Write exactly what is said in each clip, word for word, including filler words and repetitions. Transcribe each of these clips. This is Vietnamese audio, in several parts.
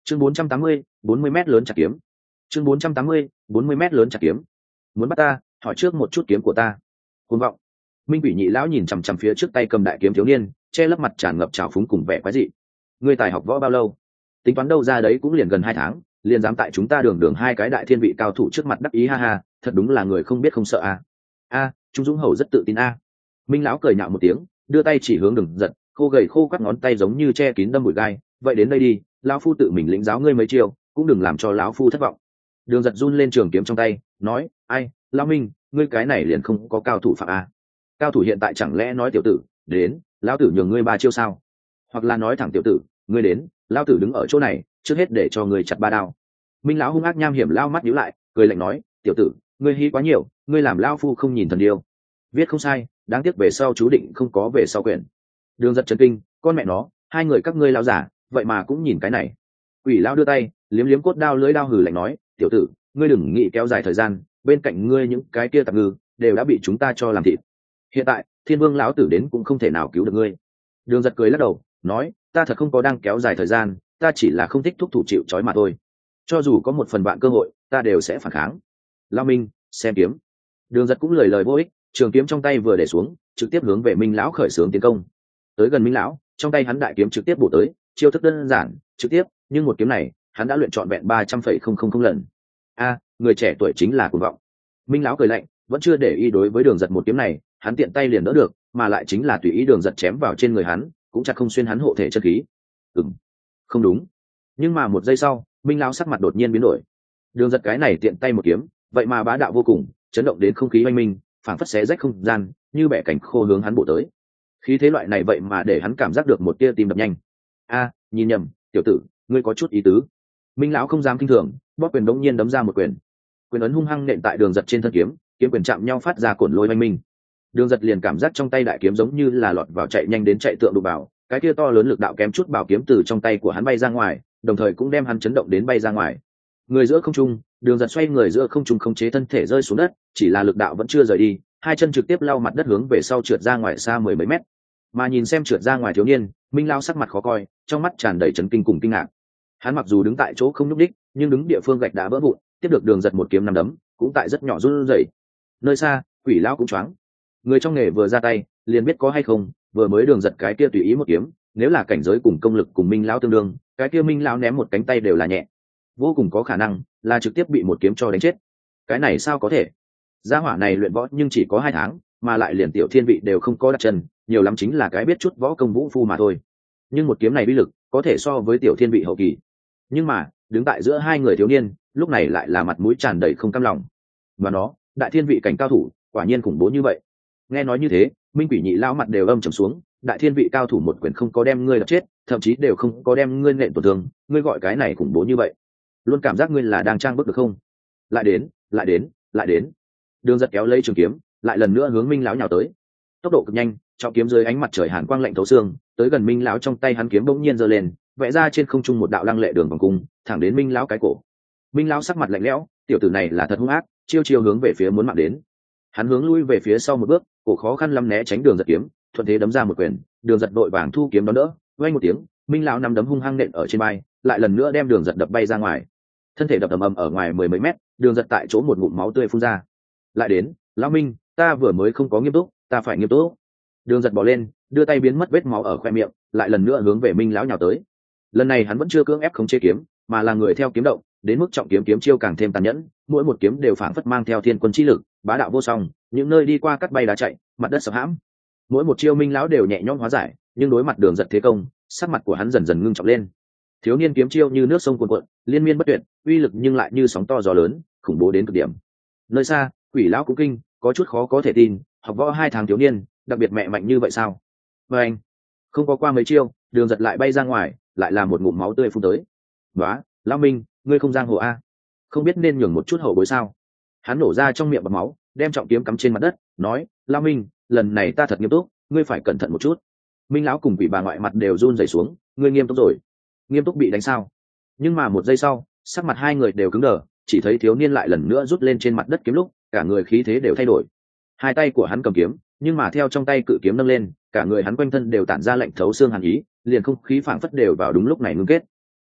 chương bốn trăm tám mươi, bốn mươi mét lớn chặt kiếm. chương bốn trăm tám mươi, bốn mươi mét lớn chặt kiếm. Muốn bắt ta, hỏi trước một chút kiếm của ta. Cuồng vọng. Minh Quỷ Nhị lão nhìn chằm chằm phía trước tay cầm đại kiếm thiếu niên, che lấp mặt tràn ngập trào phúng cùng vẻ quái dị. Ngươi tài học võ bao lâu? Tính toán đâu ra đấy cũng liền gần hai tháng, liền dám tại chúng ta đường đường hai cái đại thiên vị cao thủ trước mặt đắc ý ha ha, thật đúng là người không biết không sợ a. A, Trung Dũng Hầu rất tự tin a. Minh lão cười nhạo một tiếng, đưa tay chỉ hướng Đường Giật, khô gầy khô các ngón tay giống như che kín đâm bụi gai, vậy đến đây đi, lão phu tự mình lĩnh giáo ngươi mấy chiêu, cũng đừng làm cho lão phu thất vọng. Đường Giật run lên trường kiếm trong tay, nói, ai, lão Minh, ngươi cái này liền không có cao thủ phạm a. Cao thủ hiện tại chẳng lẽ nói tiểu tử, đến, lão tử nhường ngươi ba chiêu sao? Hoặc là nói thẳng tiểu tử, ngươi đến, lão tử đứng ở chỗ này, trước hết để cho ngươi chặt ba đao. Minh lão hung ác nham hiểm lao mắt nhíu lại, cười lạnh nói, tiểu tử, ngươi hí quá nhiều, ngươi làm lão phu không nhìn thần điêu. Viết không sai, đáng tiếc về sau chú định không có về sau quyển. Đường Giật chấn kinh, con mẹ nó, hai người các ngươi lão giả, vậy mà cũng nhìn cái này. Quỷ lão đưa tay, liếm liếm cốt đao lưỡi đao hừ lạnh nói, tiểu tử, ngươi đừng nghĩ kéo dài thời gian, bên cạnh ngươi những cái kia tạp ngư đều đã bị chúng ta cho làm thịt. Hiện tại, Thiên Vương lão tử đến cũng không thể nào cứu được ngươi. Đường Giật cười lắc đầu, nói, ta thật không có đang kéo dài thời gian, ta chỉ là không thích thúc thủ chịu trói mà thôi. Cho dù có một phần vạn cơ hội, ta đều sẽ phản kháng. Lão Minh, xem kiếm. Đường Giật cũng lời lời vô ích, trường kiếm trong tay vừa để xuống, trực tiếp hướng về Minh lão khởi xướng tiến công. Tới gần Minh lão, trong tay hắn đại kiếm trực tiếp bổ tới, chiêu thức đơn giản, trực tiếp, nhưng một kiếm này, hắn đã luyện trọn vẹn ba trăm phẩy không không không lần. A, người trẻ tuổi chính là cuồng vọng. Minh lão cười lạnh, vẫn chưa để ý đối với Đường Giật một kiếm này, hắn tiện tay liền đỡ được, mà lại chính là tùy ý Đường Giật chém vào trên người hắn, cũng chặt không xuyên hắn hộ thể chân khí. Ừm, không đúng. Nhưng mà một giây sau, Minh lão sắc mặt đột nhiên biến đổi. Đường Giật cái này tiện tay một kiếm, vậy mà bá đạo vô cùng, chấn động đến không khí oanh minh, phảng phất xé rách không gian, như bẻ cảnh khô hướng hắn bổ tới. Khí thế loại này vậy mà để hắn cảm giác được một tia tim đập nhanh. A, nhìn nhầm, tiểu tử, ngươi có chút ý tứ. Minh lão không dám kinh thường, bóp quyền đống nhiên đấm ra một quyền. Quyền ấn hung hăng nện tại Đường Giật trên thân kiếm, kiếm quyền chạm nhau phát ra cổn lôi oanh minh. Đường Giật liền cảm giác trong tay đại kiếm giống như là lọt vào chạy nhanh đến chạy tượng đụng vào, cái kia to lớn lực đạo kém chút bảo kiếm từ trong tay của hắn bay ra ngoài, đồng thời cũng đem hắn chấn động đến bay ra ngoài. Người giữa không trung, Đường Giật xoay người giữa không trung khống chế thân thể rơi xuống đất, chỉ là lực đạo vẫn chưa rời đi, hai chân trực tiếp lau mặt đất hướng về sau trượt ra ngoài xa mười mấy mét. Mà nhìn xem trượt ra ngoài thiếu niên, Minh lão sắc mặt khó coi, trong mắt tràn đầy chấn kinh cùng kinh ngạc. Hắn mặc dù đứng tại chỗ không nhúc đích, nhưng đứng địa phương gạch đã vỡ vụn, tiếp được Đường Giật một kiếm năm đấm, cũng tại rất nhỏ run rẩy. Nơi xa, Quỷ lão cũng choáng. Người trong nghề vừa ra tay, liền biết có hay không, vừa mới Đường Giật cái kia tùy ý một kiếm, nếu là cảnh giới cùng công lực cùng Minh lão tương đương, cái kia Minh lão ném một cánh tay đều là nhẹ, vô cùng có khả năng là trực tiếp bị một kiếm cho đánh chết. Cái này sao có thể? Gia hỏa này luyện võ nhưng chỉ có hai tháng, mà lại liền tiểu thiên vị đều không có đặt chân, nhiều lắm chính là cái biết chút võ công vũ phu mà thôi. Nhưng một kiếm này uy lực có thể so với tiểu thiên vị hậu kỳ. Nhưng mà đứng tại giữa hai người thiếu niên, lúc này lại là mặt mũi tràn đầy không cam lòng. Và nó, đại thiên vị cảnh cao thủ, quả nhiên khủng bố như vậy. Nghe nói như thế, Minh Quỷ Nhị lão mặt đều âm trầm xuống, đại thiên vị cao thủ một quyền không có đem ngươi đập chết, thậm chí đều không có đem ngươi nện tổn thương, ngươi gọi cái này khủng bố như vậy? Luôn cảm giác ngươi là đang trang bức được không? Lại đến, lại đến, lại đến. Đường Giật kéo lấy trường kiếm, lại lần nữa hướng Minh lão nhào tới. Tốc độ cực nhanh, trọng kiếm dưới ánh mặt trời hàn quang lạnh thấu xương, tới gần Minh lão trong tay hắn kiếm bỗng nhiên giơ lên, vẽ ra trên không trung một đạo lăng lệ đường vòng cung, thẳng đến Minh lão cái cổ. Minh lão sắc mặt lạnh lẽo, tiểu tử này là thật hung ác, chiêu chiêu hướng về phía muốn mạng đến. Hắn hướng lui về phía sau một bước, cổ khó khăn lắm né tránh Đường Giật kiếm, thuận thế đấm ra một quyền, Đường Giật đội vàng thu kiếm đón đỡ, vang một tiếng, Minh lão nắm đấm hung hăng nện ở trên vai, lại lần nữa đem Đường Giật đập bay ra ngoài. Thân thể đập ầm ầm ở ngoài mười mấy mét, Đường Giật tại chỗ một ngụm máu tươi phun ra. Lại đến, lão Minh, ta vừa mới không có nghiêm túc, ta phải nghiêm túc. Đường Giật bò lên, đưa tay biến mất vết máu ở khoe miệng, lại lần nữa hướng về Minh lão nhào tới. Lần này hắn vẫn chưa cưỡng ép khống chế kiếm, mà là người theo kiếm động, đến mức trọng kiếm kiếm chiêu càng thêm tàn nhẫn, mỗi một kiếm đều phảng phất mang theo thiên quân chi lực, bá đạo vô song, những nơi đi qua cắt bay đá chạy, mặt đất sập hãm. Mỗi một chiêu Minh lão đều nhẹ nhõm hóa giải, nhưng đối mặt Đường Giật thế công, sắc mặt của hắn dần dần ngưng trọng lên. Thiếu niên kiếm chiêu như nước sông cuồn cuộn, liên miên bất tuyệt, uy lực nhưng lại như sóng to gió lớn, khủng bố đến cực điểm. Nơi xa, Quỷ lão cũng kinh, có chút khó có thể tin, học võ hai tháng thiếu niên, đặc biệt mẹ mạnh như vậy sao? Và anh, không có qua mấy chiêu, Đường Giật lại bay ra ngoài, lại là một ngụm máu tươi phun tới. Đó, lão Minh, ngươi không giang hồ a? Không biết nên nhường một chút hậu bối sao? Hắn nổ ra trong miệng bọt máu, đem trọng kiếm cắm trên mặt đất, nói, lão Minh, lần này ta thật nghiêm túc, ngươi phải cẩn thận một chút. Minh lão cùng Quỷ bà ngoại mặt đều run rẩy xuống, ngươi nghiêm túc rồi? Nghiêm túc bị đánh sao? Nhưng mà một giây sau, sắc mặt hai người đều cứng đờ, chỉ thấy thiếu niên lại lần nữa rút lên trên mặt đất kiếm lúc, cả người khí thế đều thay đổi. Hai tay của hắn cầm kiếm, nhưng mà theo trong tay cự kiếm nâng lên, cả người hắn quanh thân đều tản ra lạnh thấu xương hàn ý, liền không khí phảng phất đều vào đúng lúc này ngưng kết.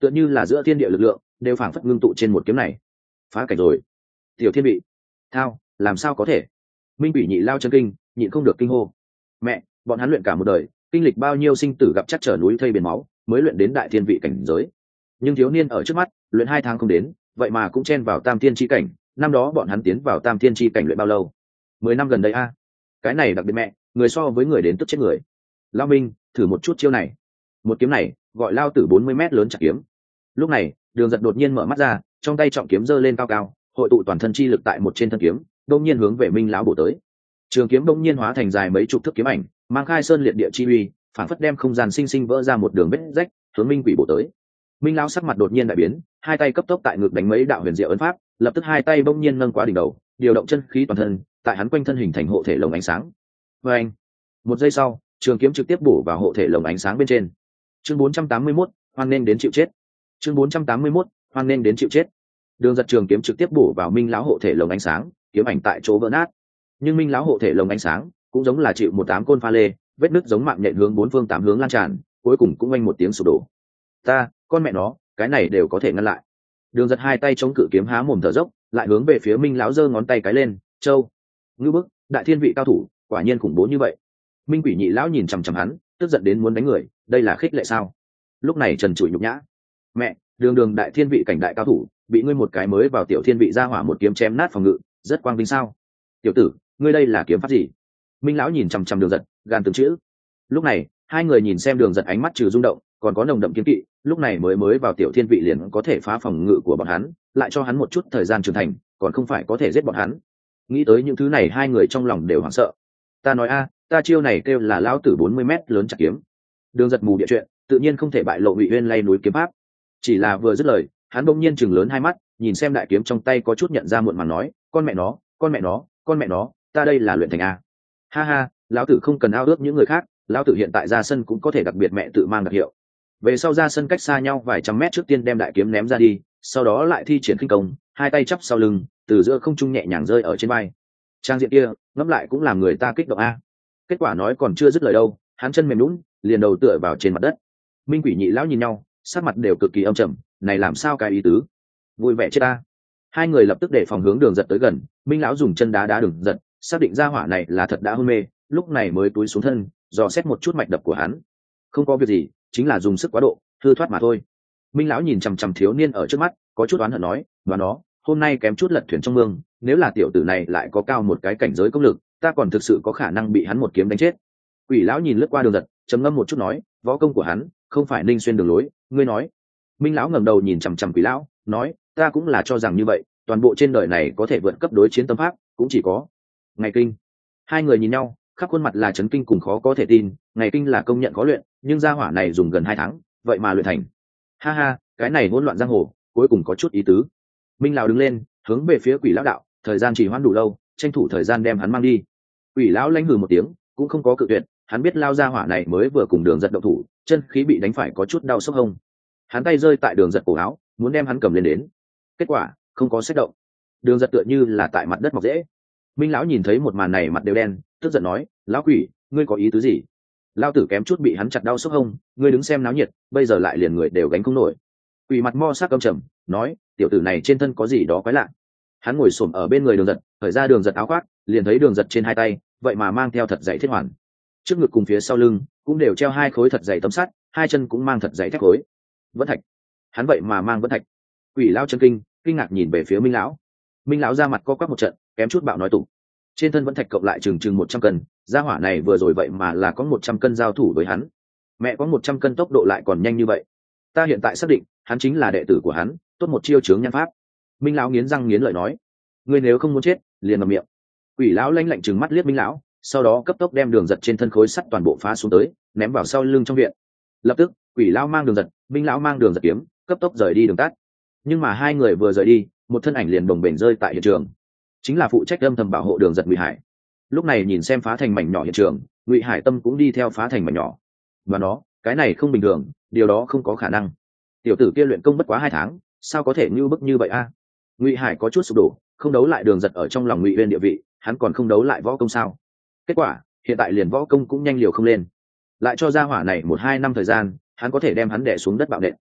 tựa như là giữa thiên địa lực lượng đều phảng phất ngưng tụ trên một kiếm này. Phá cảnh rồi. Tiểu thiên vị thao, làm sao có thể? Minh quỷ nhị lao chân kinh, nhịn không được kinh hô. Mẹ, bọn hắn luyện cả một đời, kinh lịch bao nhiêu sinh tử gặp chắc trở núi thây biển máu, mới luyện đến đại thiên vị cảnh giới. Nhưng thiếu niên ở trước mắt, luyện hai tháng không đến, vậy mà cũng chen vào tam thiên chi cảnh. Năm đó bọn hắn tiến vào tam thiên chi cảnh luyện bao lâu? Mười năm gần đây a. Cái này đặc biệt mẹ, người so với người đến tức chết người. Lao Minh, thử một chút chiêu này. Một kiếm này, gọi lao tử bốn mươi mét lớn chặt kiếm. Lúc này, Đường Giật đột nhiên mở mắt ra, trong tay trọng kiếm giơ lên cao cao, hội tụ toàn thân chi lực tại một trên thân kiếm, đông nhiên hướng về Minh lão bổ tới. Trường kiếm đông nhiên hóa thành dài mấy chục thước kiếm ảnh, mang khai sơn liệt địa chi uy, phản phất đem không gian sinh sinh vỡ ra một đường vết rách, hướng Minh quỷ bổ tới. Minh lão sắc mặt đột nhiên đại biến, hai tay cấp tốc tại ngực đánh mấy đạo huyền diệu ấn pháp, lập tức hai tay bỗng nhiên nâng quá đỉnh đầu, điều động chân khí toàn thân, tại hắn quanh thân hình thành hộ thể lồng ánh sáng. Và anh, một giây sau, trường kiếm trực tiếp bổ vào hộ thể lồng ánh sáng bên trên. Chương bốn trăm tám mươi mốt, hoan nên đến chịu chết. Chương bốn trăm tám mươi mốt, hoan nên đến chịu chết. Đường Giật trường kiếm trực tiếp bổ vào Minh lão hộ thể lồng ánh sáng, kiếm ảnh tại chỗ vỡ nát. Nhưng Minh lão hộ thể lồng ánh sáng cũng giống là chịu một tám côn pha lê, vết nứt giống mạng nhện hướng bốn phương tám hướng lan tràn, cuối cùng cũng vang một tiếng sụp đổ. Ta, con mẹ nó, cái này đều có thể ngăn lại. Đường Giật hai tay chống cự kiếm há mồm thở dốc, lại hướng về phía Minh lão giơ ngón tay cái lên, "Châu, ngư bức, đại thiên vị cao thủ, quả nhiên khủng bố như vậy." Minh quỷ nhị lão nhìn chằm chằm hắn, tức giận đến muốn đánh người, đây là khích lệ sao? Lúc này trần trụi nhục nhã. Mẹ, đường đường đại thiên vị cảnh đại cao thủ, bị ngươi một cái mới vào tiểu thiên vị ra hỏa một kiếm chém nát phòng ngự, rất quang vinh sao? Tiểu tử, ngươi đây là kiếm pháp gì? Minh lão nhìn chằm chằm Đường Giật, gan từng chữ. Lúc này, hai người nhìn xem Đường Giật ánh mắt trừ rung động, còn có nồng đậm kiếm kỵ, lúc này mới mới vào tiểu thiên vị liền có thể phá phòng ngự của bọn hắn, lại cho hắn một chút thời gian trưởng thành, còn không phải có thể giết bọn hắn. Nghĩ tới những thứ này hai người trong lòng đều hoảng sợ. Ta nói a, ta chiêu này kêu là lão tử bốn mươi mét lớn chặt kiếm. Đường Giật mù địa chuyện, tự nhiên không thể bại lộ Ngụy Uyên lay núi kiếm pháp. Chỉ là vừa dứt lời, hắn bỗng nhiên chừng lớn hai mắt, nhìn xem đại kiếm trong tay có chút nhận ra muộn màng nói, con mẹ nó, con mẹ nó, con mẹ nó, ta đây là luyện thành a. Ha ha, lão tử không cần ao ước những người khác, lão tử hiện tại ra sân cũng có thể đặc biệt mẹ tự mang đặc hiệu. Về sau ra sân cách xa nhau vài trăm mét trước tiên đem đại kiếm ném ra đi, sau đó lại thi triển khinh công, hai tay chắp sau lưng, từ giữa không trung nhẹ nhàng rơi ở trên vai. Trang diện kia, ngẫm lại cũng làm người ta kích động a. Kết quả nói còn chưa dứt lời đâu, hắn chân mềm nhũn, liền đầu tựa vào trên mặt đất. Minh quỷ nhị lão nhìn nhau, sắc mặt đều cực kỳ âm trầm, này làm sao cái ý tứ? Vui vẻ chết ta. Hai người lập tức để phòng hướng Đường Giật tới gần, Minh lão dùng chân đá đá Đường Giật, xác định ra hỏa này là thật đã hôn mê, lúc này mới túi xuống thân, dò xét một chút mạch đập của hắn. Không có việc gì, chính là dùng sức quá độ, hư thoát mà thôi. Minh lão nhìn chằm chằm thiếu niên ở trước mắt, có chút oán hận nói, "Và nó, hôm nay kém chút lật thuyền trong mương, nếu là tiểu tử này lại có cao một cái cảnh giới công lực, ta còn thực sự có khả năng bị hắn một kiếm đánh chết." Quỷ lão nhìn lướt qua Đường Giật, trầm ngâm một chút nói, "Võ công của hắn, không phải ninh xuyên đường lối, ngươi nói." Minh lão ngẩng đầu nhìn chằm chằm Quỷ lão, nói, "Ta cũng là cho rằng như vậy, toàn bộ trên đời này có thể vượt cấp đối chiến tâm pháp, cũng chỉ có Ngày Kinh." Hai người nhìn nhau, khắp khuôn mặt là chấn kinh cùng khó có thể tin, Ngày Kinh là công nhận có luyện, nhưng gia hỏa này dùng gần hai tháng, vậy mà luyện thành. Ha ha, cái này hỗn loạn giang hồ, cuối cùng có chút ý tứ. Minh lão đứng lên, hướng về phía Quỷ lão đạo, thời gian chỉ hoãn đủ lâu, tranh thủ thời gian đem hắn mang đi. Quỷ lão lanh hừ một tiếng, cũng không có cự tuyệt, hắn biết lao gia hỏa này mới vừa cùng Đường Giật động thủ, chân khí bị đánh phải có chút đau sốc hông. Hắn tay rơi tại Đường Giật cổ áo, muốn đem hắn cầm lên đến. Kết quả, không có xét động. Đường Giật tựa như là tại mặt đất mọc rễ. Minh lão nhìn thấy một màn này mặt đều đen, tức giận nói, "Lão quỷ, ngươi có ý tứ gì? Lao tử kém chút bị hắn chặt đau sốc hông, ngươi đứng xem náo nhiệt, bây giờ lại liền người đều gánh không nổi." Quỷ mặt mo sắc căm trầm, nói, "Tiểu tử này trên thân có gì đó quái lạ." Hắn ngồi xổm ở bên người Đường Giật, khởi ra Đường Giật áo khoác, liền thấy Đường Giật trên hai tay, vậy mà mang theo thật dày thiết hoàn. Trước ngực cùng phía sau lưng cũng đều treo hai khối thật dày tấm sắt, hai chân cũng mang thật dày thép khối. Vẫn thạch. Hắn vậy mà mang vẫn thạch. Quỷ lão chân kinh, kinh ngạc nhìn về phía Minh lão. Minh lão ra mặt co quắp một trận, kém chút bạo nói tụng. Trên thân vẫn thạch cộng lại chừng chừng một trăm cân, gia hỏa này vừa rồi vậy mà là có một trăm cân giao thủ với hắn. Mẹ có một trăm cân tốc độ lại còn nhanh như vậy. Ta hiện tại xác định, hắn chính là đệ tử của hắn, tốt một chiêu chướng nhan pháp. Minh lão nghiến răng nghiến lợi nói, ngươi nếu không muốn chết, liền ngậm miệng. Quỷ lão lanh lạnh trừng mắt liếc Minh lão, sau đó cấp tốc đem Đường Giật trên thân khối sắt toàn bộ phá xuống tới, ném vào sau lưng trong viện. Lập tức, Quỷ lão mang Đường Giật, Minh lão mang Đường Giật kiếm, cấp tốc rời đi đường tắt. Nhưng mà hai người vừa rời đi, một thân ảnh liền bồng bềnh rơi tại hiện trường, chính là phụ trách âm thầm bảo hộ Đường Giật Ngụy Hải. Lúc này nhìn xem phá thành mảnh nhỏ hiện trường, Ngụy Hải tâm cũng đi theo phá thành mảnh nhỏ. Và nó, cái này không bình thường, điều đó không có khả năng. Tiểu tử kia luyện công bất quá hai tháng, sao có thể như bức như vậy a? Ngụy Hải có chút sụp đổ, không đấu lại Đường Giật ở trong lòng Ngụy Uyên địa vị, hắn còn không đấu lại võ công sao? Kết quả, hiện tại liền võ công cũng nhanh liều không lên, lại cho gia hỏa này một hai năm thời gian, hắn có thể đem hắn đè xuống đất bạo nện.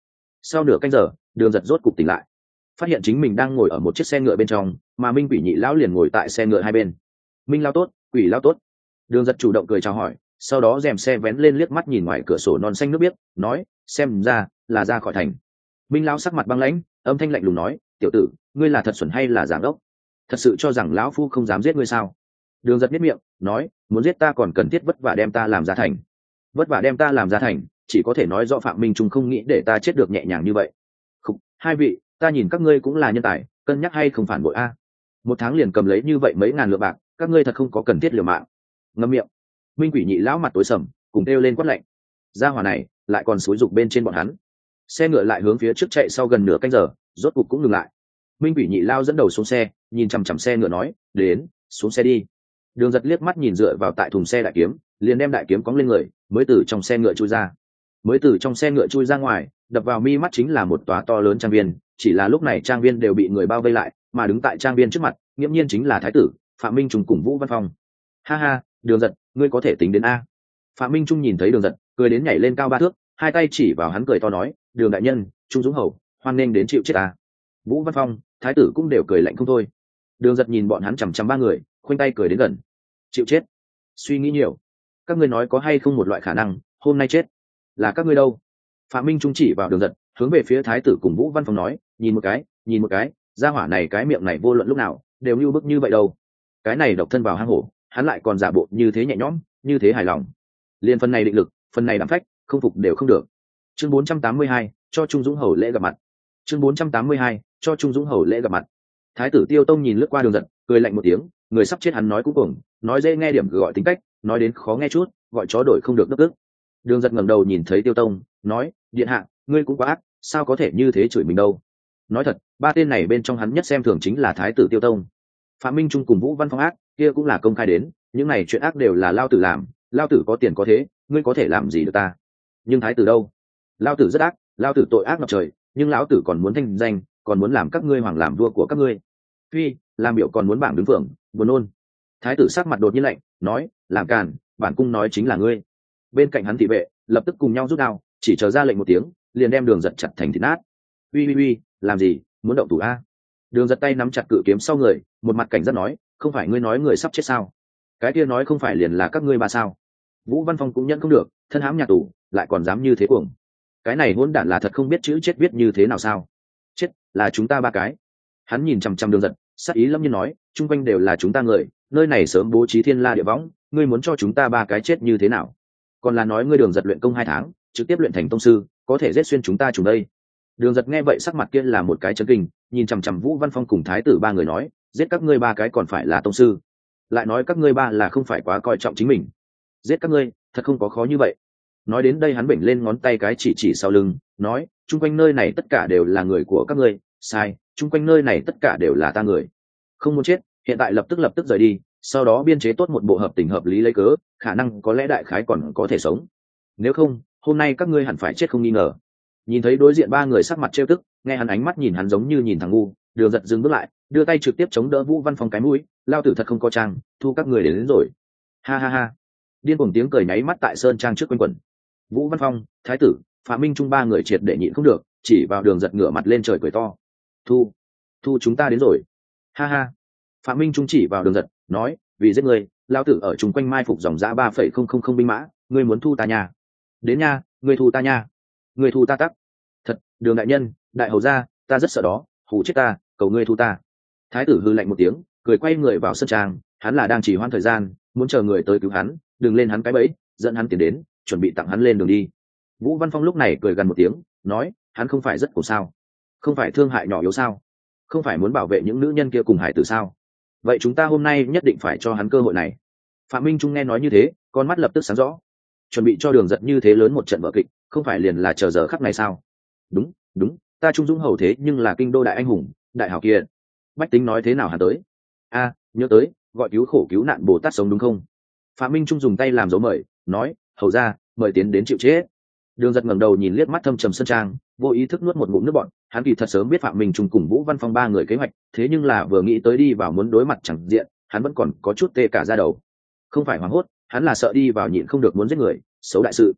Sau nửa canh giờ đường giật rốt cục tỉnh lại, phát hiện chính mình đang ngồi ở một chiếc xe ngựa bên trong, mà minh quỷ nhị lão liền ngồi tại xe ngựa hai bên. Minh lao tốt, quỷ lao tốt. Đường giật chủ động cười chào hỏi, sau đó rèm xe vén lên liếc mắt nhìn ngoài cửa sổ non xanh nước biếc, nói xem ra là ra khỏi thành. Minh lão sắc mặt băng lãnh, âm thanh lạnh lùng nói, tiểu tử, ngươi là thật xuẩn hay là giảng đốc? Thật sự cho rằng lão phu không dám giết ngươi sao? Đường giật biết miệng nói, muốn giết ta còn cần thiết vất vả đem ta làm ra thành. Vất vả đem ta làm ra thành chỉ có thể nói rõ Phạm Minh Trung không nghĩ để ta chết được nhẹ nhàng như vậy. Khúc, hai vị, ta nhìn các ngươi cũng là nhân tài, cân nhắc hay không phản bội a? Một tháng liền cầm lấy như vậy mấy ngàn lượng bạc, các ngươi thật không có cần thiết liều mạng. Ngậm miệng. Minh quỷ nhị lão mặt tối sầm, cùng kêu lên quát lạnh. Gia hỏa này lại còn xúi dục bên trên bọn hắn. Xe ngựa lại hướng phía trước chạy sau gần nửa canh giờ, rốt cục cũng ngừng lại. Minh quỷ nhị lao dẫn đầu xuống xe, nhìn chằm chằm xe ngựa nói, đến, xuống xe đi. Đường giật liếc mắt nhìn dựa vào tại thùng xe đại kiếm, liền đem đại kiếm cóng lên người, mới từ trong xe ngựa chui ra. Mới từ trong xe ngựa chui ra ngoài, đập vào mi mắt chính là một tòa to lớn trang viên, chỉ là lúc này trang viên đều bị người bao vây lại, mà đứng tại trang viên trước mặt, nghiễm nhiên chính là thái tử Phạm Minh Trung cùng Vũ Văn Phong. Ha ha, Đường giật, ngươi có thể tính đến a? Phạm Minh Trung nhìn thấy Đường giật, cười đến nhảy lên cao ba thước, hai tay chỉ vào hắn cười to nói, Đường đại nhân, Trung Dũng hầu, hoan nghênh đến chịu chết ta. Vũ Văn Phong, thái tử cũng đều cười lạnh không thôi. Đường giật nhìn bọn hắn chằm chằm ba người, khoanh tay cười đến gần. Chịu chết? Suy nghĩ nhiều. Các ngươi nói có hay không một loại khả năng hôm nay chết là các ngươi đâu? Phạm Minh Trung chỉ vào Đường giật, hướng về phía thái tử cùng Vũ Văn Phong nói, nhìn một cái, nhìn một cái, gia hỏa này cái miệng này vô luận lúc nào đều như bức như vậy đâu. Cái này độc thân vào hang hổ, hắn lại còn giả bộ như thế nhẹ nhõm, như thế hài lòng. Liên phần này định lực, phần này đảm phách, không phục đều không được. Chương bốn trăm tám mươi hai, cho Trung Dũng hầu lễ gặp mặt. Chương bốn trăm tám mươi hai, cho Trung Dũng hầu lễ gặp mặt. Thái tử Tiêu Tông nhìn lướt qua Đường giật, cười lạnh một tiếng, người sắp chết hắn nói cũng cùng, nói dễ nghe điểm gọi tính cách, nói đến khó nghe chút, gọi chó đổi không được đất tức. Đường giật ngẩng đầu nhìn thấy Tiêu Tông, nói, điện hạ, ngươi cũng quá ác, sao có thể như thế chửi mình đâu? Nói thật, ba tên này bên trong hắn nhất xem thường chính là thái tử Tiêu Tông. Phạm Minh Trung cùng Vũ Văn Phong ác, kia cũng là công khai đến, những này chuyện ác đều là lao tử làm, lao tử có tiền có thế, ngươi có thể làm gì được ta? Nhưng thái tử đâu? Lao tử rất ác, lao tử tội ác ngập trời, nhưng lão tử còn muốn thanh danh, còn muốn làm các ngươi hoàng làm vua của các ngươi. Phi, làm biểu còn muốn bảng đứng phượng, buồn nôn. Thái tử sắc mặt đột nhiên lạnh, nói, làm càn, bản cung nói chính là ngươi. Bên cạnh hắn thị vệ lập tức cùng nhau rút đao, chỉ chờ ra lệnh một tiếng, liền đem Đường giật chặt thành thịt nát. Uy uy uy, làm gì, muốn động thủ a? Đường giật tay nắm chặt cự kiếm sau người, một mặt cảnh giác nói, không phải ngươi nói người sắp chết sao? Cái kia nói không phải liền là các ngươi ba sao? Vũ Văn Phong cũng nhận không được, thân hãm nhà tù, lại còn dám như thế cuồng. Cái này hỗn đản là thật không biết chữ chết viết như thế nào sao? Chết, là chúng ta ba cái. Hắn nhìn chằm chằm Đường giật, sắc ý lâm nhiên nói, chung quanh đều là chúng ta người, nơi này sớm bố trí thiên la địa võng, ngươi muốn cho chúng ta ba cái chết như thế nào? Còn là nói ngươi Đường giật luyện công hai tháng, trực tiếp luyện thành tông sư, có thể giết xuyên chúng ta chúng đây. Đường giật nghe vậy sắc mặt kia là một cái chấn kinh, nhìn chằm chằm Vũ Văn Phong cùng thái tử ba người nói, giết các ngươi ba cái còn phải là tông sư, lại nói các ngươi ba là không phải quá coi trọng chính mình, giết các ngươi thật không có khó như vậy. Nói đến đây hắn bỉnh lên ngón tay cái chỉ chỉ sau lưng, nói, chung quanh nơi này tất cả đều là người của các ngươi. Sai, chung quanh nơi này tất cả đều là ta người. Không muốn chết, hiện tại lập tức lập tức rời đi, sau đó biên chế tốt một bộ hợp tình hợp lý lấy cớ, khả năng có lẽ đại khái còn có thể sống. Nếu không, hôm nay các ngươi hẳn phải chết không nghi ngờ. Nhìn thấy đối diện ba người sắc mặt trêu tức, nghe hắn ánh mắt nhìn hắn giống như nhìn thằng ngu, Đường giật dừng bước lại, đưa tay trực tiếp chống đỡ Vũ Văn Phong cái mũi, lao tử thật không có trang, thu các người đến, đến rồi. Ha ha ha. Điên cuồng tiếng cười nháy mắt tại sơn trang trước quanh quẩn. Vũ Văn Phong, thái tử, Phạm Minh Trung ba người triệt để nhịn không được, chỉ vào Đường giật ngửa mặt lên trời cười to. Thu, thu chúng ta đến rồi. Ha ha. Phạm Minh Trung chỉ vào Đường giật, nói, vì giết người, lao tử ở chung quanh mai phục dòng dã ba phẩy không không không binh mã, ngươi muốn thu ta nhà? Đến nha, ngươi thu ta nha. Ngươi thu ta tắc. Thật, Đường đại nhân, đại hầu gia, ta rất sợ đó, hù chết ta, cầu ngươi thu ta. Thái tử hư lạnh một tiếng, cười quay người vào sân trang, hắn là đang chỉ hoãn thời gian, muốn chờ người tới cứu hắn, đừng lên hắn cái bẫy, dẫn hắn tiến đến, chuẩn bị tặng hắn lên đường đi. Vũ Văn Phong lúc này cười gần một tiếng, nói, hắn không phải rất khổ sao? Không phải thương hại nhỏ yếu sao? Không phải muốn bảo vệ những nữ nhân kia cùng hải tử sao? Vậy chúng ta hôm nay nhất định phải cho hắn cơ hội này. Phạm Minh Trung nghe nói như thế, con mắt lập tức sáng rõ, chuẩn bị cho Đường giật như thế lớn một trận vở kịch, không phải liền là chờ giờ khắc này sao? Đúng, đúng, ta Trung Dũng hầu thế nhưng là kinh đô đại anh hùng, đại hảo kiệt. Bách tính nói thế nào hắn tới? A, nhớ tới, gọi cứu khổ cứu nạn Bồ Tát sống đúng không? Phạm Minh Trung dùng tay làm dấu mời, nói, hầu ra, mời tiến đến chịu chết. Đường giật ngẩng đầu nhìn liếc mắt thâm trầm sân trang, vô ý thức nuốt một ngụm nước bọt. Hắn kỳ thật sớm biết Phạm Minh Trung cùng Vũ Văn Phong ba người kế hoạch, thế nhưng là vừa nghĩ tới đi vào muốn đối mặt chẳng diện, hắn vẫn còn có chút tê cả da đầu. Không phải hoảng hốt, hắn là sợ đi vào nhịn không được muốn giết người, xấu đại sự.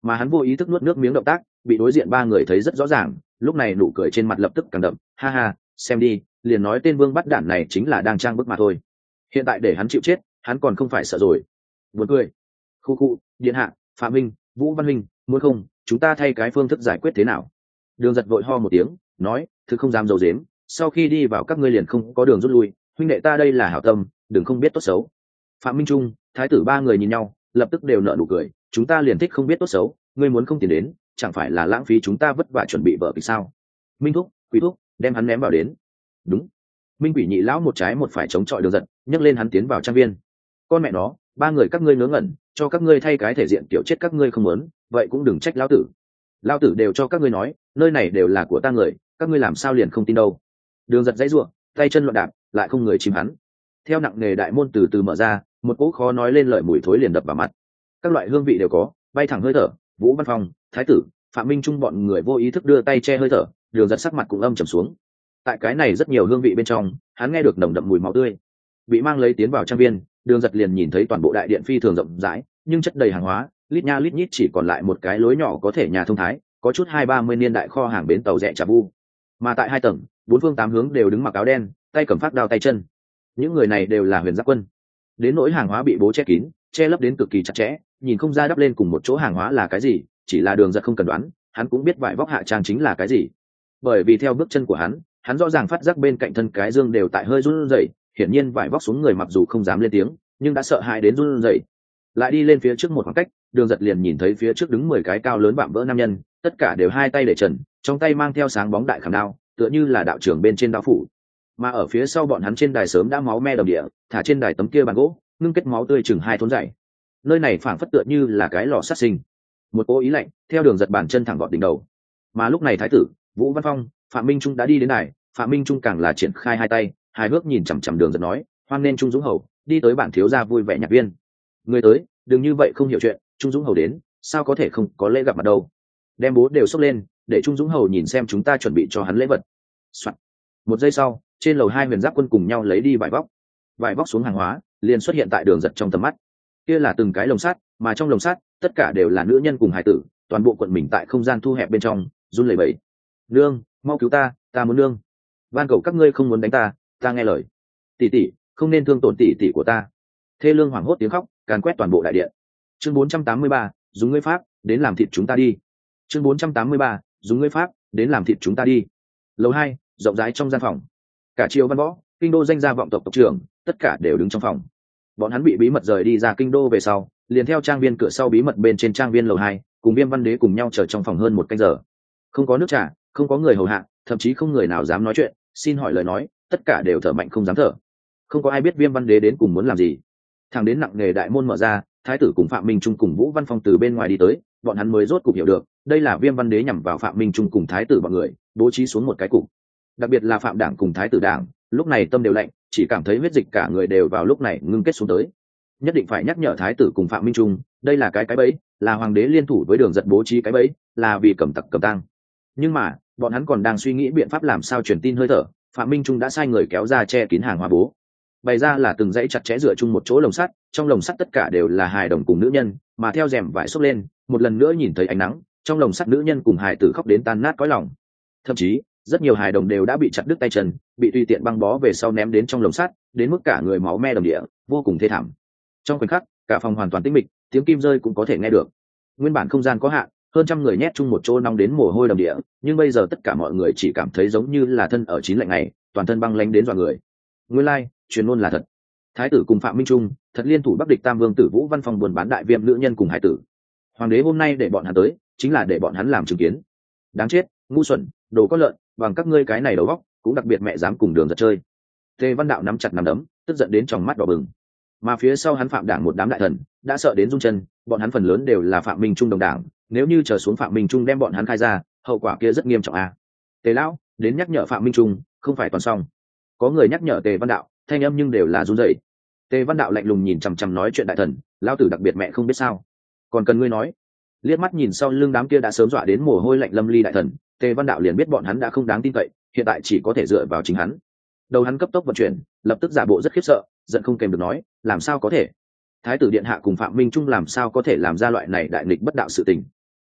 mà hắn vô ý thức nuốt nước miếng động tác bị đối diện ba người thấy rất rõ ràng, lúc này nụ cười trên mặt lập tức càng đậm. Ha ha, xem đi, liền nói tên vương bắt đản này chính là đang trang bức mà thôi, hiện tại để hắn chịu chết hắn còn không phải sợ rồi. Buồn cười. Khu khu, điện hạ, Phạm Minh, Vũ Văn Minh, muốn không chúng ta thay cái phương thức giải quyết thế nào? Đường Giật vội ho một tiếng nói, thực không dám dầu dếm, sau khi đi vào các ngươi liền không có đường rút lui, huynh đệ ta đây là hảo tâm, đừng không biết tốt xấu. Phạm Minh Trung, Thái tử ba người nhìn nhau lập tức đều nở nụ cười, chúng ta liền thích không biết tốt xấu, ngươi muốn không tiền đến chẳng phải là lãng phí chúng ta vất vả chuẩn bị vợ kịch sao? Minh thúc, Quý thúc, đem hắn ném vào đến. Đúng. Minh Quỷ nhị lão một trái một phải chống chọi Đường Giật, nhấc lên hắn tiến vào trang viên. Con mẹ nó, ba người các ngươi ngớ ngẩn, cho các ngươi thay cái thể diện kiểu chết các ngươi không muốn, vậy cũng đừng trách lão tử. Lão tử đều cho các ngươi nói, nơi này đều là của ta người, các ngươi làm sao liền không tin đâu? Đường Giật dãy ruộng, tay chân loạn đạp, lại không người chìm hắn. Theo nặng nghề đại môn từ từ mở ra, một cỗ khó nói lên lời mùi thối liền đập vào mặt. Các loại hương vị đều có, bay thẳng hơi thở. Vũ Văn Phong, Thái tử, Phạm Minh Trung bọn người vô ý thức đưa tay che hơi thở, Đường Giật sắc mặt cũng âm trầm xuống. Tại cái này rất nhiều hương vị bên trong, hắn nghe được nồng đậm mùi máu tươi. Bị mang lấy tiến vào trang viên, Đường Giật liền nhìn thấy toàn bộ đại điện phi thường rộng rãi, nhưng chất đầy hàng hóa, lít nha lít nhít, chỉ còn lại một cái lối nhỏ có thể nhà thông thái, có chút hai ba mươi niên đại kho hàng bến tàu rẻ trà vu. Mà tại hai tầng, bốn phương tám hướng đều đứng mặc áo đen, tay cầm phác đao tay chân. Những người này đều là huyền giáp quân. Đến nỗi hàng hóa bị bố che kín, che lấp đến cực kỳ chặt chẽ, nhìn không ra đắp lên cùng một chỗ hàng hóa là cái gì, chỉ là Đường Giật không cần đoán, hắn cũng biết vải vóc hạ trang chính là cái gì. Bởi vì theo bước chân của hắn, hắn rõ ràng phát giác bên cạnh thân cái dương đều tại hơi run rẩy, hiển nhiên vải vóc xuống người mặc dù không dám lên tiếng, nhưng đã sợ hãi đến run rẩy. Lại đi lên phía trước một khoảng cách, Đường Giật liền nhìn thấy phía trước đứng mười cái cao lớn vạm vỡ nam nhân, tất cả đều hai tay để trần, trong tay mang theo sáng bóng đại khảm đao, tựa như là đạo trưởng bên trên đao phủ. Mà ở phía sau bọn hắn trên đài sớm đã máu me đầm địa, thả trên đài tấm kia bàn gỗ, ngưng kết máu tươi chừng hai thốn dày. Nơi này phảng phất tựa như là cái lò sát sinh. Một cỗ ý lạnh theo Đường Giật bàn chân thẳng gọt đỉnh đầu. Mà lúc này Thái tử, Vũ Văn Phong, Phạm Minh Trung đã đi đến đài, Phạm Minh Trung càng là triển khai hai tay, hài hước nhìn chằm chằm Đường Giật nói, hoan nên Trung Dũng Hầu đi tới bản thiếu gia vui vẻ nhạc viên. Người tới, đừng như vậy không hiểu chuyện, Trung Dũng Hầu đến, sao có thể không có lễ gặp mặt đâu. Đem bố đều xốc lên, để Trung Dũng Hầu nhìn xem chúng ta chuẩn bị cho hắn lễ vật. Soạn. Một giây sau, trên lầu hai huyền giáp quân cùng nhau lấy đi vải vóc. Vải vóc xuống hàng hóa, liền xuất hiện tại Đường Giật trong tầm mắt. Kia là từng cái lồng sắt, mà trong lồng sắt, tất cả đều là nữ nhân cùng hài tử, toàn bộ quận mình tại không gian thu hẹp bên trong, run lẩy bẩy. Nương, mau cứu ta, ta muốn nương. Van cầu các ngươi không muốn đánh ta, ta nghe lời. Tỷ tỷ, không nên thương tổn tỷ tỷ của ta. Thê lương hoảng hốt tiếng khóc, càn quét toàn bộ đại điện. Chương bốn trăm tám mươi ba, dùng ngươi pháp đến làm thịt chúng ta đi. Chương bốn trăm tám mươi ba, dùng ngươi pháp đến làm thịt chúng ta đi. Lầu hai, rộng rãi trong gian phòng. Cả Triều Văn Võ, kinh đô danh gia vọng tộc tộc trưởng, tất cả đều đứng trong phòng. Bọn hắn bị bí mật rời đi ra kinh đô về sau, liền theo trang viên cửa sau bí mật bên trên trang viên lầu hai, cùng Viêm Văn Đế cùng nhau chờ trong phòng hơn một canh giờ. Không có nước trà, không có người hầu hạ, thậm chí không người nào dám nói chuyện, xin hỏi lời nói, tất cả đều thở mạnh không dám thở. Không có ai biết Viêm Văn Đế đến cùng muốn làm gì. Thằng đến nặng nề đại môn mở ra, Thái tử cùng Phạm Minh Trung cùng Vũ Văn Phong từ bên ngoài đi tới, bọn hắn mới rốt cục hiểu được, đây là Viêm Văn Đế nhằm vào Phạm Minh Trung cùng Thái tử bọn người, bố trí xuống một cái cục. Đặc biệt là Phạm Đảng cùng Thái tử Đảng, lúc này tâm đều lạnh, chỉ cảm thấy huyết dịch cả người đều vào lúc này ngưng kết xuống tới. Nhất định phải nhắc nhở Thái tử cùng Phạm Minh Trung, đây là cái cái bẫy, là hoàng đế liên thủ với Đường Giật bố trí cái bẫy, là vì cầm tặc cầm tang. Nhưng mà, bọn hắn còn đang suy nghĩ biện pháp làm sao truyền tin hơi thở, Phạm Minh Trung đã sai người kéo ra che kín hàng hóa bố. Bày ra là từng dãy chặt chẽ dựa chung một chỗ lồng sắt, trong lồng sắt tất cả đều là hài đồng cùng nữ nhân, mà theo rèm vải xốc lên, một lần nữa nhìn thấy ánh nắng, trong lồng sắt nữ nhân cùng hài tử khóc đến tan nát cõi lòng. Thậm chí, rất nhiều hài đồng đều đã bị chặt đứt tay chân, bị tùy tiện băng bó về sau ném đến trong lồng sắt, đến mức cả người máu me đầm địa, vô cùng thê thảm. Trong khoảnh khắc, cả phòng hoàn toàn tĩnh mịch, tiếng kim rơi cũng có thể nghe được. Nguyên bản không gian có hạn, hơn trăm người nhét chung một chỗ nóng đến mồ hôi đầm địa, nhưng bây giờ tất cả mọi người chỉ cảm thấy giống như là thân ở chín lạnh này, toàn thân băng lãnh đến dọa người. Nguyên lai, like, truyền ngôn là thật. Thái tử cùng Phạm Minh Trung thật liên thủ bắc địch Tam Vương tử Vũ Văn Phong buồn bán đại viêm nữ nhân cùng hải tử. Hoàng đế hôm nay để bọn hắn tới, chính là để bọn hắn làm chứng kiến. Đáng chết, ngu xuẩn, đồ có lợn, bằng các ngươi cái này đầu óc, cũng đặc biệt mẹ dám cùng Đường Giật chơi. Tề Văn Đạo nắm chặt nắm đấm, tức giận đến trong mắt đỏ bừng. Mà phía sau hắn Phạm Đảng một đám đại thần đã sợ đến run chân, bọn hắn phần lớn đều là Phạm Minh Trung đồng đảng, nếu như trở xuống Phạm Minh Trung đem bọn hắn khai ra, hậu quả kia rất nghiêm trọng à. Tề lão đến nhắc nhở Phạm Minh Trung, không phải toàn xong. Có người nhắc nhở Tề Văn Đạo, thanh âm nhưng đều là run rẩy. Tề Văn Đạo lạnh lùng nhìn chằm chằm nói chuyện đại thần, lão tử đặc biệt mẹ không biết sao, còn cần ngươi nói. Liếc mắt nhìn sau lưng đám kia đã sớm dọa đến mồ hôi lạnh lâm ly đại thần, Tề Văn Đạo liền biết bọn hắn đã không đáng tin cậy, hiện tại chỉ có thể dựa vào chính hắn. Đầu hắn cấp tốc vận chuyển, lập tức giả bộ rất khiếp sợ, giận không kèm được nói, làm sao có thể? Thái tử điện hạ cùng Phạm Minh Trung làm sao có thể làm ra loại này đại nghịch bất đạo sự tình?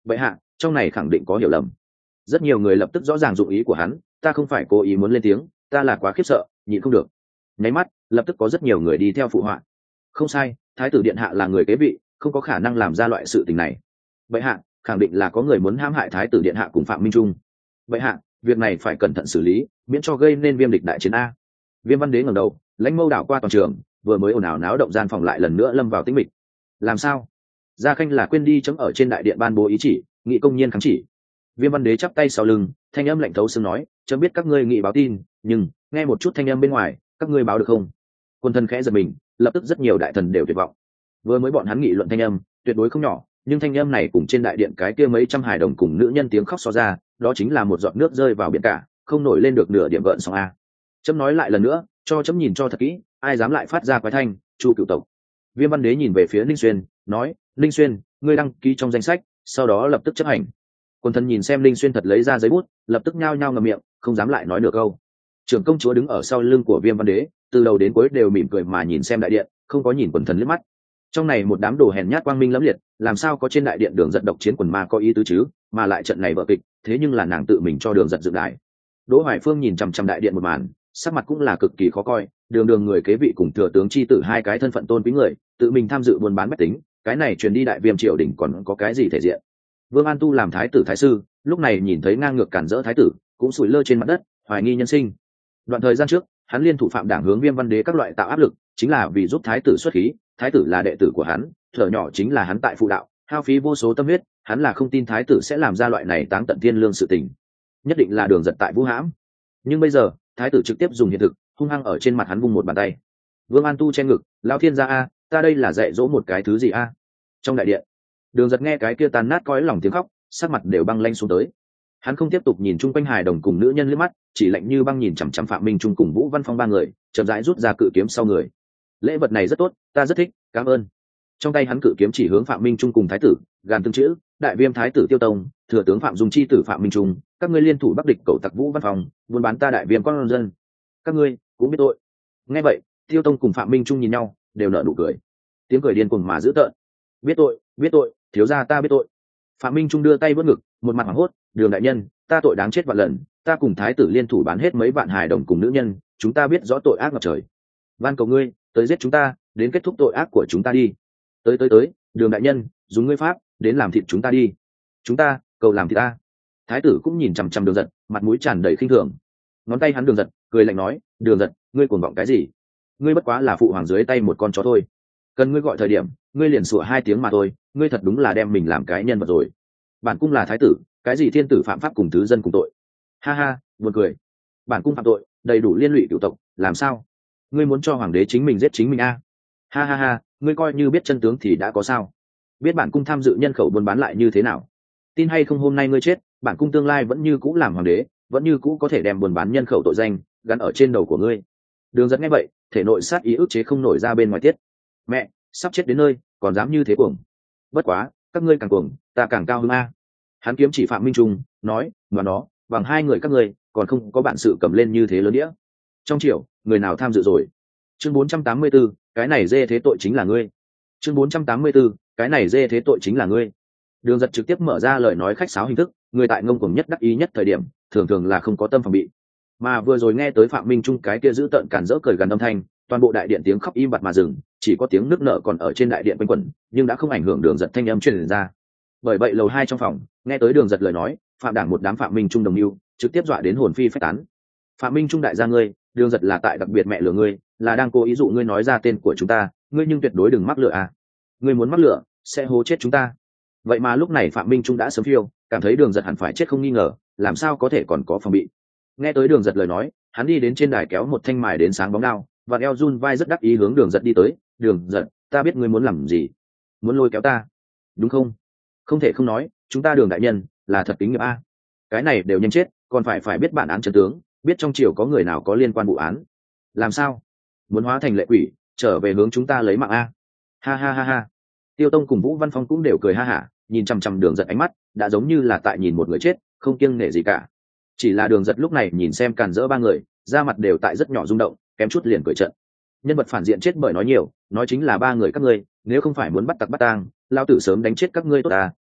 vậy hạ, trong này khẳng định có hiểu lầm. Rất nhiều người lập tức rõ ràng dụng ý của hắn, ta không phải cố ý muốn lên tiếng, ta là quá khiếp sợ nhịn không được. Nháy mắt lập tức có rất nhiều người đi theo phụ họa. Không sai, thái tử điện hạ là người kế vị, không có khả năng làm ra loại sự tình này. Vậy hạ, khẳng định là có người muốn hãm hại thái tử điện hạ cùng Phạm Minh Trung. Vậy hạ, việc này phải cẩn thận xử lý, miễn cho gây nên viêm địch đại chiến a. Viêm Văn Đế ngẩng đầu, lãnh mâu đảo qua toàn trường, vừa mới ồn ào náo động gian phòng lại lần nữa lâm vào tĩnh mịch. Làm sao? Gia Khanh là quên đi chấm ở trên đại điện ban bố ý chỉ, nghị công nhiên kháng chỉ. Viêm Văn Đế chắp tay sau lưng, thanh âm lạnh thấu xương nói, chấm biết các ngươi nghị báo tin, nhưng nghe một chút thanh âm bên ngoài, các ngươi báo được không? Quân thần khẽ giật mình, lập tức rất nhiều đại thần đều tuyệt vọng. Vừa mới bọn hắn nghị luận thanh âm, tuyệt đối không nhỏ, nhưng thanh âm này cùng trên đại điện cái kia mấy trăm hài đồng cùng nữ nhân tiếng khóc so ra, đó chính là một giọt nước rơi vào biển cả, không nổi lên được nửa điểm gợn sóng a. Chấm nói lại lần nữa, cho chấm nhìn cho thật kỹ, ai dám lại phát ra quái thanh, Chu cựu tộc. Viêm Văn Đế nhìn về phía Linh Xuyên, nói, Linh Xuyên, ngươi đăng ký trong danh sách, sau đó lập tức chấp hành. Quân thần nhìn xem Linh Xuyên thật lấy ra giấy bút, lập tức nhao nhao ngậm miệng, không dám lại nói nửa câu. Trưởng công chúa đứng ở sau lưng của Viêm Văn Đế, từ đầu đến cuối đều mỉm cười mà nhìn xem đại điện, không có nhìn quần thần liếc mắt. Trong này một đám đồ hèn nhát quang minh lẫm liệt, làm sao có trên đại điện Đường Giật độc chiến quần ma có ý tứ chứ, mà lại trận này vở kịch, thế nhưng là nàng tự mình cho Đường Giật dựng đại. Đỗ Hoài Phương nhìn chằm chằm đại điện một màn, sắc mặt cũng là cực kỳ khó coi, đường đường người kế vị cùng thừa tướng chi tử hai cái thân phận tôn quý người, tự mình tham dự buôn bán bách tính, cái này truyền đi đại viêm triều đình còn có cái gì thể diện. Vương An Tu làm thái tử thái sư, lúc này nhìn thấy ngang ngược cản rỡ thái tử, cũng sủi lơ trên mặt đất, hoài nghi nhân sinh. Đoạn thời gian trước, hắn liên thủ phạm đảng hướng Viêm Văn Đế các loại tạo áp lực, chính là vì giúp thái tử xuất khí, thái tử là đệ tử của hắn, thở nhỏ chính là hắn tại phụ đạo, hao phí vô số tâm huyết, hắn là không tin thái tử sẽ làm ra loại này táng tận thiên lương sự tình, nhất định là Đường Giật tại vũ hãm. Nhưng bây giờ, thái tử trực tiếp dùng hiện thực, hung hăng ở trên mặt hắn vung một bàn tay. Vương An Tu che ngực, lao thiên gia a, ta đây là dạy dỗ một cái thứ gì a? Trong đại điện, Đường Giật nghe cái kia tan nát cõi lòng tiếng khóc, sắc mặt đều băng lanh xuống tới. Hắn không tiếp tục nhìn chung quanh hài đồng cùng nữ nhân liếc mắt, chỉ lạnh như băng nhìn chằm chằm Phạm Minh Trung cùng Vũ Văn Phong ba người, chậm rãi rút ra cự kiếm sau người. Lễ vật này rất tốt, ta rất thích, cảm ơn. Trong tay hắn cự kiếm chỉ hướng Phạm Minh Trung cùng thái tử, gàn tương chữ, đại viêm thái tử Tiêu Tông, thừa tướng Phạm Dung chi tử Phạm Minh Trung, các ngươi liên thủ bắc địch cẩu tặc Vũ Văn Phong, buôn bán ta đại viêm con dân. Các ngươi cũng biết tội. Nghe vậy, Tiêu Tông cùng Phạm Minh Trung nhìn nhau, đều nở nụ cười. Tiếng cười điên cuồng mà dữ tợn. Biết tội, biết tội, thiếu gia ta biết tội. Phạm Minh Trung đưa tay vớt ngực, một mặt hoảng hốt, Đường đại nhân, ta tội đáng chết vạn lần, ta cùng thái tử liên thủ bán hết mấy vạn hài đồng cùng nữ nhân, chúng ta biết rõ tội ác ngập trời. Van cầu ngươi, tới giết chúng ta, đến kết thúc tội ác của chúng ta đi. Tới tới tới, Đường đại nhân, dùng ngươi pháp, đến làm thịt chúng ta đi. Chúng ta, cầu làm thịt ta. Thái tử cũng nhìn chằm chằm Đường Giật, mặt mũi tràn đầy khinh thường. Ngón tay hắn Đường Giật, cười lạnh nói, Đường Giật, ngươi cuồng vọng cái gì? Ngươi bất quá là phụ hoàng dưới tay một con chó thôi. Cần ngươi gọi thời điểm, ngươi liền sủa hai tiếng mà thôi, ngươi thật đúng là đem mình làm cái nhân vật rồi. Bản cung là thái tử, cái gì thiên tử phạm pháp cùng tứ dân cùng tội. Ha ha, buồn cười. Bản cung phạm tội, đầy đủ liên lụy cửu tộc, làm sao? Ngươi muốn cho hoàng đế chính mình giết chính mình a? À? Ha ha ha, ngươi coi như biết chân tướng thì đã có sao? Biết bản cung tham dự nhân khẩu buôn bán lại như thế nào? Tin hay không hôm nay ngươi chết, bản cung tương lai vẫn như cũ làm hoàng đế, vẫn như cũ có thể đem buôn bán nhân khẩu tội danh gắn ở trên đầu của ngươi. Đường Giật nghe vậy, thể nội sát ý ức chế không nổi ra bên ngoài tiết. Mẹ, sắp chết đến nơi, còn dám như thế cuồng. Bất quá, các ngươi càng cuồng, ta càng cao hơn a. Hắn kiếm chỉ Phạm Minh Trung, nói, mà nó, bằng hai người các ngươi, còn không có bản sự cầm lên như thế lớn đĩa. Trong triều, người nào tham dự rồi? Chương bốn trăm tám mươi 4, cái này dê thế tội chính là ngươi. Chương bốn trăm tám mươi 4, cái này dê thế tội chính là ngươi. Đường Giật trực tiếp mở ra lời nói khách sáo hình thức, người tại ngông cuồng nhất đắc ý nhất thời điểm, thường thường là không có tâm phòng bị. Mà vừa rồi nghe tới Phạm Minh Trung cái kia giữ tợn cản rỡ cười gần âm thanh, toàn bộ đại điện tiếng khóc im bặt mà dừng, chỉ có tiếng nước nở còn ở trên đại điện quanh quẩn, nhưng đã không ảnh hưởng Đường Giật thanh âm truyền ra. Bởi vậy lầu hai trong phòng, nghe tới Đường Giật lời nói, phạm đảng một đám Phạm Minh Trung đồng mưu, trực tiếp dọa đến hồn phi phách tán. Phạm Minh Trung đại gia ngươi, Đường Giật là tại đặc biệt mẹ lừa ngươi, là đang cố ý dụ ngươi nói ra tên của chúng ta, ngươi nhưng tuyệt đối đừng mắc lừa à. Ngươi muốn mắc lừa, sẽ hố chết chúng ta. Vậy mà lúc này Phạm Minh Trung đã sớm phiêu, cảm thấy Đường Giật hẳn phải chết không nghi ngờ, làm sao có thể còn có phòng bị. Nghe tới Đường Giật lời nói, hắn đi đến trên đài kéo một thanh mài đến sáng bóng đao, và eo run vai rất đắc ý hướng Đường Giật đi tới. Đường Giật, ta biết ngươi muốn làm gì, muốn lôi kéo ta, đúng không? Không thể không nói, chúng ta Đường đại nhân là thật kính nghiệp a. Cái này đều nhanh chết, còn phải phải biết bản án chân tướng, biết trong triều có người nào có liên quan vụ án. Làm sao? Muốn hóa thành lệ quỷ, trở về hướng chúng ta lấy mạng a? Ha ha ha ha. Tiêu Tông cùng Vũ Văn Phong cũng đều cười ha hả, nhìn chằm chằm Đường Giật ánh mắt, đã giống như là tại nhìn một người chết, không kiêng nể gì cả. Chỉ là Đường Giật lúc này nhìn xem càn rỡ ba người, da mặt đều tại rất nhỏ rung động, kém chút liền cười trận. Nhân vật phản diện chết bởi nói nhiều, nói chính là ba người các ngươi, nếu không phải muốn bắt tặc bắt tang, lao tử sớm đánh chết các ngươi tốt à,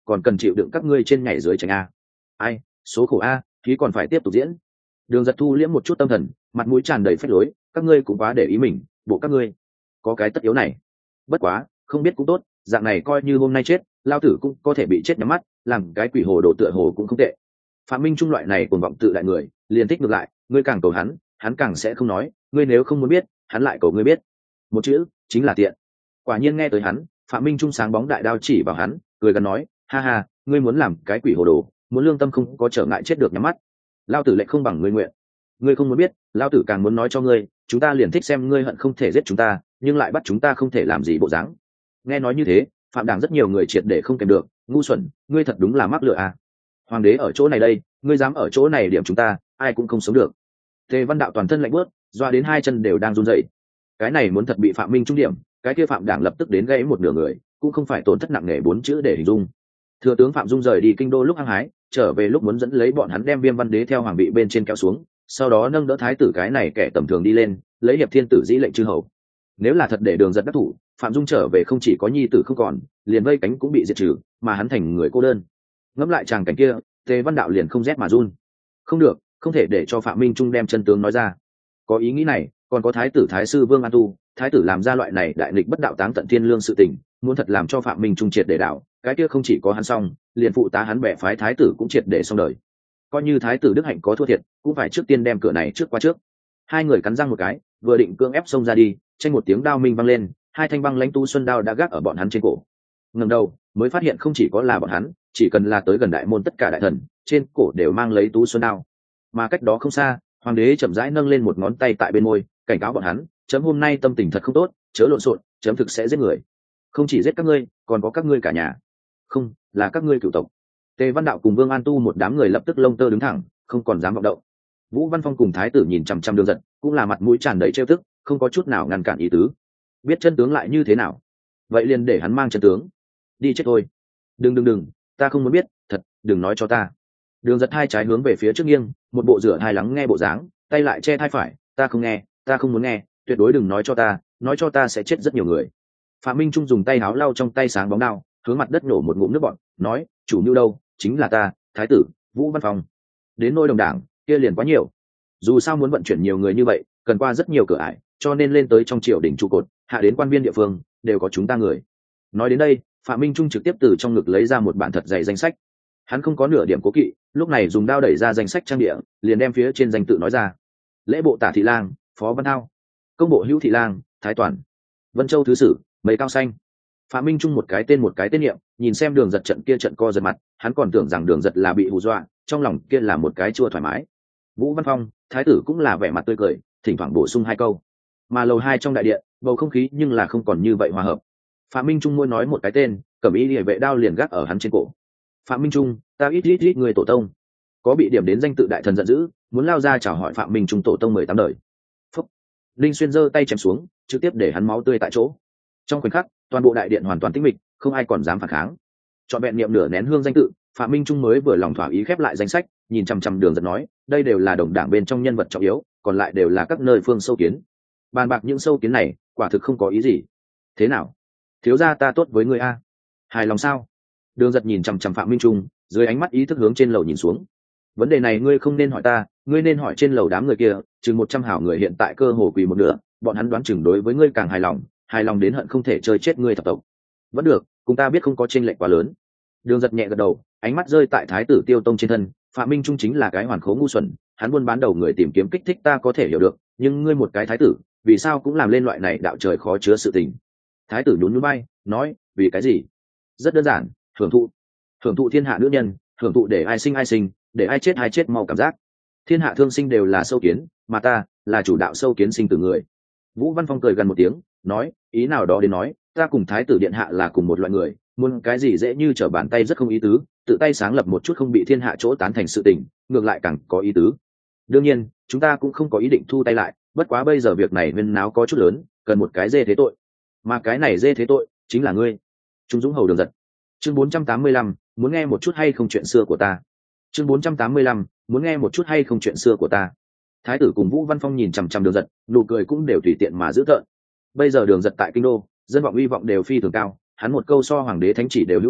còn cần chịu đựng các ngươi trên nhảy dưới tránh a. Ai, số khổ a, khí còn phải tiếp tục diễn. Đường Giật thu liễm một chút tâm thần, mặt mũi tràn đầy phách lối, các ngươi cũng quá để ý mình, bộ các ngươi có cái tất yếu này. Bất quá, không biết cũng tốt, dạng này coi như hôm nay chết, lao tử cũng có thể bị chết nhắm mắt, làm cái quỷ hồ đồ tựa hồ cũng không tệ. Phạm Minh Trung loại này cuồng vọng tự đại người, liền thích ngược lại, ngươi càng cầu hắn, hắn càng sẽ không nói, ngươi nếu không muốn biết, hắn lại cầu ngươi biết. Một chữ, chính là tiện. Quả nhiên nghe tới hắn, Phạm Minh Trung sáng bóng đại đao chỉ vào hắn, cười gần nói, ha ha, ngươi muốn làm cái quỷ hồ đồ, muốn lương tâm không có trở ngại chết được nhắm mắt. Lao tử lại không bằng ngươi nguyện. Ngươi không muốn biết, lao tử càng muốn nói cho ngươi, chúng ta liền thích xem ngươi hận không thể giết chúng ta, nhưng lại bắt chúng ta không thể làm gì bộ dáng. Nghe nói như thế, Phạm Đảng rất nhiều người triệt để không kèm được, ngu xuẩn, ngươi thật đúng là mắc lừa à. Hoàng đế ở chỗ này đây, ngươi dám ở chỗ này điểm chúng ta, ai cũng không sống được. Tề Văn Đạo toàn thân lạnh bớt, doa đến hai chân đều đang run rẩy. Cái này muốn thật bị Phạm Minh Trung điểm, cái kia Phạm Đảng lập tức đến gãy một nửa người, cũng không phải tổn thất nặng nề bốn chữ để hình dung. Thừa tướng Phạm Dung rời đi kinh đô lúc hăng hái, trở về lúc muốn dẫn lấy bọn hắn đem Viêm Văn Đế theo hoàng vị bên trên kéo xuống, sau đó nâng đỡ thái tử cái này kẻ tầm thường đi lên, lấy hiệp thiên tử dĩ lệnh chư hầu. Nếu là thật để Đường Giật đắc thủ, Phạm Dung trở về không chỉ có nhi tử không còn, liền vây cánh cũng bị diệt trừ, mà hắn thành người cô đơn. Ngẫm lại chàng cảnh kia, Tề Văn Đạo liền không rét mà run. Không được, không thể để cho Phạm Minh Trung đem chân tướng nói ra. Có ý nghĩ này, còn có thái tử thái sư Vương An Tu, thái tử làm ra loại này đại nghịch bất đạo táng tận thiên lương sự tình, muốn thật làm cho Phạm Minh Trung triệt để đạo, cái kia không chỉ có hắn xong, liền phụ tá hắn bè phái thái tử cũng triệt để xong đời. Coi như thái tử Đức Hạnh có thua thiệt, cũng phải trước tiên đem cửa này trước qua trước. Hai người cắn răng một cái, vừa định cưỡng ép xông ra đi, tranh một tiếng đao minh vang lên, hai thanh băng lãnh tu xuân đao đã gác ở bọn hắn trên cổ. Ngẩng đầu, mới phát hiện không chỉ có là bọn hắn, chỉ cần là tới gần đại môn tất cả đại thần, trên cổ đều mang lấy tú xuân đao. Mà cách đó không xa, hoàng đế chậm rãi nâng lên một ngón tay tại bên môi, cảnh cáo bọn hắn, chấm hôm nay tâm tình thật không tốt, chớ lộn xộn, chấm thực sẽ giết người. Không chỉ giết các ngươi, còn có các ngươi cả nhà. Không, là các ngươi cửu tộc. Tề Văn Đạo cùng Vương An Tu một đám người lập tức lông tơ đứng thẳng, không còn dám vọng động. Vũ Văn Phong cùng thái tử nhìn chằm chằm Đường Giật, cũng là mặt mũi tràn đầy trêu tức, không có chút nào ngăn cản ý tứ. Biết chân tướng lại như thế nào? Vậy liền để hắn mang chân tướng. Đi chết thôi. Đừng đừng đừng, ta không muốn biết, thật, đừng nói cho ta. Đường Giật hai trái hướng về phía trước nghiêng, một bộ rửa hai lắng nghe bộ dáng, tay lại che thai phải, ta không nghe, ta không muốn nghe, tuyệt đối đừng nói cho ta, nói cho ta sẽ chết rất nhiều người. Phạm Minh Trung dùng tay háo lau trong tay sáng bóng đao, hướng mặt đất nổ một ngụm nước bọt, nói, chủ mưu đâu, chính là ta, thái tử Vũ Văn Phong. Đến nôi đồng đảng kia liền quá nhiều, dù sao muốn vận chuyển nhiều người như vậy, cần qua rất nhiều cửa ải, cho nên lên tới trong triều đình trụ cột, hạ đến quan viên địa phương, đều có chúng ta người. Nói đến đây, Phạm Minh Trung trực tiếp từ trong ngực lấy ra một bản thật dày danh sách. Hắn không có nửa điểm cố kỵ, lúc này dùng đao đẩy ra danh sách trang địa, liền đem phía trên danh tự nói ra. Lễ bộ tả thị lang, Phó Văn Thao; công bộ hữu thị lang, Thái Toàn; Vân Châu thứ sử, Mấy Cao Xanh. Phạm Minh Trung một cái tên một cái tên niệm, nhìn xem Đường Giật trận kia trận co giật mặt, hắn còn tưởng rằng Đường Giật là bị hù dọa, trong lòng kia là một cái chua thoải mái. Vũ Văn Phong, thái tử cũng là vẻ mặt tươi cười, thỉnh thoảng bổ sung hai câu. Mà lầu hai trong đại điện, bầu không khí nhưng là không còn như vậy hòa hợp. Phạm Minh Trung mỗi nói một cái tên, cẩm y liề vệ đao liền gác ở hắn trên cổ. Phạm Minh Trung, ta ít ít ít người tổ tông. Có bị điểm đến danh tự đại thần giận dữ, muốn lao ra chào hỏi Phạm Minh Trung tổ tông mười tám đời. Phúc. Linh Xuyên giơ tay chém xuống, trực tiếp để hắn máu tươi tại chỗ. Trong khoảnh khắc, toàn bộ đại điện hoàn toàn tĩnh mịch, không ai còn dám phản kháng. Chọn vẹn niệm nửa nén hương danh tự, Phạm Minh Trung mới vừa lòng thỏa ý khép lại danh sách, nhìn chằm chằm Đường Giật nói, đây đều là đồng đảng bên trong nhân vật trọng yếu, còn lại đều là các nơi phương sâu kiến. Bàn bạc những sâu kiến này, quả thực không có ý gì. Thế nào? Thiếu gia ta tốt với ngươi a? Hài lòng sao? Đường Giật nhìn chằm chằm Phạm Minh Trung, dưới ánh mắt ý thức hướng trên lầu nhìn xuống. Vấn đề này ngươi không nên hỏi ta, ngươi nên hỏi trên lầu đám người kia, chừng một trăm hảo người hiện tại cơ hồ quỳ một nửa, bọn hắn đoán chừng đối với ngươi càng hài lòng, hài lòng đến hận không thể chơi chết ngươi thập tộc. Vẫn được, cùng ta biết không có chênh lệch quá lớn. Đường Giật nhẹ gật đầu, ánh mắt rơi tại thái tử Tiêu Tông trên thân. Phạm Minh Trung chính là cái hoàn khố ngu xuẩn, hắn buôn bán đầu người tìm kiếm kích thích ta có thể hiểu được, nhưng ngươi một cái thái tử, vì sao cũng làm lên loại này đạo trời khó chứa sự tình. Thái tử nhún nhún vai, nói, vì cái gì? Rất đơn giản, hưởng thụ. Hưởng thụ thiên hạ nữ nhân, hưởng thụ để ai sinh ai sinh, để ai chết ai chết mau cảm giác. Thiên hạ thương sinh đều là sâu kiến, mà ta là chủ đạo sâu kiến sinh từ người. Vũ Văn Phong cười gần một tiếng, nói, ý nào đó đến nói, ta cùng thái tử điện hạ là cùng một loại người, muốn cái gì dễ như trở bàn tay rất không ý tứ, tự tay sáng lập một chút không bị thiên hạ chỗ tán thành sự tình, ngược lại càng có ý tứ. Đương nhiên, chúng ta cũng không có ý định thu tay lại, bất quá bây giờ việc này huyên náo có chút lớn, cần một cái dê thế tội. Mà cái này dê thế tội, chính là ngươi. Trung Dũng Hầu Đường Giật. Chương bốn trăm tám mươi lăm, muốn nghe một chút hay không chuyện xưa của ta. Chương bốn trăm tám mươi lăm, muốn nghe một chút hay không chuyện xưa của ta. Thái tử cùng Vũ Văn Phong nhìn chằm chằm Đường Giật, nụ cười cũng đều tùy tiện mà giữ tợn. Bây giờ Đường Giật tại kinh đô, dân vọng uy vọng đều phi thường cao, hắn một câu so hoàng đế thánh chỉ đều hữu dụng,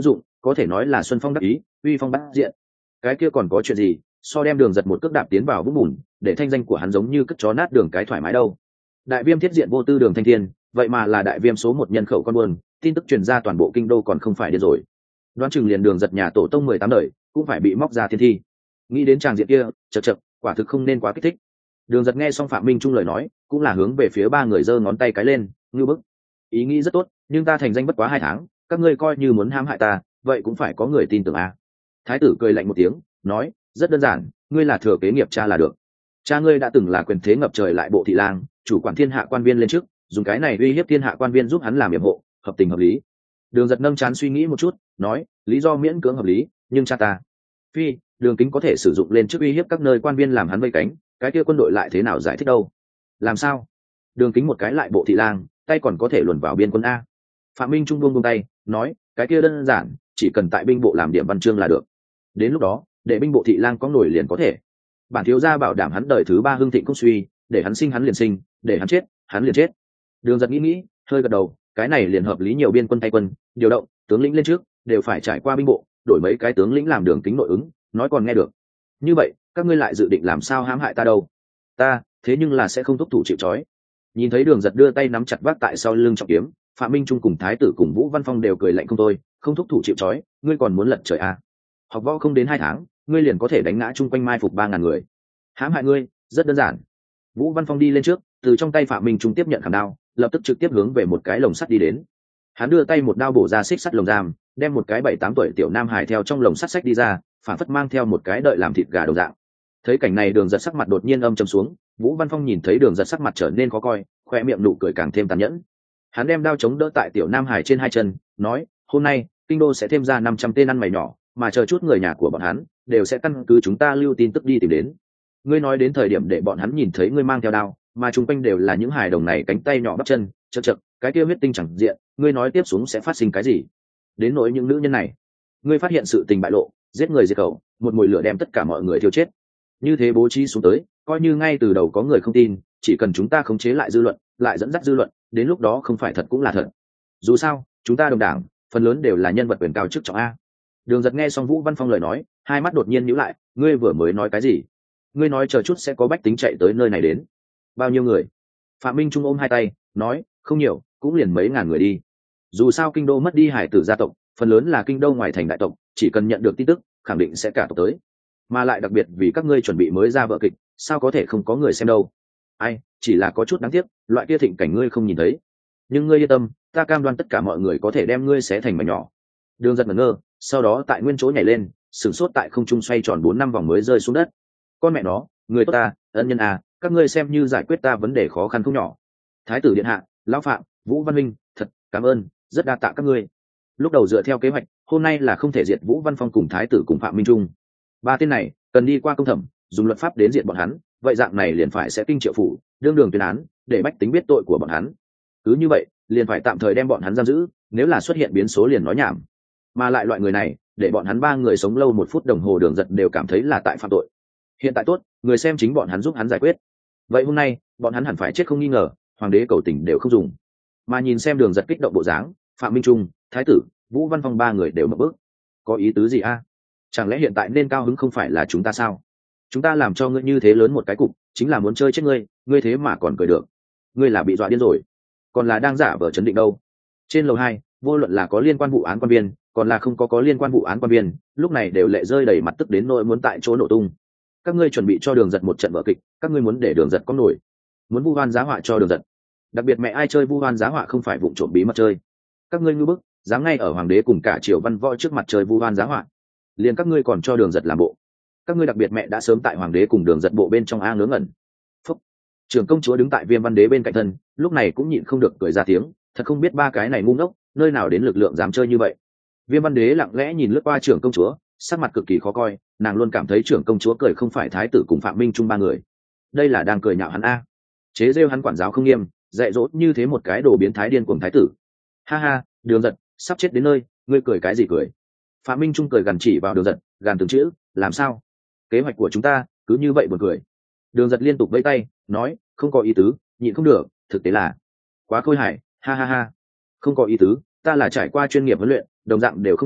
có thể nói là xuân phong đắc ý, uy phong bát diện. Cái kia còn có chuyện gì so đem Đường Giật một cước đạp tiến vào vũng bùn, để thanh danh của hắn giống như cất chó nát đường cái thoải mái đâu. Đại viêm thiết diện vô tư Đường Thanh Thiên, vậy mà là đại viêm số một nhân khẩu con buôn, tin tức truyền ra toàn bộ kinh đô còn không phải điên rồi. Đoán chừng liền Đường Giật nhà tổ tông mười tám đời cũng phải bị móc ra thiên thi. Nghĩ đến tràng diện kia, chậc chậc, quả thực không nên quá kích thích. Đường Giật nghe xong Phạm Minh Trung lời nói, cũng là hướng về phía ba người giơ ngón tay cái lên, ngưu bức. Ý nghĩ rất tốt, nhưng ta thành danh bất quá hai tháng, các ngươi coi như muốn hãm hại ta, vậy cũng phải có người tin tưởng à. Thái tử cười lạnh một tiếng, nói, rất đơn giản, ngươi là thừa kế nghiệp cha là được. Cha ngươi đã từng là quyền thế ngập trời lại bộ thị lang, chủ quản thiên hạ quan viên lên trước, dùng cái này uy hiếp thiên hạ quan viên giúp hắn làm yểm hộ, hợp tình hợp lý. Đường Giật nâng chán suy nghĩ một chút, nói, lý do miễn cưỡng hợp lý, nhưng cha ta, phi, Đường Kính có thể sử dụng lên trước uy hiếp các nơi quan viên làm hắn vây cánh, cái kia quân đội lại thế nào giải thích đâu? Làm sao? Đường Kính một cái lại bộ thị lang, tay còn có thể luồn vào biên quân a. Phạm Minh Trung buông buông tay, nói, cái kia đơn giản, chỉ cần tại binh bộ làm điểm văn chương là được. Đến lúc đó, để binh bộ thị lang có nổi liền có thể. Bản thiếu gia bảo đảm hắn đời thứ ba hưng thịnh không suy, để hắn sinh hắn liền sinh, để hắn chết, hắn liền chết. Đường Giật nghĩ nghĩ, hơi gật đầu, cái này liền hợp lý, nhiều biên quân tay quân, điều động, tướng lĩnh lên trước, đều phải trải qua binh bộ, đổi mấy cái tướng lĩnh làm Đường Kính nội ứng, nói còn nghe được. Như vậy, các ngươi lại dự định làm sao hãm hại ta đâu? Ta, thế nhưng là sẽ không thúc thủ chịu trói. Nhìn thấy Đường Giật đưa tay nắm chặt vác tại sau lưng trọng kiếm, Phạm Minh Trung cùng Thái tử cùng Vũ Văn Phong đều cười lạnh không thôi, không thúc thủ chịu trói, ngươi còn muốn lật trời à? Học võ không đến hai tháng, ngươi liền có thể đánh ngã chung quanh mai phục ba ngàn người. Hãm hại ngươi, rất đơn giản. Vũ Văn Phong đi lên trước, từ trong tay Phạm Minh Trung tiếp nhận khảm đao, lập tức trực tiếp hướng về một cái lồng sắt đi đến. Hắn đưa tay một đao bổ ra xích sắt lồng giam, đem một cái bảy tám tuổi tiểu nam hải theo trong lồng sắt sách đi ra, phản phất mang theo một cái đợi làm thịt gà đầu dạng. Thấy cảnh này, Đường Giật sắc mặt đột nhiên âm trầm xuống. Vũ Văn Phong nhìn thấy Đường Giật sắc mặt trở nên khó coi, khoe miệng nụ cười càng thêm tàn nhẫn. Hắn đem đao chống đỡ tại tiểu nam hải trên hai chân, nói, hôm nay kinh đô sẽ thêm ra năm trăm tên ăn mày nhỏ, mà chờ chút người nhà của bọn hắn đều sẽ căn cứ chúng ta lưu tin tức đi tìm đến. Ngươi nói đến thời điểm để bọn hắn nhìn thấy ngươi mang theo đao, mà chung quanh đều là những hài đồng này cánh tay nhỏ bắp chân, chật chật, cái kia huyết tinh chẳng diện, ngươi nói tiếp xuống sẽ phát sinh cái gì? Đến nỗi những nữ nhân này, ngươi phát hiện sự tình bại lộ, giết người diệt khẩu, một mùi lửa đem tất cả mọi người thiêu chết. Như thế bố trí xuống tới, coi như ngay từ đầu có người không tin, chỉ cần chúng ta khống chế lại dư luận, lại dẫn dắt dư luận, đến lúc đó không phải thật cũng là thật. Dù sao, chúng ta đồng đảng, phần lớn đều là nhân vật quyền cao chức trọng a. Đường Giật nghe xong Vũ Văn Phong lời nói, hai mắt đột nhiên nhíu lại, ngươi vừa mới nói cái gì? Ngươi nói chờ chút sẽ có bách tính chạy tới nơi này đến. Bao nhiêu người? Phạm Minh Trung ôm hai tay, nói, không nhiều, cũng liền mấy ngàn người đi. Dù sao kinh đô mất đi hải tử gia tộc, phần lớn là kinh đô ngoài thành đại tộc, chỉ cần nhận được tin tức, khẳng định sẽ cả tộc tới. Mà lại đặc biệt vì các ngươi chuẩn bị mới ra vở kịch, sao có thể không có người xem đâu? Ai, chỉ là có chút đáng tiếc, loại kia thịnh cảnh ngươi không nhìn thấy. Nhưng ngươi yên tâm, ta cam đoan tất cả mọi người có thể đem ngươi xé thành mảnh nhỏ. Đường Giật ngẩn ngơ, sau đó tại nguyên chỗ nhảy lên, sửng sốt tại không trung xoay tròn bốn năm vòng mới rơi xuống đất. Con mẹ nó, người tốt ta, ân nhân à, các ngươi xem như giải quyết ta vấn đề khó khăn không nhỏ. Thái tử điện hạ, lão Phạm, Vũ Văn Minh, thật cảm ơn, rất đa tạ các ngươi. Lúc đầu dựa theo kế hoạch, hôm nay là không thể diệt Vũ Văn Phong cùng Thái tử cùng Phạm Minh Trung. Ba tên này cần đi qua công thẩm, dùng luật pháp đến diệt bọn hắn, vậy dạng này liền phải sẽ kinh triệu phủ, đương đường tuyên án, để bách tính biết tội của bọn hắn. Cứ như vậy, liền phải tạm thời đem bọn hắn giam giữ, nếu là xuất hiện biến số liền nói nhảm. Mà lại loại người này, để bọn hắn ba người sống lâu một phút đồng hồ, Đường Giật đều cảm thấy là tại phạm tội. Hiện tại tốt, người xem chính bọn hắn giúp hắn giải quyết. Vậy hôm nay, bọn hắn hẳn phải chết không nghi ngờ, hoàng đế cầu tình đều không dùng. Mà nhìn xem Đường Giật kích động bộ dáng, Phạm Minh Trung, Thái tử, Vũ Văn Phong ba người đều mở bước. Có ý tứ gì a? Chẳng lẽ hiện tại nên cao hứng không phải là chúng ta sao? Chúng ta làm cho ngươi như thế lớn một cái cục, chính là muốn chơi chết ngươi, ngươi thế mà còn cười được. Ngươi là bị dọa điên rồi, còn là đang giả vờ chấn định đâu? Trên lầu hai, vô luận là có liên quan vụ án quan viên, còn là không có có liên quan vụ án quan viên, lúc này đều lệ rơi đầy mặt, tức đến nỗi muốn tại chỗ nổ tung. Các ngươi chuẩn bị cho Đường Giật một trận vở kịch, các ngươi muốn để Đường Giật có nổi, muốn vu oan giá họa cho Đường Giật. Đặc biệt mẹ ai chơi vu oan giá họa không phải vụng trộm bí mật chơi. Các ngươi ngu bức, dám ngay ở hoàng đế cùng cả triều văn võ trước mặt chơi vu oan giá họa, liền các ngươi còn cho Đường Giật làm bộ. Các ngươi đặc biệt mẹ đã sớm tại hoàng đế cùng Đường Giật bộ bên trong a ngớ ngẩn. Phúc. Trưởng công chúa đứng tại Viêm Văn Đế bên cạnh thân, lúc này cũng nhịn không được cười ra tiếng, thật không biết ba cái này ngu ngốc, nơi nào đến lực lượng dám chơi như vậy. Viêm Văn Đế lặng lẽ nhìn lướt qua trưởng công chúa, sắc mặt cực kỳ khó coi, nàng luôn cảm thấy trưởng công chúa cười không phải Thái tử cùng Phạm Minh Trung ba người, đây là đang cười nhạo hắn a, chế rêu hắn quản giáo không nghiêm, dạy dỗ như thế một cái đồ biến thái điên cuồng thái tử. Ha ha, Đường Giật sắp chết đến nơi, ngươi cười cái gì cười? Phạm Minh Trung cười gằn chỉ vào Đường Giật, gàn từng chữ, làm sao? Kế hoạch của chúng ta cứ như vậy buồn cười. Đường Giật liên tục vẫy tay, nói, không có ý tứ, nhịn không được, thực tế là quá khôi hài, ha ha ha. Không có ý tứ, ta là trải qua chuyên nghiệp huấn luyện, đồng dạng đều không nhỏ,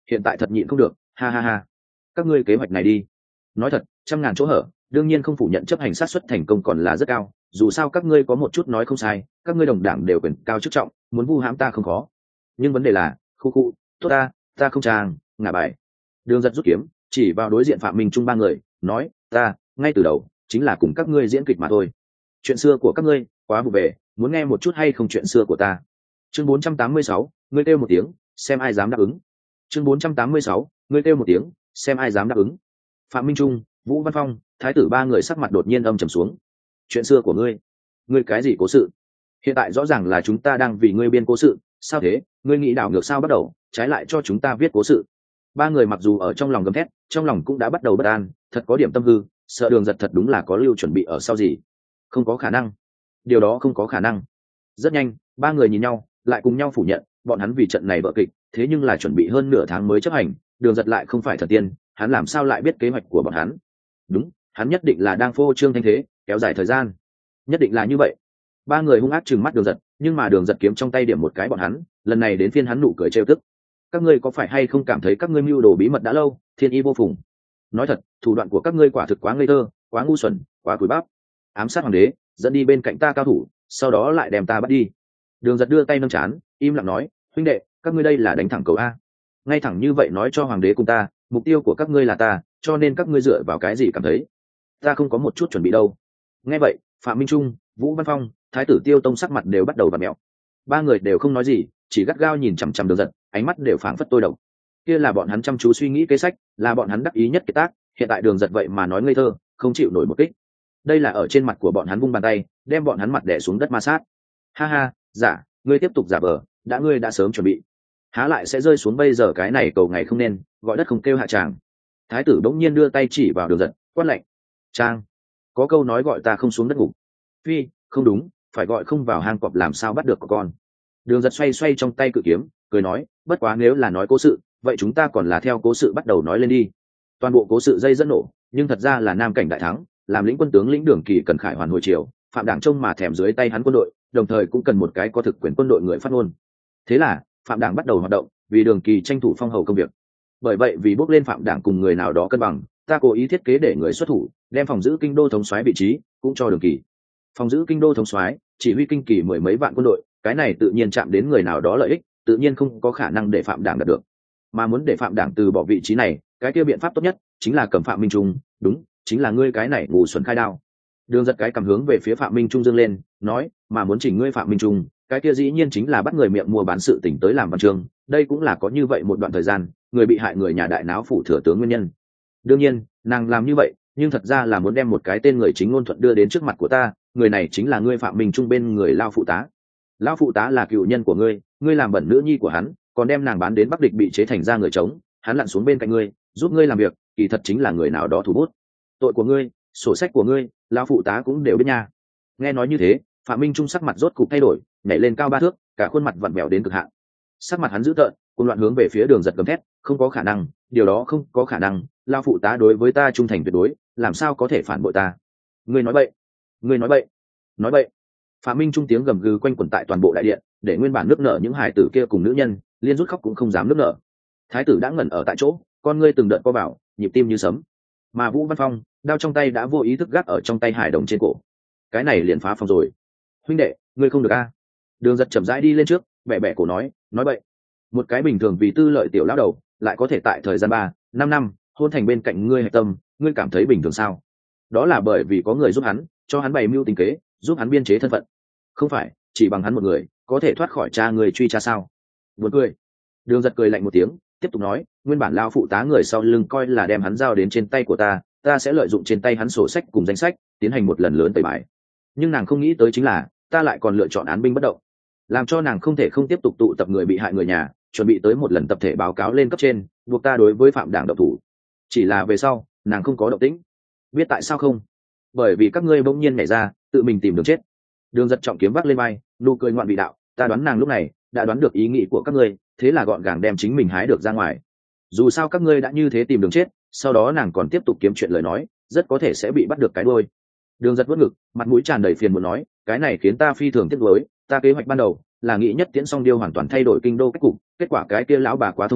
hiện tại thật nhịn không được, ha ha ha. Các ngươi kế hoạch này đi. Nói thật, trăm ngàn chỗ hở, đương nhiên không phủ nhận chấp hành sát suất thành công còn là rất cao, dù sao các ngươi có một chút nói không sai, các ngươi đồng đảng đều quyền cao chức trọng, muốn vu hãm ta không khó. Nhưng vấn đề là, khu khu, tốt ta, ta không trang, ngả bài. Đường Giật rút kiếm, chỉ vào đối diện Phạm Minh Trung ba người, nói, ta, ngay từ đầu, chính là cùng các ngươi diễn kịch mà thôi. Chuyện xưa của các ngươi, quá vụ về, muốn nghe một chút hay không chuyện xưa của ta. Chương bốn trăm tám mươi sáu, ngươi kêu một tiếng, xem ai dám đáp ứng. Chương bốn trăm tám mươi sáu, ngươi kêu một tiếng, xem ai dám đáp ứng. Phạm Minh Trung, Vũ Văn Phong, Thái tử ba người sắc mặt đột nhiên âm trầm xuống. Chuyện xưa của ngươi? Ngươi cái gì cố sự? Hiện tại rõ ràng là chúng ta đang vì ngươi biên cố sự, sao thế? Ngươi nghĩ đảo ngược sao bắt đầu, trái lại cho chúng ta viết cố sự. Ba người mặc dù ở trong lòng gầm thét, trong lòng cũng đã bắt đầu bất an, thật có điểm tâm hư, sợ Đường Giật thật đúng là có lưu chuẩn bị ở sau gì. Không có khả năng. Điều đó không có khả năng. Rất nhanh, ba người nhìn nhau, lại cùng nhau phủ nhận, bọn hắn vì trận này vở kịch, thế nhưng là chuẩn bị hơn nửa tháng mới chấp hành, Đường Giật lại không phải thần tiên, hắn làm sao lại biết kế hoạch của bọn hắn? Đúng, hắn nhất định là đang phô trương thanh thế, kéo dài thời gian. Nhất định là như vậy. Ba người hung ác trừng mắt Đường Giật, nhưng mà Đường Giật kiếm trong tay điểm một cái bọn hắn, lần này đến phiên hắn nụ cười trêu tức. Các ngươi có phải hay không cảm thấy các ngươi mưu đồ bí mật đã lâu, thiên y vô phùng? Nói thật, thủ đoạn của các ngươi quả thực quá ngây thơ, quá ngu xuẩn, quá cùi bắp. Ám sát hoàng đế, dẫn đi bên cạnh ta cao thủ, sau đó lại đem ta bắt đi. Đường Giật đưa tay nâng chán, im lặng nói, huynh đệ, các ngươi đây là đánh thẳng cầu a. Ngay thẳng như vậy nói cho hoàng đế cùng ta, mục tiêu của các ngươi là ta, cho nên các ngươi dựa vào cái gì cảm thấy ta không có một chút chuẩn bị đâu? Nghe vậy, Phạm Minh Trung, Vũ Văn Phong, Thái tử Tiêu Tông sắc mặt đều bắt đầu vặn mèo. Ba người đều không nói gì, chỉ gắt gao nhìn chằm chằm Đường Giật, ánh mắt đều phảng phất tôi độc. Kia là bọn hắn chăm chú suy nghĩ kế sách, là bọn hắn đắc ý nhất kế tác, hiện tại Đường Giật vậy mà nói ngây thơ, không chịu nổi một kích. Đây là ở trên mặt của bọn hắn vung bàn tay, đem bọn hắn mặt đè xuống đất ma sát. Ha ha, giả, ngươi tiếp tục giả vờ, đã ngươi đã sớm chuẩn bị, há lại sẽ rơi xuống bây giờ cái này cầu ngày không nên, gọi đất không kêu hạ tràng. Thái tử bỗng nhiên đưa tay chỉ vào Đường Giật, quát lạnh, trang, có câu nói gọi ta không xuống đất ngục. Phi, không đúng, phải gọi không vào hang cọp làm sao bắt được con. Đường Giật xoay xoay trong tay cự kiếm, cười nói, bất quá nếu là nói cố sự, vậy chúng ta còn là theo cố sự bắt đầu nói lên đi. Toàn bộ cố sự dây dẫn nổ, nhưng thật ra là Nam Cảnh đại thắng, làm lĩnh quân tướng lĩnh Đường Kỳ cần khải hoàn hồi chiều, Phạm Đảng trông mà thèm dưới tay hắn quân đội, đồng thời cũng cần một cái có thực quyền quân đội người phát ngôn. Thế là Phạm Đảng bắt đầu hoạt động, vì Đường Kỳ tranh thủ phong hầu công việc. Bởi vậy vì bước lên Phạm Đảng cùng người nào đó cân bằng, ta cố ý thiết kế để người xuất thủ, đem phòng giữ kinh đô thống soái vị trí cũng cho Đường Kỳ. Phòng giữ kinh đô thống soái chỉ huy kinh kỳ mười mấy vạn quân đội, cái này tự nhiên chạm đến người nào đó lợi ích, tự nhiên không có khả năng để Phạm Đảng đạt được. Mà muốn để Phạm Đảng từ bỏ vị trí này, cái kia biện pháp tốt nhất chính là cầm Phạm Minh Trung, đúng, chính là ngươi cái này ngu xuẩn khai đao. Đường Giật cái cầm hướng về phía Phạm Minh Trung dương lên, nói, mà muốn chỉnh ngươi Phạm Minh Trung, cái kia dĩ nhiên chính là bắt người miệng mua bán sự tình tới làm văn chương, đây cũng là có như vậy một đoạn thời gian, người bị hại người nhà đại náo phủ thừa tướng nguyên nhân. Đương nhiên, nàng làm như vậy, nhưng thật ra là muốn đem một cái tên người chính ngôn thuận đưa đến trước mặt của ta, người này chính là ngươi Phạm Minh Trung bên người lao phụ tá. Lao phụ tá là cựu nhân của ngươi, ngươi làm bẩn nữ nhi của hắn, còn đem nàng bán đến Bắc Địch bị chế thành ra người chống, hắn lặn xuống bên cạnh ngươi, giúp ngươi làm việc, kỳ thật chính là người nào đó thủ bút. Tội của ngươi, sổ sách của ngươi, lao phụ tá cũng đều biết nha. Nghe nói như thế, Phạm Minh Trung sắc mặt rốt cục thay đổi, nhảy lên cao ba thước, cả khuôn mặt vặn vẹo đến cực hạn. Sắc mặt hắn dữ tợn, cuồng loạn hướng về phía Đường Giật gầm thét, không có khả năng, điều đó không có khả năng, lao phụ tá đối với ta trung thành tuyệt đối, làm sao có thể phản bội ta? Ngươi nói bậy, ngươi nói bậy, nói bậy. Phạm Minh Trung tiếng gầm gừ quanh quẩn tại toàn bộ đại điện, để nguyên bản nước nở những hải tử kia cùng nữ nhân liên rút khóc cũng không dám nước nở. Thái tử đã ngẩn ở tại chỗ, con ngươi từng đợt co vào, nhịp tim như sấm. Mà Vũ Văn Phong, đao trong tay đã vô ý thức gác ở trong tay hải đồng trên cổ. Cái này liền phá phòng rồi. Huynh đệ, ngươi không được a. Đường Giật chậm rãi đi lên trước, bẻ bẻ cổ nói, nói bậy. Một cái bình thường vì tư lợi tiểu lão đầu, lại có thể tại thời gian ba, năm năm hôn thành bên cạnh ngươi hạch tâm, ngươi cảm thấy bình thường sao? Đó là bởi vì có người giúp hắn, cho hắn bày mưu tính kế, giúp hắn biên chế thân phận. Không phải chỉ bằng hắn một người có thể thoát khỏi cha người truy tra sao? Buồn cười. Đường Giật cười lạnh một tiếng, tiếp tục nói, nguyên bản lao phụ tá người sau lưng coi là đem hắn giao đến trên tay của ta, ta sẽ lợi dụng trên tay hắn sổ sách cùng danh sách, tiến hành một lần lớn tẩy bài. Nhưng nàng không nghĩ tới chính là, ta lại còn lựa chọn án binh bất động, làm cho nàng không thể không tiếp tục tụ tập người bị hại người nhà, chuẩn bị tới một lần tập thể báo cáo lên cấp trên, buộc ta đối với Phạm Đảng động thủ. Chỉ là về sau, nàng không có động tĩnh. Biết tại sao không? Bởi vì các ngươi bỗng nhiên nhảy ra, tự mình tìm đường chết. Đường Giật trọng kiếm vác lên vai, nụ cười ngoạn vị đạo, ta đoán nàng lúc này đã đoán được ý nghĩ của các ngươi, thế là gọn gàng đem chính mình hái được ra ngoài. Dù sao các ngươi đã như thế tìm đường chết, sau đó nàng còn tiếp tục kiếm chuyện lời nói, rất có thể sẽ bị bắt được cái đuôi. Đường Giật vớt ngực, mặt mũi tràn đầy phiền muốn nói, cái này khiến ta phi thường tiếc nuối, ta kế hoạch ban đầu là nghĩ nhất tiễn song điêu hoàn toàn thay đổi kinh đô cách cục, kết quả cái kia lão bà quá thông minh,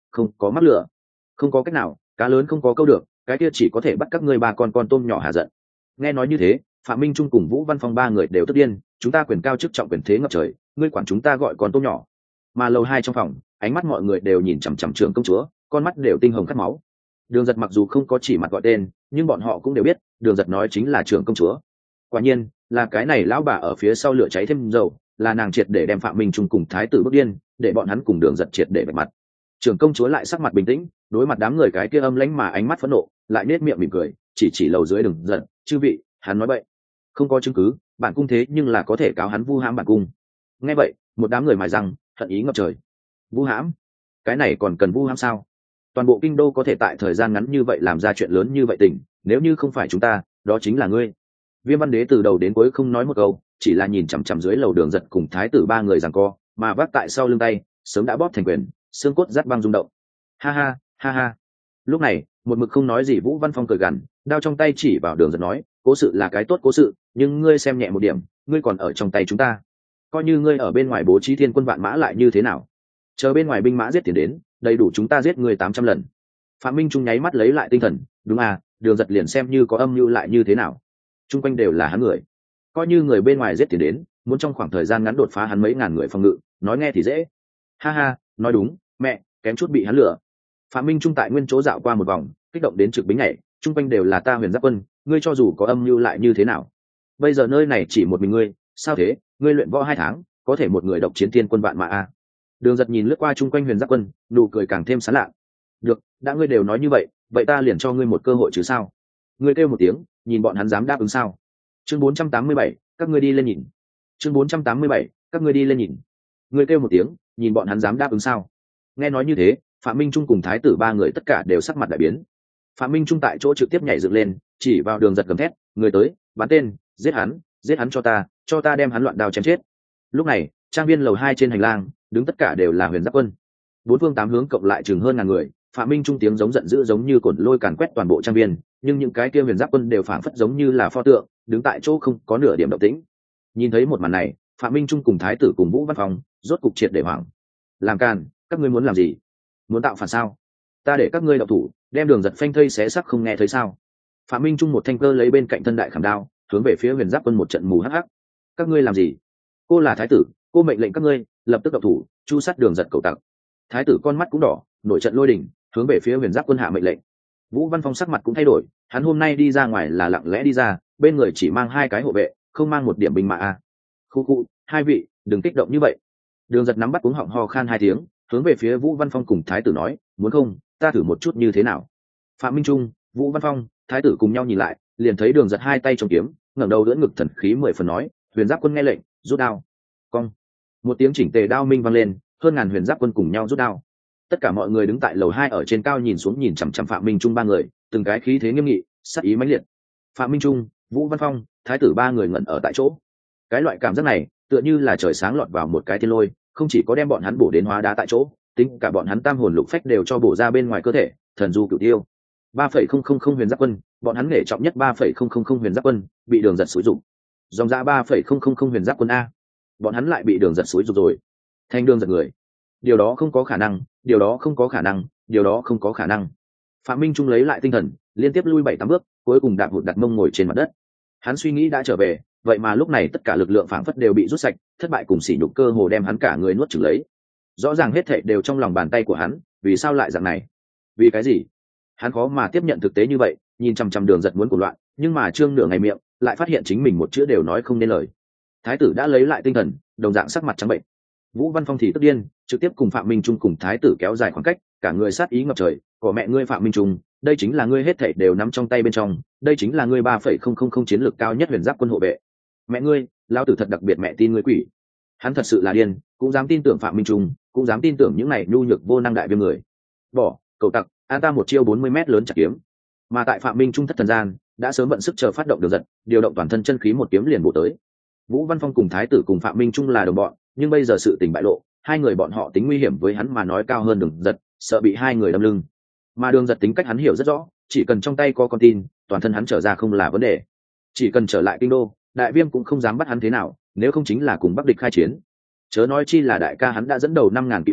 không có mắc lửa. Không có cách nào, cá lớn không có câu được, cái kia chỉ có thể bắt các ngươi ba con con tôm nhỏ hạ giận. Nghe nói như thế, Phạm Minh Trung cùng Vũ Văn Phong ba người đều tức điên, chúng ta quyền cao chức trọng quyền thế ngập trời, ngươi quản chúng ta gọi con tôm nhỏ. Mà lầu hai trong phòng, ánh mắt mọi người đều nhìn chằm chằm trưởng công chúa, con mắt đều tinh hồng khát máu. Đường Giật mặc dù không có chỉ mặt gọi tên, nhưng bọn họ cũng đều biết, Đường Giật nói chính là trưởng công chúa. Quả nhiên, là cái này lão bà ở phía sau lửa cháy thêm dầu, là nàng triệt để đem Phạm Minh Trung cùng thái tử bước điên, để bọn hắn cùng Đường Giật triệt để bạch mặt. Trưởng công chúa lại sắc mặt bình tĩnh, đối mặt đám người cái kia âm lãnh mà ánh mắt phẫn nộ, lại nết miệng mỉm cười, chỉ chỉ lầu dưới Đường Giật, chư vị, hắn nói bậy, không có chứng cứ, bản cung thế nhưng là có thể cáo hắn vu hãm bản cung. Nghe vậy, một đám người mài răng, hận ý ngập trời. Vu hãm? Cái này còn cần vu hãm sao? Toàn bộ kinh đô có thể tại thời gian ngắn như vậy làm ra chuyện lớn như vậy tình, nếu như không phải chúng ta, đó chính là ngươi. Viêm Văn Đế từ đầu đến cuối không nói một câu, chỉ là nhìn chằm chằm dưới lầu Đường Giật cùng thái tử ba người giằng co, mà vác tại sau lưng tay, sớm đã bóp thành quyền, xương cốt rát băng rung động. Ha ha, ha ha. Lúc này, một mực không nói gì Vũ Văn Phong cười gằn, đao trong tay chỉ vào Đường Giật nói, cố sự là cái tốt cố sự, nhưng ngươi xem nhẹ một điểm, ngươi còn ở trong tay chúng ta. Coi như ngươi ở bên ngoài bố trí thiên quân vạn mã lại như thế nào? Chờ bên ngoài binh mã giết tiền đến, đầy đủ chúng ta giết ngươi tám trăm lần. Phạm Minh Trung nháy mắt lấy lại tinh thần, đúng à, Đường Giật liền xem như có âm mưu lại như thế nào? Trung quanh đều là hắn người, coi như người bên ngoài giết tiền đến, muốn trong khoảng thời gian ngắn đột phá hắn mấy ngàn người phòng ngự, nói nghe thì dễ. Ha ha, nói đúng, mẹ, kém chút bị hắn lừa. Phạm Minh Trung tại nguyên chỗ dạo qua một vòng, kích động đến trực bính nhảy, trung quanh đều là ta Huyền Giáp Quân, ngươi cho dù có âm mưu lại như thế nào? Bây giờ nơi này chỉ một mình ngươi, sao thế? Ngươi luyện võ hai tháng, có thể một người độc chiến thiên quân vạn mã à? Đường Giật nhìn lướt qua trung quanh Huyền Giáp Quân, nụ cười càng thêm sán lạ. Được, đã ngươi đều nói như vậy, vậy ta liền cho ngươi một cơ hội chứ sao? Ngươi kêu một tiếng, nhìn bọn hắn dám đáp ứng sao? Chương bốn trăm tám mươi bảy, các ngươi đi lên nhìn. Chương bốn trăm tám mươi bảy, các ngươi đi lên nhìn. Ngươi kêu một tiếng, nhìn bọn hắn dám đáp ứng sao? Nghe nói như thế, Phạm Minh Trung cùng thái tử ba người tất cả đều sắc mặt đại biến. Phạm Minh Trung tại chỗ trực tiếp nhảy dựng lên, chỉ vào Đường Giật gầm thét, người tới, bắn tên, giết hắn, giết hắn cho ta, cho ta đem hắn loạn đao chém chết. Lúc này, trang viên lầu hai trên hành lang, đứng tất cả đều là Huyền Giáp Quân. Bốn phương tám hướng cộng lại chừng hơn ngàn người, Phạm Minh Trung tiếng giống giận dữ giống như cồn lôi càn quét toàn bộ trang viên, nhưng những cái kia Huyền Giáp Quân đều phảng phất giống như là pho tượng, đứng tại chỗ không có nửa điểm động tĩnh. Nhìn thấy một màn này, Phạm Minh Trung cùng thái tử cùng Vũ Văn Phong rốt cục triệt để hoảng. Làm càn, các ngươi muốn làm gì? Muốn tạo phản sao? Ta để các ngươi động thủ, đem Đường Giật phanh thây xé xác không nghe thấy sao? Phạm Minh Trung một thanh cơ lấy bên cạnh thân đại khảm đao, hướng về phía Huyền Giáp Quân một trận mù hắc hắc. Các ngươi làm gì? Cô là thái tử, cô mệnh lệnh các ngươi lập tức động thủ, chu sát Đường Giật cẩu tặc. Thái tử con mắt cũng đỏ, nổi trận lôi đình, hướng về phía Huyền Giáp Quân hạ mệnh lệnh. Vũ Văn Phong sắc mặt cũng thay đổi, hắn hôm nay đi ra ngoài là lặng lẽ đi ra, bên người chỉ mang hai cái hộ vệ, không mang một điểm binh mã a. Khu khu, hai vị, đừng kích động như vậy. Đường Giật nắm bắt cuống họng ho khan hai tiếng, hướng về phía Vũ Văn Phong cùng thái tử nói, muốn không, ta thử một chút như thế nào? Phạm Minh Trung, Vũ Văn Phong, thái tử cùng nhau nhìn lại, liền thấy Đường Giật hai tay trong kiếm, ngẩng đầu đỡ ngực thần khí mười phần nói, Huyền Giáp Quân nghe lệnh, rút đao. Cong. Một tiếng chỉnh tề đao minh vang lên, hơn ngàn Huyền Giáp Quân cùng nhau rút đao. Tất cả mọi người đứng tại lầu hai ở trên cao nhìn xuống nhìn chằm chằm Phạm Minh Trung ba người, từng cái khí thế nghiêm nghị, sát ý mãnh liệt. Phạm Minh Trung, Vũ Văn Phong, thái tử ba người ngẩn ở tại chỗ. Cái loại cảm giác này, tựa như là trời sáng lọt vào một cái thiên lôi, không chỉ có đem bọn hắn bổ đến hóa đá tại chỗ, tính cả bọn hắn tam hồn lục phách đều cho bổ ra bên ngoài cơ thể, thần du cửu tiêu. ba phẩy không không không Huyền Giáp Quân, bọn hắn nể trọng nhất ba phẩy không không không Huyền Giáp Quân, bị Đường Giật xúi dục. Dòng ra ba phẩy không không không Huyền Giáp Quân a. Bọn hắn lại bị Đường Giật xúi dục rồi. Thanh Đường Giật người. Điều đó không có khả năng, điều đó không có khả năng, điều đó không có khả năng. Phạm Minh Trung lấy lại tinh thần, liên tiếp lui bảy tám bước, cuối cùng đạp hụt đặt mông ngồi trên mặt đất. Hắn suy nghĩ đã trở về, vậy mà lúc này tất cả lực lượng phảng phất đều bị rút sạch, thất bại cùng sỉ nhục cơ hồ đem hắn cả người nuốt chửng lấy. Rõ ràng hết thảy đều trong lòng bàn tay của hắn, vì sao lại dạng này? Vì cái gì? Hắn khó mà tiếp nhận thực tế như vậy, nhìn chằm chằm Đường Giật muốn cuồng loạn, nhưng mà trương nửa ngày miệng, lại phát hiện chính mình một chữ đều nói không nên lời. Thái tử đã lấy lại tinh thần, đồng dạng sắc mặt trắng bệnh. Vũ Văn Phong thì tức điên, trực tiếp cùng Phạm Minh Trung cùng thái tử kéo dài khoảng cách, cả người sát ý ngập trời, của mẹ ngươi Phạm Minh Trung, đây chính là ngươi hết thảy đều nắm trong tay bên trong, đây chính là ngươi ba phẩy không không không chiến lược cao nhất Huyền Giáp Quân hộ vệ. Mẹ ngươi, lão tử thật đặc biệt mẹ tin ngươi quỷ. Hắn thật sự là điên, cũng dám tin tưởng Phạm Minh Trung, cũng dám tin tưởng những này nhu nhược vô năng đại viêm người. Bỏ, cầu tặc, an ta một chiêu bốn mươi mét lớn chặt kiếm. Mà tại Phạm Minh Trung thất thần gian, đã sớm vận sức chờ phát động Đường Giật, điều động toàn thân chân khí một kiếm liền bổ tới. Vũ Văn Phong cùng thái tử cùng Phạm Minh Trung là đồng bọn, nhưng bây giờ sự tình bại lộ, hai người bọn họ tính nguy hiểm với hắn mà nói cao hơn Đường Giật, sợ bị hai người đâm lưng. Mà Đường Giật tính cách hắn hiểu rất rõ, chỉ cần trong tay có con tin, toàn thân hắn trở ra không là vấn đề. Chỉ cần trở lại kinh đô, đại viêm cũng không dám bắt hắn thế nào, nếu không chính là cùng Bắc địch khai chiến. Chớ nói chi là đại ca hắn đã dẫn đầu năm ngàn kỵ binh,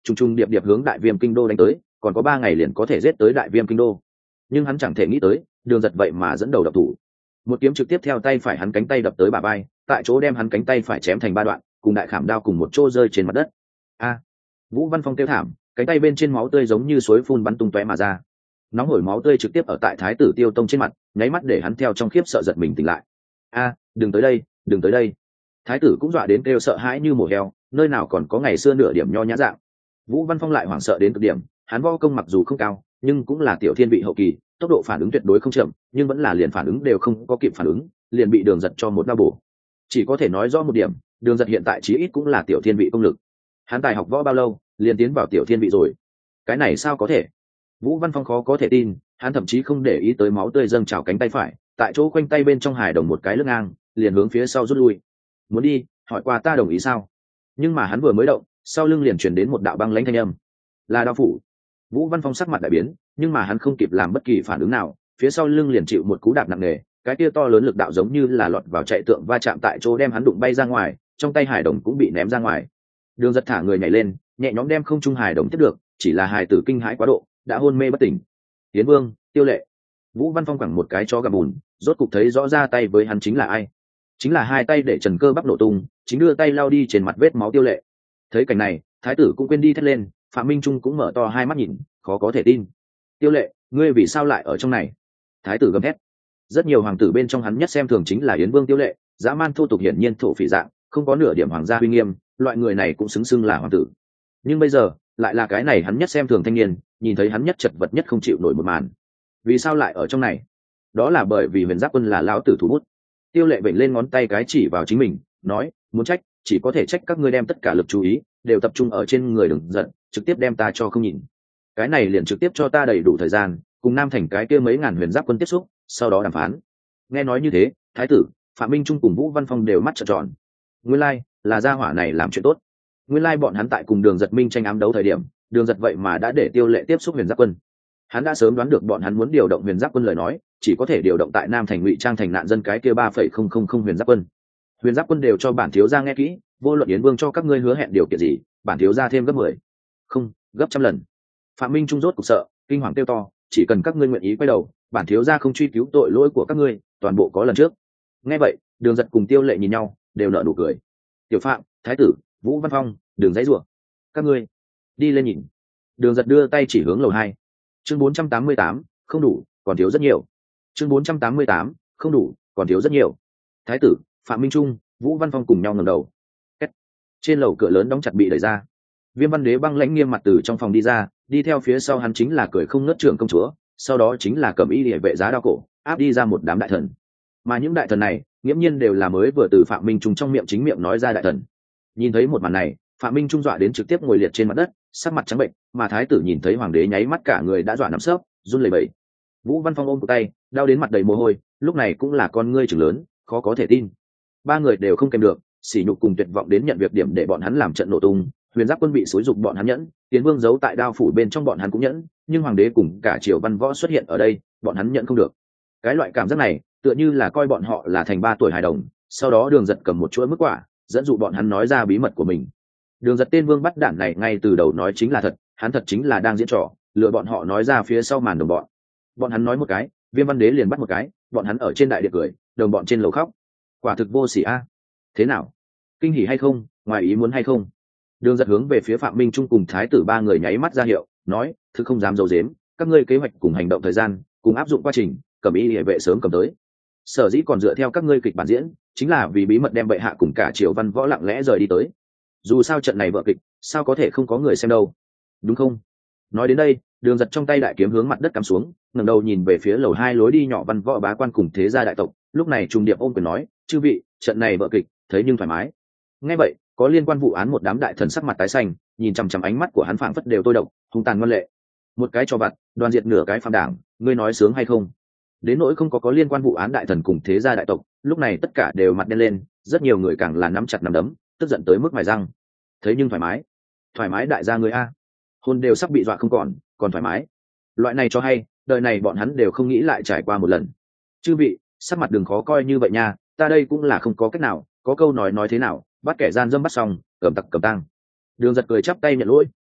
trùng trùng điệp điệp hướng đại viêm kinh đô đánh tới, còn có ba ngày liền có thể giết tới đại viêm kinh đô. Nhưng hắn chẳng thể nghĩ tới Đường Giật vậy mà dẫn đầu đập thủ, một kiếm trực tiếp theo tay phải hắn cánh tay đập tới bả vai, tại chỗ đem hắn cánh tay phải chém thành ba đoạn, cùng đại khảm đao cùng một chỗ rơi trên mặt đất. A! Vũ Văn Phong kêu thảm, cánh tay bên trên máu tươi giống như suối phun bắn tung tóe mà ra, nóng hổi máu tươi trực tiếp ở tại thái tử Tiêu Tông trên mặt, nháy mắt để hắn theo trong khiếp sợ giật mình tỉnh lại. A! Đừng tới đây, đừng tới đây! Thái tử cũng dọa đến kêu sợ hãi như mổ heo, nơi nào còn có ngày xưa nửa điểm nho nhã dạng. Vũ Văn Phong lại hoảng sợ đến cực điểm, hắn võ công mặc dù không cao, nhưng cũng là tiểu thiên vị hậu kỳ, tốc độ phản ứng tuyệt đối không chậm, nhưng vẫn là liền phản ứng đều không có kịp phản ứng, liền bị Đường Giật cho một đao bổ. Chỉ có thể nói rõ một điểm, Đường Giật hiện tại chí ít cũng là tiểu thiên vị công lực. Hắn tài học võ bao lâu, liền tiến vào tiểu thiên vị rồi? Cái này sao có thể? Vũ Văn Phong khó có thể tin, hắn thậm chí không để ý tới máu tươi dâng trào cánh tay phải, tại chỗ quanh tay bên trong hài đồng một cái lưng ngang, liền hướng phía sau rút lui. Muốn đi, hỏi qua ta đồng ý sao? Nhưng mà hắn vừa mới động, sau lưng liền truyền đến một đạo băng lãnh thanh âm. Là Đao phủ. Vũ Văn Phong sắc mặt đại biến, nhưng mà hắn không kịp làm bất kỳ phản ứng nào, phía sau lưng liền chịu một cú đạp nặng nề, cái kia to lớn lực đạo giống như là lọt vào chạy tượng va chạm tại chỗ đem hắn đụng bay ra ngoài, trong tay hải đồng cũng bị ném ra ngoài. Đường Giật thả người nhảy lên, nhẹ nhõm đem không trung hải đồng tiếp được, chỉ là hài tử kinh hãi quá độ, đã hôn mê bất tỉnh. Tiến Vương, Tiêu Lệ. Vũ Văn Phong quẳng một cái chó gặm bùn, rốt cục thấy rõ ra tay với hắn chính là ai. Chính là hai tay để Trần Cơ bắp nổ tung, chính đưa tay lau đi trên mặt vết máu Tiêu Lệ. Thấy cảnh này, thái tử cũng quên đi thét lên, Phạm Minh Trung cũng mở to hai mắt nhìn, khó có thể tin. Tiêu Lệ, ngươi vì sao lại ở trong này? Thái tử gầm hét. Rất nhiều hoàng tử bên trong hắn nhất xem thường chính là Yến Vương Tiêu Lệ, dã man thô tục hiển nhiên thổ phỉ dạng, không có nửa điểm hoàng gia uy nghiêm, loại người này cũng xứng xưng là hoàng tử. Nhưng bây giờ, lại là cái này hắn nhất xem thường thanh niên, nhìn thấy hắn nhất chật vật nhất không chịu nổi một màn. Vì sao lại ở trong này? Đó là bởi vì Huyền Giáp Quân là lão tử thủ bút. Tiêu Lệ vểnh lên ngón tay cái chỉ vào chính mình, nói, muốn trách, chỉ có thể trách các ngươi đem tất cả lực chú ý đều tập trung ở trên người Đường Giật, trực tiếp đem ta cho không nhìn. Cái này liền trực tiếp cho ta đầy đủ thời gian, cùng Nam Thành cái kia mấy ngàn Huyền Giáp Quân tiếp xúc, sau đó đàm phán. Nghe nói như thế, thái tử, Phạm Minh Trung cùng Vũ Văn Phong đều mắt trợn tròn. Nguyên lai, like, là gia hỏa này làm chuyện tốt. Nguyên lai like bọn hắn tại cùng Đường Giật minh tranh ám đấu thời điểm, Đường Giật vậy mà đã để Tiêu Lệ tiếp xúc Huyền Giáp Quân. Hắn đã sớm đoán được bọn hắn muốn điều động Huyền Giáp Quân lời nói, chỉ có thể điều động tại Nam Thành ngụy trang thành nạn dân cái kia ba phẩy không không không Huyền Giáp Quân. Huyền Giáp Quân đều cho bản thiếu gia nghe kỹ, vô luận Yến Vương cho các ngươi hứa hẹn điều kiện gì, bản thiếu gia thêm gấp mười, không, gấp trăm lần. Phạm Minh Trung rốt cục sợ, kinh hoàng kêu to, chỉ cần các ngươi nguyện ý quay đầu, bản thiếu gia không truy cứu tội lỗi của các ngươi, toàn bộ có lần trước. Nghe vậy, Đường Giật cùng Tiêu Lệ nhìn nhau, đều nở nụ cười. Tiểu Phạm, thái tử, Vũ Văn Phong, Đường dãy rủa, các ngươi đi lên nhìn. Đường Giật đưa tay chỉ hướng lầu hai. Chương bốn trăm tám mươi tám, không đủ, còn thiếu rất nhiều. Chương bốn trăm tám mươi tám, không đủ, còn thiếu rất nhiều. Thái tử, Phạm Minh Trung, Vũ Văn Phong cùng nhau ngẩng đầu. Kết. Trên lầu cửa lớn đóng chặt bị đẩy ra. Viêm Văn Đế băng lãnh nghiêm mặt từ trong phòng đi ra, đi theo phía sau hắn chính là cười không ngớt trưởng công chúa, sau đó chính là Cẩm Y Liễu vệ giá đao cổ, áp đi ra một đám đại thần. Mà những đại thần này, nghiễm nhiên đều là mới vừa từ Phạm Minh Trung trong miệng chính miệng nói ra đại thần. Nhìn thấy một màn này, Phạm Minh Trung dọa đến trực tiếp ngồi liệt trên mặt đất, sắc mặt trắng bệnh, mà thái tử nhìn thấy hoàng đế nháy mắt cả người đã dọa nằm sấp, run lẩy bẩy. Vũ Văn Phong ôm tay, đau đến mặt đầy mồ hôi, lúc này cũng là con ngươi trừng lớn, khó có thể tin. Ba người đều không kèm được, sỉ nhục cùng tuyệt vọng đến nhận việc điểm để bọn hắn làm trận nổ tung. Huyền Giáp Quân bị xúi dục bọn hắn nhẫn, Tiến Vương giấu tại đao phủ bên trong bọn hắn cũng nhẫn, nhưng hoàng đế cùng cả triều văn võ xuất hiện ở đây, bọn hắn nhẫn không được. Cái loại cảm giác này, tựa như là coi bọn họ là thành ba tuổi hài đồng, sau đó Đường Giật cầm một chuỗi mức quả, dẫn dụ bọn hắn nói ra bí mật của mình. Đường Giật tên vương bắt đản này ngay từ đầu nói chính là thật, hắn thật chính là đang diễn trò, lừa bọn họ nói ra phía sau màn đồng bọn. Bọn hắn nói một cái, Viêm Văn Đế liền bắt một cái, bọn hắn ở trên đại điện cười, đồng bọn trên lầu khóc. Quả thực vô sỉ a. Thế nào? Kinh hỉ hay không, ngoài ý muốn hay không? Đường Giật hướng về phía Phạm Minh Trung cùng thái tử ba người nháy mắt ra hiệu, nói, thực không dám giấu giếm, các ngươi kế hoạch cùng hành động thời gian, cùng áp dụng quá trình, Cẩm Y Liễu vệ sớm cầm tới. Sở dĩ còn dựa theo các ngươi kịch bản diễn, chính là vì bí mật đem bệ hạ cùng cả triều văn võ lặng lẽ rời đi tới. Dù sao trận này vở kịch, sao có thể không có người xem đâu, đúng không? Nói đến đây, Đường Giật trong tay đại kiếm hướng mặt đất cắm xuống, ngẩng đầu nhìn về phía lầu hai lối đi nhỏ văn võ bá quan cùng thế gia đại tộc, lúc này trùng điệp ôm quyền nói, chư vị, trận này vở kịch, thấy nhưng thoải mái. Nghe vậy, có liên quan vụ án một đám đại thần sắc mặt tái xanh, nhìn chằm chằm ánh mắt của hắn phảng phất đều tôi độc, hung tàn ngoan lệ. Một cái cho vặt, đoàn diệt nửa cái phàm đảng, ngươi nói sướng hay không? Đến nỗi không có có liên quan vụ án đại thần cùng thế gia đại tộc, lúc này tất cả đều mặt đen lên, rất nhiều người càng là nắm chặt nắm đấm, tức giận tới mức mài răng. Thấy nhưng thoải mái, thoải mái đại gia người a, hôn đều sắp bị dọa không còn, còn thoải mái. Loại này cho hay, đời này bọn hắn đều không nghĩ lại trải qua một lần. Chư vị, sắc mặt đừng khó coi như vậy nha, ta đây cũng là không có cách nào, có câu nói nói thế nào, bắt kẻ gian dâm bắt xong, cầm tặc cầm tăng. Đường Giật cười chắp tay nhận lỗi,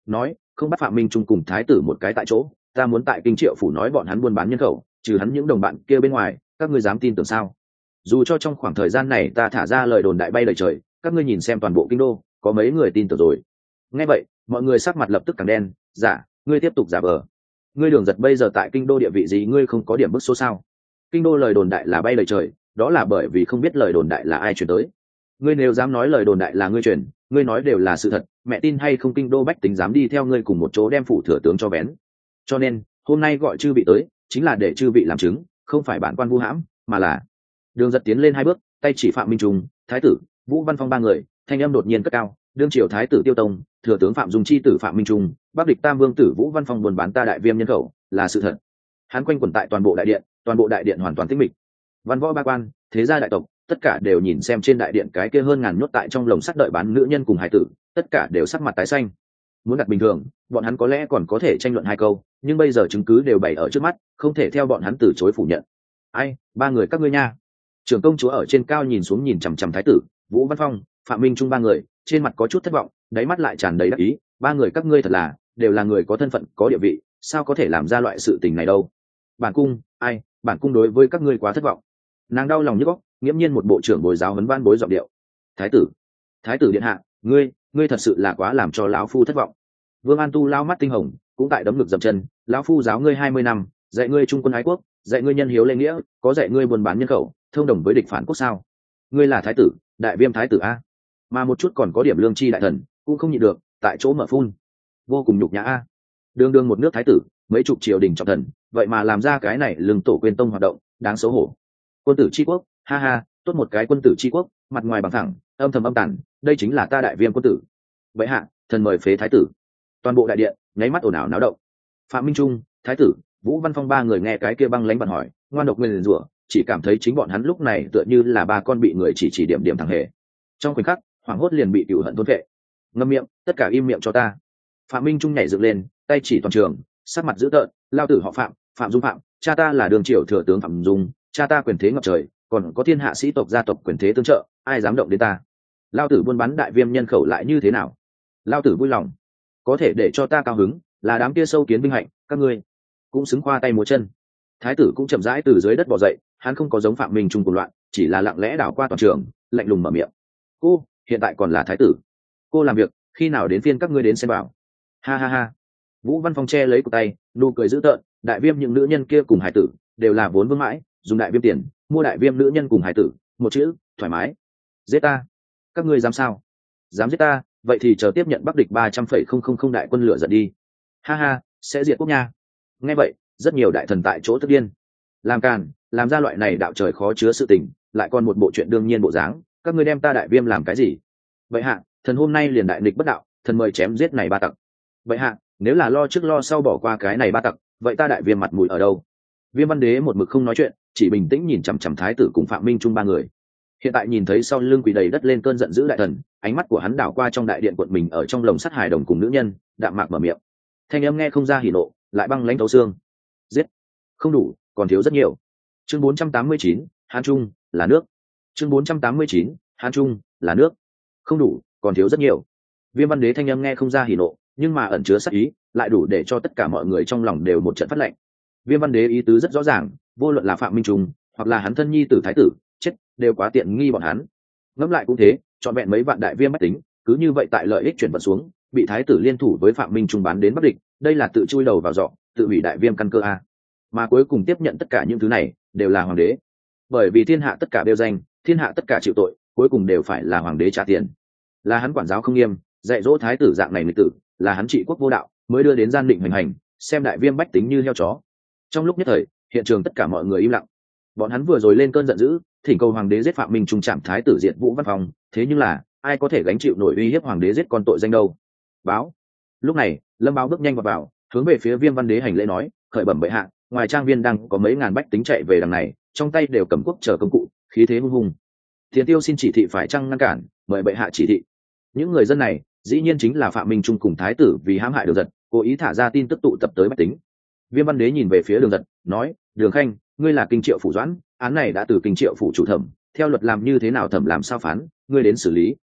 nói không bắt phạm minh trung cùng thái tử một cái tại chỗ, ta muốn tại kinh triệu phủ nói bọn hắn buôn bán nhân khẩu, trừ hắn những đồng bạn kia bên ngoài, các ngươi dám tin tưởng sao? Dù cho trong khoảng thời gian này ta thả ra lời đồn đại bay lời trời, các ngươi nhìn xem toàn bộ kinh đô có mấy người tin tưởng rồi? Nghe vậy mọi người sắc mặt lập tức càng đen. Giả, ngươi tiếp tục giả vờ. Ngươi Đường Giật bây giờ tại kinh đô địa vị gì, ngươi không có điểm bức số sao? Kinh đô lời đồn đại là bay lời trời, đó là bởi vì không biết lời đồn đại là ai truyền tới. Ngươi nếu dám nói lời đồn đại là ngươi truyền, ngươi nói đều là sự thật, mẹ tin hay không kinh đô bách tính dám đi theo ngươi cùng một chỗ đem phủ thừa tướng cho bén. Cho nên hôm nay gọi chư vị tới chính là để chư vị làm chứng, không phải bản quan vu hãm, mà là. Đường Giật tiến lên hai bước, tay chỉ Phạm Minh Trung, thái tử Vũ Văn Phong ba người, thanh âm đột nhiên cất cao. Đương triều thái tử Tiêu Tông, thừa tướng Phạm Dung chi tử Phạm Minh Trung, bắc địch tam vương tử Vũ Văn Phong buôn bán ta đại viêm nhân khẩu, là sự thật. Hắn quanh quẩn tại toàn bộ đại điện, toàn bộ đại điện hoàn toàn tĩnh mịch. Văn võ ba quan, thế gia đại tộc, tất cả đều nhìn xem trên đại điện cái kia hơn ngàn nhốt tại trong lồng sắt đợi bán nữ nhân cùng hải tử, tất cả đều sắc mặt tái xanh. Muốn đặt bình thường, bọn hắn có lẽ còn có thể tranh luận hai câu, nhưng bây giờ chứng cứ đều bày ở trước mắt, không thể theo bọn hắn từ chối phủ nhận. Ai, ba người các ngươi nha. Trưởng công chúa ở trên cao nhìn xuống nhìn chằm chằm thái tử Vũ Văn Phong, Phạm Minh Trung ba người, trên mặt có chút thất vọng, đáy mắt lại tràn đầy đắc ý. Ba người các ngươi thật là đều là người có thân phận có địa vị, sao có thể làm ra loại sự tình này đâu? Bản cung, ai, bản cung đối với các ngươi quá thất vọng. Nàng đau lòng nhức óc, nghiễm nhiên một bộ trưởng bồi giáo huấn văn bối giọng điệu. Thái tử, thái tử điện hạ, ngươi, ngươi thật sự là quá làm cho lão phu thất vọng. Vương An Tu lao mắt tinh hồng, cũng tại đấm ngực dậm chân. Lão phu giáo ngươi hai mươi năm, dạy ngươi trung quân ái quốc, dạy ngươi nhân hiếu lễ nghĩa, có dạy ngươi buôn bán nhân khẩu, thông đồng với địch phản quốc sao? Ngươi là thái tử, đại viêm thái tử a, mà một chút còn có điểm lương chi đại thần cũng không nhịn được, tại chỗ mở phun, vô cùng nhục nhã a. Đương đương một nước thái tử, mấy chục triều đình trọng thần, vậy mà làm ra cái này lương tổ quên tông hoạt động, đáng xấu hổ. Quân tử chi quốc, ha ha, tốt một cái quân tử chi quốc, mặt ngoài bằng thẳng, âm thầm âm tàn, đây chính là ta đại viêm quân tử. Vậy hạ, thần mời phế thái tử. Toàn bộ đại điện nháy mắt ồn ào náo động. Phạm Minh Trung, thái tử Vũ Văn Phong ba người nghe cái kia băng lãnh bật hỏi, ngoan độc nguyền rủa, chỉ cảm thấy chính bọn hắn lúc này tựa như là ba con bị người chỉ chỉ điểm điểm thẳng hề. Trong khoảnh khắc, hoảng hốt liền bị cửu hận thôn vệ. Ngậm miệng, tất cả im miệng cho ta. Phạm Minh Trung nhảy dựng lên, tay chỉ toàn trường, sắc mặt dữ tợn, lao tử họ Phạm, Phạm Dung Phạm, cha ta là đường triều thừa tướng Phạm Dung, cha ta quyền thế ngập trời, còn có thiên hạ sĩ tộc gia tộc quyền thế tương trợ, ai dám động đến ta? Lao tử buôn bán đại viêm nhân khẩu lại như thế nào? Lao tử vui lòng, có thể để cho ta cao hứng, là đám kia sâu kiến binh hạnh, các ngươi cũng xứng khoa tay múa chân. Thái tử cũng chậm rãi từ dưới đất bò dậy, hắn không có giống Phạm Minh Trung cuồng loạn, chỉ là lặng lẽ đảo qua toàn trường, lạnh lùng mở miệng. Cô, hiện tại còn là thái tử, cô làm việc, khi nào đến phiên các ngươi đến xem bảo? Ha ha ha. Vũ Văn Phong che lấy cổ tay, nụ cười dữ tợn, đại viêm những nữ nhân kia cùng hải tử đều là vốn vương mãi, dùng đại viêm tiền mua đại viêm nữ nhân cùng hải tử, một chữ, thoải mái. Giết ta. Các ngươi dám sao? Dám giết ta, vậy thì chờ tiếp nhận bắc địch ba trăm phẩy không không không đại quân lửa giận đi. Ha ha, sẽ diệt quốc nha. Nghe vậy, rất nhiều đại thần tại chỗ tức điên. Làm càn, làm ra loại này đạo trời khó chứa sự tình, lại còn một bộ chuyện đương nhiên bộ dáng, các ngươi đem ta đại viêm làm cái gì? Vậy hạ, thần hôm nay liền đại nghịch bất đạo, thần mời chém giết này ba tặc. Vậy hạ, nếu là lo trước lo sau bỏ qua cái này ba tặc, vậy ta đại viêm mặt mũi ở đâu? Viêm Văn Đế một mực không nói chuyện, chỉ bình tĩnh nhìn chằm chằm thái tử cùng Phạm Minh Trung ba người. Hiện tại nhìn thấy sau lưng quỳ đầy đất lên cơn giận dữ đại thần, ánh mắt của hắn đảo qua trong đại điện quận mình ở trong lồng sắt hài đồng cùng nữ nhân, đạm mạc mở miệng. Thanh âm nghe không ra hỉ nộ, lại băng lãnh thấu xương. Giết, không đủ, còn thiếu rất nhiều. Chương bốn trăm tám mươi chín, Hán Trung là nước. Chương bốn trăm tám mươi chín, Hán Trung là nước. Không đủ, còn thiếu rất nhiều. Viêm Văn Đế thanh âm nghe không ra hỉ nộ, nhưng mà ẩn chứa sát ý, lại đủ để cho tất cả mọi người trong lòng đều một trận phát lạnh. Viêm Văn Đế ý tứ rất rõ ràng, vô luận là Phạm Minh Trung, hoặc là hắn thân nhi tử thái tử, chết, đều quá tiện nghi bọn hắn. Ngẫm lại cũng thế, chọn vẹn mấy vạn đại viêm bách tính, cứ như vậy tại lợi ích chuyển vận xuống, bị thái tử liên thủ với Phạm Minh Trung bán đến Bắc địch, đây là tự chui đầu vào giọ, tự hủy đại viêm căn cơ a. Mà cuối cùng tiếp nhận tất cả những thứ này, đều là hoàng đế. Bởi vì thiên hạ tất cả đều danh, thiên hạ tất cả chịu tội, cuối cùng đều phải là hoàng đế trả tiền. Là hắn quản giáo không nghiêm, dạy dỗ thái tử dạng này nghịch tử, là hắn trị quốc vô đạo, mới đưa đến gian định hành hành, xem đại viêm bách tính như heo chó. Trong lúc nhất thời, hiện trường tất cả mọi người im lặng. Bọn hắn vừa rồi lên cơn giận dữ, thỉnh cầu hoàng đế giết Phạm Minh Trung chạm thái tử diện Vũ Văn Phong, thế nhưng là ai có thể gánh chịu nổi uy hiếp hoàng đế giết con tội danh đâu? Báo. Lúc này, Lâm Báo bước nhanh vào, vào hướng về phía Viêm Văn Đế hành lễ nói, khởi bẩm bệ hạ, ngoài trang viên đang có mấy ngàn bách tính chạy về đằng này, trong tay đều cầm quốc chờ công cụ, khí thế hung hùng. Thiền Tiêu xin chỉ thị phải chăng ngăn cản, mời bệ hạ chỉ thị. Những người dân này, dĩ nhiên chính là Phạm Minh Trung cùng thái tử vì hãm hại Đường Giật, cố ý thả ra tin tức tụ tập tới bách tính. Viêm Văn Đế nhìn về phía Đường Giật, nói, Đường Khanh, ngươi là kinh triệu phủ doãn, án này đã từ kinh triệu phủ chủ thẩm, theo luật làm như thế nào thẩm làm sao phán, ngươi đến xử lý.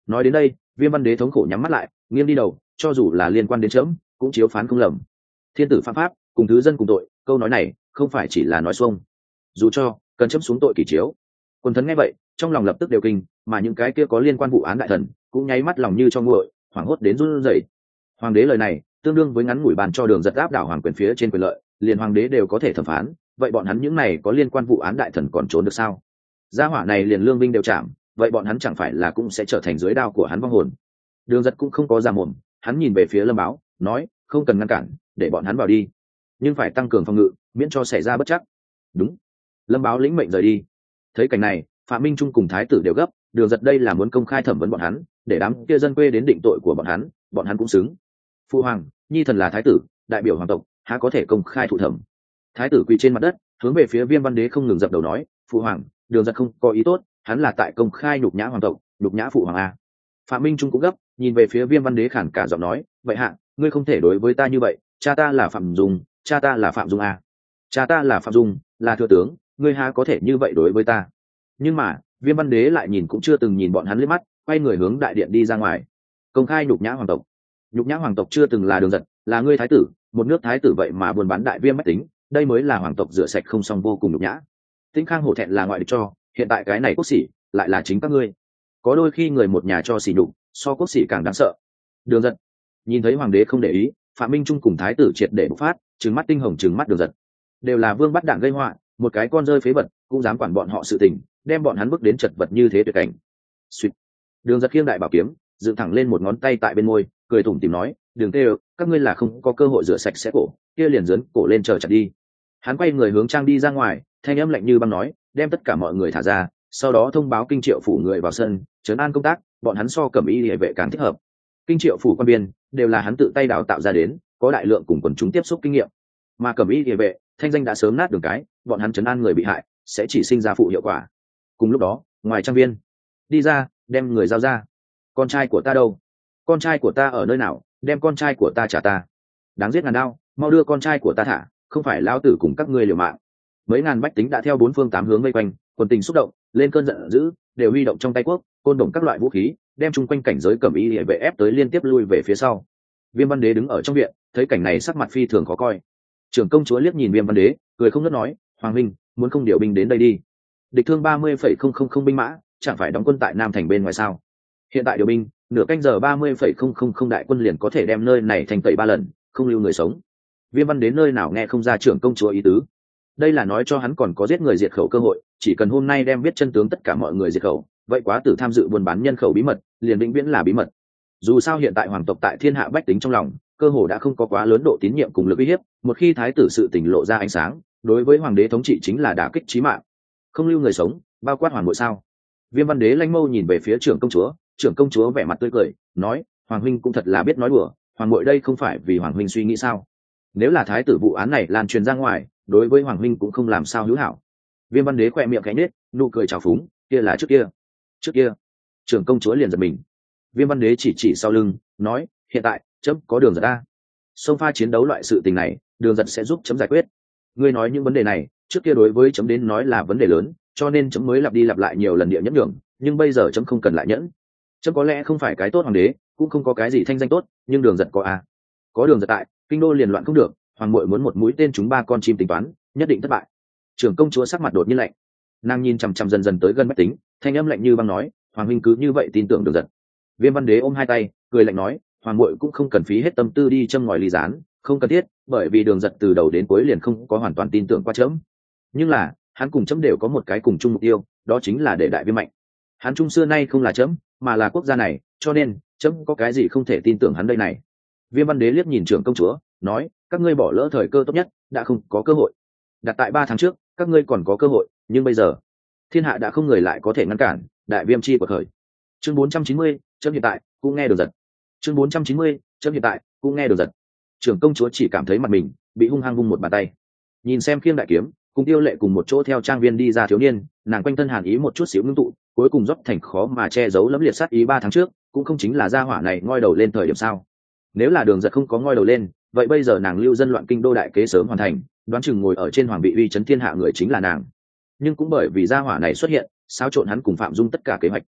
Nói đến đây Viêm Văn Đế thống khổ nhắm mắt lại, nghiêng đi đầu, cho dù là liên quan đến chấm cũng chiếu phán không lầm. Thiên tử phạm pháp cùng thứ dân cùng tội, câu nói này không phải chỉ là nói xuông, dù cho cần chấm xuống tội kỷ chiếu. Quần thần nghe vậy trong lòng lập tức đều kinh, mà những cái kia có liên quan vụ án đại thần cũng nháy mắt lòng như cho nguội, hoảng hốt đến run rẩy. Hoàng đế lời này tương đương với ngắn ngủi bàn cho Đường Giật áp đảo hoàng quyền phía trên quyền lợi, liền hoàng đế đều có thể thẩm phán, vậy bọn hắn những này có liên quan vụ án đại thần còn trốn được sao? Gia hỏa này liền lương binh đều chạm, vậy bọn hắn chẳng phải là cũng sẽ trở thành dưới đao của hắn vong hồn? Đường Giật cũng không có ra mồm, hắn nhìn về phía Lâm Báo nói, không cần ngăn cản, để bọn hắn vào đi, nhưng phải tăng cường phòng ngự, miễn cho xảy ra bất chắc. Đúng. Lâm Báo lĩnh mệnh rời đi. Thấy cảnh này Phạm Minh Trung cùng thái tử đều gấp, Đường Giật đây là muốn công khai thẩm vấn bọn hắn, để đám kia dân quê đến định tội của bọn hắn, bọn hắn cũng xứng. Phu hoàng, nhi thần là thái tử, đại biểu hoàng tộc, há có thể công khai thụ thẩm? Thái tử quỳ trên mặt đất hướng về phía Viêm Văn Đế không ngừng dập đầu nói, phụ hoàng, Đường Giật không có ý tốt, hắn là tại công khai nhục nhã hoàng tộc, nhục nhã phụ hoàng a. Phạm Minh Trung cũng gấp, nhìn về phía Viêm Văn Đế khản cả giọng nói, vậy hạ, ngươi không thể đối với ta như vậy, cha ta là Phạm Dung, cha ta là Phạm Dung a. Cha ta là Phạm Dung, là thừa tướng, ngươi há có thể như vậy đối với ta? Nhưng mà Viêm Văn Đế lại nhìn cũng chưa từng nhìn bọn hắn liếc mắt, quay người hướng đại điện đi ra ngoài. Công khai nhục nhã hoàng tộc, nhục nhã hoàng tộc chưa từng là Đường Giật, là ngươi thái tử, một nước thái tử vậy mà buôn bán đại viêm bách tính, đây mới là hoàng tộc rửa sạch không xong vô cùng nhục nhã. Tĩnh Khang hổ thẹn là ngoại địch cho, hiện tại cái này quốc sĩ lại là chính các ngươi. Có đôi khi người một nhà cho xỉ nhục, so quốc sĩ càng đáng sợ. Đường Giật nhìn thấy hoàng đế không để ý, Phạm Minh Trung cùng thái tử triệt để bộc phát, trừng mắt tinh hồng trừng mắt Đường Giật. Đều là vương bắt đảng gây họa, một cái con rơi phế vật cũng dám quản bọn họ sự tình, đem bọn hắn bước đến chật vật như thế tuyệt cảnh. Sweet. Đường Giật khiêng đại bảo kiếm dựng thẳng lên một ngón tay tại bên môi, cười tủm tỉm nói, Đường Tê, các ngươi là không có cơ hội rửa sạch sẽ cổ, kia liền dướn cổ lên chờ chặt đi. Hắn quay người hướng trang đi ra ngoài, thanh âm lạnh như băng nói, đem tất cả mọi người thả ra, sau đó thông báo kinh triệu phủ người vào sân trấn an công tác, bọn hắn so cẩm y hệ vệ càng thích hợp. Kinh triệu phủ quan biên đều là hắn tự tay đào tạo ra đến, có đại lượng cùng quần chúng tiếp xúc kinh nghiệm, mà cẩm y hệ vệ thanh danh đã sớm nát đường cái, bọn hắn trấn an người bị hại sẽ chỉ sinh ra phụ hiệu quả. Cùng lúc đó ngoài trang viên, đi ra, đem người giao ra. Con trai của ta đâu? Con trai của ta ở nơi nào? Đem con trai của ta trả ta. Đáng giết ngàn đao, mau đưa con trai của ta thả, không phải lão tử cùng các ngươi liều mạng. Mấy ngàn bách tính đã theo bốn phương tám hướng vây quanh, quần tình xúc động, lên cơn giận dữ, đều huy động trong tay quốc côn đồng các loại vũ khí, đem chung quanh cảnh giới cẩm y hệ vệ ép tới liên tiếp lui về phía sau. Viêm Văn Đế đứng ở trong viện, thấy cảnh này sắc mặt phi thường khó coi. Trưởng công chúa liếc nhìn Viêm Văn Đế, cười không ngớt nói, hoàng minh muốn không điều binh đến đây đi. Địch thương ba mươi phẩy không không không binh mã, chẳng phải đóng quân tại Nam thành bên ngoài sao? Hiện tại điều binh, nửa canh giờ ba mươi phẩy không không không đại quân liền có thể đem nơi này thành tẩy ba lần, không lưu người sống. Viêm Văn Đế nơi nào nghe không ra trưởng công chúa ý tứ. Đây là nói cho hắn còn có giết người diệt khẩu cơ hội, chỉ cần hôm nay đem biết chân tướng tất cả mọi người diệt khẩu, vậy quá tử tham dự buôn bán nhân khẩu bí mật liền vĩnh viễn là bí mật. Dù sao hiện tại hoàng tộc tại thiên hạ bách tính trong lòng cơ hồ đã không có quá lớn độ tín nhiệm cùng lực uy hiếp, một khi thái tử sự tình lộ ra ánh sáng, đối với hoàng đế thống trị chính là đả kích chí mạng. Không lưu người sống, bao quát hoàng nội sao? Viêm Văn Đế lanh mâu nhìn về phía trưởng công chúa, trưởng công chúa vẻ mặt tươi cười nói, hoàng huynh cũng thật là biết nói đùa, hoàng nội đây không phải vì hoàng huynh suy nghĩ sao? Nếu là thái tử vụ án này lan truyền ra ngoài, đối với hoàng huynh cũng không làm sao hữu hảo. Viêm Văn Đế khỏe miệng cánh nết, nụ cười trào phúng, kia là trước kia. Trước kia? Trưởng công chúa liền giật mình. Viêm Văn Đế chỉ chỉ sau lưng nói, hiện tại chấm có Đường Giật ta, xông pha chiến đấu loại sự tình này, Đường Giật sẽ giúp chấm giải quyết. Ngươi nói những vấn đề này trước kia đối với chấm đến nói là vấn đề lớn, cho nên chấm mới lặp đi lặp lại nhiều lần địa nhẫn nhường, nhưng bây giờ chấm không cần lại nhẫn. Chấm có lẽ không phải cái tốt hoàng đế, cũng không có cái gì thanh danh tốt, nhưng Đường Giật có à. Có Đường Giật tại, kinh đô liền loạn không được, hoàng muội muốn một mũi tên trúng ba con chim tính toán, nhất định thất bại. Trưởng công chúa sắc mặt đột nhiên lạnh, nàng nhìn chằm chằm dần dần tới gần bách tính, thanh âm lạnh như băng nói, hoàng huynh cứ như vậy tin tưởng Đường Giật? Viêm Văn Đế ôm hai tay cười lạnh nói, hoàng muội cũng không cần phí hết tâm tư đi châm ngòi ly gián, không cần thiết, bởi vì Đường Giật từ đầu đến cuối liền không có hoàn toàn tin tưởng qua chấm. Nhưng là hắn cùng chấm đều có một cái cùng chung mục tiêu, đó chính là để đại viêm mạnh. Hắn chung xưa nay không là chấm, mà là quốc gia này, cho nên chấm có cái gì không thể tin tưởng hắn đây này. Viêm Văn Đế liếc nhìn trưởng công chúa nói, các ngươi bỏ lỡ thời cơ tốt nhất, đã không có cơ hội. Đặt tại ba tháng trước các ngươi còn có cơ hội, nhưng bây giờ thiên hạ đã không người lại có thể ngăn cản đại viêm chi của khởi. Chương bốn trăm chín mươi, chấm hiện tại cũng nghe Đường Giật. Chương bốn trăm chín mươi, chấm hiện tại cũng nghe Đường Giật. Trưởng công chúa chỉ cảm thấy mặt mình bị hung hăng vung một bàn tay. Nhìn xem khiêng đại kiếm cùng Tiêu Lệ cùng một chỗ theo trang viên đi ra thiếu niên, nàng quanh thân hàn ý một chút xíu ngưng tụ, cuối cùng rót thành khó mà che giấu lẫm liệt sát ý ba tháng trước, cũng không chính là gia hỏa này ngoi đầu lên thời điểm sao? Nếu là Đường Giật không có ngoi đầu lên, vậy bây giờ nàng lưu dân loạn kinh đô đại kế sớm hoàn thành, đoán chừng ngồi ở trên hoàng vị uy chấn thiên hạ người chính là nàng. Nhưng cũng bởi vì gia hỏa này xuất hiện, xáo trộn hắn cùng Phạm Dung tất cả kế hoạch.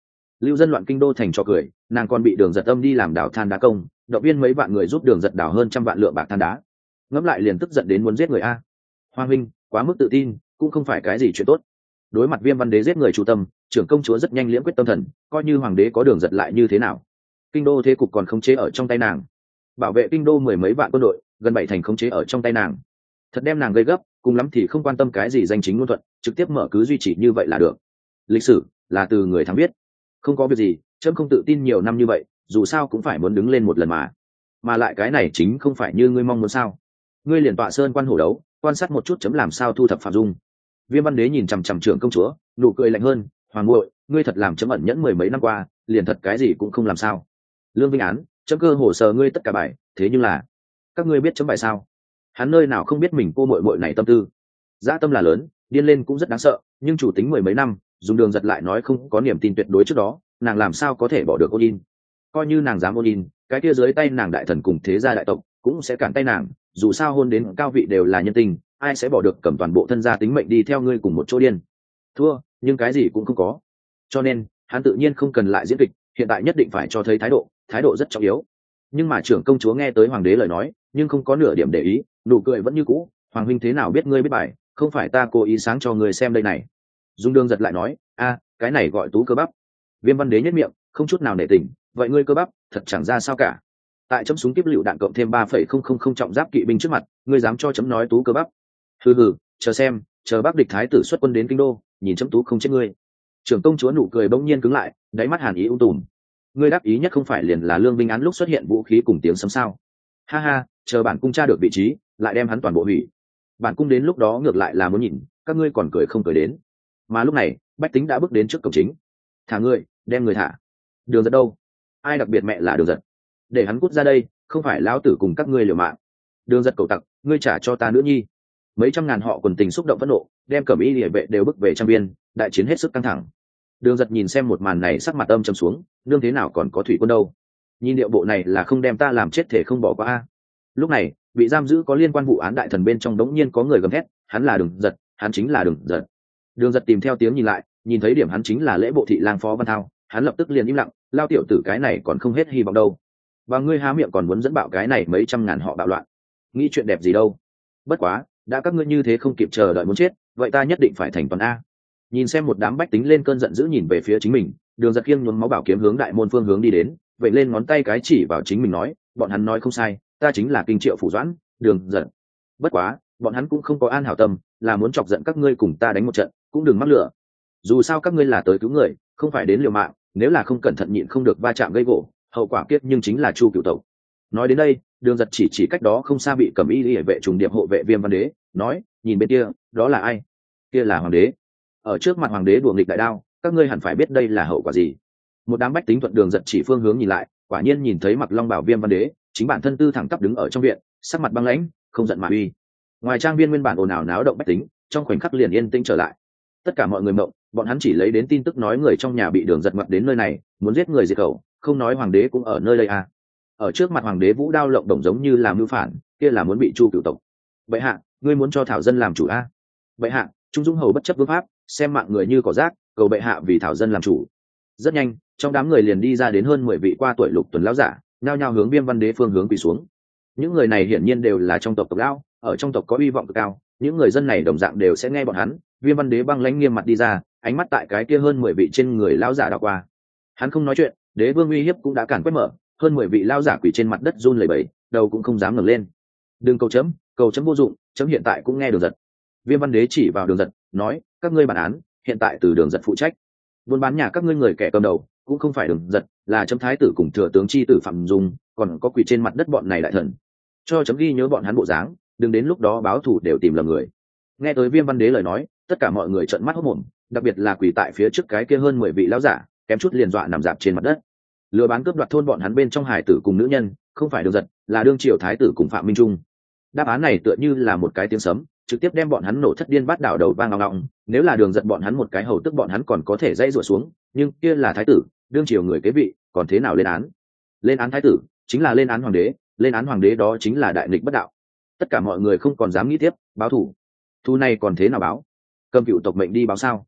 lưu dân loạn kinh đô thành cho cười, nàng còn bị đường giật âm đi làm đào than đá công, động viên mấy vạn người giúp đường giật đào hơn trăm vạn lượng bạc than đá. Ngẫm lại liền tức giận đến muốn giết người a. Hoàng huynh quá mức tự tin cũng không phải cái gì chuyện tốt. Đối mặt Viêm Văn Đế giết người chủ tâm, trưởng công chúa rất nhanh liễm quyết tâm thần, coi như hoàng đế có đường giật lại như thế nào, kinh đô thế cục còn khống chế ở trong tay nàng, bảo vệ kinh đô mười mấy vạn quân đội, gần bảy thành khống chế ở trong tay nàng, thật đem nàng gây gấp, cùng lắm thì không quan tâm cái gì danh chính ngôn thuận, trực tiếp mở cứ duy trì như vậy là được. Lịch sử là từ người thắng viết, không có việc gì, chấm không tự tin nhiều năm như vậy, dù sao cũng phải muốn đứng lên một lần mà, mà lại cái này chính không phải như ngươi mong muốn sao? Ngươi liền tọa sơn quan hổ đấu, quan sát một chút chấm làm sao thu thập Phạm Dung. Viêm Văn Đế nhìn chằm chằm trưởng công chúa, nụ cười lạnh hơn, hoàng ngội, ngươi thật làm chấm ẩn nhẫn mười mấy năm qua, liền thật cái gì cũng không làm sao? Lương Vinh Án, chấm cơ hồ sờ ngươi tất cả bài, thế nhưng là các ngươi biết chấm bài sao? Hắn nơi nào không biết mình cô muội muội này tâm tư, dã tâm là lớn, điên lên cũng rất đáng sợ, nhưng chủ tính mười mấy năm, dùng đường giật lại nói không có niềm tin tuyệt đối trước đó, nàng làm sao có thể bỏ được ôn in? Coi như nàng dám ôn in, cái kia dưới tay nàng đại thần cùng thế gia đại tộc cũng sẽ cản tay nàng, dù sao hôn đến cao vị đều là nhân tình, ai sẽ bỏ được cầm toàn bộ thân gia tính mệnh đi theo ngươi cùng một chỗ điên? Thua, nhưng cái gì cũng không có. Cho nên, hắn tự nhiên không cần lại diễn kịch, hiện tại nhất định phải cho thấy thái độ, thái độ rất trọng yếu. Nhưng mà trưởng công chúa nghe tới hoàng đế lời nói, nhưng không có nửa điểm để ý, nụ cười vẫn như cũ, hoàng huynh thế nào biết ngươi biết bài, không phải ta cố ý sáng cho ngươi xem đây này. Dung Đường giật lại nói, a, cái này gọi tú cơ bắp. Viêm Văn Đế nhếch miệng, không chút nào nể tình, vậy ngươi cơ bắp, thật chẳng ra sao cả. Tại chấm súng kiếp lựu đạn cộng thêm ba phẩy không không không trọng giáp kỵ binh trước mặt, ngươi dám cho chấm nói tú cơ bắp? Hừ hừ, chờ xem, chờ Bắc địch thái tử xuất quân đến kinh đô, nhìn chấm tú không chết ngươi. Trưởng công chúa nụ cười bỗng nhiên cứng lại, đáy mắt hàn ý u tùm. Ngươi đắc ý nhất không phải liền là Lương Vinh Án lúc xuất hiện vũ khí cùng tiếng sấm sao? Ha ha, chờ bản cung tra được vị trí, lại đem hắn toàn bộ hủy. Bản cung đến lúc đó ngược lại là muốn nhìn, các ngươi còn cười không cười đến. Mà lúc này, bách tính đã bước đến trước cổng chính. Thả ngươi, đem người thả. Đường giật đâu? Ai đặc biệt mẹ là đường giật? Để hắn cút ra đây, không phải lão tử cùng các ngươi liều mạng. Đường giật cầu tặc, ngươi trả cho ta nữ nhi. Mấy trăm ngàn họ quần tình xúc động phẫn nộ, đem cẩm y liề vệ đều bước về trang viên, đại chiến hết sức căng thẳng. Đường giật nhìn xem một màn này sắc mặt âm trầm xuống, nương thế nào còn có thủy quân đâu? Nhìn điệu bộ này là không đem ta làm chết thể không bỏ qua a. Lúc này, bị giam giữ có liên quan vụ án đại thần bên trong đống nhiên có người gầm thét, hắn là đường giật, hắn chính là đường giật. Đường giật tìm theo tiếng nhìn lại, nhìn thấy điểm hắn chính là lễ bộ thị lang Phó Văn Thao, hắn lập tức liền im lặng, lao tiểu tử cái này còn không hết hy vọng đâu. Và ngươi há miệng còn muốn dẫn bạo cái này mấy trăm ngàn họ bạo loạn, nghĩ chuyện đẹp gì đâu? Bất quá, đã các ngươi như thế không kịp chờ đợi muốn chết, vậy ta nhất định phải thành toàn a. Nhìn xem một đám bách tính lên cơn giận dữ nhìn về phía chính mình, đường giật khiêng nhuốm máu bảo kiếm hướng đại môn phương hướng đi đến, vậy lên ngón tay cái chỉ vào chính mình nói, bọn hắn nói không sai, ta chính là Kinh Triệu phủ Doãn, đường giật. Bất quá, bọn hắn cũng không có an hảo tâm, là muốn chọc giận các ngươi cùng ta đánh một trận, cũng đừng mắc lửa. Dù sao các ngươi là tới cứu người, không phải đến liều mạng, nếu là không cẩn thận nhịn không được va chạm gây gỗ, hậu quả kiếp nhưng chính là chu cửu tộc. Nói đến đây, đường giật chỉ chỉ cách đó không xa bị cẩm y liề vệ trùng điệp hộ vệ Viêm Văn Đế, nói, nhìn bên kia, đó là ai? Kia là hoàng đế. Ở trước mặt hoàng đế đùa nghịch đại đao, các ngươi hẳn phải biết đây là hậu quả gì. Một đám bách tính thuận đường giật chỉ phương hướng nhìn lại, quả nhiên nhìn thấy mặc long bảo Viêm Văn Đế, chính bản thân tư thẳng tắp đứng ở trong viện, sắc mặt băng lãnh, không giận mà uy. Ngoài trang viên nguyên bản ồn ào náo động bách tính, trong khoảnh khắc liền yên tĩnh trở lại. Tất cả mọi người mộng, bọn hắn chỉ lấy đến tin tức nói người trong nhà bị đường giật ngoặt đến nơi này, muốn giết người diệt khẩu, không nói hoàng đế cũng ở nơi đây à. Ở trước mặt hoàng đế vũ đao lộng đồng giống như làm mưu phản, kia là muốn bị chu cửu tộc. Bệ hạ, ngươi muốn cho thảo dân làm chủ a? À? Bệ hạ, trung dung hầu bất chấp vương pháp, xem mạng người như cỏ rác, cầu bệ hạ vì thảo dân làm chủ. Rất nhanh, trong đám người liền đi ra đến hơn mười vị qua tuổi lục tuần lão giả, nhao nhao hướng Viêm Văn Đế phương hướng quỳ xuống. Những người này hiển nhiên đều là trong tộc tộc lão, ở trong tộc có uy vọng cực cao, những người dân này đồng dạng đều sẽ nghe bọn hắn. Viêm Văn Đế băng lãnh nghiêm mặt đi ra, ánh mắt tại cái kia hơn mười vị trên người lão giả đảo qua. Hắn không nói chuyện, đế vương uy hiếp cũng đã cản quét mở, hơn mười vị lão giả quỳ trên mặt đất run lẩy bẩy, đầu cũng không dám ngẩng lên. Đừng cầu chấm, cầu chấm vô dụng, chấm hiện tại cũng nghe Đường Giật. Viêm Văn Đế chỉ vào Đường Giật, nói, các ngươi bản án, hiện tại từ Đường Giật phụ trách. Buôn bán nhà các ngươi người kẻ cầm đầu, cũng không phải Đường Giật, là chấm thái tử cùng thừa tướng chi tử Phạm Dung, còn có quỳ trên mặt đất bọn này đại thần. Cho chấm ghi nhớ bọn hắn bộ dáng, đừng đến lúc đó báo thù đều tìm lầm người. Nghe tới Viêm Văn Đế lời nói, tất cả mọi người trợn mắt hốt mồm, đặc biệt là quỳ tại phía trước cái kia hơn mười vị lão giả, kém chút liền dọa nằm dạp trên mặt đất. Lừa bán cướp đoạt thôn bọn hắn bên trong hải tử cùng nữ nhân, không phải Đường Giật, là đương triều thái tử cùng Phạm Minh Trung. Đáp án này tựa như là một cái tiếng sấm, trực tiếp đem bọn hắn nổ thất điên bát đảo đầu vang ngọng ngọng. Nếu là Đường Giật bọn hắn một cái hầu tức bọn hắn còn có thể dãy rủa xuống, nhưng kia là thái tử, đương triều người kế vị, còn thế nào lên án? Lên án thái tử, chính là lên án hoàng đế, lên án hoàng đế đó chính là đại nghịch bất đạo. Tất cả mọi người không còn dám nghĩ tiếp, báo thù. Thu này còn thế nào báo? Cầm cựu tộc mệnh đi báo sao?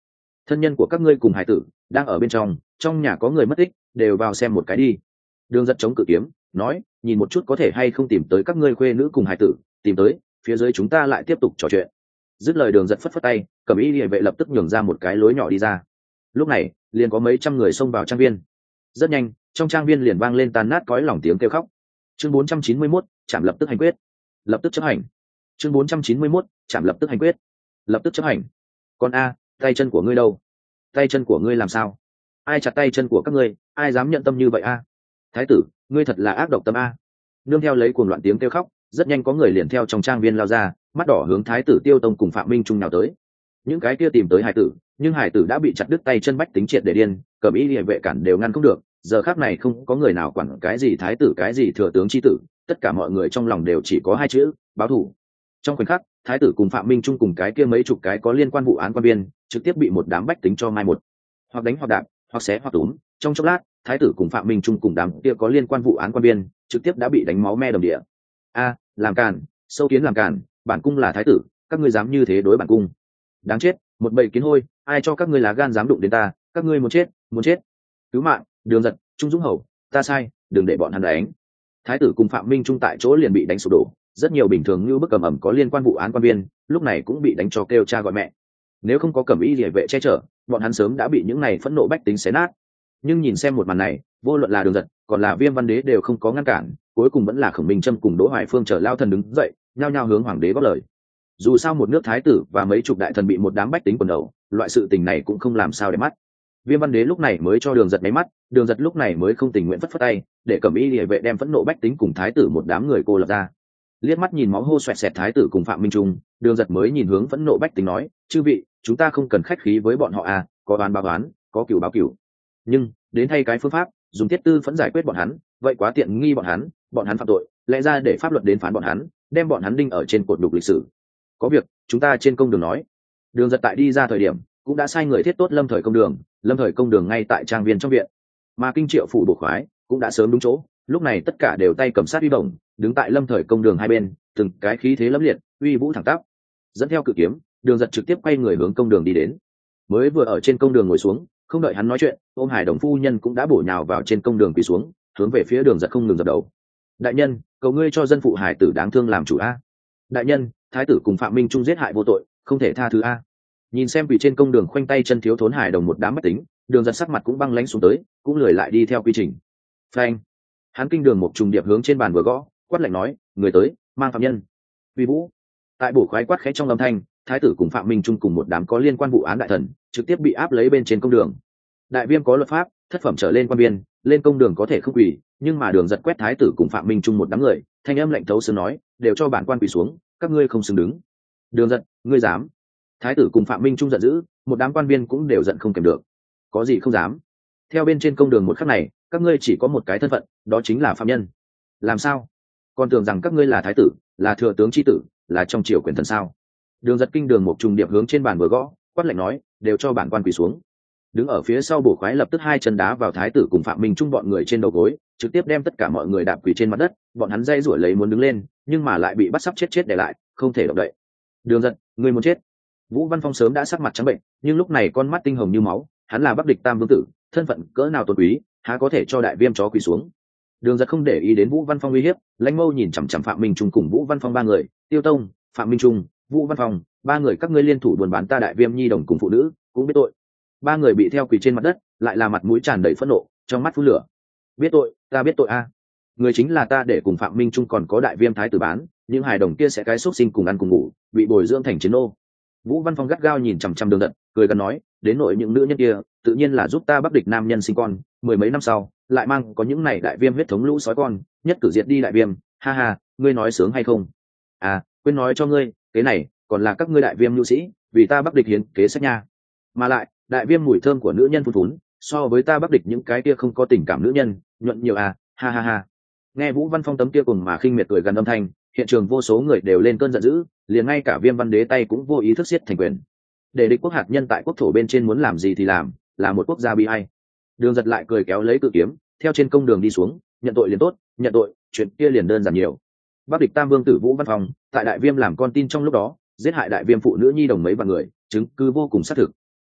thân nhân của các ngươi cùng hải tử đang ở bên trong, trong nhà có người mất tích, đều vào xem một cái đi. Đường Giật chống cự kiếm nói, nhìn một chút có thể hay không tìm tới các ngươi khuê nữ cùng hải tử, tìm tới phía dưới chúng ta lại tiếp tục trò chuyện. Dứt lời Đường Giật phất phất tay, Cẩm Y Liễu vệ lập tức nhường ra một cái lối nhỏ đi ra. Lúc này liền có mấy trăm người xông vào trang viên. Rất nhanh trong trang viên liền vang lên tan nát cõi lòng tiếng kêu khóc. Chương bốn trăm chín mươi mốt, chạm lập tức hành quyết. Lập tức chấp hành. Chương bốn trăm chín mươi mốt, chạm lập tức hành quyết. Lập tức chấp hành. Con a, tay chân của ngươi đâu? Tay chân của ngươi làm sao? Ai chặt tay chân của các ngươi? Ai dám nhận tâm như vậy a? Thái tử, ngươi thật là ác độc tâm a. Nương theo lấy cuồng loạn tiếng kêu khóc, rất nhanh có người liền theo trong trang viên lao ra, mắt đỏ hướng thái tử Tiêu Tông cùng Phạm Minh Trung nào tới. Những cái kia tìm tới hải tử, nhưng hải tử đã bị chặt đứt tay chân bách tính triệt để điên, Cẩm Y Liễu vệ cản đều ngăn không được. Giờ khắc này không có người nào quản cái gì thái tử cái gì thừa tướng chi tử, tất cả mọi người trong lòng đều chỉ có hai chữ: báo thù. Trong khoảnh khắc, thái tử cùng Phạm Minh Trung cùng cái kia mấy chục cái có liên quan vụ án quan viên trực tiếp bị một đám bách tính cho mai một, hoặc đánh hoặc đạp, hoặc xé hoặc túm. Trong chốc lát, thái tử cùng Phạm Minh Trung cùng đám kia có liên quan vụ án quan viên trực tiếp đã bị đánh máu me đầm địa. A, làm càn, sâu kiến làm càn, bản cung là thái tử, các ngươi dám như thế đối bản cung? Đáng chết, một bầy kiến hôi, ai cho các ngươi lá gan dám đụng đến ta, các ngươi muốn chết, muốn chết. Cứu mạng, Đường Giật, Trung Dũng Hầu, ta sai, đừng để bọn hắn đánh. Thái tử cùng Phạm Minh Trung tại chỗ liền bị đánh sụp đổ, rất nhiều bình thường như bức cầm ẩm có liên quan vụ án quan viên lúc này cũng bị đánh cho kêu cha gọi mẹ. Nếu không có Cẩm Y Liễu vệ che chở, bọn hắn sớm đã bị những này phẫn nộ bách tính xé nát. Nhưng nhìn xem một màn này, vô luận là Đường Giật còn là Viêm Văn Đế đều không có ngăn cản, cuối cùng vẫn là Khổng Minh Trâm cùng Đỗ Hoài Phương trở lao thần đứng dậy, nhao nhao hướng hoàng đế góp lời. Dù sao một nước thái tử và mấy chục đại thần bị một đám bách tính quần đầu, loại sự tình này cũng không làm sao để mắt. Viêm Văn Đế lúc này mới cho Đường Giật máy mắt, Đường Giật lúc này mới không tình nguyện phất phất tay, để Cẩm Y Liễu vệ đem phẫn nộ bách tính cùng thái tử một đám người cô lập ra. Liếc mắt nhìn máu hô xoẹt xẹt thái tử cùng Phạm Minh Trung, Đường Giật mới nhìn hướng phẫn nộ bách tính nói, chư vị, chúng ta không cần khách khí với bọn họ à, có oán báo oán, có cửu báo cửu. Nhưng đến thay cái phương pháp, dùng thiết tư phẫn giải quyết bọn hắn, vậy quá tiện nghi bọn hắn, bọn hắn phạm tội, lẽ ra để pháp luật đến phán bọn hắn, đem bọn hắn đinh ở trên cột đục lịch sử. Có việc, chúng ta trên công đường nói. Đường Giật tại đi ra thời điểm, cũng đã sai người thiết tốt Lâm Thời công đường, Lâm Thời công đường ngay tại trang viên trong viện, mà Kinh Triệu phủ bộ khoái cũng đã sớm đúng chỗ, lúc này tất cả đều tay cầm sát uy bổng, đứng tại Lâm Thời công đường hai bên, từng cái khí thế lẫm liệt, uy vũ thẳng tắp. Dẫn theo cự kiếm, Đường Giật trực tiếp quay người hướng công đường đi đến. Mới vừa ở trên công đường ngồi xuống, không đợi hắn nói chuyện, ôm Hải Đồng phu nhân cũng đã bổ nhào vào trên công đường quỳ xuống, hướng về phía Đường Giật không ngừng dập đầu. Đại nhân, cầu ngươi cho dân phụ hải tử đáng thương làm chủ a. Đại nhân, thái tử cùng Phạm Minh Trung giết hại vô tội, không thể tha thứ a. Nhìn xem quỳ trên công đường khoanh tay chân thiếu thốn Hải Đồng một đám bất tính, Đường Giật sắc mặt cũng băng lãnh xuống tới, cũng lười lại đi theo quy trình. Phanh. Hắn kinh đường một trùng điệp hướng trên bàn vừa gõ, quát lạnh nói, người tới, mang phạm nhân. Uy vũ. Tại bổ khoái quát khẽ trong âm thanh, thái tử cùng Phạm Minh Trung cùng một đám có liên quan vụ án đại thần trực tiếp bị áp lấy bên trên công đường. Đại viêm có luật pháp, thất phẩm trở lên quan viên lên công đường có thể không quỳ, nhưng mà Đường Giật quét thái tử cùng Phạm Minh Trung một đám người, thanh âm lạnh thấu xương nói, đều cho bản quan quỳ xuống, các ngươi không xứng đứng. Đường Giật, ngươi dám? Thái tử cùng Phạm Minh Trung giận dữ, một đám quan viên cũng đều giận không kèm được. Có gì không dám? Theo bên trên công đường một khắc này, các ngươi chỉ có một cái thân phận, đó chính là phạm nhân. Làm sao? Còn tưởng rằng các ngươi là thái tử, là thừa tướng chi tử, là trong triều quyền thần sao? Đường Giật kinh đường một trùng điệp hướng trên bàn vừa gõ, quát lạnh nói, đều cho bản quan quỳ xuống. Đứng ở phía sau bổ khoái lập tức hai chân đá vào thái tử cùng Phạm Minh Trung bọn người trên đầu gối, trực tiếp đem tất cả mọi người đạp quỳ trên mặt đất, bọn hắn dây rủa lấy muốn đứng lên, nhưng mà lại bị bắt sắp chết chết để lại, không thể động đậy. Đường Giật, ngươi muốn chết. Vũ Văn Phong sớm đã sắc mặt trắng bệnh, nhưng lúc này con mắt tinh hồng như máu, hắn là Bắc Địch Tam vương tử, thân phận cỡ nào tôn quý, há có thể cho đại viêm chó quỳ xuống. Đường Giật không để ý đến Vũ Văn Phong uy hiếp, lãnh mâu nhìn chằm chằm Phạm Minh Trung cùng Vũ Văn Phong ba người, Tiêu Tông, Phạm Minh Trung, Vũ Văn Phong, ba người các ngươi liên thủ buôn bán ta đại viêm nhi đồng cùng phụ nữ, cũng biết tội. Ba người bị theo quỳ trên mặt đất, lại là mặt mũi tràn đầy phẫn nộ, trong mắt phun lửa. Biết tội, ta biết tội a. Người chính là ta để cùng Phạm Minh Trung còn có đại viêm thái tử bán, những hài đồng kia sẽ cái xúc sinh cùng ăn cùng ngủ, bị bồi dưỡng thành chiến nô. Vũ Văn Phong gắt gao nhìn chằm chằm Đường Giật, cười gần nói, đến nội những nữ nhân kia, tự nhiên là giúp ta Bắc Địch nam nhân sinh con, mười mấy năm sau, lại mang có những này đại viêm huyết thống lũ sói con, nhất cử diệt đi đại viêm, ha ha, ngươi nói sướng hay không? À, quên nói cho ngươi, cái này còn là các ngươi đại viêm nhu sĩ, vì ta Bắc Địch hiến kế sách nha. Mà lại, đại viêm mùi thơm của nữ nhân phun phún, so với ta Bắc Địch những cái kia không có tình cảm nữ nhân, nhuận nhiều à, ha ha ha. Nghe Vũ Văn Phong tấm kia cùng mà khinh miệt cười gần âm thanh, hiện trường vô số người đều lên cơn giận dữ, liền ngay cả Viêm Văn Đế tay cũng vô ý thức siết thành quyền. Để địch quốc hạt nhân tại quốc thổ bên trên muốn làm gì thì làm, là một quốc gia bi ai. Đường Giật lại cười kéo lấy cự kiếm, theo trên công đường đi xuống, nhận tội liền tốt, nhận tội, chuyện kia liền đơn giản nhiều. Bắc Địch Tam vương tử Vũ Văn Phong, tại đại viêm làm con tin trong lúc đó, giết hại đại viêm phụ nữ nhi đồng mấy vạn người, chứng cứ vô cùng xác thực.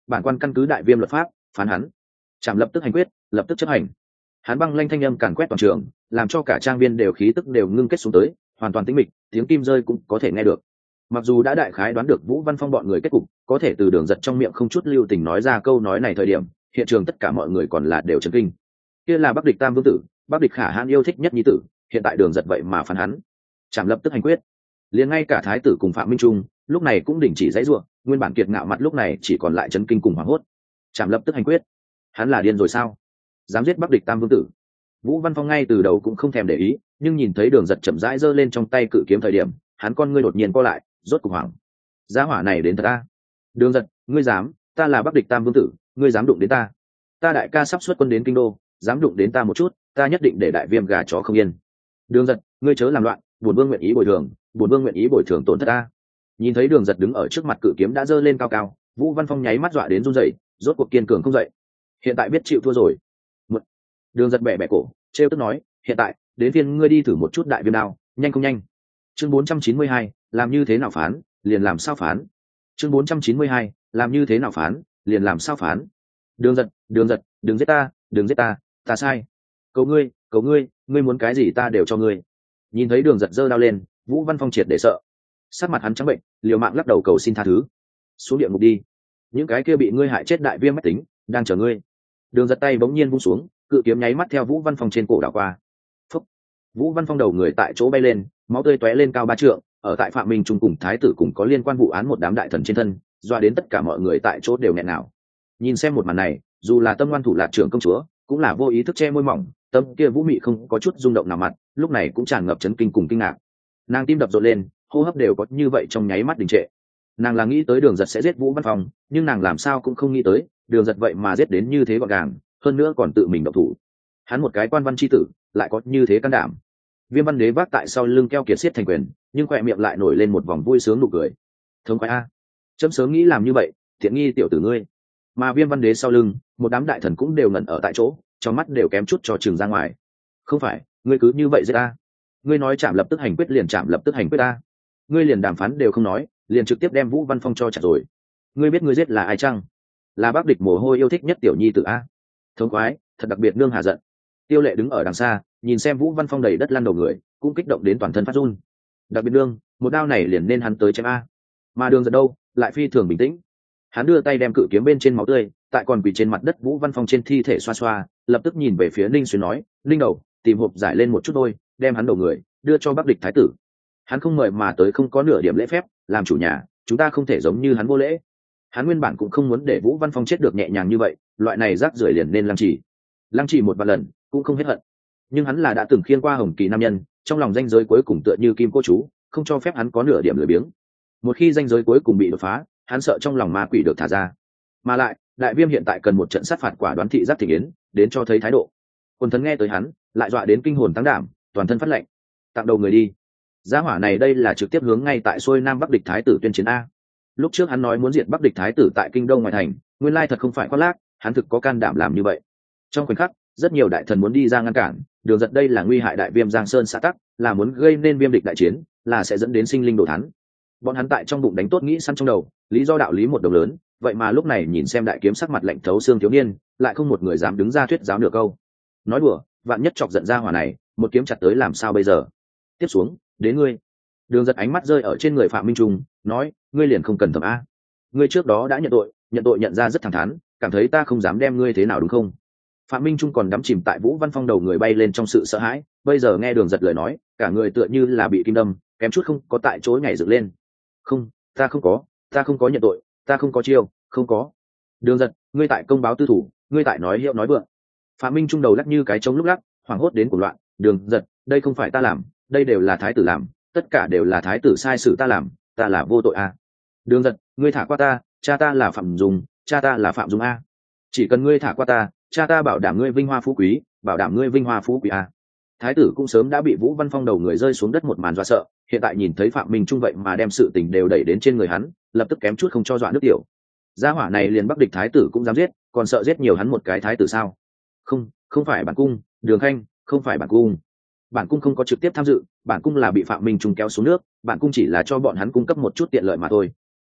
bản quan căn cứ đại viêm luật pháp phán hắn chạm lập tức hành quyết, lập tức chấp hành. Hắn băng lanh thanh âm càn quét toàn trường, làm cho cả trang viên đều khí tức đều ngưng kết xuống tới, hoàn toàn tĩnh mịch, tiếng kim rơi cũng có thể nghe được. Mặc dù đã đại khái đoán được Vũ Văn Phong bọn người kết cục, có thể từ Đường Giật trong miệng không chút lưu tình nói ra câu nói này thời điểm, hiện trường tất cả mọi người còn là đều chấn kinh. Kia là Bắc Địch Tam Vương tử, Bắc Địch Khả Hãn yêu thích nhất nhi tử, hiện tại Đường Giật vậy mà phán hắn, chạm lập tức hành quyết. Liền ngay cả thái tử cùng Phạm Minh Trung, lúc này cũng đình chỉ dãy rủa, nguyên bản kiệt ngạo mặt lúc này chỉ còn lại chấn kinh cùng hoảng hốt. Chạm lập tức hành quyết. Hắn là điên rồi sao? Dám giết Bắc Địch Tam Vương tử? Vũ Văn Phong ngay từ đầu cũng không thèm để ý, nhưng nhìn thấy Đường Giật chậm rãi giơ lên trong tay cự kiếm thời điểm, hắn con ngươi đột nhiên co lại, rốt cục hoảng. Giá hỏa này đến thật a. Đường Giật, ngươi dám? Ta là Bắc Địch Tam Vương tử, ngươi dám đụng đến ta? Ta đại ca sắp xuất quân đến kinh đô, dám đụng đến ta một chút, ta nhất định để đại viêm gà chó không yên. Đường Giật, ngươi chớ làm loạn, bổn vương nguyện ý bồi thường, bổn vương nguyện ý bồi thường tổn thất ta. Nhìn thấy Đường Giật đứng ở trước mặt cự kiếm đã giơ lên cao cao, Vũ Văn Phong nháy mắt dọa đến run rẩy, rốt cuộc kiên cường không dậy. Hiện tại biết chịu thua rồi. Một. Đường Giật bẻ bẻ cổ, trêu tức nói, hiện tại đến phiên ngươi đi thử một chút đại viêm đao, nhanh không nhanh? Chương bốn trăm chín mươi hai, làm như thế nào phán, liền làm sao phán. Chương bốn trăm chín mươi hai, làm như thế nào phán, liền làm sao phán. Đường Giật, Đường Giật, đừng giết ta, đừng giết ta, ta sai. Cầu ngươi, cầu ngươi, ngươi muốn cái gì ta đều cho ngươi. Nhìn thấy Đường Giật giơ đao lên, Vũ Văn Phong triệt để sợ, sắc mặt hắn trắng bệnh, liều mạng lắc đầu cầu xin tha thứ. Xuống địa ngục đi, những cái kia bị ngươi hại chết đại viêm mách tính đang chờ ngươi. Đường Giật tay bỗng nhiên buông xuống, cự kiếm nháy mắt theo Vũ Văn Phong trên cổ đảo qua. Phúc. Vũ Văn Phong đầu người tại chỗ bay lên, máu tươi tóe lên cao ba trượng, ở tại Phạm Minh Trung cùng thái tử cùng có liên quan vụ án một đám đại thần trên thân, doa đến tất cả mọi người tại chỗ đều nghẹn nào. Nhìn xem một màn này, dù là Tâm Ngoan Thủ Lạt trưởng công chúa, cũng là vô ý thức che môi mỏng, tâm kia vũ mị không có chút rung động nào mặt, lúc này cũng tràn ngập chấn kinh cùng kinh ngạc. Nàng tim đập rộn lên, hô hấp đều có như vậy trong nháy mắt đình trệ. Nàng là nghĩ tới Đường Giật sẽ giết Vũ Văn Phong, nhưng nàng làm sao cũng không nghĩ tới, Đường Giật vậy mà giết đến như thế gọn gàng, hơn nữa còn tự mình động thủ. Hắn một cái quan văn chi tử, lại có như thế can đảm. Viêm Văn Đế vác tại sau lưng keo kiệt xiết thành quyền, nhưng khỏe miệng lại nổi lên một vòng vui sướng nụ cười. Thống khoái a, chấm sớm nghĩ làm như vậy, thiện nghi tiểu tử ngươi. Mà Viêm Văn Đế sau lưng, một đám đại thần cũng đều ngẩn ở tại chỗ, trong mắt đều kém chút cho chừng ra ngoài. Không phải, ngươi cứ như vậy giết ta? Ngươi nói chạm lập tức hành quyết liền chạm lập tức hành quyết ta? Ngươi liền đàm phán đều không nói, liền trực tiếp đem Vũ Văn Phong cho chặt rồi. Ngươi biết ngươi giết là ai chăng? Là Bắc Địch mồ hôi yêu thích nhất tiểu nhi tử a. Thống khoái, thật đặc biệt nương hà giận. Tiêu Lệ đứng ở đằng xa, nhìn xem Vũ Văn Phong đầy đất lăn đầu người, cũng kích động đến toàn thân phát run. Đặc biệt nương, một đao này liền nên hắn tới chém a. Mà Đường Giật đâu, lại phi thường bình tĩnh. Hắn đưa tay đem cự kiếm bên trên máu tươi, tại còn quỳ trên mặt đất Vũ Văn Phong trên thi thể xoa xoa, lập tức nhìn về phía Ninh Xuyên nói, Ninh đầu, tìm hộp giải lên một chút thôi, đem hắn đầu người đưa cho Bắc Địch thái tử. Hắn không mời mà tới không có nửa điểm lễ phép, làm chủ nhà, chúng ta không thể giống như hắn vô lễ. Hắn nguyên bản cũng không muốn để Vũ Văn Phong chết được nhẹ nhàng như vậy, loại này rác rưởi liền nên lăng trì. Lăng trì một vài lần, cũng không hết hận. Nhưng hắn là đã từng khiêng qua hồng kỳ nam nhân, trong lòng danh giới cuối cùng tựa như kim cô chú, không cho phép hắn có nửa điểm lười biếng. Một khi danh giới cuối cùng bị đột phá, hắn sợ trong lòng ma quỷ được thả ra. Mà lại, đại viêm hiện tại cần một trận sát phạt quả đoán thị giác thị yến, đến cho thấy thái độ. Quân thần nghe tới hắn, lại dọa đến kinh hồn tăng đảm, toàn thân phát lạnh. Tặng đầu người đi. Giá hỏa này đây là trực tiếp hướng ngay tại xuôi nam Bắc Địch thái tử tuyên chiến a. Lúc trước hắn nói muốn diệt Bắc Địch thái tử tại kinh đô ngoài thành, nguyên lai thật không phải khoác lác, hắn thực có can đảm làm như vậy. Trong khoảnh khắc, rất nhiều đại thần muốn đi ra ngăn cản, Đường Giật đây là nguy hại đại viêm Giang Sơn xã tắc, là muốn gây nên viêm địch đại chiến, là sẽ dẫn đến sinh linh đồ thán. Bọn hắn tại trong bụng đánh tốt nghĩ săn trong đầu, lý do đạo lý một đồng lớn, vậy mà lúc này nhìn xem đại kiếm sắc mặt lạnh thấu xương thiếu niên, lại không một người dám đứng ra thuyết giáo nửa câu. Nói đùa, vạn nhất chọc giận ra hỏa này, một kiếm chặt tới làm sao bây giờ? Tiếp xuống, đến ngươi. Đường Giật ánh mắt rơi ở trên người Phạm Minh Trung, nói, ngươi liền không cần thẩm a. Ngươi trước đó đã nhận tội, nhận tội nhận ra rất thẳng thắn, cảm thấy ta không dám đem ngươi thế nào đúng không? Phạm Minh Trung còn đắm chìm tại Vũ Văn Phong đầu người bay lên trong sự sợ hãi, bây giờ nghe Đường Giật lời nói, cả người tựa như là bị kim đâm, kém chút không có tại chỗ nhảy dựng lên. Không, ta không có, ta không có nhận tội, ta không có chiêu, không có. Đường Giật, ngươi tại công báo tư thủ, ngươi tại nói hiệu nói vượng. Phạm Minh Trung đầu lắc như cái trống lúc lắc, hoảng hốt đến cuồng loạn. Đường Giật, đây không phải ta làm, đây đều là thái tử làm, tất cả đều là thái tử sai sử ta làm, ta là vô tội a. Đường Giật, ngươi thả qua ta, cha ta là Phạm Dung, cha ta là Phạm Dung a. Chỉ cần ngươi thả qua ta, cha ta bảo đảm ngươi vinh hoa phú quý, bảo đảm ngươi vinh hoa phú quý a. Thái tử cũng sớm đã bị Vũ Văn Phong đầu người rơi xuống đất một màn dọa sợ, hiện tại nhìn thấy Phạm Minh Trung vậy mà đem sự tình đều đẩy đến trên người hắn, lập tức kém chút không cho dọa nước tiểu. Gia hỏa này liền Bắc Địch thái tử cũng dám giết, còn sợ giết nhiều hắn một cái thái tử sao? Không, không phải bản cung, Đường Khanh, không phải bản cung. Bản cung không có trực tiếp tham dự, bản cung là bị Phạm Minh Trung kéo xuống nước, bản cung chỉ là cho bọn hắn cung cấp một chút tiện lợi mà thôi.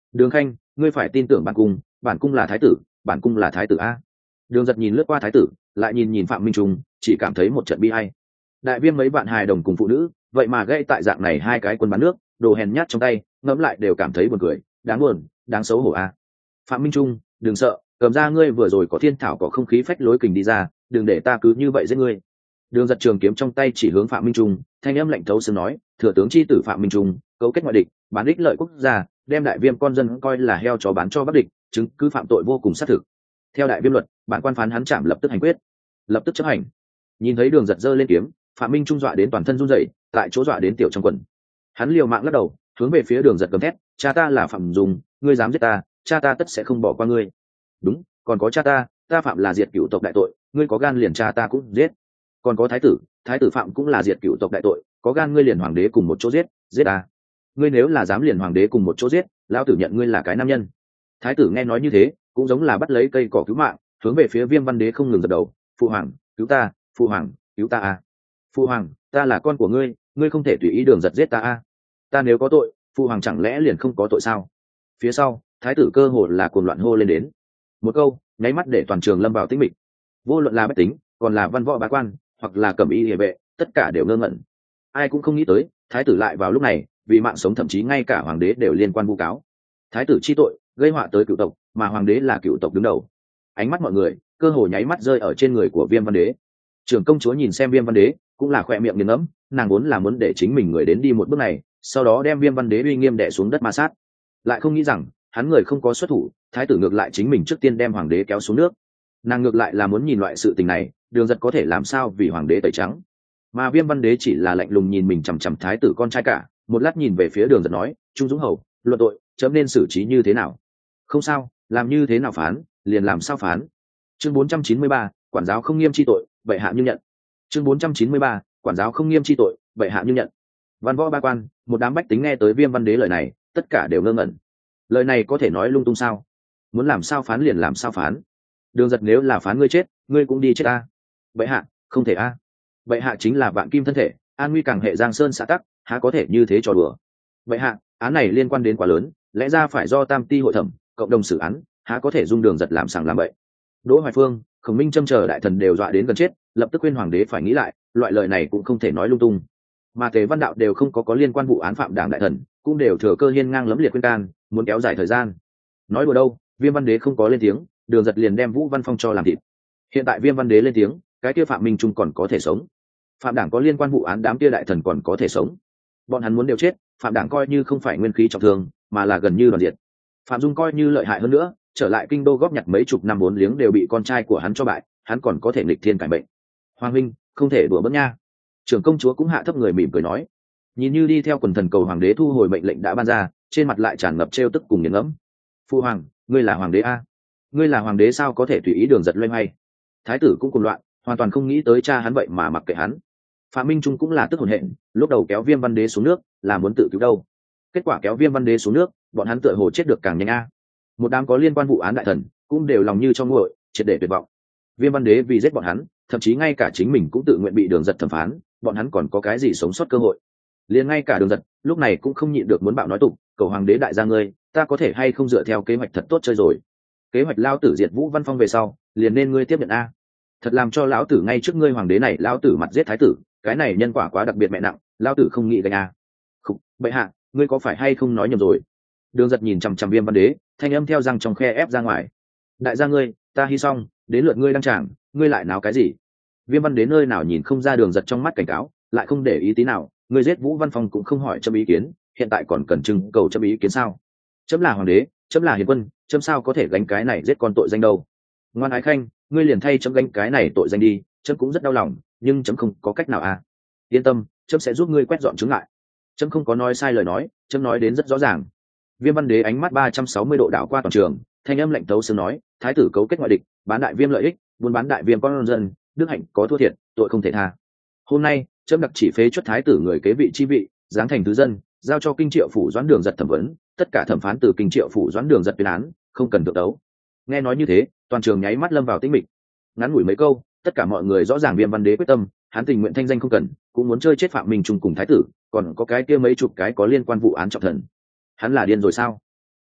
Đường Khanh, ngươi phải tin tưởng bản cung, bản cung là thái tử, bản cung là thái tử a. Đường Giật nhìn lướt qua thái tử, lại nhìn nhìn Phạm Minh Trung, chỉ cảm thấy một trận bi ai. Đại Viêm mấy vạn hài đồng cùng phụ nữ, vậy mà gây tại dạng này hai cái quân bán nước, đồ hèn nhát trong tay, ngẫm lại đều cảm thấy buồn cười, đáng buồn, đáng xấu hổ a. Phạm Minh Trung, đừng sợ, cầm ra ngươi vừa rồi có thiên thảo có không khí phách lối kình đi ra, đừng để ta cứ như vậy giết ngươi. Đường Giật trường kiếm trong tay chỉ hướng Phạm Minh Trung, thanh âm lạnh thấu xương nói, thừa tướng chi tử Phạm Minh Trung, cấu kết ngoại địch, bán ích lợi quốc gia, đem Đại Viêm con dân coi là heo chó bán cho Bắc địch, chứng cứ phạm tội vô cùng xác thực. Theo Đại Viêm luật, bản quan phán hắn chạm lập tức hành quyết, lập tức chấp hành. Nhìn thấy Đường Giật giơ lên kiếm, Phạm Minh Trung dọa đến toàn thân run rẩy, tại chỗ dọa đến tiểu trong quần. Hắn liều mạng lắc đầu, hướng về phía Đường Giật gầm thét, cha ta là Phạm Dung, ngươi dám giết ta, cha ta tất sẽ không bỏ qua ngươi. Đúng, còn có cha ta, ta phạm là diệt cửu tộc đại tội, ngươi có gan liền cha ta cũng giết. Còn có thái tử, thái tử phạm cũng là diệt cửu tộc đại tội, có gan ngươi liền hoàng đế cùng một chỗ giết, giết ta. Ngươi nếu là dám liền hoàng đế cùng một chỗ giết, lão tử nhận ngươi là cái nam nhân. Thái tử nghe nói như thế, cũng giống là bắt lấy cây cỏ cứu mạng, hướng về phía Viêm Văn Đế không ngừng gật đầu, phụ hoàng, cứu ta, phụ hoàng, cứu ta a. Phụ hoàng, ta là con của ngươi, ngươi không thể tùy ý Đường Giật giết ta a. Ta nếu có tội, phụ hoàng chẳng lẽ liền không có tội sao? Phía sau, thái tử cơ hồ là cuồng loạn hô lên đến. Một câu, nháy mắt để toàn trường lâm vào tĩnh mịch. Vô luận là bách tính, còn là văn võ bá quan, hoặc là cẩm y liề vệ, tất cả đều ngơ ngẩn. Ai cũng không nghĩ tới, thái tử lại vào lúc này, vì mạng sống thậm chí ngay cả hoàng đế đều liên quan vu cáo. Thái tử chi tội, gây họa tới cựu tộc, mà hoàng đế là cựu tộc đứng đầu. Ánh mắt mọi người, cơ hồ nháy mắt rơi ở trên người của Viêm Văn Đế. Trưởng công chúa nhìn xem Viêm Văn Đế, cũng là khỏe miệng nghiền ngẫm, nàng vốn là muốn để chính mình người đến đi một bước này, sau đó đem Viêm Văn Đế uy nghiêm đè xuống đất ma sát. Lại không nghĩ rằng, hắn người không có xuất thủ, thái tử ngược lại chính mình trước tiên đem hoàng đế kéo xuống nước. Nàng ngược lại là muốn nhìn loại sự tình này, Đường Giật có thể làm sao vì hoàng đế tẩy trắng. Mà Viêm Văn Đế chỉ là lạnh lùng nhìn mình chằm chằm thái tử con trai cả, một lát nhìn về phía Đường Giật nói, Trung Dũng Hầu, luận tội, chấm nên xử trí như thế nào? Không sao, làm như thế nào phán, liền làm sao phán. Chương bốn trăm chín mươi ba, quản giáo không nghiêm chi tội, bệ hạ như nhận. Chương bốn trăm chín mươi ba, quản giáo không nghiêm chi tội, bệ hạ như nhận. Văn võ ba quan, một đám bách tính nghe tới Viêm Văn Đế lời này, tất cả đều ngơ ngẩn. Lời này có thể nói lung tung sao? Muốn làm sao phán liền làm sao phán. Đường Giật nếu là phán ngươi chết, ngươi cũng đi chết a. Bệ hạ, không thể a. Bệ hạ chính là vạn kim thân thể, an nguy càng hệ giang sơn xã tắc, há có thể như thế trò đùa. Bệ hạ, án này liên quan đến quá lớn, lẽ ra phải do tam ti hội thẩm cộng đồng xử án, há có thể dung Đường Giật làm sàng làm bậy. Đỗ Hoài Phương, Khổng Minh châm chờ đại thần đều dọa đến gần chết, lập tức khuyên hoàng đế phải nghĩ lại, loại lời này cũng không thể nói lung tung. Mà Tề Văn Đạo đều không có có liên quan vụ án phạm đảng đại thần, cũng đều thừa cơ hiên ngang lẫm liệt khuyên can, muốn kéo dài thời gian. Nói đùa đâu, Viêm Văn Đế không có lên tiếng, Đường Giật liền đem Vũ Văn Phong cho làm thịt. Hiện tại Viêm Văn Đế lên tiếng, cái kia Phạm Minh Trung còn có thể sống. Phạm đảng có liên quan vụ án đám kia đại thần còn có thể sống. Bọn hắn muốn đều chết, Phạm đảng coi như không phải nguyên khí trọng thương, mà là gần như đoàn diệt. Phạm Dung coi như lợi hại hơn nữa, trở lại kinh đô góp nhặt mấy chục năm vốn liếng đều bị con trai của hắn cho bại, hắn còn có thể nghịch thiên cải bệnh. Hoàng huynh, không thể đùa bỡn nha. Trưởng công chúa cũng hạ thấp người mỉm cười nói, nhìn như đi theo quần thần cầu hoàng đế thu hồi mệnh lệnh đã ban ra, trên mặt lại tràn ngập trêu tức cùng nghiền ngẫm. Phu hoàng, ngươi là hoàng đế a? Ngươi là hoàng đế sao có thể tùy ý Đường Giật loay hoay? Thái tử cũng cùng loạn, hoàn toàn không nghĩ tới cha hắn vậy mà mặc kệ hắn. Phạm Minh Trung cũng là tức hồn hện, lúc đầu kéo Viêm Văn Đế xuống nước là muốn tự cứu đâu, kết quả kéo Viêm Văn Đế xuống nước, bọn hắn tựa hồ chết được càng nhanh a. Một đám có liên quan vụ án đại thần cũng đều lòng như cho nguội, triệt để tuyệt vọng. Viêm Văn Đế vì giết bọn hắn, thậm chí ngay cả chính mình cũng tự nguyện bị Đường Giật thẩm phán, bọn hắn còn có cái gì sống sót cơ hội? Liền ngay cả Đường Giật lúc này cũng không nhịn được muốn bạo nói tục, cầu hoàng đế đại gia ngươi, ta có thể hay không dựa theo kế hoạch thật tốt chơi rồi? Kế hoạch lao tử diệt Vũ Văn Phong về sau, liền nên ngươi tiếp nhận a. Thật làm cho lão tử ngay trước ngươi hoàng đế này lão tử mặt giết thái tử, cái này nhân quả quá đặc biệt mẹ nặng, lão tử không nghĩ gánh a. Khục, bệ hạ, ngươi có phải hay không nói nhầm rồi? Đường Giật nhìn chằm chằm Viêm Văn Đế, thanh âm theo răng trong khe ép ra ngoài. Đại gia ngươi, ta hy xong, đến lượt ngươi đăng tràng, ngươi lại náo cái gì? Viêm Văn Đế nơi nào nhìn không ra Đường Giật trong mắt cảnh cáo, lại không để ý tí nào, ngươi giết Vũ Văn Phong cũng không hỏi chấm ý kiến, hiện tại còn cần trưng cầu chấm ý kiến sao? Chấm là hoàng đế, chấm là hiền quân, chấm sao có thể gánh cái này giết con tội danh đâu? Ngoan Ái Khanh, ngươi liền thay chấm gánh cái này tội danh đi, chấm cũng rất đau lòng, nhưng chấm không có cách nào à? Yên tâm, chấm sẽ giúp ngươi quét dọn chứng lại. Chấm không có nói sai lời nói, chấm nói đến rất rõ ràng. Viêm Văn Đế ánh mắt ba trăm sáu mươi độ đảo qua toàn trường, thanh âm lạnh tấu xương nói, thái tử cấu kết ngoại địch, bán đại viêm lợi ích, buôn bán đại viêm con dân, đức hạnh có thua thiệt, tội không thể tha. Hôm nay chấm đặc chỉ phế chuất thái tử người kế vị chi vị, giáng thành thứ dân, giao cho kinh triệu phủ Doãn Đường Giật thẩm vấn, tất cả thẩm phán từ kinh triệu phủ Doãn Đường Giật tuyên án, không cần thượng đấu. Nghe nói như thế, toàn trường nháy mắt lâm vào tĩnh mịch. Ngắn ngủi mấy câu, tất cả mọi người rõ ràng Viêm Văn Đế quyết tâm, hắn tình nguyện thanh danh không cần, cũng muốn chơi chết Phạm Minh Trung cùng thái tử, còn có cái kia mấy chục cái có liên quan vụ án trọng thần. Hắn là điên rồi sao?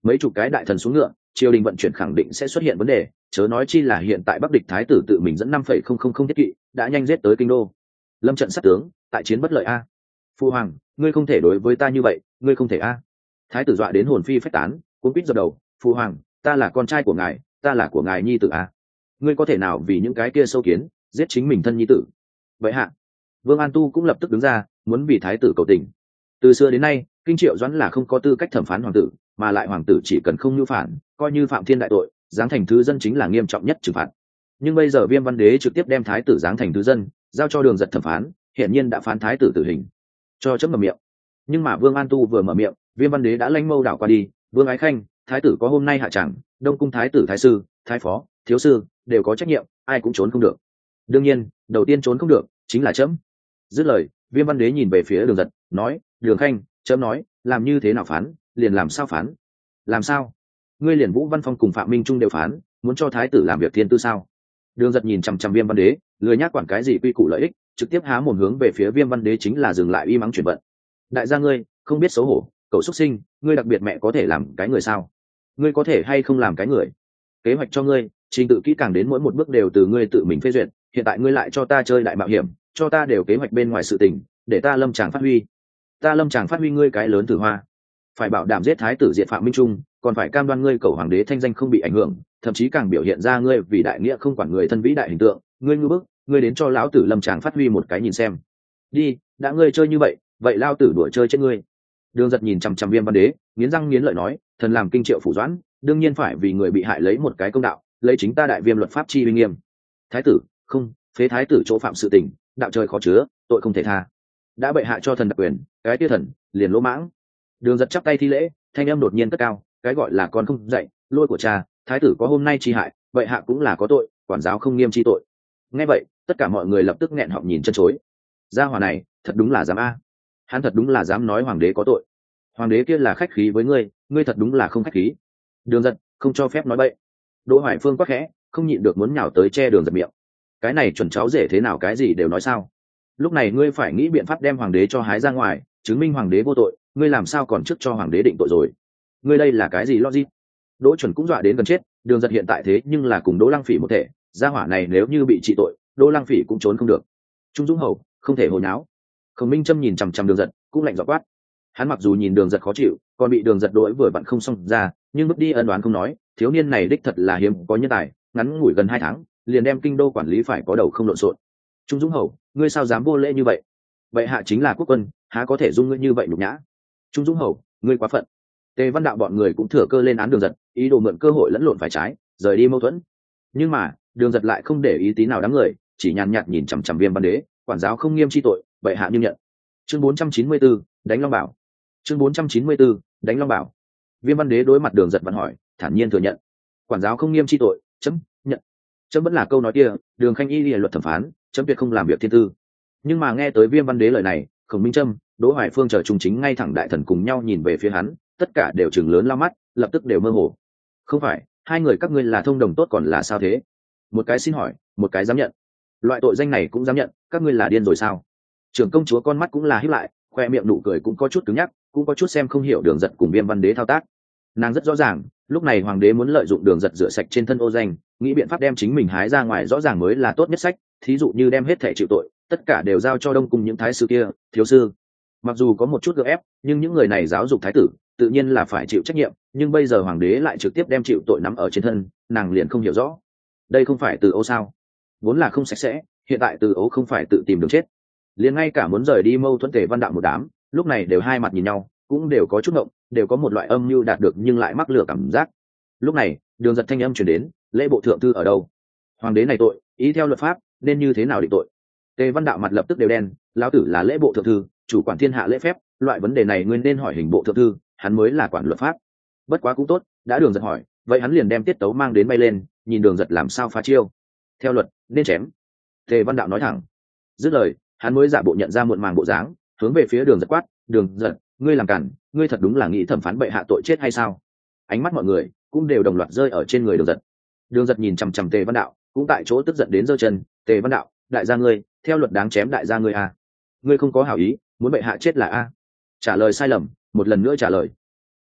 mấy chục cái đại thần xuống ngựa, triều đình vận chuyển khẳng định sẽ xuất hiện vấn đề, chớ nói chi là hiện tại Bắc địch thái tử tự mình dẫn năm phẩy không không không thiết kỵ đã nhanh giết tới kinh đô. Lâm trận sát tướng, tại chiến bất lợi a. Phu hoàng, ngươi không thể đối với ta như vậy, ngươi không thể a. Thái tử dọa đến hồn phi phách tán, cuống quýt dập đầu. Phu hoàng, ta là con trai của ngài, ta là của ngài nhi tử a. Ngươi có thể nào vì những cái kia sâu kiến giết chính mình thân nhi tử? Vậy hạ, Vương An Tu cũng lập tức đứng ra, muốn vì thái tử cầu tình. Từ xưa đến nay, kinh triệu doãn là không có tư cách thẩm phán hoàng tử, mà lại hoàng tử chỉ cần không nhu phản, coi như phạm thiên đại tội, giáng thành thứ dân chính là nghiêm trọng nhất trừng phạt. Nhưng bây giờ Viêm Văn Đế trực tiếp đem thái tử giáng thành thứ dân, giao cho Đường Giật thẩm phán, hiển nhiên đã phán thái tử tử hình, cho chấm mở miệng. Nhưng mà Vương An Tu vừa mở miệng, Viêm Văn Đế đã lanh mâu đảo qua đi. Vương Ái Khanh, thái tử có hôm nay hạ chẳng, Đông cung thái tử thái sư, thái phó, thiếu sư đều có trách nhiệm, ai cũng trốn không được. Đương nhiên, đầu tiên trốn không được chính là chấm. Dứt lời, Viêm Văn Đế nhìn về phía Đường Giật, nói: Đường Khanh, chấm nói, làm như thế nào phán, liền làm sao phán. Làm sao? Ngươi liền Vũ Văn Phong cùng Phạm Minh Trung đều phán, muốn cho thái tử làm việc thiên tư sao? Đường Giật nhìn chằm chằm Viêm Văn Đế, lười nhác quản cái gì quy củ lợi ích, trực tiếp há mồm hướng về phía Viêm Văn Đế chính là dừng lại uy mắng chuyển vận. Đại gia ngươi, không biết xấu hổ, cậu xuất sinh, ngươi đặc biệt mẹ có thể làm cái người sao? Ngươi có thể hay không làm cái người? Kế hoạch cho ngươi, trình tự kỹ càng đến mỗi một bước đều từ ngươi tự mình phê duyệt, hiện tại ngươi lại cho ta chơi đại mạo hiểm, cho ta đều kế hoạch bên ngoài sự tình, để ta Lâm Tràng phát huy. Ta Lâm Tràng phát huy ngươi cái lớn tử hoa. Phải bảo đảm giết thái tử diệt Phạm Minh Trung, còn phải cam đoan ngươi cầu hoàng đế thanh danh không bị ảnh hưởng, thậm chí càng biểu hiện ra ngươi vì đại nghĩa không quản người thân vĩ đại hình tượng. Ngươi ngu bức, ngươi đến cho lão tử Lâm Tràng phát huy một cái nhìn xem. Đi, đã ngươi chơi như vậy, vậy lao tử đuổi chơi chết ngươi. Đường Giật nhìn chằm chằm Viêm Văn Đế, nghiến răng nghiến lợi nói: thần làm kinh triệu phủ doãn, đương nhiên phải vì người bị hại lấy một cái công đạo, lấy chính ta đại viêm luật pháp chi uy nghiêm. Thái tử, không, phế thái tử chỗ phạm sự tình, đạo trời khó chứa, tội không thể tha. Đã bệ hạ cho thần đặc quyền, cái tia thần liền lỗ mãng. Đường Giật chắp tay thi lễ, thanh âm đột nhiên cất cao, cái gọi là con không dạy, lôi của cha, thái tử có hôm nay chi hại, bệ hạ cũng là có tội, quản giáo không nghiêm chi tội. Nghe vậy, tất cả mọi người lập tức nghẹn họng nhìn chân chối. Gia hỏa này, thật đúng là dám a. Hắn thật đúng là dám nói hoàng đế có tội. Hoàng đế kia là khách khí với ngươi, ngươi thật đúng là không khách khí. Đường Giật, không cho phép nói bậy. Đỗ Hoài Phương quắc khẽ, không nhịn được muốn nhào tới che Đường Giật miệng. Cái này chuẩn cháu rể thế nào cái gì đều nói sao? Lúc này ngươi phải nghĩ biện pháp đem hoàng đế cho hái ra ngoài, chứng minh hoàng đế vô tội, ngươi làm sao còn trước cho hoàng đế định tội rồi? Ngươi đây là cái gì logic? Đỗ Chuẩn cũng dọa đến gần chết, Đường Giật hiện tại thế nhưng là cùng Đỗ Lăng Phỉ một thể, gia hỏa này nếu như bị trị tội, Đỗ Lăng Phỉ cũng trốn không được. Trung Dũng Hầu, không thể hồ nháo. Khổng Minh Trâm nhìn chằm chằm Đường Giật, cũng lạnh giọng quát. Hắn mặc dù nhìn Đường Giật khó chịu, còn bị Đường Giật đối vừa vặn không xong ra, nhưng bước đi ân đoán không nói, thiếu niên này đích thật là hiếm có nhân tài, ngắn ngủi gần hai tháng, liền đem kinh đô quản lý phải có đầu không lộn xộn. Trung Dũng Hầu, ngươi sao dám vô lễ như vậy? Bệ hạ chính là quốc quân, há có thể dung ngươi như vậy nhục nhã? Trung Dũng Hầu, ngươi quá phận. Tề Văn Đạo bọn người cũng thừa cơ lên án Đường Giật, ý đồ mượn cơ hội lẫn lộn phải trái, rời đi mâu thuẫn. Nhưng mà, Đường Giật lại không để ý tí nào đám người, chỉ nhàn nhạt nhìn chằm chằm Viêm Văn Đế, quản giáo không nghiêm chi tội, bệ hạ nhưng nhận. Chương bốn trăm chín mươi tư, đánh Long Bảo. Chương bốn trăm chín mươi tư, đánh Long Bảo. Viêm Văn Đế đối mặt Đường Giật vẫn hỏi, thản nhiên thừa nhận. Quản giáo không nghiêm chi tội, chấm nhận. Chấm vẫn là câu nói kia, Đường Khanh y lìa luật thẩm phán, chấm tuyệt không làm việc thiên tư. Nhưng mà nghe tới Viêm Văn Đế lời này, Khổng Minh Trâm, Đỗ Hoài Phương chờ trung chính ngay thẳng đại thần cùng nhau nhìn về phía hắn, tất cả đều trừng lớn lao mắt, lập tức đều mơ hồ. Không phải, hai người các ngươi là thông đồng tốt còn là sao thế? Một cái xin hỏi, một cái dám nhận. Loại tội danh này cũng dám nhận, các ngươi là điên rồi sao? Trưởng công chúa con mắt cũng là híp lại, khoe miệng nụ cười cũng có chút cứng nhắc, cũng có chút xem không hiểu Đường Giật cùng Viêm Văn Đế thao tác. Nàng rất rõ ràng, lúc này hoàng đế muốn lợi dụng Đường Giật rửa sạch trên thân ô danh, nghĩ biện pháp đem chính mình hái ra ngoài rõ ràng mới là tốt nhất sách, thí dụ như đem hết thẻ chịu tội, tất cả đều giao cho Đông cung những thái sư kia, thiếu sư. Mặc dù có một chút gượng ép, nhưng những người này giáo dục thái tử, tự nhiên là phải chịu trách nhiệm, nhưng bây giờ hoàng đế lại trực tiếp đem chịu tội nắm ở trên thân, nàng liền không hiểu rõ. Đây không phải Từ Âu sao? Vốn là không sạch sẽ, hiện tại Từ Âu không phải tự tìm đường chết. Liền ngay cả muốn rời đi mâu thuẫn Tề Văn Đạo một đám, lúc này đều hai mặt nhìn nhau, cũng đều có chút ngộng, đều có một loại âm mưu đạt được nhưng lại mắc lửa cảm giác. Lúc này, Đường Giật thanh âm truyền đến, lễ bộ thượng thư ở đâu? Hoàng đế này tội, ý theo luật pháp, nên như thế nào định tội? Tề Văn Đạo mặt lập tức đều đen, lão tử là lễ bộ thượng thư, chủ quản thiên hạ lễ phép, loại vấn đề này ngươi nên hỏi hình bộ thượng thư, hắn mới là quản luật pháp. Bất quá cũng tốt, đã Đường Giật hỏi, vậy hắn liền đem tiết tấu mang đến bay lên, nhìn Đường Giật làm sao phá chiêu. Theo luật, nên chém. Tề Văn Đạo nói thẳng. Dứt lời, hắn mới giả bộ nhận ra muộn màng bộ dáng, hướng về phía Đường Giật quát, Đường Giật, ngươi làm cản, ngươi thật đúng là nghĩ thẩm phán bệ hạ tội chết hay sao? Ánh mắt mọi người cũng đều đồng loạt rơi ở trên người Đường Giật. Đường Giật nhìn chằm chằm Tề Văn Đạo, cũng tại chỗ tức giận đến giơ chân. Tề Văn Đạo, đại gia ngươi, theo luật đáng chém đại gia ngươi a. Ngươi không có hảo ý, muốn bệ hạ chết là a. Trả lời sai lầm, một lần nữa trả lời.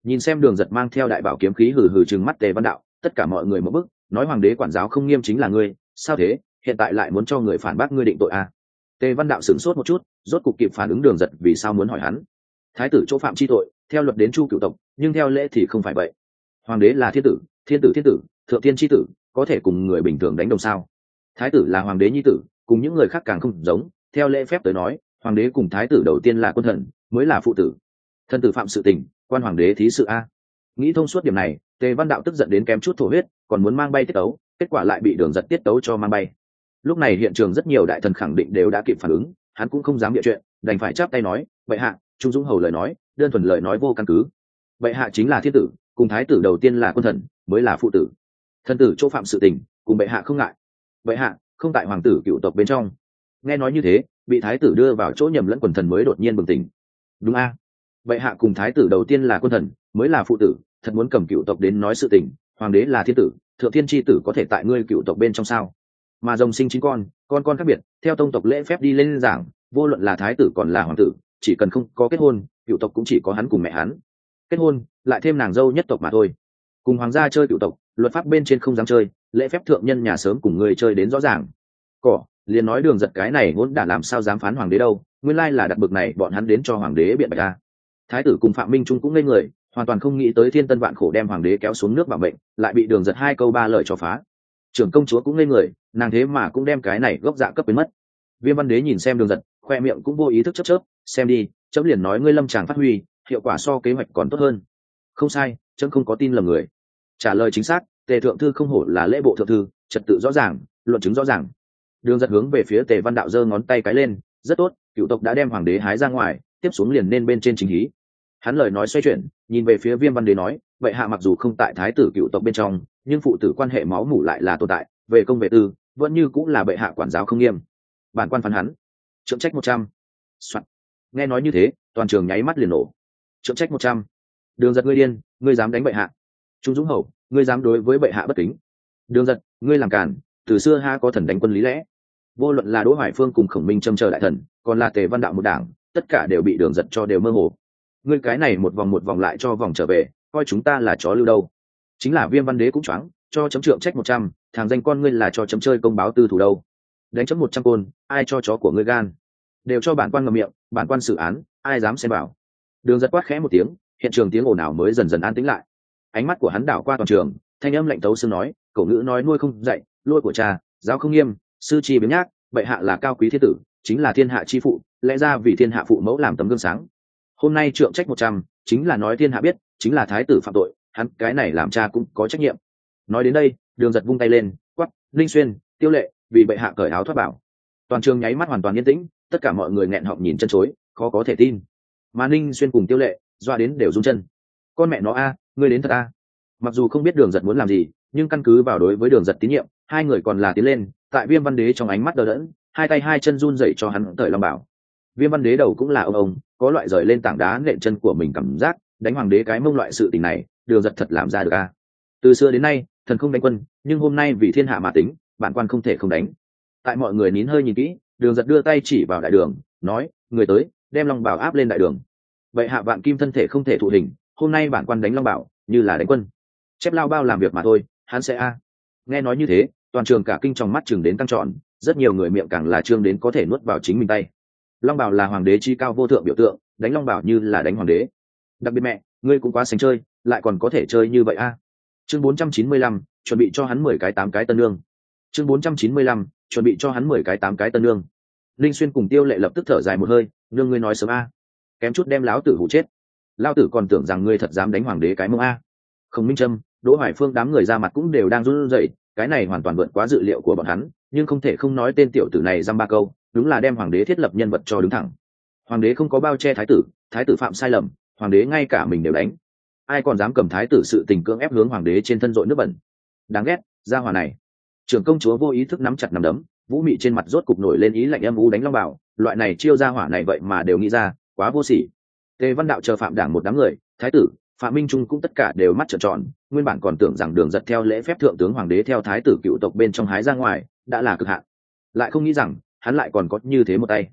Nhìn xem Đường Giật mang theo đại bảo kiếm khí hừ hừ trừng mắt Tề Văn Đạo, tất cả mọi người một bức, nói hoàng đế quản giáo không nghiêm chính là ngươi, sao thế, hiện tại lại muốn cho người phản bác ngươi định tội à? Tề Văn Đạo sửng sốt một chút, rốt cục kịp phản ứng Đường Giật vì sao muốn hỏi hắn. Thái tử chỗ phạm chi tội, theo luật đến Chu cửu tộc, nhưng theo lễ thì không phải vậy. Hoàng đế là thiên tử, thiên tử thiên tử, thượng thiên chi tử, có thể cùng người bình thường đánh đồng sao? Thái tử là hoàng đế nhi tử, cùng những người khác càng không giống, theo lễ phép tới nói, hoàng đế cùng thái tử đầu tiên là quân thần, mới là phụ tử. Thân tử phạm sự tình, quan hoàng đế thí sự a. Nghĩ thông suốt điểm này, Tề Văn Đạo tức giận đến kém chút thổ huyết, còn muốn mang bay tiết tấu, kết quả lại bị Đường Giật tiết tấu cho mang bay. Lúc này hiện trường rất nhiều đại thần khẳng định đều đã kịp phản ứng, hắn cũng không dám bịa chuyện, đành phải chắp tay nói, bệ hạ, Trung Dũng hầu lời nói, đơn thuần lời nói vô căn cứ. Bệ hạ chính là thiên tử, cùng thái tử đầu tiên là quân thần, mới là phụ tử. Thân tử chỗ phạm sự tình, cùng bệ hạ không ngại. Bệ hạ không tại hoàng tử cựu tộc bên trong. Nghe nói như thế, bị thái tử đưa vào chỗ nhầm lẫn quần thần mới đột nhiên bừng tỉnh. Đúng a, bệ hạ cùng thái tử đầu tiên là quân thần, mới là phụ tử, thật muốn cầm cựu tộc đến nói sự tình, hoàng đế là thiên tử, thượng thiên chi tử có thể tại ngươi cựu tộc bên trong sao? Mà rồng sinh chín con, con con khác biệt, theo tông tộc lễ phép đi lên giảng, vô luận là thái tử còn là hoàng tử, chỉ cần không có kết hôn, cựu tộc cũng chỉ có hắn cùng mẹ hắn. Kết hôn, lại thêm nàng dâu nhất tộc mà thôi. Cùng hoàng gia chơi cựu tộc, luật pháp bên trên không dám chơi, lễ phép thượng nhân nhà sớm cùng người chơi đến rõ ràng. Cỏ, liền nói Đường Giật cái này ngỗn đã làm sao dám phán hoàng đế đâu, nguyên lai là đặt bực này bọn hắn đến cho hoàng đế biện bạch a. Thái tử cùng Phạm Minh Trung cũng ngây người, hoàn toàn không nghĩ tới thiên tân vạn khổ đem hoàng đế kéo xuống nước bảo mệnh, lại bị Đường Giật hai câu ba lời cho phá. Trưởng công chúa cũng ngây người, nàng thế mà cũng đem cái này gốc dạ cấp biến mất. Viêm Văn Đế nhìn xem Đường Giật, khoe miệng cũng vô ý thức chớp chớp, xem đi, chấm liền nói ngươi lâm tràng phát huy, hiệu quả so kế hoạch còn tốt hơn. Không sai, chấm không có tin lầm người. Trả lời chính xác, Tề thượng thư không hổ là lễ bộ thượng thư, trật tự rõ ràng, luận chứng rõ ràng. Đường Giật hướng về phía Tề Văn Đạo giơ ngón tay cái lên, rất tốt, cựu tộc đã đem hoàng đế hái ra ngoài, tiếp xuống liền nên bên trên chính hí. Hắn lời nói xoay chuyển, nhìn về phía Viêm Văn Đế nói, vậy hạ mặc dù không tại thái tử cựu tộc bên trong, nhưng phụ tử quan hệ máu mủ lại là tồn tại, về công về tư, vẫn như cũng là bệ hạ quản giáo không nghiêm. Bản quan phán hắn, trượng trách một trăm. Soạn. Nghe nói như thế, toàn trường nháy mắt liền nổ. Trượng trách một trăm. Đường Giật ngươi điên, ngươi dám đánh bệ hạ. Trung Dũng hầu, ngươi dám đối với bệ hạ bất kính. Đường Giật, ngươi làm càn, từ xưa ha có thần đánh quân lý lẽ. Vô luận là Đỗ Hoài Phương cùng Khổng Minh châm chờ đại thần, còn là Tề Văn Đạo một đảng, tất cả đều bị Đường Giật cho đều mơ hồ. Ngươi cái này một vòng một vòng lại cho vòng trở về, coi chúng ta là chó lưu đâu. Chính là Viêm Văn Đế cũng choáng, cho chấm trượng trách một trăm, thằng danh con ngươi là cho chấm chơi công báo tư thủ đâu. Đánh chấm một trăm côn, ai cho chó của ngươi gan. Đều cho bản quan ngậm miệng, bản quan xử án, ai dám xen vào. Đường Giật quát khẽ một tiếng, hiện trường tiếng ồn ào mới dần dần an tĩnh lại. Ánh mắt của hắn đảo qua toàn trường, thanh âm lạnh tấu xương nói, cổ ngữ nói nuôi không dạy, lôi của cha, giáo không nghiêm, sư chi biếng nhác, bệ hạ là cao quý thiên tử, chính là thiên hạ chi phụ, lẽ ra vì thiên hạ phụ mẫu làm tấm gương sáng. Hôm nay trượng trách một trăm, chính là nói thiên hạ biết, chính là thái tử phạm tội, hắn cái này làm cha cũng có trách nhiệm. Nói đến đây, Đường Giật vung tay lên, quát, Linh Xuyên, Tiêu Lệ, vì bệ hạ cởi áo thoát bảo. Toàn trường nháy mắt hoàn toàn yên tĩnh, tất cả mọi người nghẹn họng nhìn chân chối, khó có thể tin. Mà Ninh Xuyên cùng Tiêu Lệ, doa đến đều run chân. Con mẹ nó a, ngươi đến thật a. Mặc dù không biết Đường Giật muốn làm gì, nhưng căn cứ vào đối với Đường Giật tín nhiệm, hai người còn là tiến lên, tại Viêm Văn Đế trong ánh mắt đờ đẫn, hai tay hai chân run rẩy cho hắn cởi long bảo. Viêm Văn Đế đầu cũng là ông ông, có loại rời lên tảng đá nện chân của mình cảm giác, đánh hoàng đế cái mông loại sự tình này, Đường Giật thật làm ra được a. Từ xưa đến nay, thần không đánh quân, nhưng hôm nay vì thiên hạ mà tính, bản quan không thể không đánh. Tại mọi người nín hơi nhìn kỹ, Đường Giật đưa tay chỉ vào đại đường, nói, người tới, đem long bảo áp lên đại đường. Vậy hạ vạn kim thân thể không thể thụ hình, hôm nay bản quan đánh long bảo, như là đánh quân. Chép lao bao làm việc mà thôi, hắn sẽ a. Nghe nói như thế, toàn trường cả kinh trong mắt chừng đến tăng tròn, rất nhiều người miệng càng là trương đến có thể nuốt vào chính mình tay. Long bảo là hoàng đế chi cao vô thượng biểu tượng, đánh long bảo như là đánh hoàng đế. Đặc biệt mẹ, ngươi cũng quá sành chơi, lại còn có thể chơi như vậy a. Chương bốn trăm chín mươi lăm, chuẩn bị cho hắn mười cái tám cái tân lương. Chương bốn trăm chín mươi lăm, chuẩn bị cho hắn mười cái tám cái tân lương. Linh Xuyên cùng Tiêu Lệ lập tức thở dài một hơi, nương ngươi nói sớm a, kém chút đem lão tử hụ chết. Lão tử còn tưởng rằng ngươi thật dám đánh hoàng đế cái mông a. Không Minh Trâm, Đỗ Hoài Phương đám người ra mặt cũng đều đang run rẩy, cái này hoàn toàn vượt quá dự liệu của bọn hắn, nhưng không thể không nói tên tiểu tử này dăm ba câu, đúng là đem hoàng đế thiết lập nhân vật cho đứng thẳng. Hoàng đế không có bao che thái tử, thái tử phạm sai lầm, hoàng đế ngay cả mình đều đánh. Ai còn dám cầm thái tử sự tình cưỡng ép hướng hoàng đế trên thân dội nước bẩn. Đáng ghét, gia hỏa này. Trưởng công chúa vô ý thức nắm chặt nắm đấm, vũ mị trên mặt rốt cục nổi lên ý lạnh âm u đánh long bảo, loại này chiêu gia hỏa này vậy mà đều nghĩ ra, quá vô sỉ. Tề Văn Đạo chờ phạm đảng một đám người, thái tử, Phạm Minh Trung cũng tất cả đều mắt trợn tròn, nguyên bản còn tưởng rằng Đường Giật theo lễ phép thượng tướng hoàng đế theo thái tử cựu tộc bên trong hái ra ngoài, đã là cực hạn. Lại không nghĩ rằng, hắn lại còn có như thế một tay.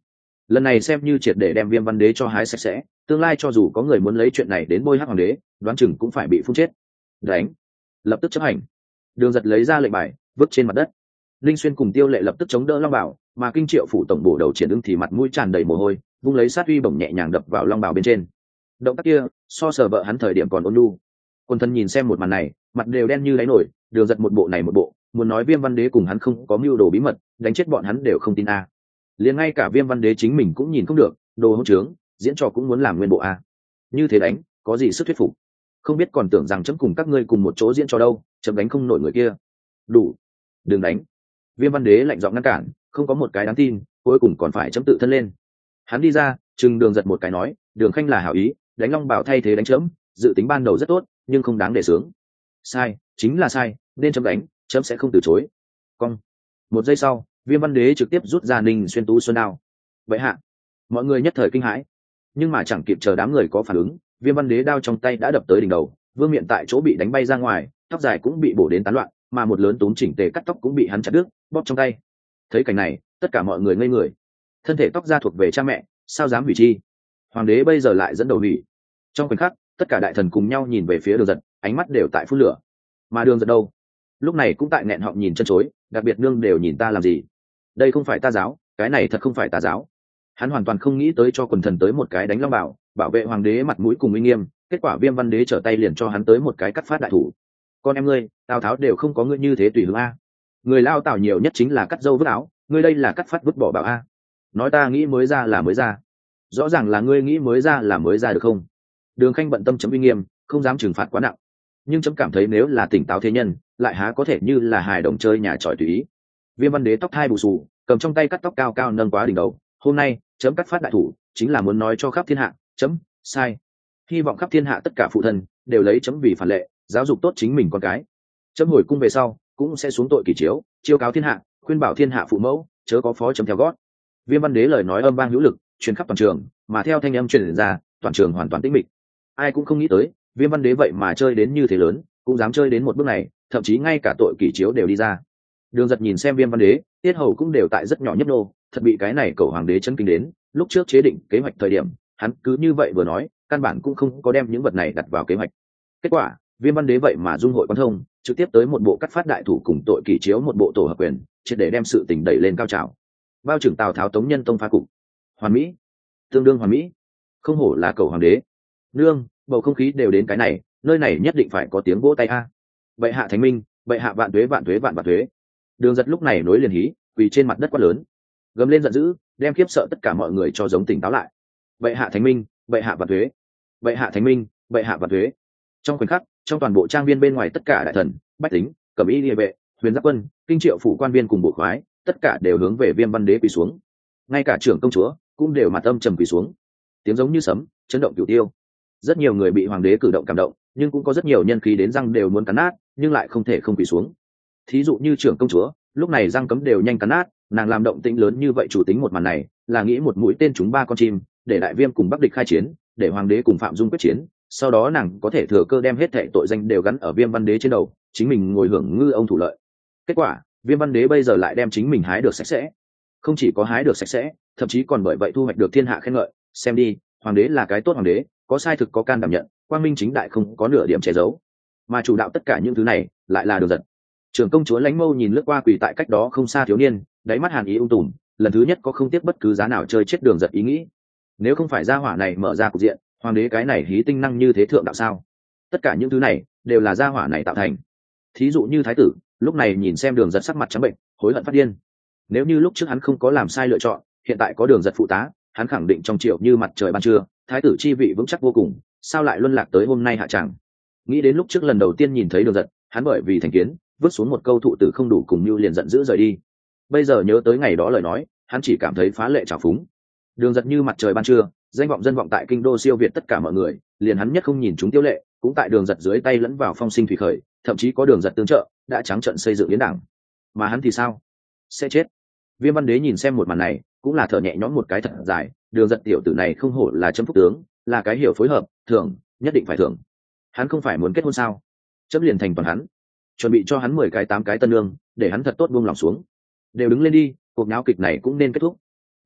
lần này xem như triệt để đem Viêm Văn Đế cho hái sạch sẽ, tương lai cho dù có người muốn lấy chuyện này đến bôi hắc hoàng đế, đoán chừng cũng phải bị phun chết. Đánh, lập tức chấp hành. Đường Giật lấy ra lệnh bài vứt trên mặt đất. Linh Xuyên cùng Tiêu Lệ lập tức chống đỡ Long Bảo, mà Kinh Triệu phủ tổng bổ đầu Triển Ưng thì mặt mũi tràn đầy mồ hôi, vung lấy sát uy bổng nhẹ nhàng đập vào Long Bảo bên trên. Động tác kia so sờ vợ hắn thời điểm còn ôn nhu. Quân thân nhìn xem một màn này, mặt đều đen như đáy nổi. Đường Giật một bộ này một bộ, muốn nói Viêm Văn Đế cùng hắn không có mưu đồ bí mật, đánh chết bọn hắn đều không tin a. Liền ngay cả Viêm Văn Đế chính mình cũng nhìn không được, đồ hỗn trướng, diễn trò cũng muốn làm nguyên bộ a. Như thế đánh, có gì sức thuyết phục? Không biết còn tưởng rằng chấm cùng các ngươi cùng một chỗ diễn trò đâu, chấm đánh không nổi người kia. Đủ, đừng đánh. Viêm Văn Đế lạnh giọng ngăn cản, không có một cái đáng tin, cuối cùng còn phải chấm tự thân lên. Hắn đi ra, chừng Đường Giật một cái nói, Đường Khanh là hảo ý, đánh Long Bảo thay thế đánh chấm, dự tính ban đầu rất tốt, nhưng không đáng để sướng. Sai, chính là sai, nên chấm đánh, chấm sẽ không từ chối. Cong. Một giây sau, Viêm Văn Đế trực tiếp rút ra Ninh Xuyên Tú Xuân đao. Vậy hạ, mọi người nhất thời kinh hãi, nhưng mà chẳng kịp chờ đám người có phản ứng, Viêm Văn Đế đao trong tay đã đập tới đỉnh đầu, vương miện tại chỗ bị đánh bay ra ngoài, tóc dài cũng bị bổ đến tán loạn, mà một lớn túm chỉnh tề cắt tóc cũng bị hắn chặt đứt, bóp trong tay. Thấy cảnh này, tất cả mọi người ngây người. Thân thể tóc ra thuộc về cha mẹ, sao dám hủy chi? Hoàng đế bây giờ lại dẫn đầu hủy. Trong khoảnh khắc, tất cả đại thần cùng nhau nhìn về phía Đường Giật, ánh mắt đều tại phun lửa. Mà Đường Giật đâu? Lúc này cũng tại nghẹn họng nhìn chân chối, đặc biệt nương đều nhìn ta làm gì? Đây không phải ta giáo, cái này thật không phải ta giáo. Hắn hoàn toàn không nghĩ tới cho quần thần tới một cái đánh Long Bảo, bảo vệ hoàng đế mặt mũi cùng uy nghiêm, kết quả Viêm Văn Đế trở tay liền cho hắn tới một cái cắt phát đại thủ. Con em ngươi, Tào Tháo đều không có ngươi như thế tùy hứng a. Người lao Tào nhiều nhất chính là cắt râu vứt áo, ngươi đây là cắt phát vứt bỏ bảo a. Nói ta nghĩ mới ra là mới ra, rõ ràng là ngươi nghĩ mới ra là mới ra được không? Đường Khanh bận tâm chấm uy nghiêm, không dám trừng phạt quá nặng, nhưng chấm cảm thấy nếu là tỉnh táo thế nhân, lại há có thể như là hài đồng chơi nhà tròi tùy ý. Viêm Văn Đế tóc thai bù xù, cầm trong tay cắt tóc cao cao nâng quá đỉnh đầu. Hôm nay chấm cắt phát đại thủ, chính là muốn nói cho khắp thiên hạ, chấm sai. Hy vọng khắp thiên hạ tất cả phụ thân đều lấy chấm vì phản lệ, giáo dục tốt chính mình con cái. Chấm hồi cung về sau cũng sẽ xuống tội kỷ chiếu, chiêu cáo thiên hạ, khuyên bảo thiên hạ phụ mẫu chớ có phó chấm theo gót. Viêm Văn Đế lời nói âm vang hữu lực, truyền khắp toàn trường, mà theo thanh âm truyền ra, toàn trường hoàn toàn tĩnh mịch. Ai cũng không nghĩ tới, Viêm Văn Đế vậy mà chơi đến như thế lớn, cũng dám chơi đến một bước này, thậm chí ngay cả tội kỷ chiếu đều đi ra. Đường Giật nhìn xem Viêm Văn Đế, tiết hầu cũng đều tại rất nhỏ nhấp nô, thật bị cái này cầu hoàng đế chấn kinh đến. Lúc trước chế định kế hoạch thời điểm, hắn cứ như vậy vừa nói, căn bản cũng không có đem những vật này đặt vào kế hoạch. Kết quả, Viêm Văn Đế vậy mà dung hội quan thông, trực tiếp tới một bộ cắt phát đại thủ cùng tội kỷ chiếu một bộ tổ hợp quyền, triệt để đem sự tình đẩy lên cao trào. Bao trưởng Tào Tháo Tống Nhân Tông phá cục, hoàn mỹ, tương đương hoàn mỹ, không hổ là cầu hoàng đế. Nương, bầu không khí đều đến cái này, nơi này nhất định phải có tiếng vỗ tay a. Bệ hạ thánh minh, bệ hạ vạn tuế vạn tuế vạn vạn tuế. Đường Giật lúc này nối liền hí, quỳ trên mặt đất quát lớn, gầm lên giận dữ, đem khiếp sợ tất cả mọi người cho giống tỉnh táo lại. Bệ hạ thánh minh, bệ hạ vạn tuế, bệ hạ thánh minh, bệ hạ vạn tuế. Trong khoảnh khắc, trong toàn bộ trang viên bên ngoài tất cả đại thần, bách tính, cẩm y liề vệ, huyền giáp quân, kinh triệu phủ quan viên cùng bộ khoái, tất cả đều hướng về Viêm Văn Đế quỳ xuống. Ngay cả trưởng công chúa cũng đều mặt âm trầm quỳ xuống. Tiếng giống như sấm, chấn động cửu tiêu. Rất nhiều người bị hoàng đế cử động cảm động, nhưng cũng có rất nhiều nhân khí đến răng đều muốn cắn nát, nhưng lại không thể không quỳ xuống. Thí dụ như trưởng công chúa, lúc này răng cấm đều nhanh cắn nát, nàng làm động tĩnh lớn như vậy chủ tính một màn này, là nghĩ một mũi tên trúng ba con chim, để đại viêm cùng bắc địch khai chiến, để hoàng đế cùng phạm dung quyết chiến, sau đó nàng có thể thừa cơ đem hết thệ tội danh đều gắn ở Viêm Văn Đế trên đầu, chính mình ngồi hưởng ngư ông thủ lợi. Kết quả, Viêm Văn Đế bây giờ lại đem chính mình hái được sạch sẽ, không chỉ có hái được sạch sẽ, thậm chí còn bởi vậy thu hoạch được thiên hạ khen ngợi. Xem đi, hoàng đế là cái tốt hoàng đế, có sai thực có can đảm nhận, quang minh chính đại không có nửa điểm che giấu, mà chủ đạo tất cả những thứ này lại là Đường Giật. Trưởng công chúa Lãnh Mâu nhìn lướt qua quỳ tại cách đó không xa thiếu niên, đáy mắt hàn ý ung tùm, lần thứ nhất có không tiếc bất cứ giá nào chơi chết Đường Giật ý nghĩ. Nếu không phải gia hỏa này mở ra cục diện, hoàng đế cái này hí tinh năng như thế thượng đạo sao? Tất cả những thứ này đều là gia hỏa này tạo thành. Thí dụ như thái tử, lúc này nhìn xem Đường Giật sắc mặt trắng bệnh, hối hận phát điên. Nếu như lúc trước hắn không có làm sai lựa chọn, hiện tại có Đường Giật phụ tá, hắn khẳng định trong triệu như mặt trời ban trưa, thái tử chi vị vững chắc vô cùng, sao lại luân lạc tới hôm nay hạ tràng. Nghĩ đến lúc trước lần đầu tiên nhìn thấy Đường Giật, hắn bởi vì thành kiến vứt xuống một câu thụ tử không đủ cùng như liền giận dữ rời đi. Bây giờ nhớ tới ngày đó lời nói, hắn chỉ cảm thấy phá lệ trào phúng. Đường Giật như mặt trời ban trưa, danh vọng dân vọng tại kinh đô siêu việt tất cả mọi người, liền hắn nhất không nhìn chúng Tiêu Lệ cũng tại Đường Giật dưới tay lẫn vào phong sinh thủy khởi, thậm chí có Đường Giật tương trợ đã trắng trận xây dựng yến đảng. Mà hắn thì sao? Sẽ chết. Viêm Văn Đế nhìn xem một màn này cũng là thở nhẹ nhõm một cái thật dài. Đường Giật tiểu tử này không hổ là chấm phúc tướng, là cái hiểu phối hợp, thưởng nhất định phải thưởng. Hắn không phải muốn kết hôn sao? Chấm liền thành toàn hắn, chuẩn bị cho hắn mười cái tám cái tân lương, để hắn thật tốt buông lòng xuống. Đều đứng lên đi, cuộc náo kịch này cũng nên kết thúc.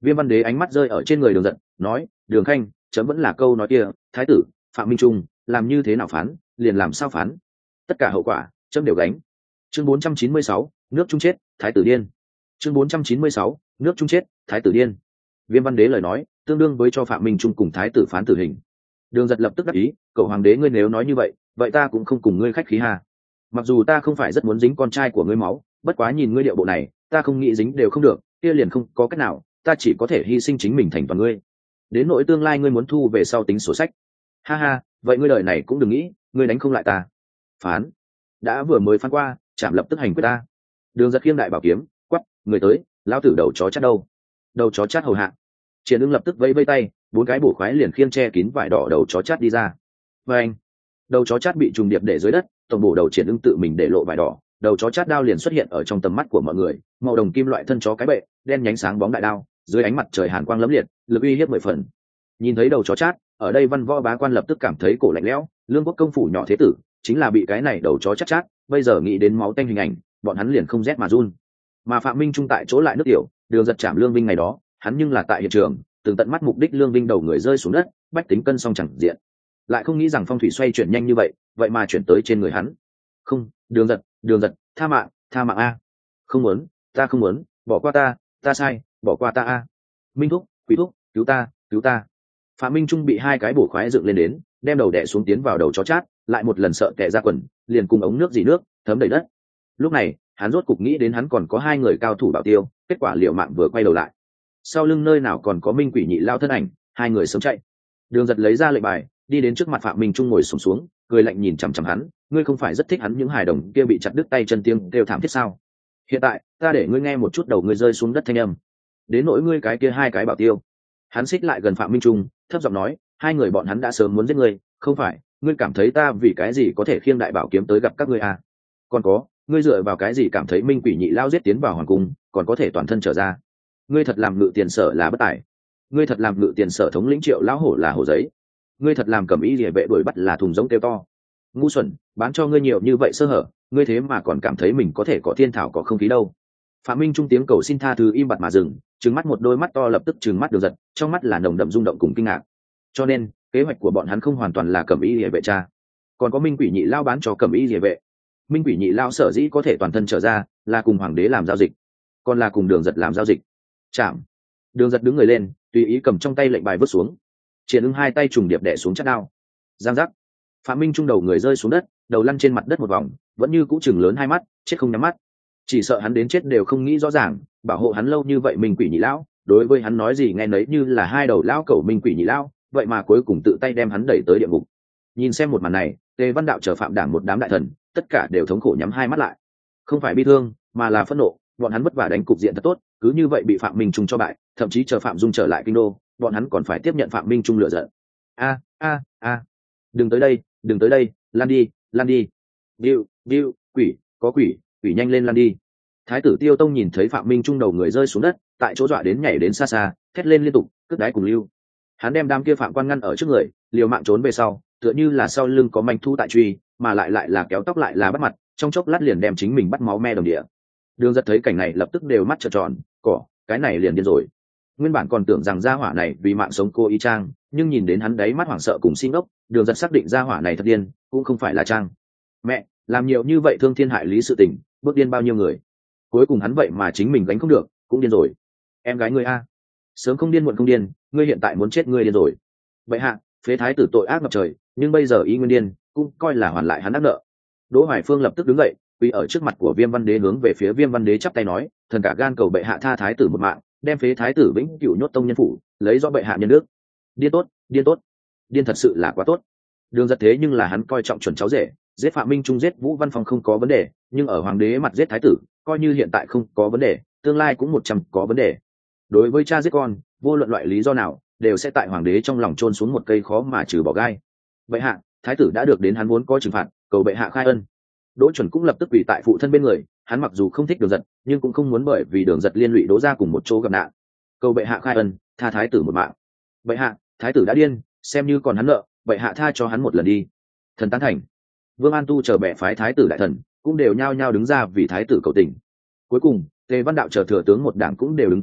Viêm Văn Đế ánh mắt rơi ở trên người Đường Giật, nói: Đường Khanh, chấm vẫn là câu nói kia, thái tử Phạm Minh Trung làm như thế nào phán liền làm sao phán, tất cả hậu quả chấm đều gánh. Chương bốn trăm chín mươi sáu, nước Trung chết thái tử điên. Chương bốn trăm chín mươi sáu, nước Trung chết thái tử điên. Viêm Văn Đế lời nói tương đương với cho Phạm Minh Trung cùng thái tử phán tử hình. Đường Giật lập tức đáp ý: cậu hoàng đế ngươi nếu nói như vậy vậy ta cũng không cùng ngươi khách khí hà. Mặc dù ta không phải rất muốn dính con trai của ngươi máu, bất quá nhìn ngươi điệu bộ này ta không nghĩ dính đều không được, kia liền không có cách nào, ta chỉ có thể hy sinh chính mình thành toàn ngươi. Đến nỗi tương lai ngươi muốn thu về sau tính sổ sách. Ha ha, vậy ngươi đời này cũng đừng nghĩ ngươi đánh không lại ta. Phán đã vừa mới phán qua, chạm lập tức hành quyết ta. Đường Giật khiêng đại bảo kiếm quắp: người tới, lao tử đầu chó chát đâu. Đầu chó chát hầu hạ. Triển Ưng lập tức vẫy vẫy tay, bốn cái bổ khoái liền khiêng che kín vải đỏ đầu chó chát đi ra. Và anh, đầu chó chát bị trùng điệp để dưới đất, tổng bổ đầu Triển Ưng tự mình để lộ vải đỏ, đầu chó chát đao liền xuất hiện ở trong tầm mắt của mọi người, màu đồng kim loại thân chó cái bệ, đen nhánh sáng bóng đại đao, dưới ánh mặt trời hàn quang lấm liệt, lực uy hiếp mười phần. Nhìn thấy đầu chó chát, ở đây văn võ bá quan lập tức cảm thấy cổ lạnh lẽo, lương quốc công phủ nhỏ thế tử chính là bị cái này đầu chó chát chát, bây giờ nghĩ đến máu tanh hình ảnh, bọn hắn liền không rét mà run. Mà Phạm Minh Trung tại chỗ lại nước tiểu, Đường Giật chạm Lương Vinh ngày đó, hắn nhưng là tại hiện trường, từng tận mắt mục đích Lương Vinh đầu người rơi xuống đất, bách tính cân xong chẳng diện. Lại không nghĩ rằng phong thủy xoay chuyển nhanh như vậy, vậy mà chuyển tới trên người hắn. Không, Đường Giật, Đường Giật, tha mạng, tha mạng a. Không muốn, ta không muốn, bỏ qua ta, ta sai, bỏ qua ta a. Minh thúc, Quỷ thúc, cứu ta, cứu ta. Phạm Minh Trung bị hai cái bổ khoái dựng lên đến, đem đầu đè xuống tiến vào đầu chó chát, lại một lần sợ tè ra quần, liền cùng ống nước dì nước thấm đầy đất. Lúc này hắn rốt cục nghĩ đến hắn còn có hai người cao thủ bảo tiêu, kết quả liệu mạng vừa quay đầu lại, sau lưng nơi nào còn có Minh Quỷ nhị lao thân ảnh, hai người sớm chạy. Đường Giật lấy ra lệnh bài, đi đến trước mặt Phạm Minh Trung ngồi xổm xuống, xuống cười lạnh nhìn chằm chằm hắn: ngươi không phải rất thích hắn những hài đồng kia bị chặt đứt tay chân tiếng kêu thảm thiết sao? Hiện tại ta để ngươi nghe một chút đầu ngươi rơi xuống đất thanh âm. Đến nỗi ngươi cái kia hai cái bảo tiêu. Hắn xích lại gần Phạm Minh Trung, thấp giọng nói: hai người bọn hắn đã sớm muốn giết ngươi, không phải ngươi cảm thấy ta vì cái gì có thể khiêng đại bảo kiếm tới gặp các ngươi à? Còn có, ngươi dựa vào cái gì cảm thấy Minh Quỷ nhị lao giết tiến vào hoàng cung còn có thể toàn thân trở ra? Ngươi thật làm ngự tiền sở là bất tài, ngươi thật làm ngự tiền sở thống lĩnh Triệu lão hổ là hổ giấy, ngươi thật làm cẩm y liề vệ đuổi bắt là thùng giống kêu to. Ngu xuẩn, bán cho ngươi nhiều như vậy sơ hở, ngươi thế mà còn cảm thấy mình có thể có thiên thảo có không khí đâu. Phạm Minh Trung tiếng cầu xin tha thứ im bặt mà dừng, trừng mắt một đôi mắt to lập tức trừng mắt Đường Giật, trong mắt là nồng đậm rung động cùng kinh ngạc. Cho nên kế hoạch của bọn hắn không hoàn toàn là cẩm y liề vệ cha, còn có Minh Quỷ nhị lao bán cho cẩm y liề vệ. Minh Quỷ nhị lao sở dĩ có thể toàn thân trở ra là cùng hoàng đế làm giao dịch, còn là cùng Đường Giật làm giao dịch. Chạm. Đường Giật đứng người lên, tùy ý cầm trong tay lệnh bài vứt xuống. Triển Ưng hai tay trùng điệp đè xuống chát đao. Giang giác. Phạm Minh Trung đầu người rơi xuống đất, đầu lăn trên mặt đất một vòng, vẫn như cũ chừng lớn hai mắt, chết không nhắm mắt. Chỉ sợ hắn đến chết đều không nghĩ rõ ràng, bảo hộ hắn lâu như vậy Minh Quỷ nhị lão, đối với hắn nói gì nghe nấy như là hai đầu lão cẩu Minh Quỷ nhị lão, vậy mà cuối cùng tự tay đem hắn đẩy tới địa ngục. Nhìn xem một màn này, Tề Văn Đạo chờ Phạm Đảng một đám đại thần, tất cả đều thống khổ nhắm hai mắt lại. Không phải bi thương, mà là phẫn nộ, bọn hắn vất vả đánh cục diện thật tốt, cứ như vậy bị Phạm Minh Trung cho bại, thậm chí chờ Phạm Dung trở lại kinh đô, bọn hắn còn phải tiếp nhận Phạm Minh Trung lựa giận. A a a, đừng tới đây, đừng tới đây, lan đi, lan đi. Điu, điu, quỷ, có quỷ, quỷ nhanh lên lan đi. Thái tử Tiêu Tông nhìn thấy Phạm Minh Trung đầu người rơi xuống đất, tại chỗ dọa đến nhảy đến xa xa, thét lên liên tục, cất đái cùng lưu. Hắn đem đám kia phạm quan ngăn ở trước người, liều mạng trốn về sau, tựa như là sau lưng có manh thu tại truy, mà lại lại là kéo tóc lại là bắt mặt, trong chốc lát liền đem chính mình bắt máu me đồng địa. Đường Giật thấy cảnh này lập tức đều mắt trợn tròn, cỏ, cái này liền điên rồi. Nguyên bản còn tưởng rằng gia hỏa này vì mạng sống cô y trang, nhưng nhìn đến hắn đáy mắt hoảng sợ cùng xin ốc, Đường Giật xác định gia hỏa này thật điên, cũng không phải là trang. Mẹ, làm nhiều như vậy thương thiên hại lý sự tình, bước điên bao nhiêu người. Cuối cùng hắn vậy mà chính mình gánh không được, cũng điên rồi. Em gái ngươi a, sớm không điên muộn không điên, ngươi hiện tại muốn chết ngươi điên rồi. Vậy hạ, phế thái tử tội ác ngập trời, nhưng bây giờ ý nguyên điên, cũng coi là hoàn lại hắn ác nợ. Đỗ Hoài Phương lập tức đứng dậy, quỳ ở trước mặt của Viêm Văn Đế hướng về phía Viêm Văn Đế chắp tay nói: thần cả gan cầu bệ hạ tha thái tử một mạng, đem phế thái tử vĩnh cửu nhốt tông nhân phủ, lấy rõ bệ hạ nhân đức. Điên tốt, điên tốt, điên thật sự là quá tốt. Đường Giật thế nhưng là hắn coi trọng chuẩn cháu rể, giết Phạm Minh Trung giết Vũ Văn Phong không có vấn đề, nhưng ở hoàng đế mặt giết thái tử, coi như hiện tại không có vấn đề, tương lai cũng một trăm có vấn đề. Đối với cha giết con, vô luận loại lý do nào, đều sẽ tại hoàng đế trong lòng chôn xuống một cây khó mà trừ bỏ gai. Bệ hạ, thái tử đã được đến hắn muốn có trừng phạt, cầu bệ hạ khai ân. Đỗ Chuẩn cũng lập tức quỳ tại phụ thân bên người, hắn mặc dù không thích Đường Giật, nhưng cũng không muốn bởi vì Đường Giật liên lụy Đỗ gia cùng một chỗ gặp nạn. Cầu bệ hạ khai ân, tha thái tử một mạng. Bệ hạ, thái tử đã điên, xem như còn hắn nợ, bệ hạ tha cho hắn một lần đi. Thần tán thành. Vương An Tu chờ bệ phái thái tử đại thần, cũng đều nhao nhao đứng ra vì thái tử cầu tình. Cuối cùng, Tề Văn Đạo chờ thừa tướng một đảng cũng đều đứng ra,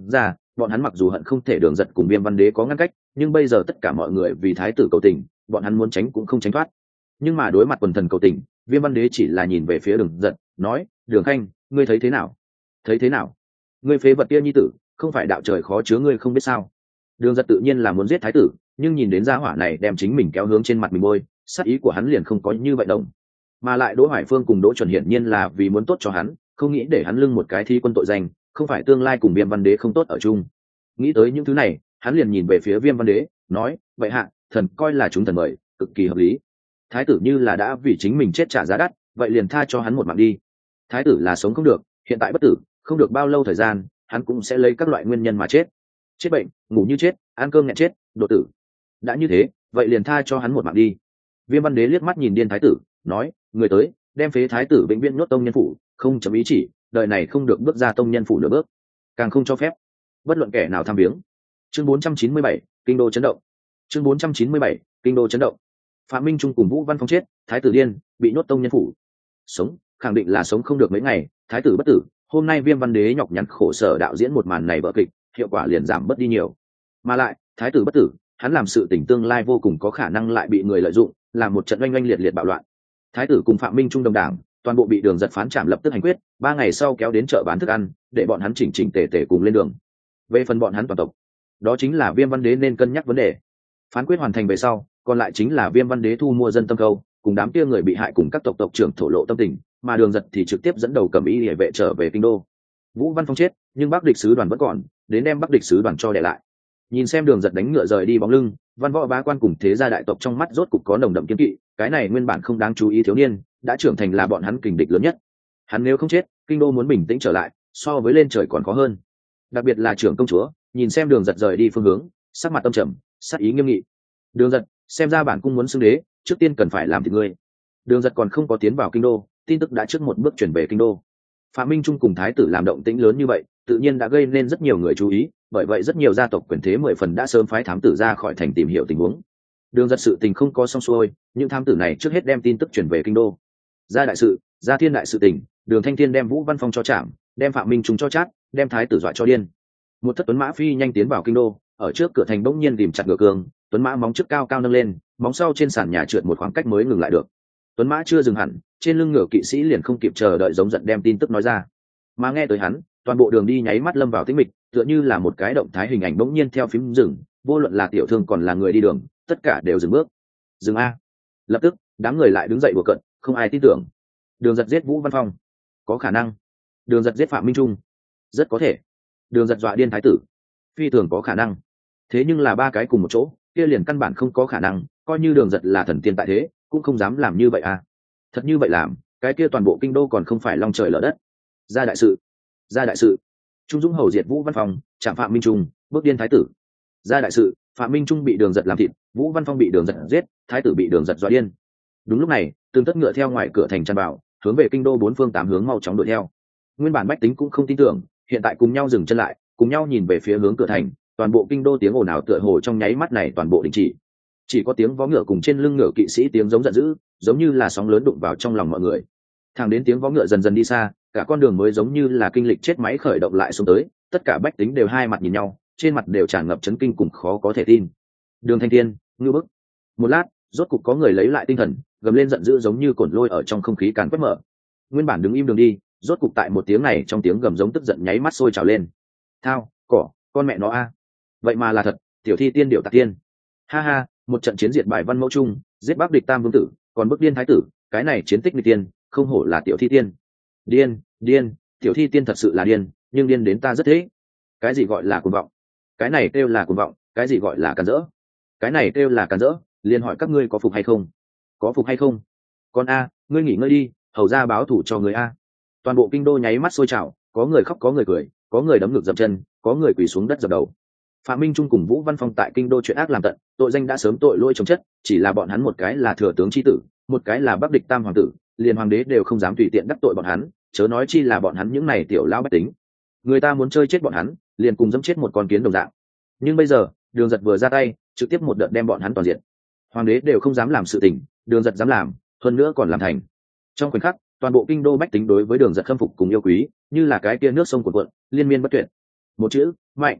bọn hắn mặc dù hận không thể Đường Giật cùng Viêm Văn Đế có ngăn cách, nhưng bây giờ tất cả mọi người vì thái tử cầu tình, bọn hắn muốn tránh cũng không tránh thoát. Nhưng mà đối mặt quần thần cầu tình, Viêm Văn Đế chỉ là nhìn về phía Đường Giật, nói: "Đường Khanh, ngươi thấy thế nào?" "Thấy thế nào? Ngươi phế vật kia nhi tử, không phải đạo trời khó chứa ngươi không biết sao?" Đường Giật tự nhiên là muốn giết thái tử, nhưng nhìn đến gia hỏa này đem chính mình kéo hướng trên mặt mình bôi, sát ý của hắn liền không có như vậy đồng. Mà lại Đỗ Hoài Phương cùng Đỗ Chuẩn hiển nhiên là vì muốn tốt cho hắn, không nghĩ để hắn lưng một cái thi quân tội danh, không phải tương lai cùng Viêm Văn Đế không tốt ở chung. Nghĩ tới những thứ này, hắn liền nhìn về phía Viêm Văn Đế, nói: "Vậy hạ, thần coi là chúng thần mời, cực kỳ hợp lý. Thái tử như là đã vì chính mình chết trả giá đắt, vậy liền tha cho hắn một mạng đi. Thái tử là sống không được, hiện tại bất tử, không được bao lâu thời gian, hắn cũng sẽ lấy các loại nguyên nhân mà chết. Chết bệnh, ngủ như chết, ăn cơm nghẹn chết, độ tử. Đã như thế, vậy liền tha cho hắn một mạng đi." Viêm Văn Đế liếc mắt nhìn điên thái tử, nói: "Người tới, đem phế thái tử vĩnh viễn nhốt tông nhân phủ, không chấm ý chỉ, đời này không được bước ra tông nhân phủ nửa bước, càng không cho phép bất luận kẻ nào tham viếng." Chương bốn trăm chín mươi bảy, kinh đô chấn động. Chương bốn trăm chín mươi bảy, kinh đô chấn động. Phạm Minh Trung cùng Vũ Văn Phong chết, thái tử điên, bị nhốt tông nhân phủ. Sống, khẳng định là sống không được mấy ngày, thái tử bất tử, hôm nay Viêm Văn Đế nhọc nhằn khổ sở đạo diễn một màn này vở kịch, hiệu quả liền giảm bớt đi nhiều. Mà lại, thái tử bất tử, hắn làm sự tình tương lai vô cùng có khả năng lại bị người lợi dụng, làm một trận oanh oanh liệt liệt bạo loạn. Thái tử cùng Phạm Minh Trung đồng đảng, toàn bộ bị Đường Giật phán trảm lập tức hành quyết, ba ngày sau kéo đến chợ bán thức ăn, để bọn hắn chỉnh chỉnh tề tề cùng lên đường. Về phần bọn hắn toàn tộc, đó chính là Viêm Văn Đế nên cân nhắc vấn đề. Phán quyết hoàn thành về sau, còn lại chính là Viêm Văn Đế thu mua dân tâm câu, cùng đám kia người bị hại cùng các tộc tộc trưởng thổ lộ tâm tình, mà Đường Giật thì trực tiếp dẫn đầu cầm y liề vệ trở về kinh đô. Vũ Văn Phong chết, nhưng Bắc địch sứ đoàn vẫn còn, đến đem Bắc địch sứ đoàn cho để lại. Nhìn xem Đường Giật đánh ngựa rời đi bóng lưng, văn võ bá quan cùng thế gia đại tộc trong mắt rốt cục có nồng đậm kiên kỵ, cái này nguyên bản không đáng chú ý thiếu niên, đã trưởng thành là bọn hắn kình địch lớn nhất. Hắn nếu không chết, kinh đô muốn bình tĩnh trở lại, so với lên trời còn khó hơn. Đặc biệt là trưởng công chúa, nhìn xem Đường Giật rời đi phương hướng, sắc mặt tâm trầm, sắc ý nghiêm nghị. Đường Giật, xem ra bản cung muốn xưng đế, trước tiên cần phải làm thịt ngươi. Đường Giật còn không có tiến vào kinh đô, tin tức đã trước một bước chuyển về kinh đô. Phạm Minh Trung cùng thái tử làm động tĩnh lớn như vậy, tự nhiên đã gây nên rất nhiều người chú ý, bởi vậy rất nhiều gia tộc quyền thế mười phần đã sớm phái thám tử ra khỏi thành tìm hiểu tình huống. Đường Giật sự tình không có xong xuôi, những thám tử này trước hết đem tin tức chuyển về kinh đô. Gia đại sự, gia thiên đại sự tình, Đường Thanh Thiên đem Vũ Văn Phong cho chạm, đem Phạm Minh Trung cho chát, đem thái tử dọa cho điên. Một thất tuấn mã phi nhanh tiến vào kinh đô, ở trước cửa thành bỗng nhiên tìm chặt ngựa cường, tuấn mã móng trước cao cao nâng lên, móng sau trên sàn nhà trượt một khoảng cách mới ngừng lại được. Tuấn mã chưa dừng hẳn, trên lưng ngựa kỵ sĩ liền không kịp chờ đợi giống giận đem tin tức nói ra. Mà nghe tới hắn, toàn bộ đường đi nháy mắt lâm vào tĩnh mịch, tựa như là một cái động thái hình ảnh bỗng nhiên theo phím dừng, vô luận là tiểu thương còn là người đi đường, tất cả đều dừng bước. Dừng a! Lập tức, đám người lại đứng dậy đùa cận, không ai tin tưởng. Đường Giật giết Vũ Văn Phong, có khả năng. Đường Giật giết Phạm Minh Trung, rất có thể. Đường Giật dọa điên thái tử, phi thường có khả năng. Thế nhưng là ba cái cùng một chỗ, kia liền căn bản không có khả năng, coi như Đường Giật là thần tiên tại thế, cũng không dám làm như vậy à. Thật như vậy làm, cái kia toàn bộ kinh đô còn không phải long trời lở đất. Ra đại sự, ra đại sự. Trung Dũng hầu diệt Vũ Văn Phong, chạm Phạm Minh Trung, bước điên thái tử. Ra đại sự, Phạm Minh Trung bị Đường Giật làm thịt, Vũ Văn Phong bị Đường Giật giết, thái tử bị Đường Giật dọa điên. Đúng lúc này, từng tất ngựa theo ngoài cửa thành tràn vào, hướng về kinh đô bốn phương tám hướng mau chóng đuổi theo. Nguyên bản bách tính cũng không tin tưởng, hiện tại cùng nhau dừng chân lại, cùng nhau nhìn về phía hướng cửa thành, toàn bộ kinh đô tiếng ồn ào tựa hồ trong nháy mắt này toàn bộ đình chỉ. Chỉ có tiếng vó ngựa cùng trên lưng ngựa kỵ sĩ tiếng giống giận dữ, giống như là sóng lớn đụng vào trong lòng mọi người. Thẳng đến tiếng vó ngựa dần dần đi xa, cả con đường mới giống như là kinh lịch chết máy khởi động lại xuống tới, tất cả bách tính đều hai mặt nhìn nhau, trên mặt đều tràn ngập chấn kinh cùng khó có thể tin. Đường Thanh Thiên, ngư bức. Một lát, rốt cục có người lấy lại tinh thần, gầm lên giận dữ giống như cồn lôi ở trong không khí càn quét mở. Nguyên bản đứng im đường đi, rốt cục tại một tiếng này trong tiếng gầm giống tức giận nháy mắt sôi trào lên. Thao, cỏ, con mẹ nó a. Vậy mà là thật, tiểu thi tiên điệu tạc tiên. Ha ha, một trận chiến diệt bài văn mẫu trung, giết Bắc địch tam vương tử, còn bức điên thái tử, cái này chiến tích nghịch tiên, không hổ là tiểu thi tiên. Điên, điên, tiểu thi tiên thật sự là điên, nhưng điên đến ta rất thế. Cái gì gọi là cuồng vọng? Cái này kêu là cuồng vọng, cái gì gọi là càn rỡ? Cái này kêu là càn rỡ, liền hỏi các ngươi có phục hay không? Có phục hay không? Con a, ngươi nghỉ ngơi đi, hầu ra báo thủ cho người a. Toàn bộ kinh đô nháy mắt sôi trào, có người khóc có người cười, có người đấm ngực dậm chân, có người quỳ xuống đất dập đầu. Phạm Minh Trung cùng Vũ Văn Phong tại kinh đô chuyện ác làm tận, tội danh đã sớm tội lỗi chồng chất, chỉ là bọn hắn một cái là thừa tướng chi tử, một cái là Bắc địch tam hoàng tử, liền hoàng đế đều không dám tùy tiện đắc tội bọn hắn, chớ nói chi là bọn hắn những này tiểu lão bách tính. Người ta muốn chơi chết bọn hắn, liền cùng dẫm chết một con kiến đồng dạng. Nhưng bây giờ, Đường Giật vừa ra tay, trực tiếp một đợt đem bọn hắn toàn diện. Hoàng đế đều không dám làm sự tình, Đường Giật dám làm, hơn nữa còn làm thành. Trong khoảnh khắc, toàn bộ kinh đô bách tính đối với Đường Giật khâm phục cùng yêu quý, như là cái kia nước sông cuồn cuộn, liên miên bất tuyệt. Một chữ, mạnh.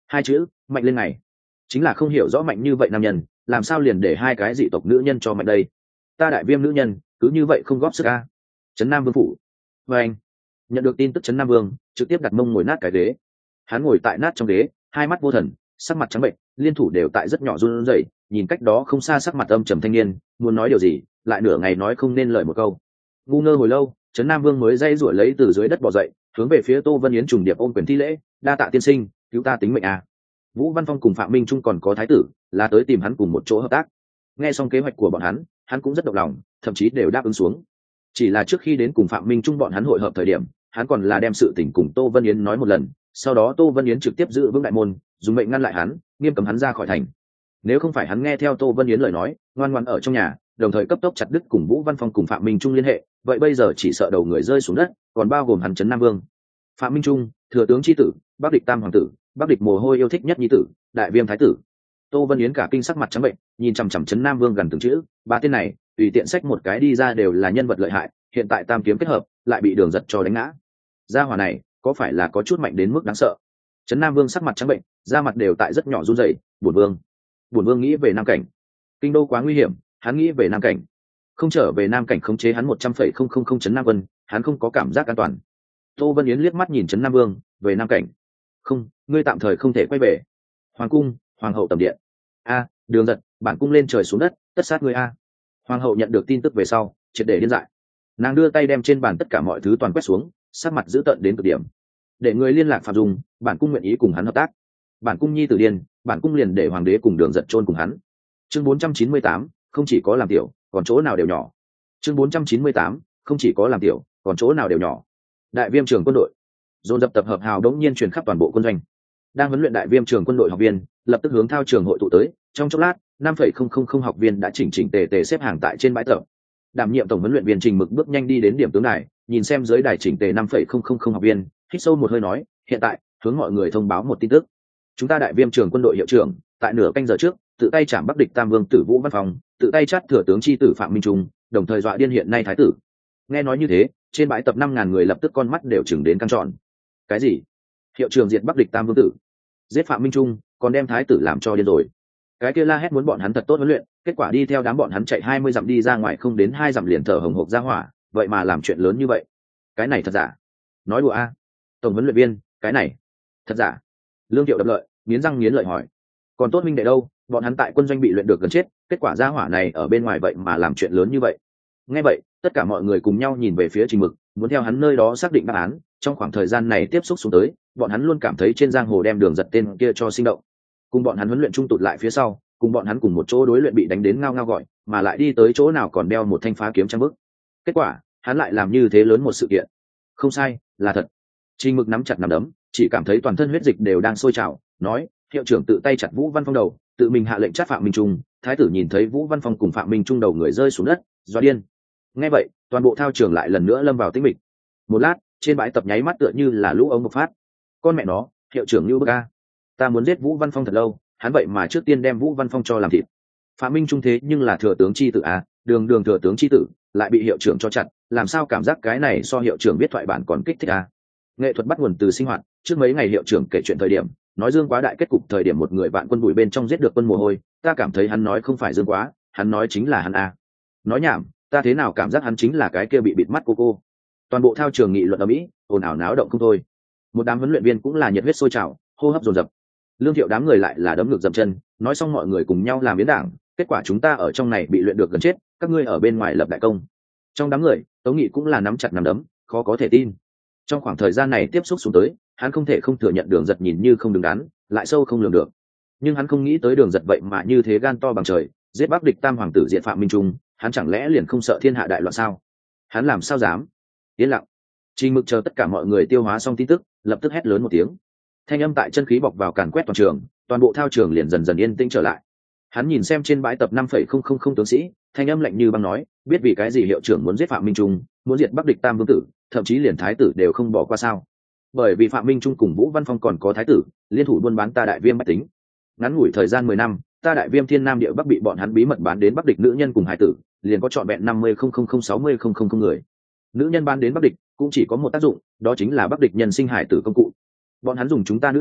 hai chữ mạnh lên này, chính là không hiểu rõ mạnh như vậy nam nhân làm sao liền để hai cái dị tộc nữ nhân cho mạnh đây. Ta đại viêm nữ nhân cứ như vậy không góp sức a. Trấn Nam Vương phủ. Và anh nhận được tin tức, Trấn Nam Vương trực tiếp đặt mông ngồi nát cái ghế. Hắn ngồi tại nát trong ghế, hai mắt vô thần, sắc mặt trắng bệnh, liên thủ đều tại rất nhỏ run rẩy, nhìn cách đó không xa sắc mặt âm trầm thanh niên, muốn nói điều gì lại nửa ngày nói không nên lời một câu. Ngu ngơ hồi lâu, Trấn Nam Vương mới dây rủa lấy từ dưới đất bò dậy, hướng về phía Tô Vân Yến trùng điệp ôm quyền thi lễ, đa tạ tiên sinh, cứu ta tính mệnh à. Vũ Văn Phong cùng Phạm Minh Trung còn có thái tử là tới tìm hắn cùng một chỗ hợp tác. Nghe xong kế hoạch của bọn hắn, hắn cũng rất động lòng, thậm chí đều đáp ứng xuống. Chỉ là trước khi đến cùng Phạm Minh Trung bọn hắn hội hợp thời điểm, hắn còn là đem sự tình cùng Tô Vân Yến nói một lần, sau đó Tô Vân Yến trực tiếp giữ vững đại môn, dùng mệnh ngăn lại hắn, nghiêm cấm hắn ra khỏi thành. Nếu không phải hắn nghe theo Tô Vân Yến lời nói, ngoan ngoãn ở trong nhà, đồng thời cấp tốc chặt đứt cùng Vũ Văn Phong cùng Phạm Minh Trung liên hệ, vậy bây giờ chỉ sợ đầu người rơi xuống đất, còn bao gồm hắn Trấn Nam Vương. Phạm Minh Trung, thừa tướng chi tử, Bắc Địch Tam hoàng tử, Bắc Địch mồ hôi yêu thích nhất nhi tử, đại viêm thái tử. Tô Vân Yến cả kinh sắc mặt trắng bệnh, nhìn chằm chằm Trấn Nam Vương gần từng chữ, ba tên này, tùy tiện xách một cái đi ra đều là nhân vật lợi hại, hiện tại tam kiếm kết hợp, lại bị Đường Giật cho đánh ngã. Gia hỏa này, có phải là có chút mạnh đến mức đáng sợ? Trấn Nam Vương sắc mặt trắng bệnh, da mặt đều tại rất nhỏ run rẩy, bổn vương. Bổn vương nghĩ về Nam Cảnh. Kinh đô quá nguy hiểm, hắn nghĩ về Nam Cảnh. Không trở về Nam Cảnh khống chế hắn một trăm phẩy không không không Trấn Nam Quân, hắn không có cảm giác an toàn. Tô Vân Yến liếc mắt nhìn Trấn Nam Vương, về Nam Cảnh. Không, ngươi tạm thời không thể quay về. Hoàng cung, hoàng hậu tầm điện. A, Đường Giật, bản cung lên trời xuống đất, tất sát ngươi a. Hoàng hậu nhận được tin tức về sau, triệt để điên dại. Nàng đưa tay đem trên bàn tất cả mọi thứ toàn quét xuống, sắc mặt dữ tợn đến cực điểm. Để người liên lạc Phạm Dung, bản cung nguyện ý cùng hắn hợp tác. Bản cung nhi tử điên, bản cung liền để hoàng đế cùng Đường Giật chôn cùng hắn. Chương bốn trăm chín mươi tám, không chỉ có làm tiểu, còn chỗ nào đều nhỏ. Chương bốn trăm chín mươi tám, không chỉ có làm tiểu, còn chỗ nào đều nhỏ. Đại viêm trường quân đội dồn dập tập hợp hào đống nhiên truyền khắp toàn bộ quân doanh. Đang huấn luyện đại viêm trường quân đội học viên lập tức hướng thao trường hội tụ tới, trong chốc lát năm phẩy không không không học viên đã chỉnh chỉnh tề tề xếp hàng tại trên bãi tập. Đảm nhiệm tổng huấn luyện viên Trình Mực bước nhanh đi đến điểm tướng đài, nhìn xem dưới đài chỉnh tề năm phẩy không không không học viên, hít sâu một hơi nói, hiện tại hướng mọi người thông báo một tin tức. Chúng ta đại viêm trường quân đội hiệu trưởng tại nửa canh giờ trước tự tay chạm Bắc Địch Tam Vương tử Vũ Văn Phong, tự tay chát thừa tướng chi tử Phạm Minh Trung, đồng thời dọa điên hiện nay thái tử. Nghe nói như thế, trên bãi tập năm ngàn người lập tức con mắt đều chừng đến căng tròn. Cái gì? Hiệu trưởng diệt Bắc Địch Tam Vương tử, giết Phạm Minh Trung, còn đem thái tử làm cho điên rồi. Cái kia la hét muốn bọn hắn thật tốt huấn luyện, kết quả đi theo đám bọn hắn chạy hai mươi dặm đi ra ngoài không đến hai dặm liền thở hồng hộc ra hỏa, vậy mà làm chuyện lớn như vậy. Cái này thật giả? Nói đùa a? Tổng huấn luyện viên, cái này thật giả? Lương Thiệu đập lợi, nghiến răng nghiến lợi hỏi. Còn tốt minh đệ đâu, bọn hắn tại quân doanh bị luyện được gần chết, kết quả ra hỏa này ở bên ngoài vậy mà làm chuyện lớn như vậy. Nghe vậy, tất cả mọi người cùng nhau nhìn về phía Trình Mực, muốn theo hắn nơi đó xác định đáp án. Trong khoảng thời gian này tiếp xúc xuống tới, bọn hắn luôn cảm thấy trên giang hồ đem Đường Giật tên kia cho sinh động. Cùng bọn hắn huấn luyện trung tụt lại phía sau, cùng bọn hắn cùng một chỗ đối luyện bị đánh đến ngao ngao gọi, mà lại đi tới chỗ nào còn đeo một thanh phá kiếm trang bức. Kết quả, hắn lại làm như thế lớn một sự kiện. Không sai, là thật. Trình Mực nắm chặt nắm đấm, chỉ cảm thấy toàn thân huyết dịch đều đang sôi trào, nói, hiệu trưởng tự tay chặt Vũ Văn Phong đầu, tự mình hạ lệnh chát Phạm Minh Trung. Thái tử nhìn thấy Vũ Văn Phong cùng Phạm Minh Trung đầu người rơi xuống đất, do điên. Nghe vậy, toàn bộ thao trường lại lần nữa lâm vào tĩnh mịch. Một lát, trên bãi tập nháy mắt tựa như là lũ ống một phát. Con mẹ nó, hiệu trưởng Lưu Bức A, ta muốn giết Vũ Văn Phong thật lâu, hắn vậy mà trước tiên đem Vũ Văn Phong cho làm thịt. Phạm Minh Trung thế nhưng là thừa tướng chi tử A, đường đường thừa tướng chi tử, lại bị hiệu trưởng cho chặt, làm sao cảm giác cái này so hiệu trưởng viết thoại bản còn kích thích A. Nghệ thuật bắt nguồn từ sinh hoạt, trước mấy ngày hiệu trưởng kể chuyện thời điểm, nói Dương Quá đại kết cục thời điểm một người bạn quân bùi bên trong giết được quân mồ hôi, ta cảm thấy hắn nói không phải Dương Quá, hắn nói chính là hắn A. Nói nhảm, ta thế nào cảm giác hắn chính là cái kia bị bịt mắt cô cô. Toàn bộ thao trường nghị luận ở mỹ, ồn ào náo động không thôi. Một đám huấn luyện viên cũng là nhiệt huyết sôi trào, hô hấp dồn dập. Lương Thiệu đám người lại là đấm ngược dậm chân, nói xong mọi người cùng nhau làm biến đảng, kết quả chúng ta ở trong này bị luyện được gần chết, các ngươi ở bên ngoài lập đại công. Trong đám người, Tống Nghị cũng là nắm chặt nắm đấm, khó có thể tin. Trong khoảng thời gian này tiếp xúc xuống tới, hắn không thể không thừa nhận Đường Giật nhìn như không đứng đắn, lại sâu không lường được. Nhưng hắn không nghĩ tới Đường Giật vậy mà như thế gan to bằng trời, giết Bắc Địch Tam hoàng tử diệt Phạm Minh Trung, hắn chẳng lẽ liền không sợ thiên hạ đại loạn sao? Hắn làm sao dám? Yên lặng. Trình Mực chờ tất cả mọi người tiêu hóa xong tin tức, lập tức hét lớn một tiếng. Thanh âm tại chân khí bọc vào càn quét toàn trường, toàn bộ thao trường liền dần dần yên tĩnh trở lại. Hắn nhìn xem trên bãi tập năm phẩy không không không tướng sĩ, thanh âm lạnh như băng nói, biết vì cái gì hiệu trưởng muốn giết Phạm Minh Trung, muốn diệt Bắc Địch Tam vương tử, thậm chí liền thái tử đều không bỏ qua sao? Bởi vì Phạm Minh Trung cùng Vũ Văn Phong còn có thái tử, liên thủ buôn bán ta đại viêm bách tính. Ngắn ngủi thời gian mười năm, ta đại viêm thiên nam địa bắc bị bọn hắn bí mật bán đến Bắc Địch nữ nhân cùng hải tử, liền có trọn vẹn năm mươi không không không sáu mươi không không không người. Nữ nhân bán đến Bắc Địch cũng chỉ có một tác dụng, đó chính là Bắc Địch nhân sinh hải tử công cụ. Bọn hắn dùng chúng ta nữ nhân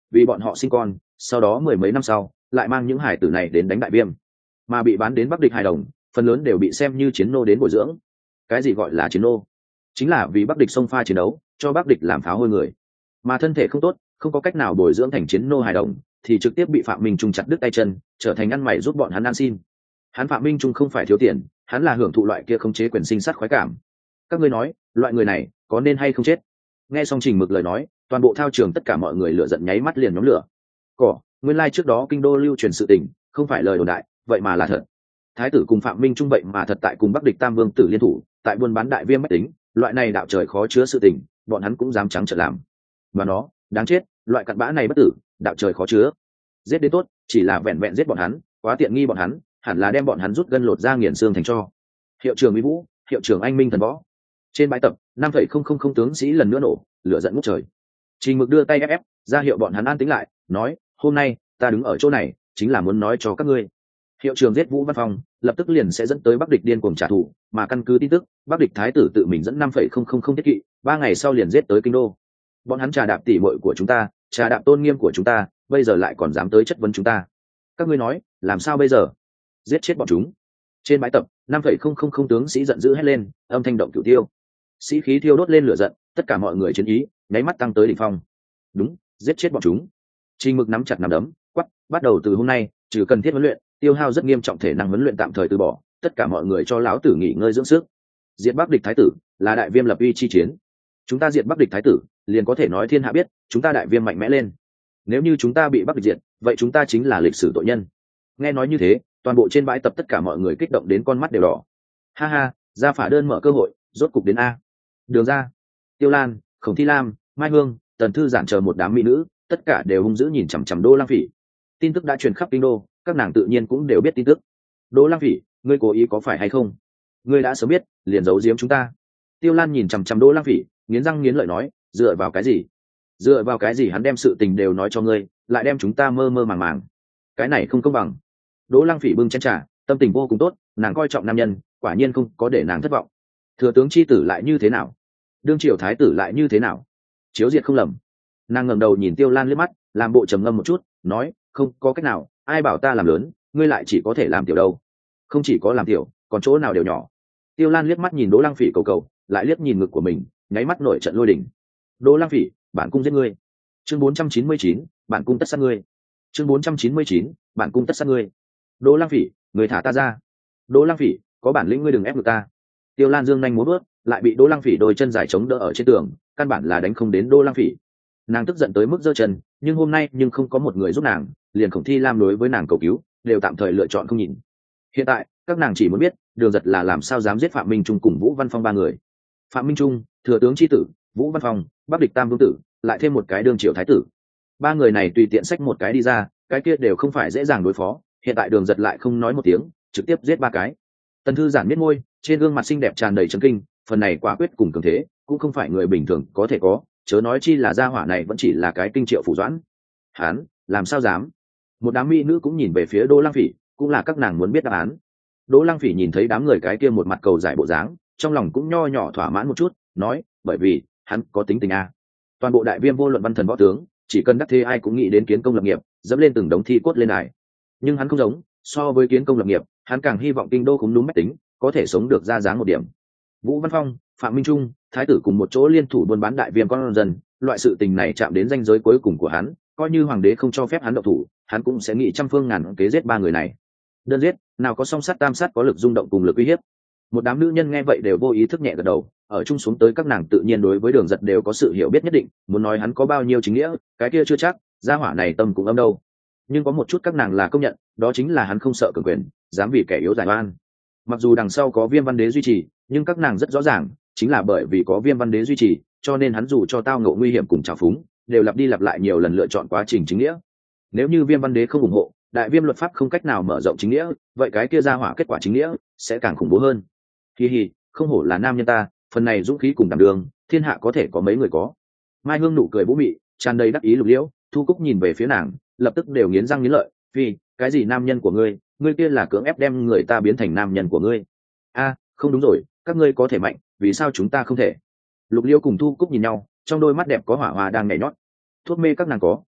vì bọn họ sinh con, sau đó mười mấy năm sau lại mang những hải tử này đến đánh đại viêm, mà bị bán đến Bắc Địch hài đồng phần lớn đều bị xem như chiến nô đến bồi dưỡng. Cái gì gọi là chiến nô? Chính là vì Bắc Địch xông pha chiến đấu, cho Bắc Địch làm pháo hôi người, mà thân thể không tốt, không có cách nào bồi dưỡng thành chiến nô hài đồng, thì trực tiếp bị Phạm Minh Trung chặt đứt tay chân, trở thành ăn mày giúp bọn hắn ăn xin. Hắn Phạm Minh Trung không phải thiếu tiền, hắn là hưởng thụ loại kia không chế quyền sinh sát khoái cảm. Các ngươi nói, loại người này có nên hay không chết? Nghe xong Trình Mực lời nói, toàn bộ thao trường tất cả mọi người lửa giận nháy mắt liền nhóm lửa. Cỏ, nguyên lai like trước đó kinh đô lưu truyền sự tình, không phải lời đồn đại, vậy mà là thật. Thái tử cùng Phạm Minh Trung vậy mà thật tại cùng Bắc Địch Tam Vương tử liên thủ, tại buôn bán đại viêm mách tính, loại này đạo trời khó chứa sự tình, bọn hắn cũng dám trắng trợn làm. Và nó, đáng chết, loại cặn bã này bất tử, đạo trời khó chứa. Giết đến tốt, chỉ là vẹn vẹn giết bọn hắn, quá tiện nghi bọn hắn, hẳn là đem bọn hắn rút gân lột ra nghiền xương thành cho. Hiệu trưởng Mỹ Vũ, hiệu trưởng Anh Minh thần võ. Trên bãi tập, năm phẩy không không không tướng sĩ lần nữa nổ, lửa giận ngút trời. Trình Mực đưa tay ép ép, ra hiệu bọn hắn an tĩnh lại, nói, hôm nay ta đứng ở chỗ này, chính là muốn nói cho các ngươi, hiệu trưởng giết Vũ Văn Phong, lập tức liền sẽ dẫn tới Bắc Địch điên cuồng trả thù, mà căn cứ tin tức, Bắc Địch thái tử tự mình dẫn năm phẩy không không không thiết kỵ, ba ngày sau liền giết tới kinh đô. Bọn hắn trà đạp tỉ muội của chúng ta, trà đạp tôn nghiêm của chúng ta, bây giờ lại còn dám tới chất vấn chúng ta. Các ngươi nói, làm sao bây giờ? Giết chết bọn chúng. Trên bãi tập, năm phẩy không không không tướng sĩ giận dữ hét lên, âm thanh động cửu tiêu. Sĩ khí thiêu đốt lên lửa giận, tất cả mọi người chiến ý, nháy mắt tăng tới đỉnh phong. Đúng, giết chết bọn chúng. Trình Mực nắm chặt nắm đấm, quắc, bắt đầu từ hôm nay, trừ cần thiết huấn luyện, tiêu hao rất nghiêm trọng thể năng huấn luyện tạm thời từ bỏ, tất cả mọi người cho lão tử nghỉ ngơi dưỡng sức. Diệt Bắc Địch thái tử là đại viêm lập uy chi chiến. Chúng ta diệt Bắc Địch thái tử, liền có thể nói thiên hạ biết, chúng ta đại viêm mạnh mẽ lên. Nếu như chúng ta bị Bắc Địch diệt, vậy chúng ta chính là lịch sử tội nhân. Nghe nói như thế, toàn bộ trên bãi tập tất cả mọi người kích động đến con mắt đều đỏ. Ha ha, ra phả đơn mở cơ hội, rốt cục đến a. Đường Ra, Tiêu Lan, Khổng Thi Lam, Mai Hương, Tần Thư Giản chờ một đám mỹ nữ, tất cả đều hung dữ nhìn chằm chằm Đỗ Lang Phỉ. Tin tức đã truyền khắp kinh đô, các nàng tự nhiên cũng đều biết tin tức. Đỗ Lang Phỉ, ngươi cố ý có phải hay không? Ngươi đã sớm biết, liền giấu giếm chúng ta. Tiêu Lan nhìn chằm chằm Đỗ Lang Phỉ, nghiến răng nghiến lợi nói, dựa vào cái gì? Dựa vào cái gì hắn đem sự tình đều nói cho ngươi, lại đem chúng ta mơ mơ màng màng? Cái này không công bằng. Đỗ Lang Phỉ bưng chén trà, tâm tình vô cùng tốt, nàng coi trọng nam nhân, quả nhiên không có để nàng thất vọng. Thừa tướng chi tử lại như thế nào? Đương triều thái tử lại như thế nào? Chiếu diệt không lầm. Nàng ngẩng đầu nhìn Tiêu Lan liếc mắt, làm bộ trầm ngâm một chút, nói, không có cách nào, ai bảo ta làm lớn, ngươi lại chỉ có thể làm tiểu đâu. Không chỉ có làm tiểu, còn chỗ nào đều nhỏ. Tiêu Lan liếc mắt nhìn Đỗ Lang Phỉ cầu cầu, lại liếc nhìn ngực của mình, nháy mắt nổi trận lôi đình. Đỗ Lang Phỉ, bản cung giết ngươi. Chương bốn trăm chín mươi chín, bản cung tất sát ngươi. Chương bốn trăm chín mươi chín, bản cung tất sát ngươi. Đỗ Lang Phỉ, người thả ta ra. Đỗ Lang Phỉ, có bản lĩnh ngươi đừng ép được ta. Tiêu Lan dương nhanh múa bước, lại bị Đỗ Lang Phỉ đôi chân dài chống đỡ ở trên tường, căn bản là đánh không đến Đỗ Lang Phỉ. Nàng tức giận tới mức giơ chân, nhưng hôm nay nhưng không có một người giúp nàng, liền Khổng Thi Lam đối với nàng cầu cứu, đều tạm thời lựa chọn không nhìn. Hiện tại, các nàng chỉ muốn biết, Đường Giật là làm sao dám giết Phạm Minh Trung cùng Vũ Văn Phong ba người. Phạm Minh Trung, thừa tướng chi tử, Vũ Văn Phong, Bắc Địch Tam Vương tử, lại thêm một cái đương triều thái tử. Ba người này tùy tiện xách một cái đi ra, cái kia đều không phải dễ dàng đối phó, hiện tại Đường Giật lại không nói một tiếng, trực tiếp giết ba cái. Tần Thư Giản biết môi, trên gương mặt xinh đẹp tràn đầy chấn kinh, phần này quả quyết cùng cường thế, cũng không phải người bình thường có thể có, chớ nói chi là gia hỏa này vẫn chỉ là cái kinh triệu phủ doãn. Hán, làm sao dám? Một đám mỹ nữ cũng nhìn về phía Đỗ Lang Phỉ, cũng là các nàng muốn biết đáp án. Đỗ Lang Phỉ nhìn thấy đám người cái kia một mặt cầu giải bộ dáng, trong lòng cũng nho nhỏ thỏa mãn một chút, nói, bởi vì hắn có tính tình a. Toàn bộ đại viêm vô luận văn thần võ tướng, chỉ cần đắc thế ai cũng nghĩ đến kiến công lập nghiệp, dẫm lên từng đống thi cốt lên đài. Nhưng hắn không giống, so với kiến công lập nghiệp, hắn càng hy vọng kinh đô cũng đúng mách tính, có thể sống được ra dáng một điểm. Vũ Văn Phong, Phạm Minh Trung, thái tử cùng một chỗ liên thủ buôn bán đại viêm con dân, loại sự tình này chạm đến ranh giới cuối cùng của hắn, coi như hoàng đế không cho phép hắn động thủ, hắn cũng sẽ nghĩ trăm phương ngàn kế giết ba người này. Đơn giết, nào có song sát tam sát có lực rung động cùng lực uy hiếp. Một đám nữ nhân nghe vậy đều vô ý thức nhẹ gật đầu, ở chung xuống tới các nàng tự nhiên đối với Đường Giật đều có sự hiểu biết nhất định, muốn nói hắn có bao nhiêu chính nghĩa, cái kia chưa chắc, gia hỏa này tâm cũng âm đâu. Nhưng có một chút các nàng là công nhận, đó chính là hắn không sợ cường quyền, dám vì kẻ yếu giải oan. Mặc dù đằng sau có Viêm Văn Đế duy trì, nhưng các nàng rất rõ ràng, chính là bởi vì có Viêm Văn Đế duy trì, cho nên hắn dù cho tao ngộ nguy hiểm cùng trào phúng, đều lặp đi lặp lại nhiều lần lựa chọn quá trình chính nghĩa. Nếu như Viêm Văn Đế không ủng hộ, đại viêm luật pháp không cách nào mở rộng chính nghĩa, vậy cái kia ra hỏa kết quả chính nghĩa sẽ càng khủng bố hơn. Hi hi, không hổ là nam nhân ta, phần này dũng khí cùng đảm đường, thiên hạ có thể có mấy người có. Mai Hương nụ cười vũ mị, tràn đầy đắc ý lục liễu, Thu Cúc nhìn về phía nàng, lập tức đều nghiến răng nghiến lợi, "Phi, cái gì nam nhân của ngươi, ngươi kia là cưỡng ép đem người ta biến thành nam nhân của ngươi." "A, không đúng rồi, các ngươi có thể mạnh, vì sao chúng ta không thể?" Lục Liễu cùng Thu Cúc nhìn nhau, trong đôi mắt đẹp có hỏa hoa đang nhảy nhót. Thuốc mê các nàng có,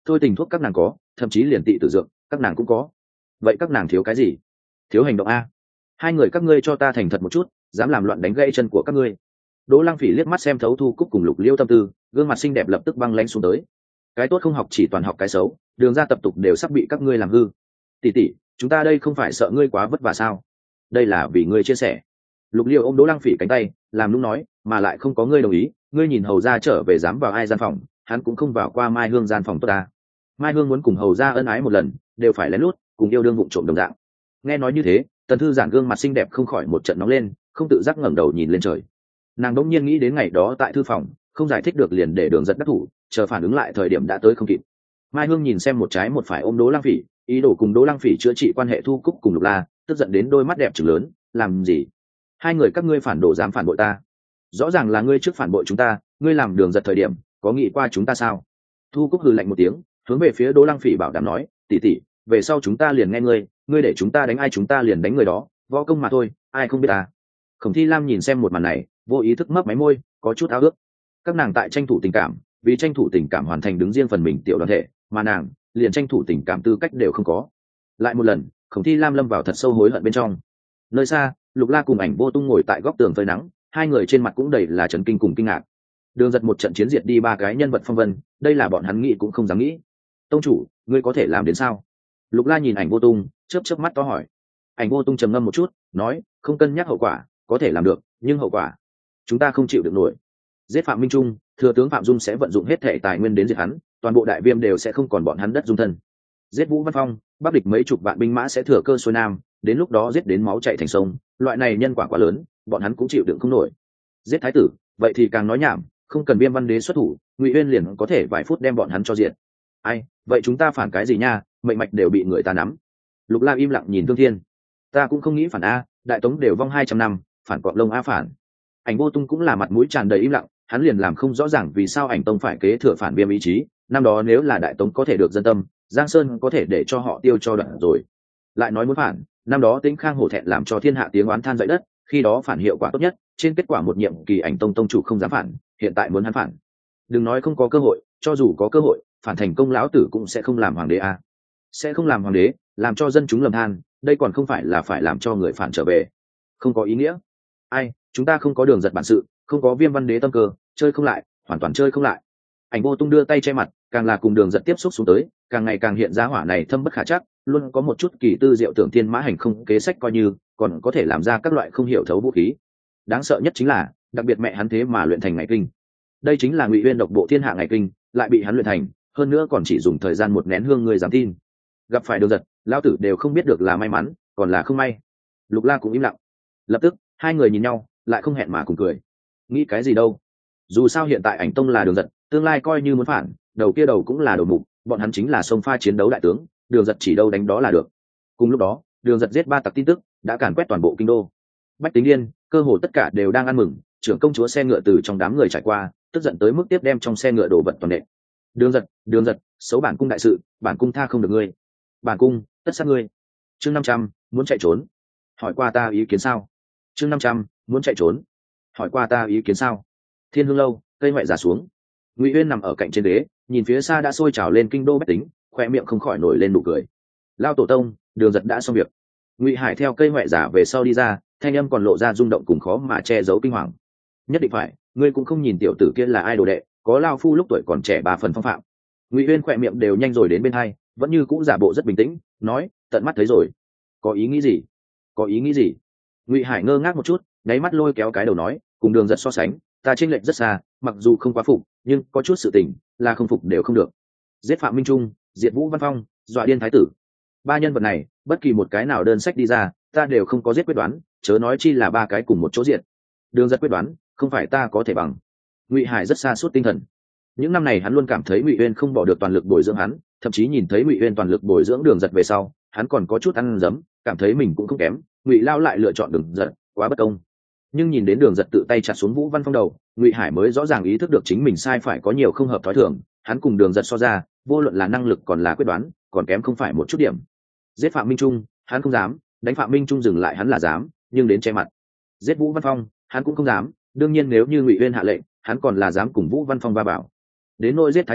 thôi tình thuốc các nàng có, thậm chí liền tị tử dược các nàng cũng có. Vậy các nàng thiếu cái gì? Thiếu hành động a. Hai người các ngươi cho ta thành thật một chút, dám làm loạn đánh gãy chân của các ngươi. Đỗ Lăng Phỉ liếc mắt xem thấu Thu Cúc cùng Lục Liêu tâm tư, gương mặt xinh đẹp lập tức băng lãnh xuống tới. Cái tốt không học chỉ toàn học cái xấu, đường ra tập tục đều sắp bị các ngươi làm hư. Tỷ tỷ, chúng ta đây không phải sợ ngươi quá vất vả sao? Đây là vì ngươi chia sẻ. Lục Liêu ôm Đỗ Lăng Phỉ cánh tay, làm nũng nói, mà lại không có ngươi đồng ý, ngươi nhìn hầu gia trở về dám vào ai gian phòng, hắn cũng không vào qua Mai Hương gian phòng tốt ta. Mai Hương muốn cùng hầu gia ân ái một lần, đều phải lén lút, cùng yêu đương vụng trộm đồng dạng. Nghe nói như thế, Tần Thư Giản gương mặt xinh đẹp không khỏi một trận nóng lên, không tự giác ngẩng đầu nhìn lên trời. Nàng đỗng nhiên nghĩ đến ngày đó tại thư phòng, không giải thích được liền để Đường Giật đắc thủ, chờ phản ứng lại thời điểm đã tới không kịp. Mai Hương nhìn xem một trái một phải ôm Đỗ Lăng Phỉ, ý đồ cùng Đỗ Lăng Phỉ chữa trị quan hệ Thu Cúc cùng Lục La, tức giận đến đôi mắt đẹp trừng lớn, làm gì? Hai người các ngươi phản đồ dám phản bội ta? Rõ ràng là ngươi trước phản bội chúng ta, ngươi làm Đường Giật thời điểm, có nghĩ qua chúng ta sao? Thu Cúc hừ lạnh một tiếng, hướng về phía Đỗ Lăng Phỉ bảo đảm nói, tỷ tỷ, về sau chúng ta liền nghe ngươi, ngươi để chúng ta đánh ai chúng ta liền đánh người đó, võ công mà thôi, ai không biết ta. Khổng Thi Lam nhìn xem một màn này, vô ý thức mấp máy môi, có chút ao ước. Các nàng tại tranh thủ tình cảm, vì tranh thủ tình cảm hoàn thành đứng riêng phần mình tiểu đoàn thể, mà nàng liền tranh thủ tình cảm tư cách đều không có. Lại một lần, Khổng Thi Lam lâm vào thật sâu hối hận bên trong. Nơi xa, Lục La cùng Ảnh Vô Tung ngồi tại góc tường phơi nắng, hai người trên mặt cũng đầy là chấn kinh cùng kinh ngạc. Đường Giật một trận chiến diệt đi ba cái nhân vật phong vân, đây là bọn hắn nghĩ cũng không dám nghĩ. Tông chủ, ngươi có thể làm đến sao? Lục La nhìn Ảnh Vô Tung, chớp chớp mắt to hỏi. Ảnh Vô Tung trầm ngâm một chút, nói, không cân nhắc hậu quả, có thể làm được, nhưng hậu quả chúng ta không chịu được nổi. Giết Phạm Minh Trung, thừa tướng Phạm Dung sẽ vận dụng hết thể tài nguyên đến diệt hắn, toàn bộ đại viêm đều sẽ không còn bọn hắn đất dung thân. Giết Vũ Văn Phong, bắc địch mấy chục vạn binh mã sẽ thừa cơ xuôi nam, đến lúc đó giết đến máu chảy thành sông, loại này nhân quả quá lớn, bọn hắn cũng chịu đựng không nổi. Giết thái tử, vậy thì càng nói nhảm, không cần Viêm Văn Đế xuất thủ, Ngụy Uyên liền có thể vài phút đem bọn hắn cho diệt. Ai, vậy chúng ta phản cái gì nha, mệnh mạch đều bị người ta nắm. Lục La im lặng nhìn Thương Thiên. Ta cũng không nghĩ phản a, đại tống đều vong hai trăm năm, phản cọp lông a phản. Ảnh Vô Tung cũng là mặt mũi tràn đầy im lặng, hắn liền làm không rõ ràng vì sao Ảnh Tông phải kế thừa phản Viêm ý chí, năm đó nếu là đại tống có thể được dân tâm, Giang Sơn có thể để cho họ tiêu cho đoạn rồi. Lại nói muốn phản, năm đó Tĩnh Khang hổ thẹn làm cho thiên hạ tiếng oán than dậy đất, khi đó phản hiệu quả tốt nhất, trên kết quả một nhiệm kỳ Ảnh Tông tông chủ không dám phản, hiện tại muốn hắn phản. Đừng nói không có cơ hội, cho dù có cơ hội, phản thành công lão tử cũng sẽ không làm hoàng đế a. Sẽ không làm hoàng đế, làm cho dân chúng lầm than, đây còn không phải là phải làm cho người phản trở về. Không có ý nghĩa. Ai, chúng ta không có Đường Giật bản sự, không có Viêm Văn Đế tâm cơ, chơi không lại, hoàn toàn chơi không lại. Ảnh Vô Tung đưa tay che mặt, càng là cùng Đường Giật tiếp xúc xuống tới, càng ngày càng hiện ra hỏa này thâm bất khả trắc, luôn có một chút kỳ tư diệu tưởng thiên mã hành không kế sách coi như, còn có thể làm ra các loại không hiểu thấu vũ khí. Đáng sợ nhất chính là, đặc biệt mẹ hắn thế mà luyện thành ngày kinh. Đây chính là Ngụy Uyên độc bộ thiên hạ ngày kinh, lại bị hắn luyện thành, hơn nữa còn chỉ dùng thời gian một nén hương người dám tin. Gặp phải Đường Giật, lão tử đều không biết được là may mắn, còn là không may. Lục La cũng im lặng. Lập tức, hai người nhìn nhau, lại không hẹn mà cùng cười. Nghĩ cái gì đâu? Dù sao hiện tại Ảnh Tông là Đường Giật, tương lai coi như muốn phản, đầu kia đầu cũng là đầu mục, bọn hắn chính là sông pha chiến đấu đại tướng, Đường Giật chỉ đâu đánh đó là được. Cùng lúc đó, Đường Giật giết ba tặc tin tức đã càn quét toàn bộ kinh đô. Bách tính điên, cơ hồ tất cả đều đang ăn mừng, trưởng công chúa xe ngựa từ trong đám người trải qua, tức giận tới mức tiếp đem trong xe ngựa đồ vật toàn nện. Đường Giật, Đường Giật, xấu bản cung đại sự, bản cung tha không được ngươi. Bản cung tất sát ngươi. Chương năm trăm, muốn chạy trốn. Hỏi qua ta ý kiến sao? Chương năm trăm, muốn chạy trốn. Hỏi qua ta ý kiến sao? Thiên Hương lâu, cây ngoại giả xuống. Ngụy Uyên nằm ở cạnh trên ghế, nhìn phía xa đã sôi trào lên kinh đô bách tính, khoe miệng không khỏi nổi lên nụ cười. Lao tổ tông, Đường Giật đã xong việc. Ngụy Hải theo cây ngoại giả về sau đi ra, thanh âm còn lộ ra rung động cùng khó mà che giấu kinh hoàng. Nhất định phải, ngươi cũng không nhìn tiểu tử kia là ai đồ đệ, có lao phu lúc tuổi còn trẻ ba phần phong phạm. Ngụy Uyên khoe miệng đều nhanh rồi đến bên hai, vẫn như cũng giả bộ rất bình tĩnh, nói, tận mắt thấy rồi. Có ý nghĩ gì? Có ý nghĩ gì? Ngụy Hải ngơ ngác một chút, nháy mắt lôi kéo cái đầu nói, cùng Đường Giật so sánh, ta chênh lệch rất xa, mặc dù không quá phục, nhưng có chút sự tình là không phục đều không được. Giết Phạm Minh Trung, diệt Vũ Văn Phong, dọa điên thái tử, ba nhân vật này, bất kỳ một cái nào đơn sách đi ra, ta đều không có giết quyết đoán, chớ nói chi là ba cái cùng một chỗ diệt. Đường Giật quyết đoán, không phải ta có thể bằng. Ngụy Hải rất xa suốt tinh thần. Những năm này hắn luôn cảm thấy Ngụy Uyên không bỏ được toàn lực bồi dưỡng hắn, thậm chí nhìn thấy Ngụy Uyên toàn lực bồi dưỡng Đường Giật về sau, hắn còn có chút ăn dấm, cảm thấy mình cũng không kém. Ngụy Lao lại lựa chọn Đường Giật, quá bất công. Nhưng nhìn đến Đường Giật tự tay chặt xuống Vũ Văn Phong đầu, Ngụy Hải mới rõ ràng ý thức được chính mình sai phải có nhiều không hợp thói thường. Hắn cùng Đường Giật so ra, vô luận là năng lực còn là quyết đoán, còn kém không phải một chút điểm. Giết Phạm Minh Trung, hắn không dám, đánh Phạm Minh Trung dừng lại hắn là dám, nhưng đến che mặt. Giết Vũ Văn Phong, hắn cũng không dám, đương nhiên nếu như Ngụy Uyên hạ lệnh, hắn còn là dám cùng Vũ Văn Phong va bảo. Đến nỗi giết thái tử,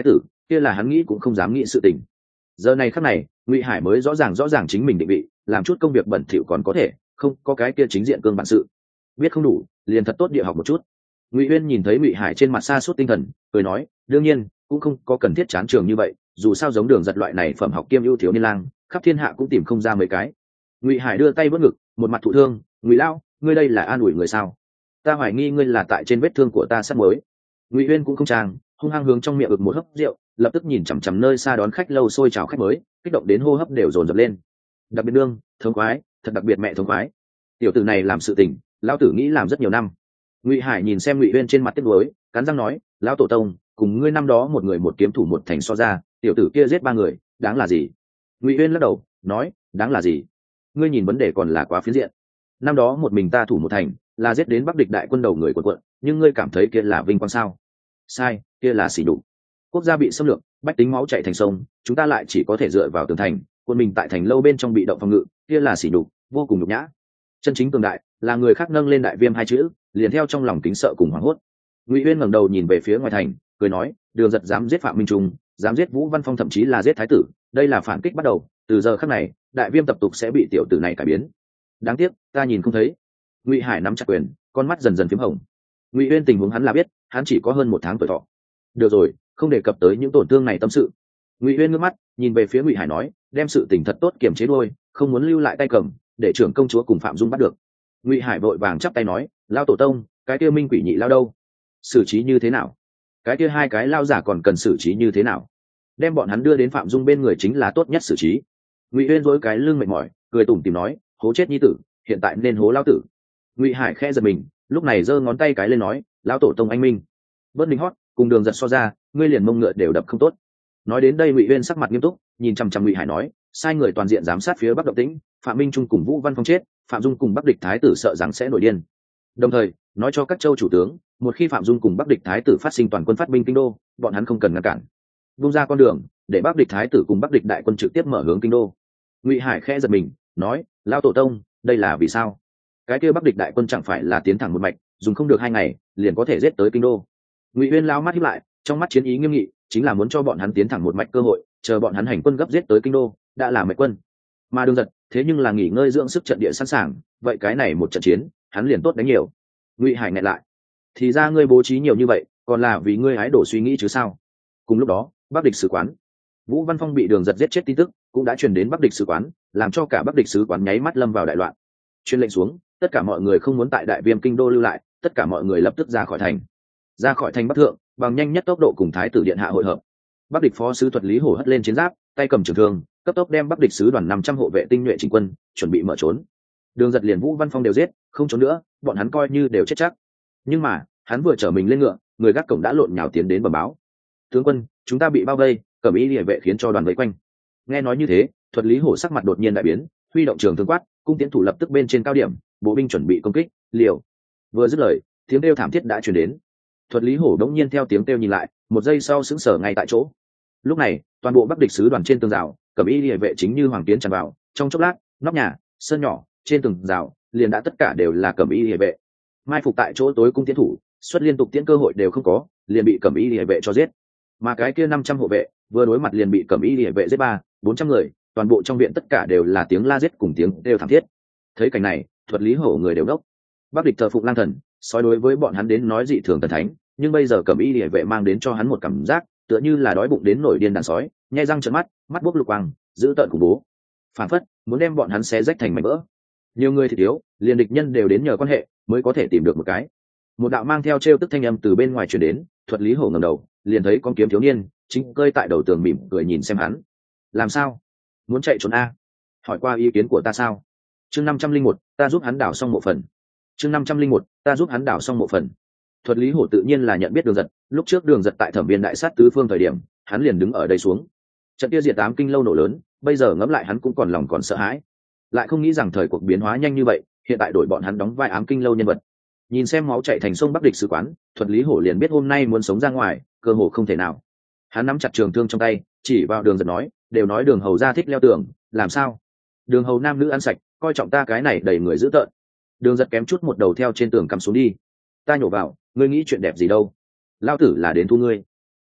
kia là hắn nghĩ cũng không dám nghĩ sự tình. Giờ này khắc này Ngụy Hải mới rõ ràng rõ ràng chính mình định vị, làm chút công việc bẩn thỉu còn có thể, không có cái kia chính diện cương bản sự biết không đủ, liền thật tốt địa học một chút. Ngụy Uyên nhìn thấy Ngụy Hải trên mặt sa sút tinh thần, cười nói, đương nhiên cũng không có cần thiết chán trường như vậy, dù sao giống Đường Giật loại này phẩm học kiêm ưu thiếu niên lang, khắp thiên hạ cũng tìm không ra mấy cái. Ngụy Hải đưa tay vớt ngực, một mặt thụ thương, Ngụy lão, ngươi đây là an ủi người sao? Ta hoài nghi ngươi là tại trên vết thương của ta sắt mới. Ngụy Uyên cũng không trang, hung hăng hướng trong miệng ực một hớp rượu, lập tức nhìn chằm chằm nơi xa đón khách lâu sôi trào khách mới, kích động đến hô hấp đều dồn dập lên. Đặc biệt đương, thống khoái, thật đặc biệt mẹ thống khoái. Tiểu tử này làm sự tình, lão tử nghĩ làm rất nhiều năm. Ngụy Hải nhìn xem Ngụy Uyên trên mặt tiếc nuối, cắn răng nói, lão tổ tông, cùng ngươi năm đó một người một kiếm thủ một thành so ra, tiểu tử kia giết ba người, đáng là gì? Ngụy Uyên lắc đầu, nói, đáng là gì? Ngươi nhìn vấn đề còn là quá phiến diện. Năm đó một mình ta thủ một thành, là giết đến Bắc địch đại quân đầu người quần quận, nhưng ngươi cảm thấy kia là vinh quang sao? Sai, kia là sỉ nhục. Quốc gia bị xâm lược, bách tính máu chảy thành sông, chúng ta lại chỉ có thể dựa vào tường thành, quân mình tại thành lâu bên trong bị động phòng ngự, kia là sỉ nhục, vô cùng nhục nhã. Chân chính cường đại là người khác nâng lên đại viêm hai chữ, liền theo trong lòng kính sợ cùng hoảng hốt. Ngụy Uyên ngẩng đầu nhìn về phía ngoài thành, cười nói, Đường Giật dám giết Phạm Minh Trung, dám giết Vũ Văn Phong, thậm chí là giết thái tử, đây là phản kích bắt đầu, từ giờ khắc này đại viêm tập tục sẽ bị tiểu tử này cải biến. Đáng tiếc ta nhìn không thấy. Ngụy Hải nắm chặt quyền, con mắt dần dần phím hồng. Ngụy Uyên tình huống hắn là biết, hắn chỉ có hơn một tháng tuổi thọ. Được rồi, không đề cập tới những tổn thương này tâm sự. Ngụy Uyên ngước mắt nhìn về phía Ngụy Hải nói, đem sự tình thật tốt kiểm chế đôi, không muốn lưu lại tay cầm, để trưởng công chúa cùng Phạm Dung bắt được. Ngụy Hải vội vàng chắp tay nói, lao tổ tông, cái kia minh quỷ nhị lao đâu, xử trí như thế nào? Cái kia hai cái lao giả còn cần xử trí như thế nào? Đem bọn hắn đưa đến Phạm Dung bên người chính là tốt nhất xử trí. Ngụy Uyên dối cái lưng mệt mỏi, cười tủm tỉm nói, hố chết nhi tử, hiện tại nên hố lao tử. Ngụy Hải khẽ giật mình, lúc này giơ ngón tay cái lên nói, lão tổ tông anh minh, bớt linh hót, cùng Đường Giật so ra, ngươi liền mông ngựa đều đập không tốt. Nói đến đây Ngụy Uyên sắc mặt nghiêm túc, nhìn chằm chằm Ngụy Hải nói, sai người toàn diện giám sát phía Bắc động tĩnh, Phạm Minh Trung cùng Vũ Văn Phong chết, Phạm Dung cùng Bắc địch thái tử sợ rằng sẽ nổi điên. Đồng thời nói cho các châu chủ tướng, một khi Phạm Dung cùng Bắc địch thái tử phát sinh toàn quân phát binh kinh đô, bọn hắn không cần ngăn cản, vung ra con đường để Bắc địch thái tử cùng Bắc địch đại quân trực tiếp mở hướng kinh đô. Ngụy Hải khẽ giật mình, nói, lão tổ tông, đây là vì sao? Cái kia Bắc địch đại quân chẳng phải là tiến thẳng một mạch, dùng không được hai ngày liền có thể giết tới kinh đô? Ngụy Uyên lao mắt híp lại, trong mắt chiến ý nghiêm nghị, chính là muốn cho bọn hắn tiến thẳng một mạch cơ hội, chờ bọn hắn hành quân gấp giết tới kinh đô, đã là mệt quân. Mà Đường Giật thế nhưng là nghỉ ngơi dưỡng sức trận địa sẵn sàng, vậy cái này một trận chiến hắn liền tốt đánh nhiều. Ngụy Hải nghẹn lại, thì ra ngươi bố trí nhiều như vậy, còn là vì ngươi hái đổ suy nghĩ chứ sao? Cùng lúc đó Bắc địch sứ quán, Vũ Văn Phong bị Đường Giật giết chết tin tức cũng đã truyền đến Bắc địch sứ quán, làm cho cả Bắc địch sứ quán nháy mắt lâm vào đại loạn. Truyền lệnh xuống, tất cả mọi người không muốn tại đại viêm kinh đô lưu lại, tất cả mọi người lập tức ra khỏi thành. Ra khỏi thành Bắc thượng, bằng nhanh nhất tốc độ cùng thái tử điện hạ hội hợp. Bắc địch phó sứ thuật Lý Hổ hất lên chiến giáp, tay cầm trường thương, cấp tốc đem Bắc địch sứ đoàn năm trăm hộ vệ tinh nhuệ chỉnh quân, chuẩn bị mở trốn. Đường Giật liền Vũ Văn Phong đều giết, không trốn nữa, bọn hắn coi như đều chết chắc. Nhưng mà hắn vừa chở mình lên ngựa, người gác cổng đã lộn nhào tiến đến bẩm báo, tướng quân, chúng ta bị bao vây, cẩm y liề vệ khiến cho đoàn vây quanh. Nghe nói như thế, thuật Lý Hổ sắc mặt đột nhiên đại biến, huy động trường thương quát, cung tiến thủ lập tức bên trên cao điểm, bộ binh chuẩn bị công kích. Liều. Vừa dứt lời, tiếng kêu thảm thiết đã truyền đến. Thuật Lý Hổ đống nhiên theo tiếng kêu nhìn lại, một giây sau sững sờ ngay tại chỗ. Lúc này toàn bộ Bắc địch sứ đoàn trên tường rào, cẩm y liề vệ chính như hoàng tiến tràn vào, trong chốc lát nóc nhà, sân nhỏ, trên tường rào liền đã tất cả đều là cẩm y liề vệ. Mai phục tại chỗ tối cung tiến thủ, xuất liên tục tiến cơ hội đều không có, liền bị cẩm y liề vệ cho giết. Mà cái kia năm trăm hộ vệ vừa đối mặt liền bị cẩm y liề vệ giết ba bốn trăm người, toàn bộ trong viện tất cả đều là tiếng la giết cùng tiếng đều thảm thiết. Thấy cảnh này, thuật Lý Hổ người đều đốc. Bắc địch thờ phụng lang thần, soi đối với bọn hắn đến nói dị thường thần thánh, nhưng bây giờ cẩm y liề vệ mang đến cho hắn một cảm giác tựa như là đói bụng đến nổi điên đàn sói, nhai răng trợn mắt, mắt bốc lục quang, dữ tợn khủng bố, phản phất muốn đem bọn hắn xé rách thành mảnh vỡ. Nhiều người thì thiếu, liền địch nhân đều đến nhờ quan hệ mới có thể tìm được một cái. Một đạo mang theo trêu tức thanh âm từ bên ngoài truyền đến, thuật Lý Hổ ngẩng đầu, liền thấy con kiếm thiếu niên chính cơi tại đầu tường mỉm cười nhìn xem hắn. Làm sao? Muốn chạy trốn a? Hỏi qua ý kiến của ta sao? Chương năm trăm linh một, ta giúp hắn đảo xong mộ phần. Chương năm trăm linh một, ta giúp hắn đảo xong mộ phần. Thuật Lý Hổ tự nhiên là nhận biết Đường Giật, lúc trước Đường Giật tại Thẩm Viên đại sát tứ phương thời điểm, hắn liền đứng ở đây xuống. Trận kia diệt tám kinh lâu nổ lớn, bây giờ ngẫm lại hắn cũng còn lòng còn sợ hãi. Lại không nghĩ rằng thời cuộc biến hóa nhanh như vậy, hiện tại đổi bọn hắn đóng vai ám kinh lâu nhân vật. Nhìn xem máu chảy thành sông Bắc địch sứ quán, Thuật Lý Hổ liền biết hôm nay muốn sống ra ngoài, cơ hồ không thể nào. Hắn nắm chặt trường thương trong tay, chỉ vào Đường Giật nói, đều nói Đường hầu gia thích leo tường, làm sao? Đường hầu nam nữ ăn sạch, coi trọng ta cái này đầy người dữ tợn. Đường Giật kém chút một đầu theo trên tường cắm xuống đi. Ta nhổ vào, ngươi nghĩ chuyện đẹp gì đâu? Lao tử là đến thu ngươi. Phi,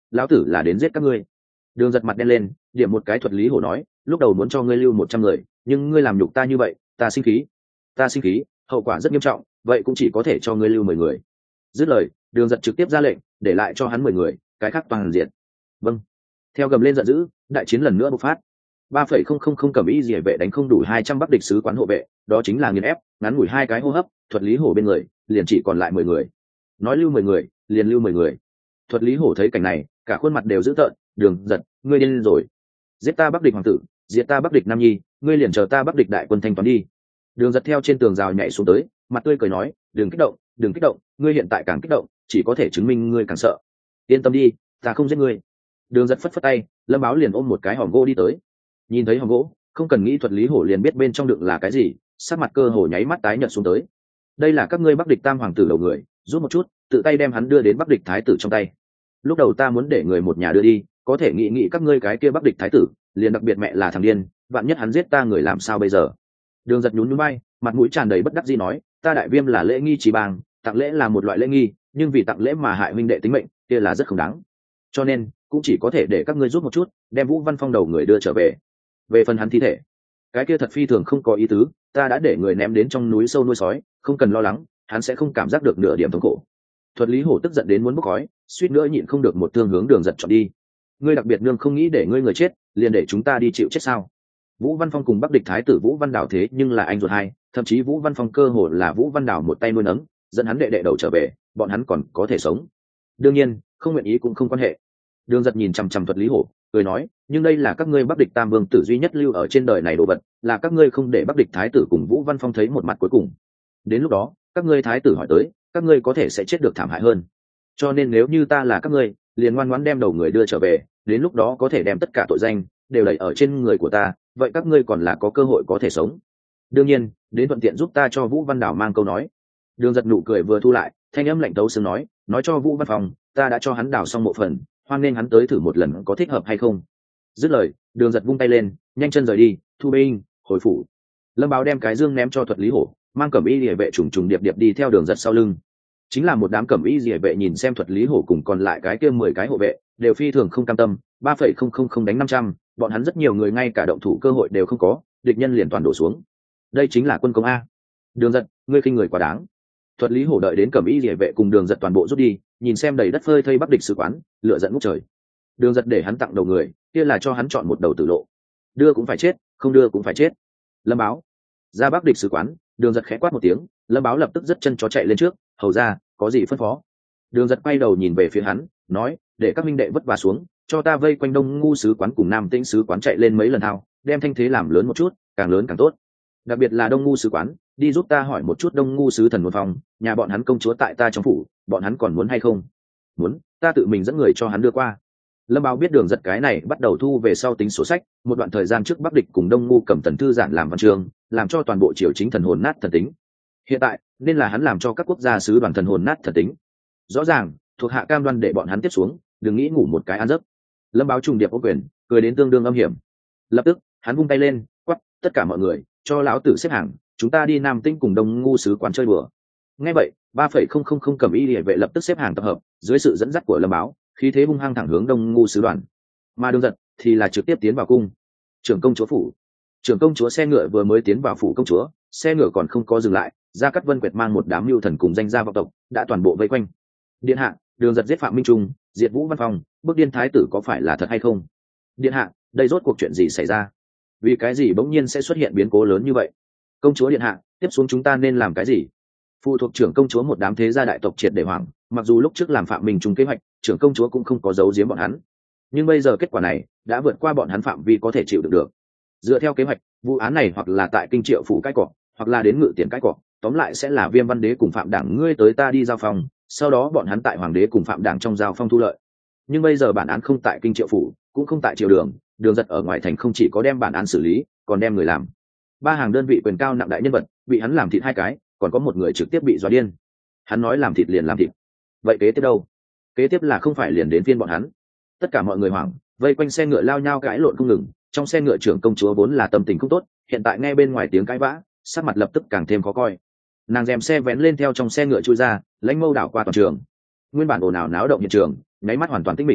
lão tử là đến giết các ngươi. Đường Giật mặt đen lên, điểm một cái thuật lý hổ nói, lúc đầu muốn cho ngươi lưu một trăm người, nhưng ngươi làm nhục ta như vậy, ta sinh khí, ta sinh khí, hậu quả rất nghiêm trọng, vậy cũng chỉ có thể cho ngươi lưu mười người. Dứt lời, Đường Giật trực tiếp ra lệnh, để lại cho hắn mười người, cái khác toàn diện. Vâng. Theo gầm lên giận dữ, đại chiến lần nữa bộc phát. ba phẩy không không không cầm ý gì vệ đánh không đủ hai trăm bắc địch sứ quán hộ vệ, đó chính là nghiền ép, ngắn ngủi hai cái hô hấp, thuật lý hổ bên người, liền chỉ còn lại mười người. Nói lưu mười người, liền lưu mười người. Thuật lý hổ thấy cảnh này, cả khuôn mặt đều dữ tợn, Đường Giật, ngươi điên rồi. Giết ta bắc địch hoàng tử, giết ta bắc địch nam nhi, ngươi liền chờ ta bắc địch đại quân thanh toán đi. Đường Giật theo trên tường rào nhảy xuống tới, mặt tươi cười nói, đừng kích động, đừng kích động, ngươi hiện tại càng kích động, chỉ có thể chứng minh ngươi càng sợ. Yên tâm đi, ta không giết ngươi. Đường Giật phất phất tay, Lâm Báo liền ôm một cái hòm gỗ đi tới. Nhìn thấy hòm gỗ, không cần nghĩ thuật lý hổ liền biết bên trong đựng là cái gì, sắc mặt cơ hồ nháy mắt tái nhợt xuống tới. Đây là các ngươi bắc địch tam hoàng tử đầu người, rút một chút, tự tay đem hắn đưa đến bắc địch thái tử trong tay. Lúc đầu ta muốn để người một nhà đưa đi, có thể nghĩ nghĩ các ngươi cái kia bắc địch thái tử, liền đặc biệt mẹ là thằng điên, vạn nhất hắn giết ta người làm sao bây giờ. Đường Giật nhún nhún vai, mặt mũi tràn đầy bất đắc dĩ nói, ta đại viêm là lễ nghi trí bang, tặng lễ là một loại lễ nghi, nhưng vì tặng lễ mà hại huynh đệ tính mệnh, kia là rất không đáng. Cho nên cũng chỉ có thể để các ngươi rút một chút, đem Vũ Văn Phong đầu người đưa trở về. Về phần hắn thi thể, cái kia thật phi thường không có ý tứ, ta đã để người ném đến trong núi sâu nuôi sói, không cần lo lắng, hắn sẽ không cảm giác được nửa điểm thống khổ. Thuật lý hổ tức giận đến muốn bốc khói, suýt nữa nhịn không được một thương hướng Đường Giật chọn đi. Ngươi đặc biệt nương không nghĩ để ngươi người chết, liền để chúng ta đi chịu chết sao? Vũ Văn Phong cùng bắc địch thái tử Vũ Văn Đảo thế nhưng là anh ruột hai, thậm chí Vũ Văn Phong cơ hồ là Vũ Văn Đảo một tay nuôi nấng, dẫn hắn đệ đệ đầu trở về, bọn hắn còn có thể sống. Đương nhiên, không nguyện ý cũng không quan hệ. Đường Giật nhìn chằm chằm thuật lý hổ, cười nói, nhưng đây là các ngươi bắc địch tam vương tử duy nhất lưu ở trên đời này đồ vật, là các ngươi không để bắc địch thái tử cùng Vũ Văn Phong thấy một mặt cuối cùng. Đến lúc đó, các ngươi thái tử hỏi tới, các ngươi có thể sẽ chết được thảm hại hơn. Cho nên nếu như ta là các ngươi, liền ngoan ngoãn đem đầu người đưa trở về, đến lúc đó có thể đem tất cả tội danh đều đẩy ở trên người của ta, vậy các ngươi còn là có cơ hội có thể sống. Đương nhiên, đến thuận tiện giúp ta cho Vũ Văn Đảo mang câu nói. Đường Giật nụ cười vừa thu lại, thanh âm lạnh tấu xương nói, nói cho Vũ Văn Phong, ta đã cho hắn đào xong mộ phần, hoan nên hắn tới thử một lần có thích hợp hay không. Dứt lời, Đường Giật vung tay lên, nhanh chân rời đi, thu binh, hồi phủ. Lâm Báo đem cái dương ném cho thuật lý hổ, mang cẩm y liề vệ trùng trùng điệp điệp đi theo Đường Giật sau lưng. Chính là một đám cẩm y liề vệ nhìn xem thuật lý hổ cùng còn lại cái kia mười cái hộ vệ, đều phi thường không cam tâm, ba phẩy không không không đánh năm trăm, bọn hắn rất nhiều người ngay cả động thủ cơ hội đều không có, địch nhân liền toàn đổ xuống. Đây chính là quân công a. Đường Giật, ngươi khinh người quá đáng. Thuật lý hổ đợi đến cẩm y liề vệ cùng Đường Giật toàn bộ rút đi, nhìn xem đầy đất phơi thây bắc địch sứ quán, lửa giận ngút trời. Đường Giật để hắn tặng đầu người, kia là cho hắn chọn một đầu tử lộ. Đưa cũng phải chết, không đưa cũng phải chết. Lâm Báo ra bắc địch sứ quán, Đường Giật khẽ quát một tiếng, Lâm Báo lập tức dất chân chó chạy lên trước, hầu ra, có gì phân phó. Đường Giật quay đầu nhìn về phía hắn, nói, để các minh đệ vất vả xuống, cho ta vây quanh Đông Ngu sứ quán cùng Nam Tĩnh sứ quán chạy lên mấy lần thao, đem thanh thế làm lớn một chút, càng lớn càng tốt. Đặc biệt là Đông Ngu sứ quán, đi giúp ta hỏi một chút Đông Ngu sứ thần một phòng, nhà bọn hắn công chúa tại ta trong phủ, bọn hắn còn muốn hay không? Muốn, ta tự mình dẫn người cho hắn đưa qua. Lâm Báo biết Đường Giật cái này bắt đầu thu về sau tính sổ sách, một đoạn thời gian trước Bắc địch cùng Đông Ngu cầm tần thư giản làm văn chương, làm cho toàn bộ triều chính thần hồn nát thần tính. Hiện tại, nên là hắn làm cho các quốc gia sứ đoàn thần hồn nát thần tính. Rõ ràng, thuộc hạ cam đoan để bọn hắn tiếp xuống, đừng nghĩ ngủ một cái ăn giấc. Lâm Báo trùng điệp ô quyền, cười đến tương đương âm hiểm. Lập tức, hắn vung tay lên, quát, tất cả mọi người, cho lão tử xếp hàng, chúng ta đi Nam Tĩnh cùng Đông Ngu sứ quán chơi bừa. Nghe vậy, ba phẩy không không không cầm y liề vệ lập tức xếp hàng tập hợp, dưới sự dẫn dắt của Lâm Báo, khí thế hung hăng thẳng hướng Đông Ngu sứ đoàn. Mà Đường Giật thì là trực tiếp tiến vào cung. Trưởng công chúa phủ. Trưởng công chúa xe ngựa vừa mới tiến vào phủ công chúa, xe ngựa còn không có dừng lại, Gia Cát Vân Quệt mang một đám mưu thần cùng danh gia vọng tộc, đã toàn bộ vây quanh. Điện hạ, Đường Giật giết Phạm Minh Trung, diệt Vũ Văn Phong, bức điên thái tử có phải là thật hay không? Điện hạ, đây rốt cuộc chuyện gì xảy ra? Vì cái gì bỗng nhiên sẽ xuất hiện biến cố lớn như vậy? Công chúa điện hạ, tiếp xuống chúng ta nên làm cái gì? Phụ thuộc trưởng công chúa một đám thế gia đại tộc triệt để hoảng, mặc dù lúc trước làm Phạm Minh Trung kế hoạch, trưởng công chúa cũng không có giấu giếm bọn hắn, nhưng bây giờ kết quả này đã vượt qua bọn hắn phạm vi có thể chịu được được. Dựa theo kế hoạch, vụ án này hoặc là tại kinh triệu phủ cái cọ, hoặc là đến ngự tiền cái cọ, tóm lại sẽ là Viêm Văn Đế cùng Phạm Đảng ngươi tới ta đi giao phong, sau đó bọn hắn tại Hoàng đế cùng Phạm Đảng trong giao phong thu lợi. Nhưng bây giờ bản án không tại kinh triệu phủ, cũng không tại triều đường, Đường Giật ở ngoài thành không chỉ có đem bản án xử lý, còn đem người làm. Ba hàng đơn vị quyền cao nặng đại nhân vật bị hắn làm thịt hai cái, còn có một người trực tiếp bị dọa điên. Hắn nói làm thịt liền làm thịt. Vậy kế tiếp đâu? Kế tiếp là không phải liền đến phiên bọn hắn. Tất cả mọi người hoảng, vây quanh xe ngựa lao nhau cãi lộn không ngừng. Trong xe ngựa trưởng công chúa vốn là tâm tình không tốt, hiện tại nghe bên ngoài tiếng cãi vã, sắc mặt lập tức càng thêm khó coi. Nàng rèm xe vén lên theo trong xe ngựa chui ra, lãnh mâu đảo qua toàn trường. Nguyên bản ồn ào náo động hiện trường, nháy mắt hoàn toàn tĩnh mịch.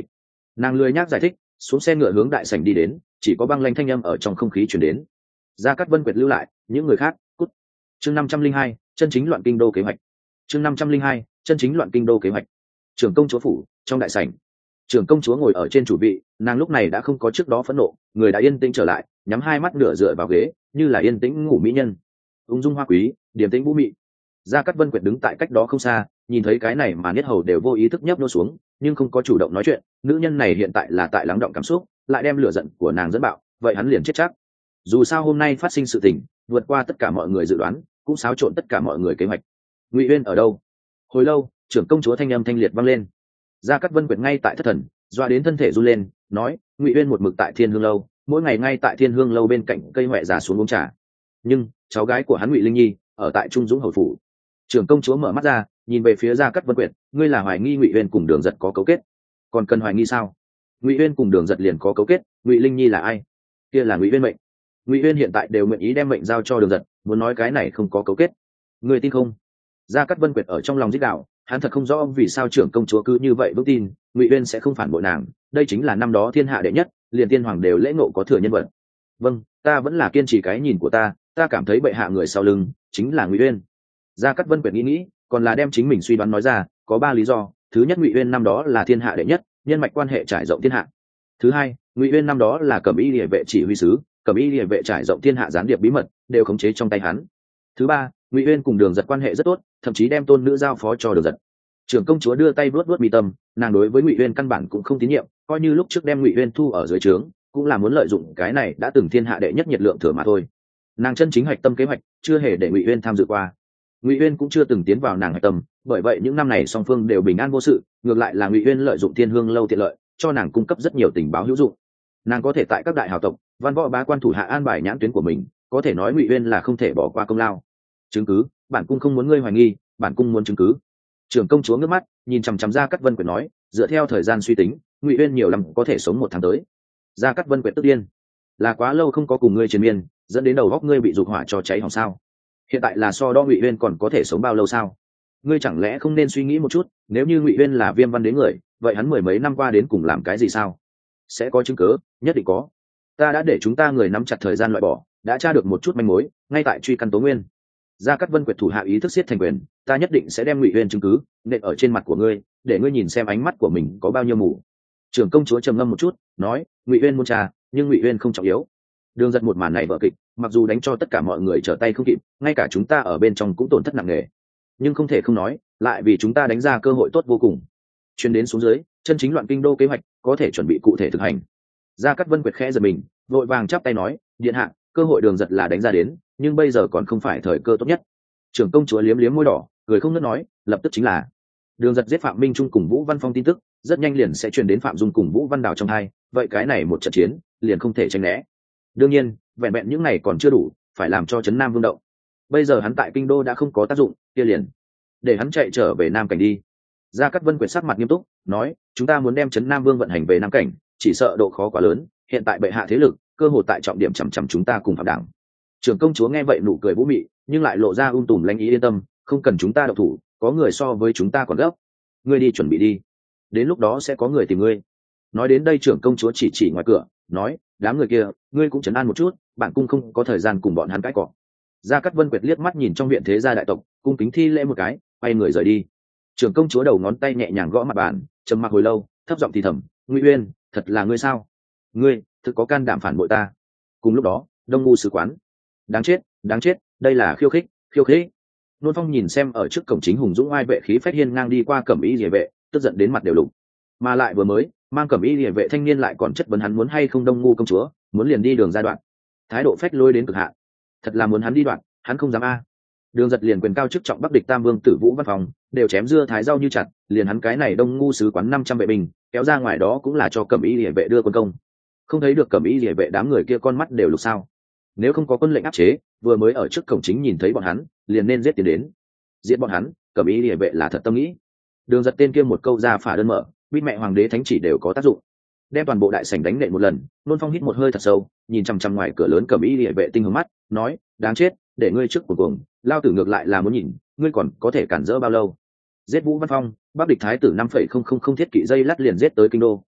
Nàng lười nhác giải thích, xuống xe ngựa hướng đại sảnh đi đến, chỉ có băng lanh thanh âm ở trong không khí truyền đến. Gia Cát Vân Quyệt lưu lại, những người khác cút. Chương năm trăm linh hai, chân chính loạn kinh đô kế hoạch. Chương năm trăm linh hai, chân chính loạn kinh đô kế hoạch. Trưởng công chúa phủ, trong đại sảnh. Trưởng công chúa ngồi ở trên chủ vị, nàng lúc này đã không có trước đó phẫn nộ, người đã yên tĩnh trở lại, nhắm hai mắt nửa dựa vào ghế, như là yên tĩnh ngủ mỹ nhân. Ung dung hoa quý, điềm tĩnh vũ mị. Gia Cát Vân Quyệt đứng tại cách đó không xa, nhìn thấy cái này mà Niết Hầu đều vô ý thức nhấp nô xuống, nhưng không có chủ động nói chuyện. Nữ nhân này hiện tại là tại lắng động cảm xúc, lại đem lửa giận của nàng dẫn bạo, vậy hắn liền chết chắc. Dù sao hôm nay phát sinh sự tình, vượt qua tất cả mọi người dự đoán, cũng xáo trộn tất cả mọi người kế hoạch. Ngụy Uyên ở đâu? Hồi lâu, trưởng công chúa thanh âm thanh liệt vang lên. Gia Cát Vân Quyệt ngay tại thất thần, doa đến thân thể run lên, nói: Ngụy Uyên một mực tại Thiên Hương lâu, mỗi ngày ngay tại Thiên Hương lâu bên cạnh cây hoè già xuống uống trà. Nhưng cháu gái của hắn Ngụy Linh Nhi ở tại Trung Dũng hầu phủ. Trưởng công chúa mở mắt ra, nhìn về phía Gia Cát Vân Quyệt, ngươi là hoài nghi Ngụy Uyên cùng Đường Giật có cấu kết? Còn cần hoài nghi sao? Ngụy Uyên cùng Đường Giật liền có cấu kết, Ngụy Linh Nhi là ai? Kia là Ngụy Uyên mệnh. Ngụy Uyên hiện tại đều nguyện ý đem mệnh giao cho Đường Giật, muốn nói cái này không có cấu kết. Ngươi tin không? Gia Cát Vân Quyệt ở trong lòng rít gào, hắn thật không rõ vì sao trưởng công chúa cứ như vậy vững tin Ngụy Uyên sẽ không phản bội nàng, đây chính là năm đó thiên hạ đệ nhất, liền tiên hoàng đều lễ ngộ có thừa nhân vật. Vâng, ta vẫn là kiên trì cái nhìn của ta, ta cảm thấy bệ hạ người sau lưng chính là Ngụy Uyên. Gia Cát Vân Quyệt nghĩ nghĩ, còn là đem chính mình suy đoán nói ra, có ba lý do. Thứ nhất, Ngụy Uyên năm đó là thiên hạ đệ nhất, nhân mạch quan hệ trải rộng thiên hạ. Thứ hai, Ngụy Uyên năm đó là Cẩm Y Liễu vệ chỉ huy sứ, Cẩm Y Liễu vệ trải rộng thiên hạ gián điệp bí mật đều khống chế trong tay hắn. Thứ ba, Ngụy Uyên cùng Đường Giật quan hệ rất tốt, thậm chí đem tôn nữ giao phó cho Đường Giật. Trưởng công chúa đưa tay vuốt vuốt mi tâm, nàng đối với Ngụy Uyên căn bản cũng không tín nhiệm, coi như lúc trước đem Ngụy Uyên thu ở dưới trướng, cũng là muốn lợi dụng cái này đã từng thiên hạ đệ nhất nhiệt lượng thừa mà thôi. Nàng chân chính hoạch tâm kế hoạch chưa hề để Ngụy Uyên tham dự qua. Ngụy Uyên cũng chưa từng tiến vào nàng hoạch tâm, bởi vậy những năm này song phương đều bình an vô sự, ngược lại là Ngụy Uyên lợi dụng Thiên Hương lâu tiện lợi, cho nàng cung cấp rất nhiều tình báo hữu dụng. Nàng có thể tại các đại hào tộc, văn võ bá quan thủ hạ an bài nhãn tuyến của mình, có thể nói Ngụy Uyên là không thể bỏ qua công lao. Chứng cứ, bản cung không muốn ngươi hoài nghi, bản cung muốn chứng cứ. Trưởng công chúa ngước mắt, nhìn chằm chằm Gia Cát Vân Quyệt nói, dựa theo thời gian suy tính, Ngụy Uyên nhiều lắm có thể sống một tháng tới. Gia Cát Vân Quyệt tức điên, là quá lâu không có cùng ngươi triền miên, dẫn đến đầu góc ngươi bị dục hỏa cho cháy hỏng sao? Hiện tại là so đo Ngụy Uyên còn có thể sống bao lâu sao? Ngươi chẳng lẽ không nên suy nghĩ một chút, nếu như Ngụy Uyên là Viêm Văn Đế người, vậy hắn mười mấy năm qua đến cùng làm cái gì sao? Sẽ có chứng cứ, nhất định có. Ta đã để chúng ta người nắm chặt thời gian loại bỏ, đã tra được một chút manh mối, ngay tại truy căn tố nguyên. Gia Cát Vân Quyệt thủ hạ ý thức siết thành quyền, ta nhất định sẽ đem Ngụy Uyên chứng cứ nện ở trên mặt của ngươi, để ngươi nhìn xem ánh mắt của mình có bao nhiêu mù. Trưởng công chúa trầm ngâm một chút, nói, Ngụy Uyên muốn tra, nhưng Ngụy Uyên không trọng yếu. Đường Giật một màn này vở kịch, mặc dù đánh cho tất cả mọi người trở tay không kịp, ngay cả chúng ta ở bên trong cũng tổn thất nặng nề, nhưng không thể không nói, lại vì chúng ta đánh ra cơ hội tốt vô cùng. Chuyến đến xuống dưới, chân chính loạn kinh đô kế hoạch có thể chuẩn bị cụ thể thực hành. Gia Cát Vân Quyệt khẽ giật mình, vội vàng chắp tay nói, điện hạ, cơ hội Đường Giật là đánh ra đến, nhưng bây giờ còn không phải thời cơ tốt nhất. Trưởng công chúa liếm liếm môi đỏ, cười không ngớt nói, lập tức chính là Đường Giật giết Phạm Minh Trung cùng Vũ Văn Phong tin tức, rất nhanh liền sẽ truyền đến Phạm Dung cùng Vũ Văn Đào trong hai, vậy cái này một trận chiến, liền không thể tránh né. Đương nhiên, vẹn vẹn những này còn chưa đủ, phải làm cho trấn Nam Vương động. Bây giờ hắn tại kinh đô đã không có tác dụng, kia liền để hắn chạy trở về Nam Cảnh đi. Gia Cát Vân Quyệt sắc mặt nghiêm túc, nói, chúng ta muốn đem trấn Nam Vương vận hành về Nam Cảnh, chỉ sợ độ khó quá lớn, hiện tại bệ hạ thế lực, cơ hội tại trọng điểm chằm chằm chúng ta cùng Phạm Đảng. Trưởng công chúa nghe vậy nụ cười vũ mị, nhưng lại lộ ra ung tùm lãnh ý, yên tâm, không cần chúng ta động thủ, có người so với chúng ta còn gấp. Ngươi đi chuẩn bị đi, đến lúc đó sẽ có người tìm ngươi. Nói đến đây trưởng công chúa chỉ chỉ ngoài cửa, nói, đám người kia, ngươi cũng trấn an một chút, bản cung không có thời gian cùng bọn hắn cãi cọ. Gia Cát Vân Quyệt liếc mắt nhìn trong viện thế gia đại tộc, cung kính thi lễ một cái, quay người rời đi. Trưởng công chúa đầu ngón tay nhẹ nhàng gõ mặt bàn, trầm mặc hồi lâu, thấp giọng thì thầm, Ngụy Uyên, thật là ngươi sao? Ngươi thực có can đảm phản bội ta? Cùng lúc đó, Đông Ngu sứ quán, đáng chết, đáng chết, đây là khiêu khích, khiêu khích. Nôn Phong nhìn xem ở trước cổng chính hùng dũng oai vệ khí phách hiên ngang đi qua Cẩm Y Liễu vệ, tức giận đến mặt đều lục. Mà lại vừa mới, mang Cẩm Y Liễu vệ thanh niên lại còn chất vấn hắn muốn hay không Đông Ngu công chúa, muốn liền đi đường ra đoạn. Thái độ phách lôi đến cực hạn. Thật là muốn hắn đi đoạn, hắn không dám a. Đường Giật liền quyền cao chức trọng Bắc địch Tam Vương Tử Vũ Văn Phòng, đều chém dưa thái rau như chặt, liền hắn cái này Đông Ngu sứ quán năm trăm vệ binh, kéo ra ngoài đó cũng là cho Cẩm Y Liễu vệ đưa quân công. Không thấy được Cẩm Y Liễu vệ đám người kia con mắt đều lục sao? Nếu không có quân lệnh áp chế, vừa mới ở trước cổng chính nhìn thấy bọn hắn, liền nên giết tiến đến. Giết bọn hắn, Cẩm Y Liễu vệ là thật tâm nghĩ. Đường Giật tên kia một câu ra phả đơn mở, biết mẹ hoàng đế thánh chỉ đều có tác dụng. Đem toàn bộ đại sảnh đánh nện một lần, Nôn Phong hít một hơi thật sâu, nhìn chằm chằm ngoài cửa lớn Cẩm Y Liễu vệ tinh hướng mắt, nói, đáng chết, để ngươi trước cuộc cuồng, lao tử ngược lại là muốn nhìn, ngươi còn có thể cản rỡ bao lâu? Giết Vũ Văn Phong, Bắc địch thái tử năm phẩy không không không thiết kỵ dây lát liền giết tới kinh đô,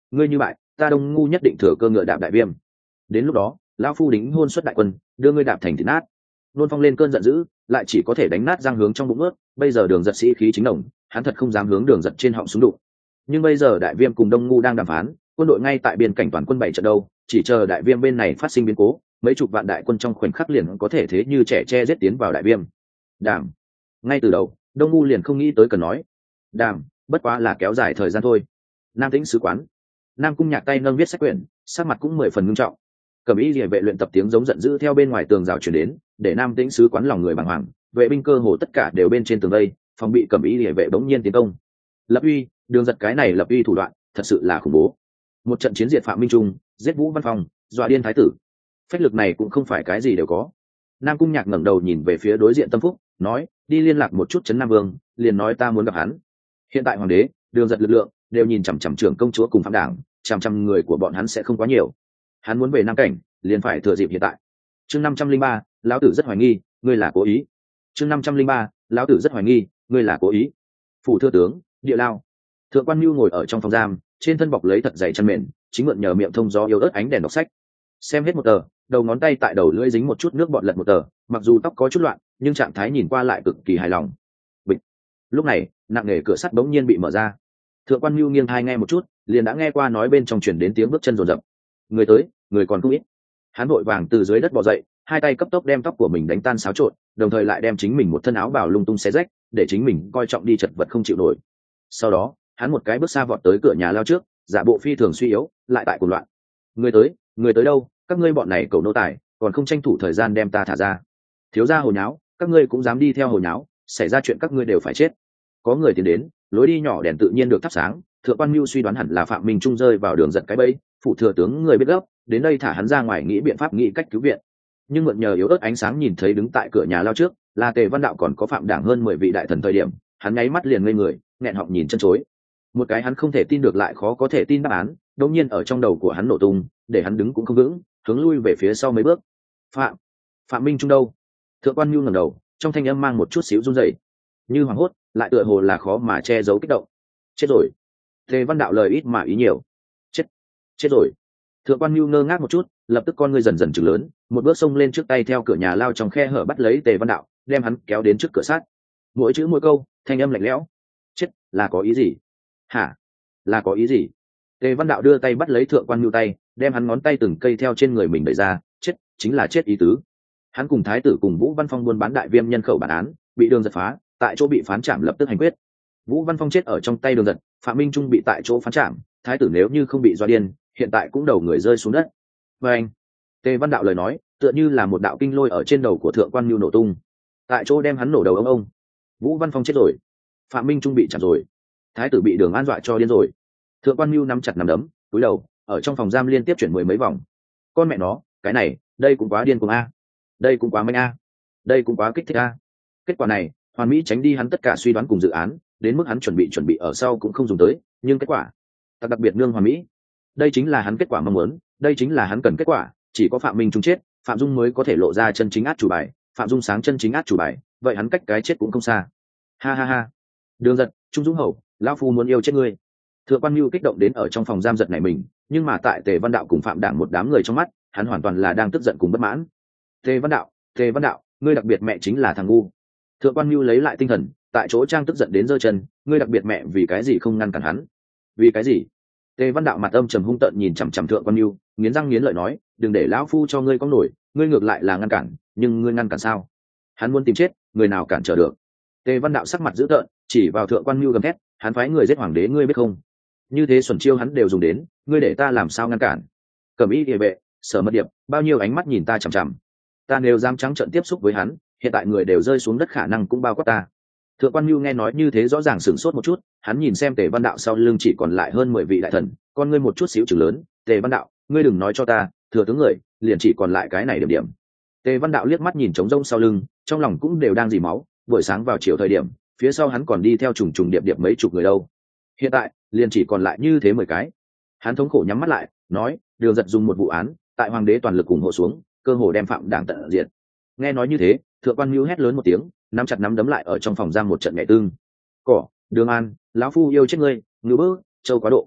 ngươi như bại, ta Đông ngu nhất định thừa cơ ngựa đạp đại viêm, đến lúc đó lão phu đính hôn xuất đại quân, đưa ngươi đạp thành thịt nát. Nôn Phong lên cơn giận dữ, lại chỉ có thể đánh nát răng hướng trong bụng ướt. Bây giờ Đường Giật sĩ khí chính nồng, hắn thật không dám hướng Đường Giật trên họng súng đụng. Nhưng bây giờ đại viêm cùng Đông ngu đang đàm phán, quân đội ngay tại biên cảnh toàn quân bảy trận đâu, chỉ chờ đại viêm bên này phát sinh biến cố, mấy chục vạn đại quân trong khoảnh khắc liền có thể thế như trẻ tre giết tiến vào đại viêm. Đàm. Ngay từ đầu, Đông ngu liền không nghĩ tới cần nói. Đàm, bất quá là kéo dài thời gian thôi. Nam Tĩnh sứ quán. Nam Cung Nhạc tay nâng viết sách quyển, sắc mặt cũng mười phần nghiêm trọng. Cẩm Y Liễu vệ luyện tập tiếng giống giận dữ theo bên ngoài tường rào truyền đến, để Nam Tĩnh sứ quán lòng người bàng hoàng, vệ binh cơ hồ tất cả đều bên trên tường đây, phòng bị Cẩm Y Liễu vệ bỗng nhiên tiến công. Lập uy, Đường Giật cái này lập uy thủ đoạn, thật sự là khủng bố. Một trận chiến diệt Phạm Minh Trung, giết Vũ Văn Phong, dọa điên thái tử. Phách lực này cũng không phải cái gì đều có. Nam Cung Nhạc ngẩng đầu nhìn về phía đối diện Tâm Phúc, nói, đi liên lạc một chút trấn Nam Vương, liền nói ta muốn gặp hắn. Hiện tại hoàng đế, Đường Giật lực lượng đều nhìn chằm chằm trưởng công chúa cùng Phạm Đảng, chằm chằm người của bọn hắn sẽ không quá nhiều. Hắn muốn về Nam Cảnh, liền phải thừa dịp hiện tại. Chương năm trăm linh ba, lão tử rất hoài nghi, ngươi là cố ý. Chương năm trăm linh ba, lão tử rất hoài nghi, ngươi là cố ý. Phủ thừa tướng, địa lao. Thượng quan Nưu ngồi ở trong phòng giam, trên thân bọc lấy thật dày chăn mền, chính mượn nhờ miệng thông gió yếu ớt ánh đèn đọc sách. Xem hết một tờ, đầu ngón tay tại đầu lưỡi dính một chút nước bọt lật một tờ, mặc dù tóc có chút loạn, nhưng trạng thái nhìn qua lại cực kỳ hài lòng. Bịch. Lúc này, nặng nề cửa sắt bỗng nhiên bị mở ra. Thượng quan Nưu nghiêng tai nghe một chút, liền đã nghe qua nói bên trong truyền đến tiếng bước chân rồn rập. Người tới, người còn không ít. Hắn vội vàng từ dưới đất bò dậy, hai tay cấp tốc đem tóc của mình đánh tan xáo trộn, đồng thời lại đem chính mình một thân áo bào lung tung xé rách, để chính mình coi trọng đi chật vật không chịu nổi. Sau đó, hắn một cái bước xa vọt tới cửa nhà lao trước, giả bộ phi thường suy yếu, lại tại cuồng loạn. Người tới, người tới đâu? Các ngươi bọn này cầu nô tài, còn không tranh thủ thời gian đem ta thả ra. Thiếu gia hồ nháo, các ngươi cũng dám đi theo hồ nháo, xảy ra chuyện các ngươi đều phải chết. Có người tiến đến, lối đi nhỏ đèn tự nhiên được thắp sáng. Thượng quan Mưu suy đoán hẳn là Phạm Minh Trung rơi vào đường giật cái bẫy, phụ thừa tướng người biết gấp, đến đây thả hắn ra ngoài nghĩ biện pháp nghĩ cách cứu viện. Nhưng mượn nhờ yếu ớt ánh sáng nhìn thấy đứng tại cửa nhà lao trước là Tề Văn Đạo còn có Phạm Đảng hơn mười vị đại thần thời điểm, hắn nháy mắt liền ngây người, nghẹn họng nhìn chân chối. Một cái hắn không thể tin được lại khó có thể tin đáp án, đột nhiên ở trong đầu của hắn nổ tung, để hắn đứng cũng không vững, hướng lui về phía sau mấy bước. Phạm, Phạm Minh Trung đâu? Thượng quan Nưu ngẩng đầu, trong thanh âm mang một chút xíu run rẩy, như hoảng hốt, lại tựa hồ là khó mà che giấu kích động. Chết rồi. Tề Văn Đạo lời ít mà ý nhiều. Chết, chết rồi. Thượng quan Nưu ngơ ngác một chút, lập tức con ngươi dần dần trừng lớn, một bước xông lên trước tay theo cửa nhà lao trong khe hở bắt lấy Tề Văn Đạo, đem hắn kéo đến trước cửa sát. Mỗi chữ mỗi câu, thanh âm lạnh lẽo. Chết, là có ý gì? Hả? Là có ý gì? Tề Văn Đạo đưa tay bắt lấy Thượng quan Nưu tay, đem hắn ngón tay từng cây theo trên người mình đẩy ra. Chết, chính là chết ý tứ. Hắn cùng thái tử cùng Vũ Văn Phong buôn bán đại viêm nhân khẩu bản án, bị Đường Giật phá, tại chỗ bị phán trảm lập tức hành quyết. Vũ Văn Phong chết ở trong tay Đường Giật, Phạm Minh Trung bị tại chỗ phán trảm, thái tử nếu như không bị do điên, hiện tại cũng đầu người rơi xuống đất. Và anh, Tề Văn Đạo lời nói tựa như là một đạo kinh lôi ở trên đầu của Thượng quan Nưu nổ tung, tại chỗ đem hắn nổ đầu ông ông. Vũ Văn Phong chết rồi, Phạm Minh Trung bị chặt rồi, thái tử bị Đường An dọa cho điên rồi. Thượng quan Nưu nắm chặt nắm đấm, cúi đầu ở trong phòng giam liên tiếp chuyển mười mấy vòng. Con mẹ nó, cái này, đây cũng quá điên cuồng a, đây cũng quá manh a, đây cũng quá kích thích a. Kết quả này, hoàn mỹ tránh đi hắn tất cả suy đoán cùng dự án, đến mức hắn chuẩn bị chuẩn bị ở sau cũng không dùng tới, nhưng kết quả, đặc đặc biệt nương hoàn mỹ. Đây chính là hắn kết quả mong muốn, đây chính là hắn cần kết quả. Chỉ có Phạm Minh Trung chết, Phạm Dung mới có thể lộ ra chân chính át chủ bài. Phạm Dung sáng chân chính át chủ bài, vậy hắn cách cái chết cũng không xa. Ha ha ha. Đường Giật, Trung Dũng Hậu, lão phu muốn yêu chết ngươi. Thượng quan Nưu kích động đến ở trong phòng giam giật này mình, nhưng mà tại Tề Văn Đạo cùng Phạm Đảng một đám người trong mắt, hắn hoàn toàn là đang tức giận cùng bất mãn. Tề Văn Đạo, Tề Văn Đạo, ngươi đặc biệt mẹ chính là thằng ngu. Thượng quan Nưu lấy lại tinh thần, tại chỗ trang tức giận đến giơ chân, ngươi đặc biệt mẹ vì cái gì không ngăn cản hắn? Vì cái gì? Tề Văn Đạo mặt âm trầm hung tợn nhìn chằm chằm Thượng quan Nưu, nghiến răng nghiến lợi nói, đừng để lão phu cho ngươi có nổi, ngươi ngược lại là ngăn cản, nhưng ngươi ngăn cản sao? Hắn muốn tìm chết, người nào cản trở được? Tề Văn Đạo sắc mặt dữ tợn, chỉ vào Thượng quan Nưu gầm thét, hắn phái người giết hoàng đế ngươi biết không? Như thế xuẩn chiêu hắn đều dùng đến, ngươi để ta làm sao ngăn cản? Cẩm Y Liễu vệ, Sở Mật Điệp, bao nhiêu ánh mắt nhìn ta chằm chằm. Ta nếu dám trắng trợn tiếp xúc với hắn, hiện tại người đều rơi xuống đất khả năng cũng bao quát ta. Thượng quan Nưu nghe nói như thế rõ ràng sửng sốt một chút, hắn nhìn xem Tề Văn Đạo sau lưng chỉ còn lại hơn mười vị đại thần, con ngươi một chút xíu chừng lớn, Tề Văn Đạo, ngươi đừng nói cho ta, thừa tướng người, liền chỉ còn lại cái này điểm điểm. Tề Văn Đạo liếc mắt nhìn trống rỗng sau lưng, trong lòng cũng đều đang dì máu, buổi sáng vào chiều thời điểm, phía sau hắn còn đi theo trùng trùng điệp điệp mấy chục người đâu. Hiện tại, liền chỉ còn lại như thế mười cái. Hắn thống khổ nhắm mắt lại, nói, Đường Giật dùng một vụ án, tại hoàng đế toàn lực ủng hộ xuống, cơ hồ đem Phạm Đảng tận diệt. Nghe nói như thế, Thượng quan Nưu hét lớn một tiếng, nắm chặt nắm đấm lại ở trong phòng giam một trận nhẹ tương. Cỏ, Đường An, lão phu yêu chết ngươi, ngư bơ, châu quá độ.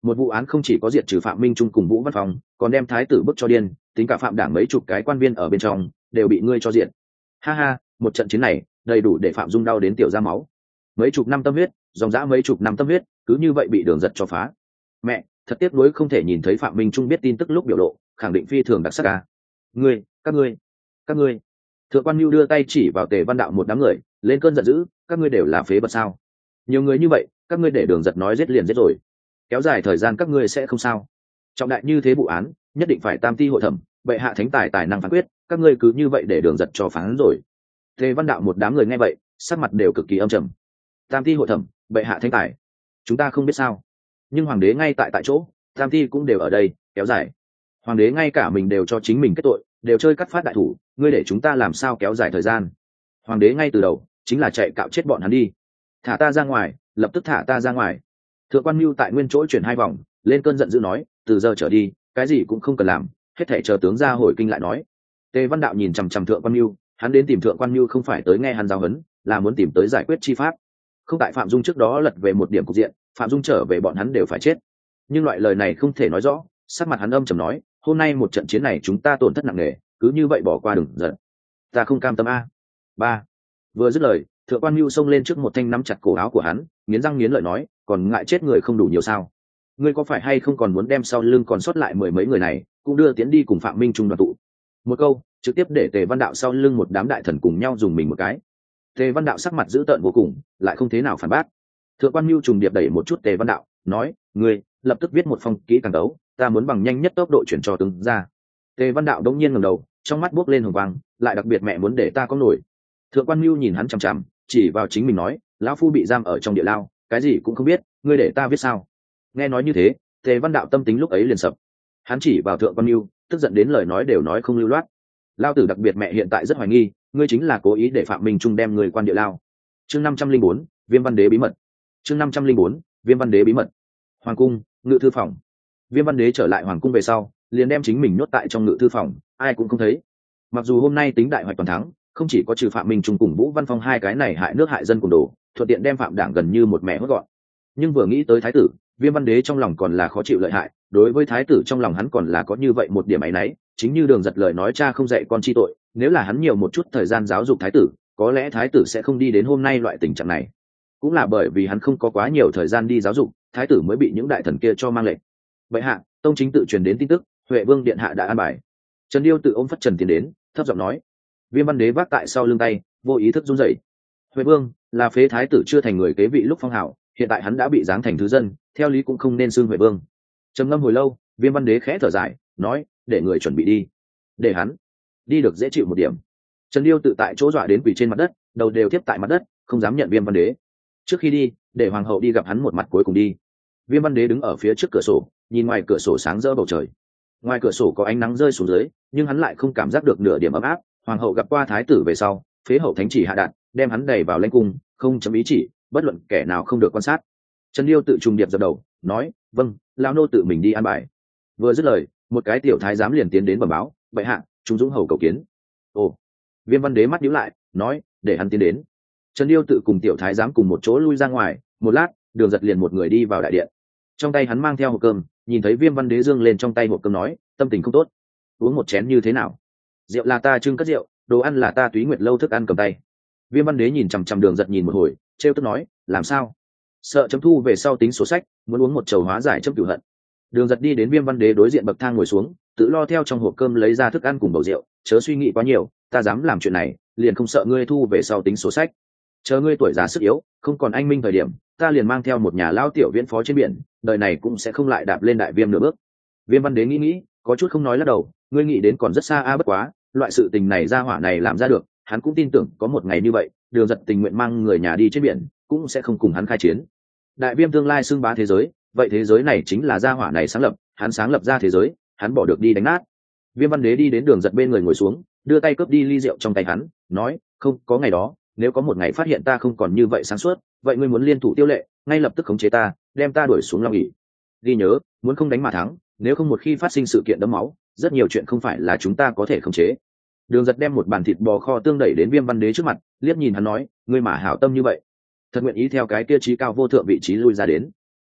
Một vụ án không chỉ có diệt trừ Phạm Minh Trung cùng Vũ Văn Phong, còn đem thái tử bức cho điên, tính cả phạm đảng mấy chục cái quan viên ở bên trong đều bị ngươi cho diện. Ha ha, một trận chiến này đầy đủ để Phạm Dung đau đến tiểu ra máu. Mấy chục năm tâm huyết, dòng dã mấy chục năm tâm huyết, cứ như vậy bị Đường Giật cho phá. Mẹ, thật tiếc nuối không thể nhìn thấy Phạm Minh Trung biết tin tức lúc biểu lộ, khẳng định phi thường đặc sắc à. Ngươi, các ngươi, các ngươi. Thượng quan Nưu đưa tay chỉ vào Tề Văn Đạo một đám người, lên cơn giận dữ, các ngươi đều là phế vật sao? Nhiều người như vậy, các ngươi để Đường Giật nói giết liền giết rồi, kéo dài thời gian các ngươi sẽ không sao. Trọng đại như thế vụ án, nhất định phải tam ti hội thẩm, bệ hạ thánh tài tài năng phán quyết, các ngươi cứ như vậy để Đường Giật cho phán rồi. Tề Văn Đạo một đám người nghe vậy, sắc mặt đều cực kỳ âm trầm. Tam ti hội thẩm, bệ hạ thánh tài, chúng ta không biết sao? Nhưng hoàng đế ngay tại tại chỗ, tam ti cũng đều ở đây, kéo dài. Hoàng đế ngay cả mình đều cho chính mình kết tội, đều chơi cắt phát đại thủ, ngươi để chúng ta làm sao kéo dài thời gian? Hoàng đế ngay từ đầu chính là chạy cạo chết bọn hắn đi. Thả ta ra ngoài, lập tức thả ta ra ngoài. Thượng quan Nưu tại nguyên chỗ chuyển hai vòng, lên cơn giận dữ nói, từ giờ trở đi, cái gì cũng không cần làm, hết thảy chờ tướng ra hồi kinh lại nói. Tề Văn Đạo nhìn chằm chằm Thượng quan Nưu, hắn đến tìm Thượng quan Nưu không phải tới nghe hắn giáo huấn, là muốn tìm tới giải quyết chi pháp. Không tại Phạm Dung trước đó lật về một điểm cục diện, Phạm Dung trở về bọn hắn đều phải chết. Nhưng loại lời này không thể nói rõ, sắc mặt hắn âm trầm nói, hôm nay một trận chiến này chúng ta tổn thất nặng nề, cứ như vậy bỏ qua đừng giận. Ta không cam tâm a. Ba. Vừa dứt lời, Thượng quan Nưu xông lên trước một thanh nắm chặt cổ áo của hắn, nghiến răng nghiến lợi nói, còn ngại chết người không đủ nhiều sao? Ngươi có phải hay không còn muốn đem sau lưng còn sót lại mười mấy người này cũng đưa tiến đi cùng Phạm Minh Trung đoàn tụ? Một câu trực tiếp để Tề Văn Đạo sau lưng một đám đại thần cùng nhau dùng mình một cái. Tề Văn Đạo sắc mặt dữ tợn vô cùng, lại không thế nào phản bác. Thượng quan Nưu trùng điệp đẩy một chút Tề Văn Đạo, nói, ngươi lập tức viết một phong kỹ càng đấu, ta muốn bằng nhanh nhất tốc độ chuyển cho tướng ra. Tề Văn Đạo đống nhiên ngẩng đầu, trong mắt buốc lên hồng quang, lại đặc biệt mẹ muốn để ta có nổi. Thượng quan Nưu nhìn hắn chằm chằm, chỉ vào chính mình nói, lão phu bị giam ở trong địa lao, cái gì cũng không biết, ngươi để ta viết sao? Nghe nói như thế, Tề Văn Đạo tâm tính lúc ấy liền sập. Hắn chỉ vào Thượng quan Nưu, tức giận đến lời nói đều nói không lưu loát. Lao tử đặc biệt mẹ hiện tại rất hoài nghi, ngươi chính là cố ý để Phạm Minh Trung đem người quan địa lao. Chương năm trăm linh bốn, Viêm Văn Đế bí mật. Chương năm trăm linh bốn, Viêm Văn Đế bí mật. Hoàng cung, ngự thư phòng. Viêm Văn Đế trở lại hoàng cung về sau, liền đem chính mình nhốt tại trong ngự thư phòng, ai cũng không thấy. Mặc dù hôm nay tính đại hoạch toàn thắng, không chỉ có trừ Phạm Minh Trung cùng Vũ Văn Phong hai cái này hại nước hại dân cùng đồ, thuận tiện đem Phạm Đảng gần như một mẹ hốt gọn. Nhưng vừa nghĩ tới thái tử, Viêm Văn Đế trong lòng còn là khó chịu lợi hại, đối với thái tử trong lòng hắn còn là có như vậy một điểm áy náy, chính như Đường Giật lời nói cha không dạy con chi tội, nếu là hắn nhiều một chút thời gian giáo dục thái tử, có lẽ thái tử sẽ không đi đến hôm nay loại tình trạng này. Cũng là bởi vì hắn không có quá nhiều thời gian đi giáo dục, thái tử mới bị những đại thần kia cho mang lệnh. Vậy hạ, tông chính tự truyền đến tin tức, Huệ Vương điện hạ đã an bài. Trần Điêu tự ôm phất trần tiến đến, thấp giọng nói. Viêm Văn Đế vác tại sau lưng tay, vô ý thức run rẩy. Huệ Vương là phế thái tử chưa thành người kế vị lúc phong hào, hiện tại hắn đã bị giáng thành thứ dân, theo lý cũng không nên xưng Huệ Vương. Trầm ngâm hồi lâu, Viêm Văn Đế khẽ thở dài, nói, để người chuẩn bị đi, để hắn đi được dễ chịu một điểm. Trần Điêu tự tại chỗ dọa đến quỳ trên mặt đất, đầu đều tiếp tại mặt đất, không dám nhận Viêm Văn Đế. Trước khi đi, để hoàng hậu đi gặp hắn một mặt cuối cùng đi. Viêm Văn Đế đứng ở phía trước cửa sổ, nhìn ngoài cửa sổ sáng rỡ bầu trời. Ngoài cửa sổ có ánh nắng rơi xuống dưới, nhưng hắn lại không cảm giác được nửa điểm ấm áp. Hoàng hậu gặp qua thái tử về sau, phế hậu thánh chỉ hạ đạn, đem hắn đẩy vào lãnh cung, không chấm ý chỉ, bất luận kẻ nào không được quan sát. Trần Điêu tự trùng điệp dập đầu, nói, vâng, lão nô tự mình đi an bài. Vừa dứt lời, một cái tiểu thái giám liền tiến đến bẩm báo, bệ hạ, Trung Dũng hầu cầu kiến. Ồ. Viêm Văn Đế mắt nhíu lại, nói, để hắn tiến đến. Trần Điêu tự cùng tiểu thái giám cùng một chỗ lui ra ngoài, một lát, Đường Giật liền một người đi vào đại điện. Trong tay hắn mang theo hộp cơm, nhìn thấy Viêm Văn Đế dương lên trong tay hộp cơm nói, tâm tình không tốt, uống một chén như thế nào? Rượu là ta trưng cất rượu, đồ ăn là ta Túy Nguyệt lâu thức ăn cầm tay. Viêm Văn Đế nhìn chằm chằm Đường Giật nhìn một hồi, trêu tức nói, làm sao? Sợ chấm thu về sau tính sổ sách, muốn uống một chầu hóa giải chấm cửu hận. Đường Giật đi đến Viêm Văn Đế đối diện bậc thang ngồi xuống, tự lo theo trong hộp cơm lấy ra thức ăn cùng bầu rượu, chớ suy nghĩ quá nhiều, ta dám làm chuyện này, liền không sợ ngươi thu về sau tính sổ sách. Chờ ngươi tuổi già sức yếu, không còn anh minh thời điểm, ta liền mang theo một nhà lao tiểu viễn phó trên biển, đời này cũng sẽ không lại đạp lên đại viêm nửa bước. Viêm Văn Đế nghĩ nghĩ, có chút không nói lắc đầu, ngươi nghĩ đến còn rất xa a bất quá, loại sự tình này ra hỏa này làm ra được, hắn cũng tin tưởng có một ngày như vậy, Đường Giật tình nguyện mang người nhà đi trên biển, cũng sẽ không cùng hắn khai chiến. Đại viêm tương lai xưng bá thế giới, vậy thế giới này chính là gia hỏa này sáng lập, hắn sáng lập ra thế giới, hắn bỏ được đi đánh nát. Viêm Văn Đế đi đến Đường Giật bên người ngồi xuống, đưa tay cướp đi ly rượu trong tay hắn, nói, không có ngày đó, nếu có một ngày phát hiện ta không còn như vậy sáng suốt, vậy ngươi muốn liên thủ tiêu lệ, ngay lập tức khống chế ta, đem ta đuổi xuống Long ỉ. Ghi nhớ, muốn không đánh mà thắng, nếu không một khi phát sinh sự kiện đẫm máu, rất nhiều chuyện không phải là chúng ta có thể khống chế. Đường Giật đem một bàn thịt bò kho tương đẩy đến Viêm Văn Đế trước mặt, liếc nhìn hắn nói, ngươi mà hảo tâm như vậy, thật nguyện ý theo cái kia trí cao vô thượng vị trí lui ra đến.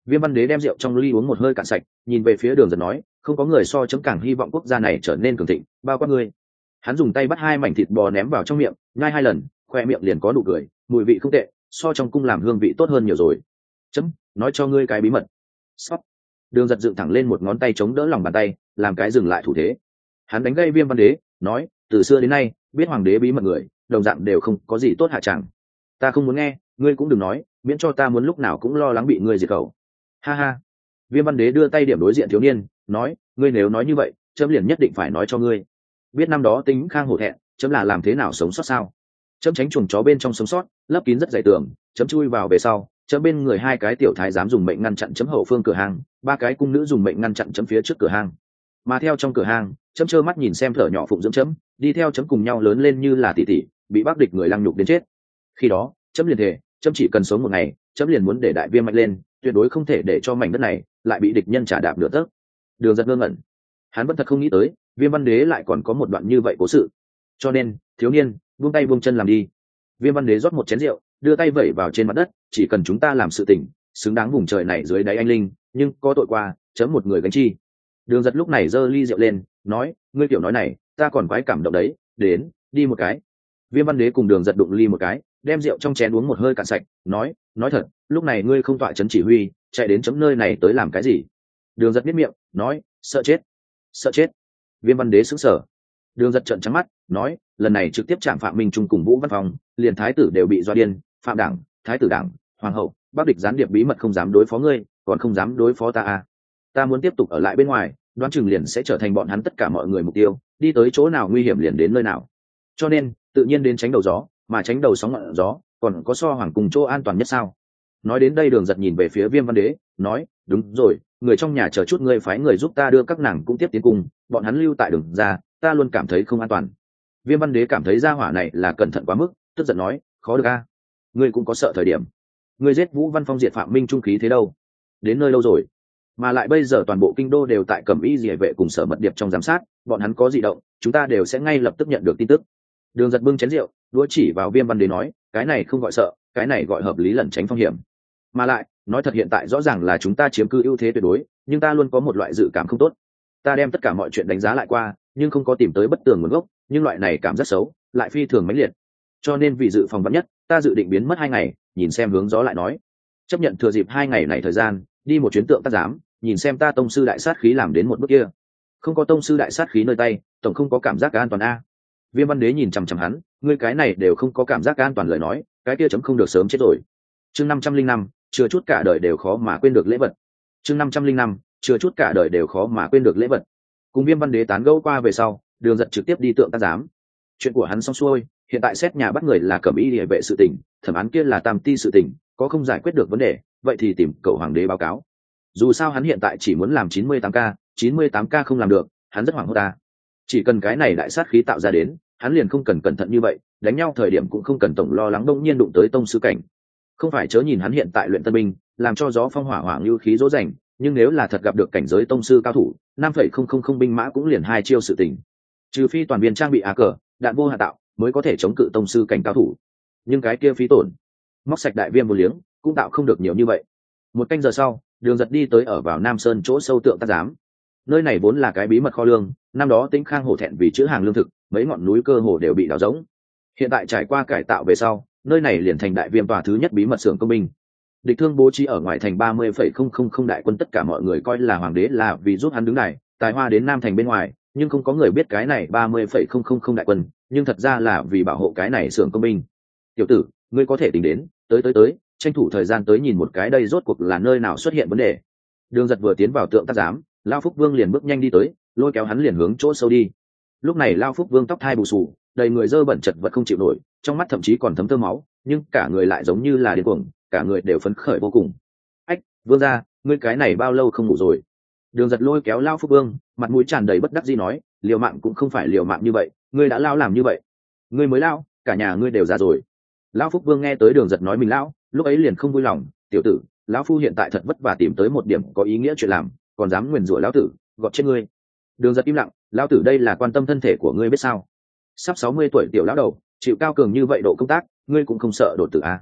Viêm Văn Đế đem rượu trong ly uống một hơi cạn sạch, nhìn về phía Đường Giật nói, không có người so chấm càng hy vọng quốc gia này trở nên cường thịnh, bao quát ngươi. Hắn dùng tay bắt hai mảnh thịt bò ném vào trong miệng, nhai hai lần, khoe miệng liền có nụ cười, mùi vị không tệ, so trong cung làm hương vị tốt hơn nhiều rồi. Chấm, nói cho ngươi cái bí mật. Sóc. Đường Giật dựng thẳng lên một ngón tay chống đỡ lòng bàn tay, làm cái dừng lại thủ thế. Hắn đánh gây Viêm Văn Đế, nói, từ xưa đến nay, biết hoàng đế bí mật người, đồng dạng đều không có gì tốt hạ chẳng. Ta không muốn nghe, ngươi cũng đừng nói, miễn cho ta muốn lúc nào cũng lo lắng bị ngươi diệt khẩu. Ha ha. Viêm Văn Đế đưa tay điểm đối diện thiếu niên, nói, ngươi nếu nói như vậy, chấm liền nhất định phải nói cho ngươi. Biết năm đó tính khang hổ thẹn, chấm là làm thế nào sống sót sao? Chấm tránh chuồng chó bên trong sống sót, lấp kín rất dày tường, chấm chui vào về sau, chấm bên người hai cái tiểu thái giám dùng mệnh ngăn chặn chấm hậu phương cửa hàng, ba cái cung nữ dùng mệnh ngăn chặn chấm phía trước cửa hàng. Mà theo trong cửa hàng, chấm trơ mắt nhìn xem thở nhỏ phụng dưỡng chấm, đi theo chấm cùng nhau lớn lên như là tỷ tỷ, bị bác địch người lăng nhục đến chết. Khi đó, chấm liền thề, chấm chỉ cần sống một ngày, chấm liền muốn để đại viêm mạnh lên, tuyệt đối không thể để cho mảnh đất này lại bị địch nhân trả đạp nửa tấc. Đường Giật ngơ ngẩn, hắn vẫn thật không nghĩ tới, Viêm Văn Đế lại còn có một đoạn như vậy cố sự. Cho nên, thiếu niên, buông tay buông chân làm đi. Viêm Văn Đế rót một chén rượu, đưa tay vẩy vào trên mặt đất, chỉ cần chúng ta làm sự tình, xứng đáng vùng trời này dưới đáy anh linh, nhưng có tội qua, chấm một người gánh chi. Đường Giật lúc này giơ ly rượu lên, nói, ngươi kiểu nói này, ta còn quái cảm động đấy, đến, đi một cái. Viêm Văn Đế cùng Đường Giật đụng ly một cái, đem rượu trong chén uống một hơi cạn sạch, nói, nói thật, lúc này ngươi không tọa chấn chỉ huy, chạy đến chấm nơi này tới làm cái gì? Đường Giật biết miệng, nói, sợ chết, sợ chết. Viêm Văn Đế sững sờ. Đường Giật trợn trắng mắt, nói, lần này trực tiếp chạm Phạm Minh Trung cùng Vũ Văn Phong, liền thái tử đều bị doa điên, Phạm đảng, thái tử đảng, hoàng hậu, bắc địch gián điệp bí mật không dám đối phó ngươi, còn không dám đối phó ta à? Ta muốn tiếp tục ở lại bên ngoài, đoán chừng liền sẽ trở thành bọn hắn tất cả mọi người mục tiêu, đi tới chỗ nào nguy hiểm liền đến nơi nào. Cho nên, tự nhiên đến tránh đầu gió, mà tránh đầu sóng ngọn gió, còn có so hoàng cùng chỗ an toàn nhất sao? Nói đến đây Đường Giật nhìn về phía Viêm Văn Đế, nói, đúng rồi, người trong nhà chờ chút ngươi phái người giúp ta đưa các nàng cũng tiếp tiến cùng, bọn hắn lưu tại đường ra, ta luôn cảm thấy không an toàn. Viêm Văn Đế cảm thấy gia hỏa này là cẩn thận quá mức, tức giận nói, khó được a, ngươi cũng có sợ thời điểm. Ngươi giết Vũ Văn Phong diệt Phạm Minh Trung khí thế đâu? Đến nơi lâu rồi? Mà lại bây giờ toàn bộ kinh đô đều tại Cẩm Y Liễu vệ cùng Sở Mật Điệp trong giám sát, bọn hắn có dị động, chúng ta đều sẽ ngay lập tức nhận được tin tức. Đường Giật bưng chén rượu, đũa chỉ vào Viêm Văn Đế nói, cái này không gọi sợ, cái này gọi hợp lý lẩn tránh phong hiểm. Mà lại, nói thật hiện tại rõ ràng là chúng ta chiếm cứ ưu thế tuyệt đối, nhưng ta luôn có một loại dự cảm không tốt. Ta đem tất cả mọi chuyện đánh giá lại qua, nhưng không có tìm tới bất tường nguồn gốc, nhưng loại này cảm rất xấu, lại phi thường mãnh liệt. Cho nên vì dự phòng vắn nhất, ta dự định biến mất hai ngày, nhìn xem hướng gió lại nói. Chấp nhận thừa dịp hai ngày này thời gian, đi một chuyến tượng tác giám, nhìn xem ta tông sư đại sát khí làm đến một bước kia. Không có tông sư đại sát khí nơi tay, tổng không có cảm giác an toàn a. Viêm Văn Đế nhìn chằm chằm hắn, ngươi cái này đều không có cảm giác an toàn lời nói, cái kia chấm không được sớm chết rồi. Chương năm trăm linh năm, chưa chút cả đời đều khó mà quên được lễ vật. Chương năm trăm linh năm, chưa chút cả đời đều khó mà quên được lễ vật. Cùng Viêm Văn Đế tán gẫu qua về sau, Đường Giật trực tiếp đi tượng tác giám. Chuyện của hắn xong xuôi, hiện tại xét nhà bắt người là Cẩm Y Liễu vệ sự tình, thẩm án kia là Tam Ti sự tình, có không giải quyết được vấn đề, vậy thì tìm cậu hoàng đế báo cáo. Dù sao hắn hiện tại chỉ muốn làm chín mươi tám ca, chín mươi tám ca không làm được, hắn rất hoảng hốt ta. Chỉ cần cái này đại sát khí tạo ra đến, hắn liền không cần cẩn thận như vậy, đánh nhau thời điểm cũng không cần tổng lo lắng đông nhiên đụng tới tông sư cảnh. Không phải chớ nhìn hắn hiện tại luyện tân binh, làm cho gió phong hỏa hỏa lưu khí dỗ dành, nhưng nếu là thật gặp được cảnh giới tông sư cao thủ, năm phẩy không không không binh mã cũng liền hai chiêu sự tình. Trừ phi toàn viên trang bị á cờ, đạn vô hạ tạo, mới có thể chống cự tông sư cảnh cao thủ. Nhưng cái kia phí tổn, móc sạch đại viêm vô liếng, cũng tạo không được nhiều như vậy. Một canh giờ sau, Đường Giật đi tới ở vào Nam Sơn chỗ sâu tượng tác giám. Nơi này vốn là cái bí mật kho lương, năm đó Tĩnh Khang hổ thẹn vì chữ hàng lương thực, mấy ngọn núi cơ hồ đều bị đào rỗng. Hiện tại trải qua cải tạo về sau, nơi này liền thành đại viêm tòa thứ nhất bí mật xưởng công binh. Địch Thương bố trí ở ngoài thành ba mươi phẩy không không không đại quân, tất cả mọi người coi là hoàng đế là vì giúp hắn đứng đài, tài hoa đến Nam thành bên ngoài, nhưng không có người biết cái này ba mươi phẩy không không không đại quân, nhưng thật ra là vì bảo hộ cái này xưởng công binh. Tiểu tử, ngươi có thể tính đến, tới tới tới, tranh thủ thời gian tới nhìn một cái đây rốt cuộc là nơi nào xuất hiện vấn đề. Đường Giật vừa tiến vào tượng tác giám, Lao Phúc Vương liền bước nhanh đi tới, lôi kéo hắn liền hướng chỗ sâu đi. Lúc này Lao Phúc Vương tóc thai bù xù, đầy người dơ bẩn chật vật không chịu nổi, trong mắt thậm chí còn thấm tơ máu, nhưng cả người lại giống như là điên cuồng, cả người đều phấn khởi vô cùng. Ách, Vương gia, ngươi cái này bao lâu không ngủ rồi? Đường Giật lôi kéo Lao Phúc Vương, mặt mũi tràn đầy bất đắc dĩ nói, liều mạng cũng không phải liều mạng như vậy, ngươi đã lao làm như vậy, ngươi mới lao, cả nhà ngươi đều già rồi. Lão Phúc Vương nghe tới Đường Giật nói mình lão, lúc ấy liền không vui lòng, tiểu tử, lão phu hiện tại thật vất vả tìm tới một điểm có ý nghĩa chuyện làm, còn dám nguyền rủa lão tử, gọt chết ngươi. Đường Giật im lặng, lão tử đây là quan tâm thân thể của ngươi biết sao? Sắp sáu mươi tuổi tiểu lão đầu, chịu cao cường như vậy độ công tác, ngươi cũng không sợ đột tử à?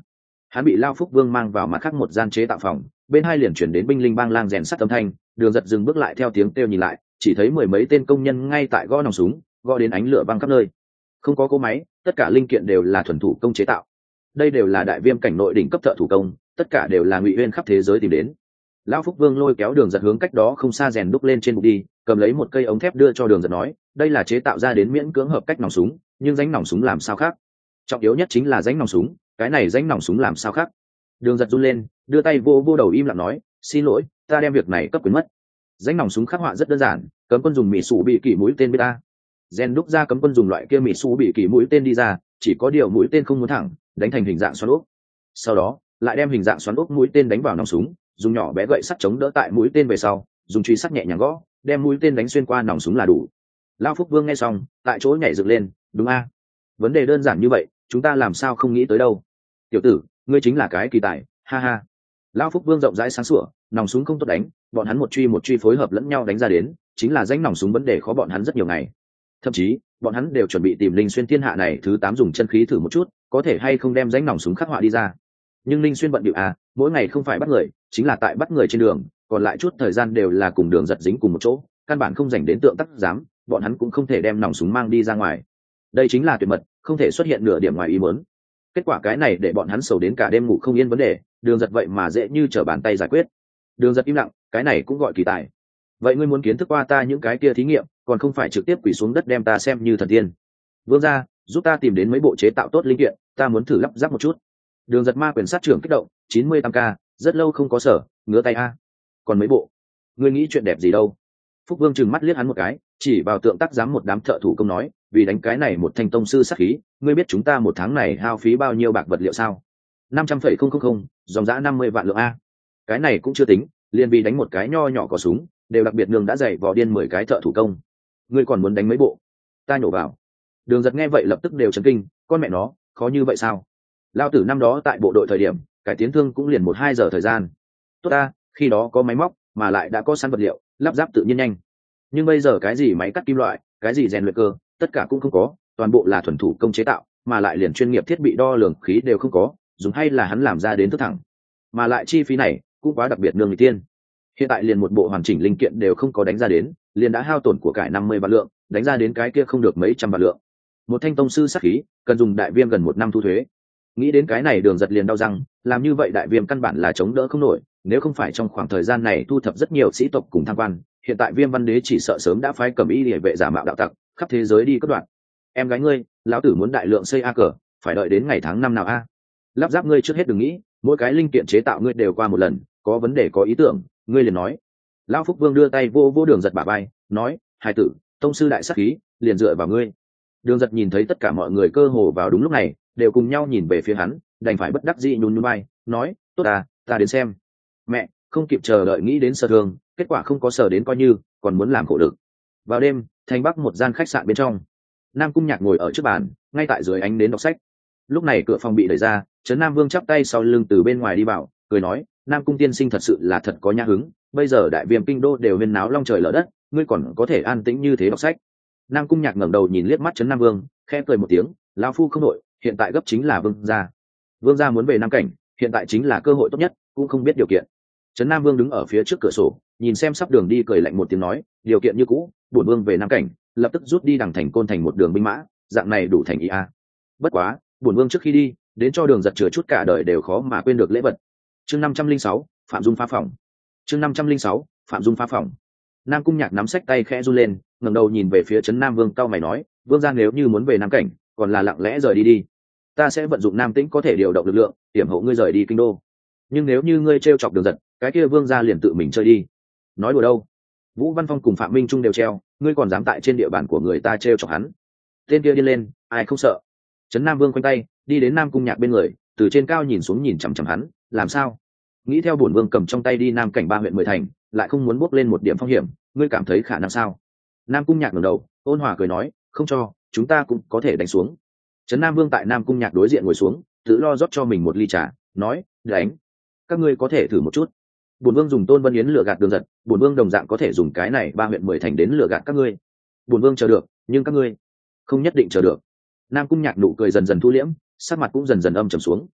Hắn bị Lao Phúc Vương mang vào mặt khác một gian chế tạo phòng, bên hai liền chuyển đến binh linh bang lang rèn sắt âm thanh. Đường Giật dừng bước lại theo tiếng kêu nhìn lại, chỉ thấy mười mấy tên công nhân ngay tại gõ nòng súng, gõ đến ánh lửa văng khắp nơi. Không có cỗ máy, tất cả linh kiện đều là thuần thủ công chế tạo. Đây đều là đại viêm cảnh nội đỉnh cấp thợ thủ công, tất cả đều là Ngụy Uyên khắp thế giới tìm đến. Lão Phúc Vương lôi kéo Đường Giật hướng cách đó không xa rèn đúc lên trên bục đi, cầm lấy một cây ống thép đưa cho Đường Giật nói, đây là chế tạo ra đến miễn cưỡng hợp cách nòng súng, nhưng rãnh nòng súng làm sao khác? Trọng yếu nhất chính là rãnh nòng súng, cái này rãnh nòng súng làm sao khác? Đường Giật run lên, đưa tay vô vô đầu im lặng nói, xin lỗi, ta đem việc này cấp quyền mất. Rãnh nòng súng khắc họa rất đơn giản, cấm quân dùng mỉ sủ bị kỷ mũi tên beta. Rèn đúc ra cấm quân dùng loại kia mỉ sủ bị kỷ mũi tên đi ra, chỉ có điều mũi tên không muốn thẳng, đánh thành hình dạng xoắn ốc. Sau đó, lại đem hình dạng xoắn ốc mũi tên đánh vào nòng súng, dùng nhỏ bé gậy sắt chống đỡ tại mũi tên về sau, dùng truy sắt nhẹ nhàng gõ, đem mũi tên đánh xuyên qua nòng súng là đủ. Lão Phúc Vương nghe xong, tại chỗ nhảy dựng lên, đúng a? Vấn đề đơn giản như vậy, chúng ta làm sao không nghĩ tới đâu? Tiểu tử, ngươi chính là cái kỳ tài, ha ha. Lão Phúc Vương rộng rãi sáng sủa, nòng súng không tốt đánh, bọn hắn một truy một truy phối hợp lẫn nhau đánh ra đến, chính là danh nòng súng vấn đề khó bọn hắn rất nhiều ngày. Thậm chí, bọn hắn đều chuẩn bị tìm Linh Xuyên thiên hạ này thứ tám dùng chân khí thử một chút, có thể hay không đem danh nòng súng khắc họa đi ra. Nhưng Linh Xuyên bận bịu à, mỗi ngày không phải bắt người, chính là tại bắt người trên đường, còn lại chút thời gian đều là cùng Đường Giật dính cùng một chỗ, căn bản không dành đến tượng tác giám, bọn hắn cũng không thể đem nòng súng mang đi ra ngoài. Đây chính là tuyệt mật, không thể xuất hiện nửa điểm ngoài ý muốn. Kết quả cái này để bọn hắn sầu đến cả đêm ngủ không yên vấn đề, Đường Giật vậy mà dễ như trở bàn tay giải quyết. Đường Giật im lặng, cái này cũng gọi kỳ tài. Vậy ngươi muốn kiến thức qua ta những cái kia thí nghiệm, còn không phải trực tiếp quỳ xuống đất đem ta xem như thần tiên. Vương gia, giúp ta tìm đến mấy bộ chế tạo tốt linh kiện, ta muốn thử lắp ráp một chút. Đường Giật ma quyền sát trưởng kích động, chín mươi tám k, rất lâu không có sở, ngứa tay a. Còn mấy bộ, ngươi nghĩ chuyện đẹp gì đâu? Phúc Vương trừng mắt liếc hắn một cái, chỉ vào tượng tác giám một đám thợ thủ công nói, vì đánh cái này một thanh tông sư sát khí, ngươi biết chúng ta một tháng này hao phí bao nhiêu bạc vật liệu sao? năm trăm phẩy không không không, dòng dã năm mươi vạn lượng a. Cái này cũng chưa tính, liền vì đánh một cái nho nhỏ có súng, đều đặc biệt nương đã dạy vò điên mười cái thợ thủ công. Ngươi còn muốn đánh mấy bộ? Ta nhổ vào. Đường Giật nghe vậy lập tức đều chấn kinh, con mẹ nó, khó như vậy sao? Lao tử năm đó tại bộ đội thời điểm, cải tiến thương cũng liền một hai giờ thời gian. Tốt ta, khi đó có máy móc, mà lại đã có sẵn vật liệu, lắp ráp tự nhiên nhanh. Nhưng bây giờ cái gì máy cắt kim loại, cái gì rèn luyện cơ, tất cả cũng không có, toàn bộ là thuần thủ công chế tạo, mà lại liền chuyên nghiệp thiết bị đo lường khí đều không có, dùng hay là hắn làm ra đến thức thẳng. Mà lại chi phí này cũng quá đặc biệt nương người tiên. Hiện tại liền một bộ hoàn chỉnh linh kiện đều không có đánh ra đến, liền đã hao tổn của cải năm mươi vạn lượng, đánh ra đến cái kia không được mấy trăm vạn lượng. Một thanh tông sư sát khí, cần dùng đại viêm gần một năm thu thuế. Nghĩ đến cái này Đường Giật liền đau răng, làm như vậy đại viêm căn bản là chống đỡ không nổi, nếu không phải trong khoảng thời gian này thu thập rất nhiều sĩ tộc cùng tham quan, hiện tại Viêm Văn Đế chỉ sợ sớm đã phái cầm y liề vệ giả mạo đạo tặc, khắp thế giới đi cất đoạn. Em gái ngươi, lão tử muốn đại lượng xây a cờ, phải đợi đến ngày tháng năm nào a? Lắp ráp ngươi trước hết đừng nghĩ, mỗi cái linh kiện chế tạo ngươi đều qua một lần, có vấn đề có ý tưởng, ngươi liền nói. Lão Phúc Vương đưa tay vô vô Đường Giật bả vai, nói, hai tử, tông sư đại sát khí, liền dựa vào ngươi. Đường Giật nhìn thấy tất cả mọi người cơ hồ vào đúng lúc này, đều cùng nhau nhìn về phía hắn, đành phải bất đắc dĩ nhún nhún vai, nói, tốt à, ta đến xem. Mẹ, không kịp chờ đợi nghĩ đến sở thường, kết quả không có sở đến coi như, còn muốn làm khổ được. Vào đêm, thành bắc một gian khách sạn bên trong, Nam Cung Nhạc ngồi ở trước bàn, ngay tại dưới ánh nến đọc sách. Lúc này cửa phòng bị đẩy ra, Trấn Nam Vương chắp tay sau lưng từ bên ngoài đi vào, cười nói, Nam Cung tiên sinh thật sự là thật có nhã hứng, bây giờ đại viêm kinh đô đều huyên náo long trời lở đất, ngươi còn có thể an tĩnh như thế đọc sách. Nam Cung Nhạc ngẩng đầu nhìn liếc mắt Trấn Nam Vương, khẽ cười một tiếng, lão phu không đội, hiện tại gấp chính là vương gia. Vương gia muốn về Nam Cảnh, hiện tại chính là cơ hội tốt nhất, cũng không biết điều kiện. Trấn Nam Vương đứng ở phía trước cửa sổ, nhìn xem sắp đường đi cười lạnh một tiếng nói, điều kiện như cũ, bổn vương về Nam Cảnh, lập tức rút đi đằng thành Côn thành một đường binh mã, dạng này đủ thành ý a. Bất quá, bổn vương trước khi đi, đến cho Đường Giật chừa chút cả đời đều khó mà quên được lễ vật. Chương năm trăm linh sáu, Phạm Dung phá phòng. Chương năm trăm linh sáu, Phạm Dung phá phòng. Nam Cung Nhạc nắm sách tay khẽ run lên, ngẩng đầu nhìn về phía Trấn Nam Vương cau mày nói, vương gia nếu như muốn về Nam Cảnh, còn là lặng lẽ rời đi đi. Ta sẽ vận dụng Nam Tĩnh có thể điều động lực lượng, hiểm hộ ngươi rời đi kinh đô. Nhưng nếu như ngươi trêu chọc Đường Giật, cái kia vương gia liền tự mình chơi đi. Nói đùa đâu? Vũ Văn Phong cùng Phạm Minh Trung đều treo, ngươi còn dám tại trên địa bàn của người ta trêu chọc hắn? Tên kia đi lên, ai không sợ? Trấn Nam Vương quanh tay, đi đến Nam Cung Nhạc bên người, từ trên cao nhìn xuống nhìn chằm chằm hắn, làm sao? Nghĩ theo bổn vương cầm trong tay đi Nam Cảnh ba huyện mười thành, lại không muốn bước lên một điểm phong hiểm, ngươi cảm thấy khả năng sao? Nam Cung Nhạc ngẩng đầu, ôn hòa cười nói, không cho, chúng ta cũng có thể đánh xuống. Trấn Nam Vương tại Nam Cung Nhạc đối diện ngồi xuống, tự lo rót cho mình một ly trà, nói, đánh. Các ngươi có thể thử một chút. Bổn vương dùng Tôn Vân Yến lừa gạt Đường Giật, bổn vương đồng dạng có thể dùng cái này ba huyện mười thành đến lừa gạt các ngươi. Bổn vương chờ được, nhưng các ngươi không nhất định chờ được. Nam Cung Nhạc nụ cười dần dần thu liễm, sắc mặt cũng dần dần âm trầm xuống.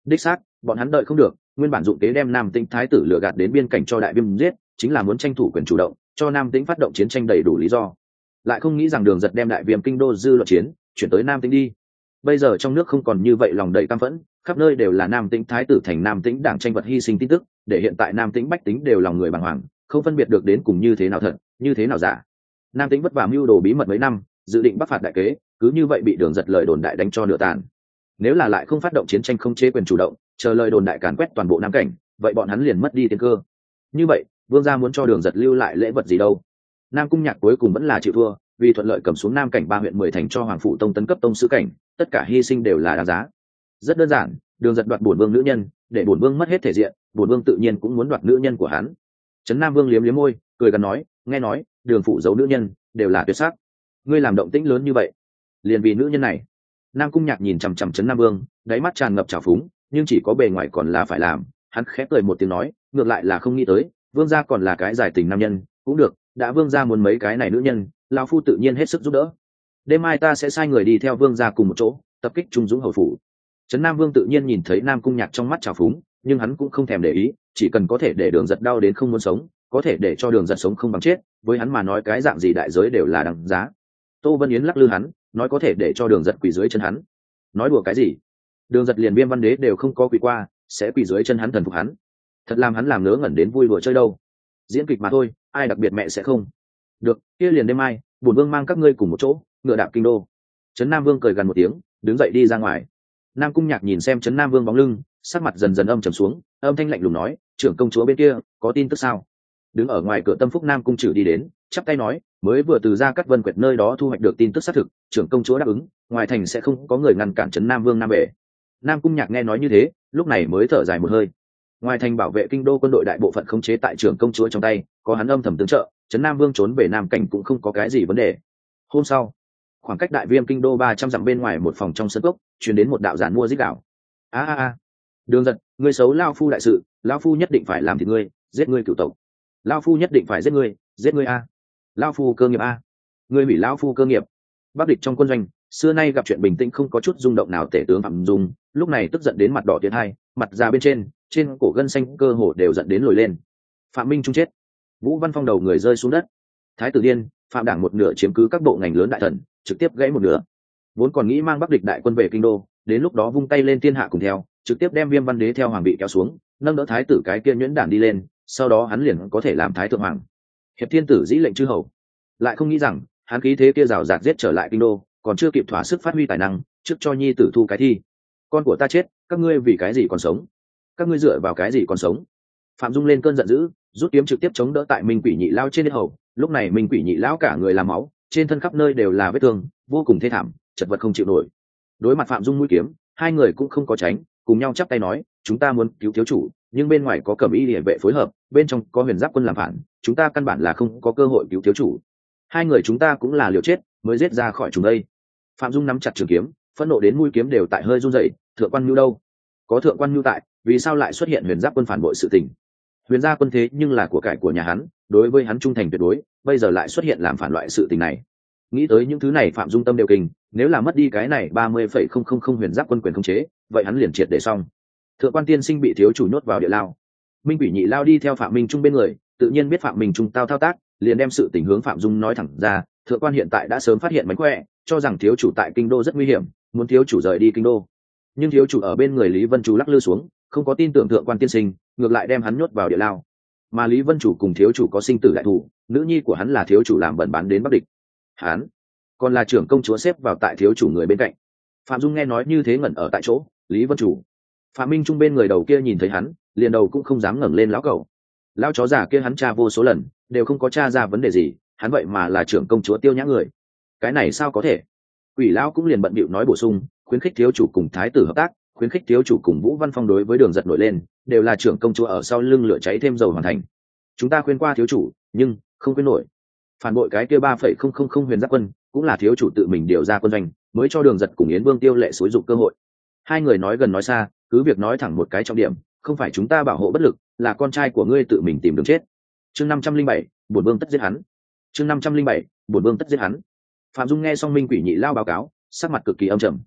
Đích xác, bọn hắn đợi không được, nguyên bản dụng kế đem Nam Tĩnh thái tử lừa gạt đến biên cảnh cho Đại Viêm giết, chính là muốn tranh thủ quyền chủ động, cho Nam Tĩnh phát động chiến tranh đầy đủ lý do. Lại không nghĩ rằng Đường Giật đem Đại Viêm kinh đô dư luận chiến chuyển tới Nam Tĩnh đi. Bây giờ trong nước không còn như vậy lòng đầy căm phẫn, khắp nơi đều là Nam Tĩnh thái tử thành Nam Tĩnh đảng tranh vật hy sinh tin tức, để hiện tại Nam Tĩnh bách tính đều lòng người bàng hoàng, không phân biệt được đến cùng như thế nào thật, như thế nào giả. Nam Tĩnh vất vả mưu đồ bí mật mấy năm, dự định bắc phạt đại kế, cứ như vậy bị Đường Giật lời đồn đại đánh cho nửa tàn. Nếu là lại không phát động chiến tranh không chế quyền chủ động, chờ lời đồn đại càn quét toàn bộ Nam cảnh, vậy bọn hắn liền mất đi tiên cơ. Như vậy, Vương gia muốn cho Đường Giật lưu lại lễ vật gì đâu? Nam Cung Nhạc cuối cùng vẫn là chịu thua, vì thuận lợi cầm xuống Nam cảnh ba huyện mười thành cho Hoàng phụ tông tấn cấp tông sứ cảnh, tất cả hy sinh đều là đáng giá. Rất đơn giản, Đường Giật đoạt bổn vương nữ nhân, để bổn vương mất hết thể diện, bổn vương tự nhiên cũng muốn đoạt nữ nhân của hắn. Trấn Nam Vương liếm liếm môi, cười gần nói, nghe nói, Đường phụ giấu nữ nhân đều là tuyệt sắc. Ngươi làm động tĩnh lớn như vậy, liền vì nữ nhân này. Nam Cung Nhạc nhìn chằm chằm Trấn Nam Vương, đáy mắt tràn ngập trào phúng, nhưng chỉ có bề ngoài còn là phải làm. Hắn khẽ cười một tiếng nói, ngược lại là không nghĩ tới, Vương gia còn là cái giải tình nam nhân, cũng được, đã Vương gia muốn mấy cái này nữ nhân, lão phu tự nhiên hết sức giúp đỡ. Đêm mai ta sẽ sai người đi theo Vương gia cùng một chỗ, tập kích Trung Dũng hầu phủ. Trấn Nam Vương tự nhiên nhìn thấy Nam Cung Nhạc trong mắt trào phúng, nhưng hắn cũng không thèm để ý, chỉ cần có thể để Đường Giật đau đến không muốn sống, có thể để cho Đường Giật sống không bằng chết, với hắn mà nói cái dạng gì đại giới đều là đằng giá. Tô Vân Yến lắc lư hắn, nói có thể để cho Đường Giật quỳ dưới chân hắn. Nói đùa cái gì? Đường Giật liền Viêm Văn Đế đều không có quỳ qua, sẽ quỳ dưới chân hắn thần phục hắn. Thật làm hắn làm ngớ ngẩn đến vui đùa chơi đâu. Diễn kịch mà thôi, ai đặc biệt mẹ sẽ không. Được, kia liền đêm mai, bổn vương mang các ngươi cùng một chỗ, ngựa đạp kinh đô. Trấn Nam Vương cười gần một tiếng, đứng dậy đi ra ngoài. Nam Cung Nhạc nhìn xem Trấn Nam Vương bóng lưng, sắc mặt dần dần âm trầm xuống, âm thanh lạnh lùng nói, trưởng công chúa bên kia có tin tức sao? Đứng ở ngoài cửa Tâm Phúc Nam Cung Trử đi đến, chắp tay nói, mới vừa từ Gia Cát Vân Quyệt nơi đó thu hoạch được tin tức xác thực, trưởng công chúa đáp ứng, ngoài thành sẽ không có người ngăn cản Trấn Nam Vương Nam Bệ. Nam Cung Nhạc nghe nói như thế, lúc này mới thở dài một hơi. Ngoài thành bảo vệ kinh đô quân đội đại bộ phận khống chế tại trưởng công chúa trong tay, có hắn âm thầm tương trợ, Trấn Nam Vương trốn về Nam cảnh cũng không có cái gì vấn đề. Hôm sau, khoảng cách Đại Viêm kinh đô ba trăm dặm bên ngoài một phòng trong sân cốc, truyền đến một đạo giản mua rít gào. A a a, Đường Giật, ngươi xấu lao phu đại sự, lao phu nhất định phải làm thịt ngươi, giết ngươi cửu tộc. Lao phu nhất định phải giết ngươi, giết ngươi a. Lao phu cơ nghiệp a. Ngươi hủy lao phu cơ nghiệp. Bắc địch trong quân doanh, xưa nay gặp chuyện bình tĩnh không có chút rung động nào, tể tướng Phạm Dung lúc này tức giận đến mặt đỏ tiến hai, mặt già bên trên, trên cổ gân xanh cơ hồ đều giận đến lồi lên. Phạm Minh Trung chết. Vũ Văn Phong đầu người rơi xuống đất. Thái tử điên, Phạm đảng một nửa chiếm cứ các bộ ngành lớn đại thần, trực tiếp gãy một nửa. Vốn còn nghĩ mang Bắc địch đại quân về kinh đô, đến lúc đó vung tay lên thiên hạ cùng theo, trực tiếp đem Viêm Văn Đế theo hoàng bị kéo xuống, nâng đỡ thái tử cái kia nhuyễn đản đi lên, sau đó hắn liền có thể làm thái thượng hoàng. Hiệp thiên tử dĩ lệnh chư hầu. Lại không nghĩ rằng, hắn khí thế kia rào rạt giết trở lại kinh đô, còn chưa kịp thỏa sức phát huy tài năng, trước cho nhi tử thu cái thi. Con của ta chết, các ngươi vì cái gì còn sống? Các ngươi dựa vào cái gì còn sống? Phạm Dung lên cơn giận dữ, rút kiếm trực tiếp chống đỡ tại Minh Quỷ Nhị Lão trên yết hầu. Lúc này Minh Quỷ Nhị Lão cả người làm máu, trên thân khắp nơi đều là vết thương, vô cùng thê thảm, chật vật không chịu nổi. Đối mặt Phạm Dung mũi kiếm, hai người cũng không có tránh, cùng nhau chắp tay nói, chúng ta muốn cứu thiếu chủ, nhưng bên ngoài có Cẩm Y Liễu vệ phối hợp, bên trong có Huyền Giáp quân làm phản, chúng ta căn bản là không có cơ hội cứu thiếu chủ. Hai người chúng ta cũng là liều chết mới giết ra khỏi chúng đây. Phạm Dung nắm chặt trường kiếm, phẫn nộ đến mũi kiếm đều tại hơi run rẩy. Thượng quan Nhu đâu? Có thượng quan Nhu tại, vì sao lại xuất hiện Huyền Giáp quân phản bội sự tình? Huyền gia quân thế nhưng là của cải của nhà hắn, đối với hắn trung thành tuyệt đối, bây giờ lại xuất hiện làm phản loại sự tình này. Nghĩ tới những thứ này Phạm Dung tâm đều kinh, nếu là mất đi cái này ba mươi phẩy không không không Huyền Giáp quân quyền khống chế, vậy hắn liền triệt để xong. Thượng quan tiên sinh bị thiếu chủ nhốt vào địa lao. Minh Quỷ Nhị Lao đi theo Phạm Minh Trung bên người, tự nhiên biết Phạm Minh Trung tao thao tác, liền đem sự tình hướng Phạm Dung nói thẳng ra. Thượng quan hiện tại đã sớm phát hiện mánh khỏe, cho rằng thiếu chủ tại kinh đô rất nguy hiểm, muốn thiếu chủ rời đi kinh đô. Nhưng thiếu chủ ở bên người Lý Vân Chủ lắc lư xuống, không có tin tưởng thượng quan tiên sinh, ngược lại đem hắn nhốt vào địa lao. Mà Lý Vân Chủ cùng thiếu chủ có sinh tử đại thủ, nữ nhi của hắn là thiếu chủ làm bẩn bán đến Bắc địch. Hắn còn là trưởng công chúa xếp vào tại thiếu chủ người bên cạnh. Phạm Dung nghe nói như thế ngẩn ở tại chỗ. Lý Vân Chủ, Phạm Minh Trung bên người đầu kia nhìn thấy hắn, liền đầu cũng không dám ngẩng lên lão cẩu. Lão chó già kia hắn tra vô số lần, đều không có tra ra vấn đề gì, hắn vậy mà là trưởng công chúa Tiêu Nhã người. Cái này sao có thể? Quỷ lão cũng liền bận bịu nói bổ sung, khuyến khích thiếu chủ cùng thái tử hợp tác, khuyến khích thiếu chủ cùng Vũ Văn Phong đối với Đường Giật nổi lên, đều là trưởng công chúa ở sau lưng lửa cháy thêm dầu hoàn thành. Chúng ta khuyên qua thiếu chủ, nhưng không khuyên nổi. Phản bội cái kia ba phẩy không không không Huyền Giáp quân, cũng là thiếu chủ tự mình điều ra quân doanh, mới cho Đường Giật cùng Yến Vương Tiêu Lệ xúi dụng cơ hội. Hai người nói gần nói xa, cứ việc nói thẳng một cái trọng điểm, không phải chúng ta bảo hộ bất lực, là con trai của ngươi tự mình tìm đường chết. Chương năm trăm linh bảy, bổn vương tất giết hắn. Chương năm trăm linh bảy, bổn vương tất giết hắn. Phạm Dung nghe xong Minh Quỷ Nhị Lao báo cáo, sắc mặt cực kỳ âm trầm.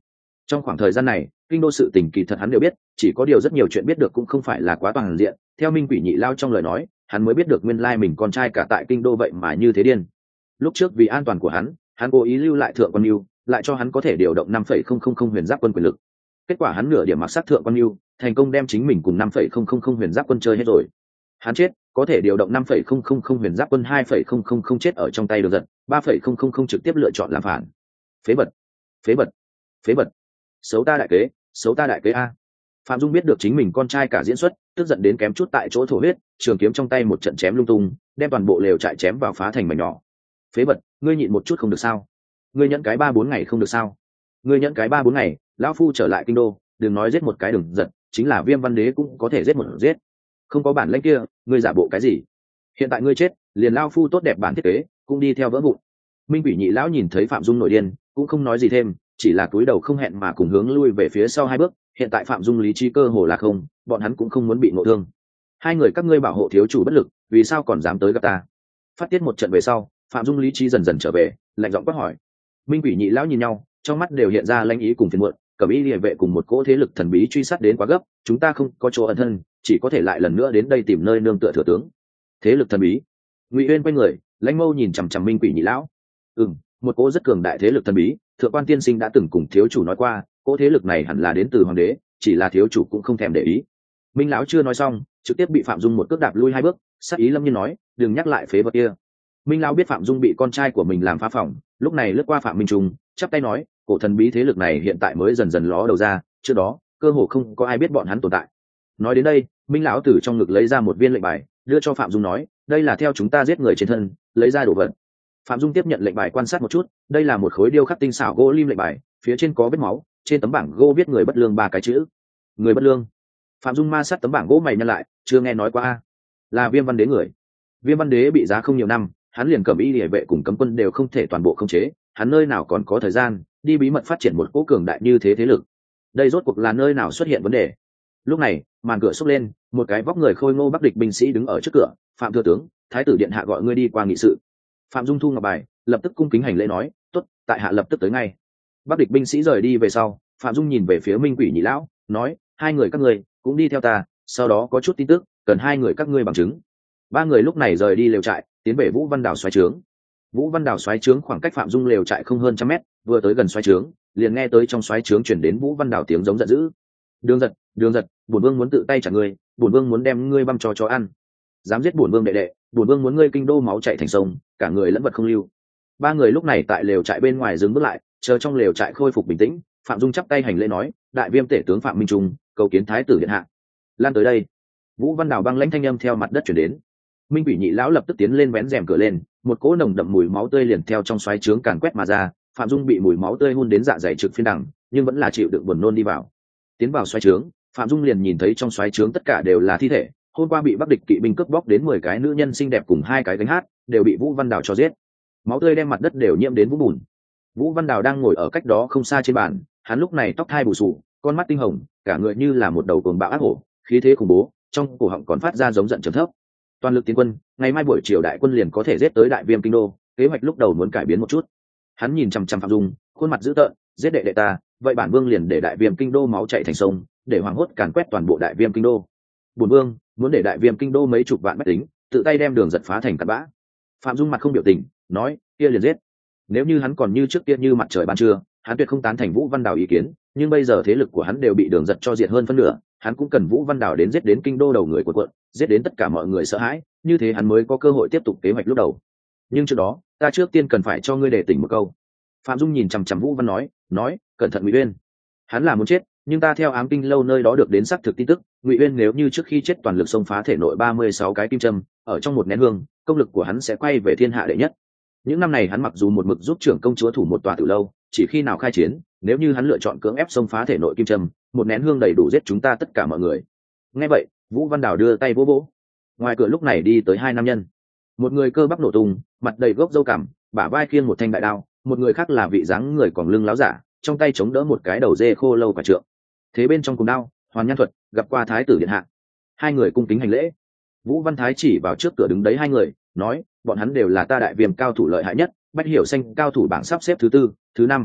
Trong khoảng thời gian này kinh đô sự tình kỳ thật hắn đều biết, chỉ có điều rất nhiều chuyện biết được cũng không phải là quá toàn diện. Theo Minh Quỷ Nhị Lao trong lời nói, hắn mới biết được nguyên lai mình con trai cả tại kinh đô vậy mà như thế điên. Lúc trước vì an toàn của hắn, hắn cố ý lưu lại thượng quan lưu, lại cho hắn có thể điều động năm phẩy không không không huyền giáp quân quyền lực. Kết quả hắn nửa điểm mặc sát thượng quan lưu, thành công đem chính mình cùng năm phẩy không không không huyền giáp quân chơi hết rồi. Hắn chết, có thể điều động năm phẩy không không không huyền giáp quân, hai phẩy không không không chết ở trong tay Đường Giật, ba phẩy không không không trực tiếp lựa chọn làm phản. Phế vật, phế vật, phế vật. Xấu ta đại kế, xấu ta đại kế a. Phạm Dung biết được chính mình con trai cả diễn xuất, tức giận đến kém chút tại chỗ thổ huyết, trường kiếm trong tay một trận chém lung tung, đem toàn bộ lều trại chém vào phá thành mảnh nhỏ. Phế vật, ngươi nhịn một chút không được sao? Ngươi nhẫn cái ba bốn ngày không được sao? Ngươi nhẫn cái ba bốn ngày, lão phu trở lại kinh đô, đừng nói giết một cái Đường Giật, chính là Viêm Văn Đế cũng có thể giết một giết. Không có bản lĩnh kia, ngươi giả bộ cái gì? Hiện tại ngươi chết, liền lão phu tốt đẹp bản thiết kế cũng đi theo vỡ vụn. Minh Quỷ Nhị lão nhìn thấy Phạm Dung nổi điên, cũng không nói gì thêm, chỉ là cúi đầu không hẹn mà cùng hướng lui về phía sau hai bước. Hiện tại Phạm Dung lý trí cơ hồ là không, bọn hắn cũng không muốn bị ngộ thương. Hai người các ngươi bảo hộ thiếu chủ bất lực, vì sao còn dám tới gặp ta? Phát tiết một trận về sau, Phạm Dung lý trí dần dần trở về, lạnh giọng quát hỏi. Minh Quỷ Nhị lão nhìn nhau, trong mắt đều hiện ra lãnh ý cùng phiền muộn. Cẩm Y Liễu vệ cùng một cỗ thế lực thần bí truy sát đến quá gấp, chúng ta không có chỗ ẩn thân, chỉ có thể lại lần nữa đến đây tìm nơi nương tựa thừa tướng. Thế lực thần bí? Ngụy Uyên quay người, lãnh mâu nhìn chằm chằm Minh Quỷ Nhị lão. Ừm, một cỗ rất cường đại thế lực thần bí, thượng quan tiên sinh đã từng cùng thiếu chủ nói qua, cỗ thế lực này hẳn là đến từ hoàng đế, chỉ là thiếu chủ cũng không thèm để ý. Minh lão chưa nói xong, trực tiếp bị Phạm Dung một cước đạp lui hai bước, sắc ý lâm nhiên nói, đừng nhắc lại phế vật kia. Minh lão biết Phạm Dung bị con trai của mình làm phá phỏng, lúc này lướt qua Phạm Minh Trung, chắp tay nói, cổ thần bí thế lực này hiện tại mới dần dần ló đầu ra, trước đó cơ hồ không có ai biết bọn hắn tồn tại. Nói đến đây, Minh lão từ trong ngực lấy ra một viên lệnh bài, đưa cho Phạm Dung nói, đây là theo chúng ta giết người trên thân lấy ra đồ vật. Phạm Dung tiếp nhận lệnh bài quan sát một chút, đây là một khối điêu khắc tinh xảo gỗ lim lệnh bài, phía trên có vết máu, trên tấm bảng gỗ viết người bất lương ba cái chữ. Người bất lương? Phạm Dung ma sát tấm bảng gỗ mày nhăn lại, chưa nghe nói qua a. Là Viêm Văn Đế người. Viêm Văn Đế bị giá không nhiều năm, hắn liền Cẩm Y Liễu vệ cùng cấm quân đều không thể toàn bộ khống chế, hắn nơi nào còn có thời gian đi bí mật phát triển một cỗ cường đại như thế thế lực. Đây rốt cuộc là nơi nào xuất hiện vấn đề? Lúc này, màn cửa xốc lên, một cái vóc người khôi ngô bắc địch binh sĩ đứng ở trước cửa. Phạm thừa tướng, thái tử điện hạ gọi ngươi đi qua nghị sự. Phạm Dung thu ngọc bài, lập tức cung kính hành lễ nói, tốt, tại hạ lập tức tới ngay. Bắc địch binh sĩ rời đi về sau, Phạm Dung nhìn về phía Minh Quỷ Nhị lão, nói, hai người các ngươi cũng đi theo ta, sau đó có chút tin tức cần hai người các ngươi bằng chứng. Ba người lúc này rời đi lều trại, tiến về Vũ Văn Đảo xoáy trướng. Vũ Văn Đảo xoáy trướng khoảng cách Phạm Dung lều trại không hơn trăm mét, vừa tới gần xoáy trướng, liền nghe tới trong xoáy trướng chuyển đến Vũ Văn Đảo tiếng giống giận dữ. Đường Giật, Đường Giật, bổn vương muốn tự tay trả ngươi, bổn vương muốn đem ngươi băm cho chó ăn. Dám giết bổn vương đệ đệ, bổn vương muốn ngươi kinh đô máu chảy thành sông, cả người lẫn vật không lưu. Ba người lúc này tại lều trại bên ngoài dừng bước lại, chờ trong lều trại khôi phục bình tĩnh. Phạm Dung chắp tay hành lễ nói, đại viêm tể tướng Phạm Minh Trung cầu kiến thái tử điện hạ. Lan tới đây. Vũ Văn Đảo băng lãnh thanh âm theo mặt đất chuyển đến. Minh Quỷ Nhị lão lập tức tiến lên vén rèm cửa lên, một cỗ nồng đậm mùi máu tươi liền theo trong xoáy trướng càn quét mà ra. Phạm Dung bị mùi máu tươi hun đến dạ dày trực phiên đằng, nhưng vẫn là chịu đựng buồn nôn đi vào. Tiến vào xoáy trướng, Phạm Dung liền nhìn thấy trong xoáy trướng tất cả đều là thi thể. Hôm qua bị Bắc địch kỵ binh cướp bóc đến mười cái nữ nhân xinh đẹp cùng hai cái gánh hát, đều bị Vũ Văn Đảo cho giết. Máu tươi đem mặt đất đều nhiễm đến vũng bùn. Vũ Văn Đảo đang ngồi ở cách đó không xa trên bàn, hắn lúc này tóc hai bù xù, con mắt tinh hồng, cả người như là một đầu cuồng bạo ác hổ, khí thế khủng bố, trong cổ họng còn phát ra giống giận trầm thấp. Toàn lực tiến quân, ngày mai buổi chiều đại quân liền có thể giết tới đại viêm kinh đô, kế hoạch lúc đầu muốn cải biến một chút. Hắn nhìn chằm chằm Phạm Dung, khuôn mặt dữ tợn, giết đệ đệ ta, vậy bản vương liền để đại viêm kinh đô máu chảy thành sông, để hoảng hốt càn quét toàn bộ đại viêm kinh đô. Bổn vương muốn để đại viêm kinh đô mấy chục vạn bách tính tự tay đem Đường Giật phá thành cát bã. Phạm Dung mặt không biểu tình, nói, kia liền giết. Nếu như hắn còn như trước kia như mặt trời ban trưa, hắn tuyệt không tán thành Vũ Văn Đảo ý kiến, nhưng bây giờ thế lực của hắn đều bị Đường Giật cho diệt hơn phân nửa, hắn cũng cần Vũ Văn Đảo đến giết đến kinh đô đầu người của quận, giết đến tất cả mọi người sợ hãi, như thế hắn mới có cơ hội tiếp tục kế hoạch lúc đầu. Nhưng trước đó, ta trước tiên cần phải cho ngươi để tỉnh một câu. Phạm Dung nhìn chằm chằm Vũ Văn nói, nói, cẩn thận Ngụy Uyên. Hắn là muốn chết, nhưng ta theo ám kinh lâu nơi đó được đến xác thực tin tức, Ngụy Uyên nếu như trước khi chết toàn lực xông phá thể nội ba mươi sáu cái kim châm, ở trong một nén hương, công lực của hắn sẽ quay về thiên hạ đệ nhất. Những năm này hắn mặc dù một mực giúp trưởng công chúa thủ một tòa tử lâu, chỉ khi nào khai chiến, nếu như hắn lựa chọn cưỡng ép xông phá thể nội kim châm, một nén hương đầy đủ giết chúng ta tất cả mọi người. Nghe vậy, Vũ Văn Đảo đưa tay vỗ vỗ. Ngoài cửa lúc này đi tới hai nam nhân, một người cơ bắp nổ tung, mặt đầy gốc râu cằm, bả vai khiêng một thanh đại đao, một người khác là vị dáng người còn lưng láo giả, trong tay chống đỡ một cái đầu dê khô lâu quả trượng. Thế bên trong cùng đao, Hoàn Nhan Thuật gặp qua thái tử điện hạ. Hai người cung kính hành lễ. Vũ Văn Thái chỉ vào trước cửa đứng đấy hai người, nói, bọn hắn đều là ta đại viêm cao thủ lợi hại nhất, Bách Hiểu Xanh cao thủ bảng sắp xếp thứ tư, thứ năm.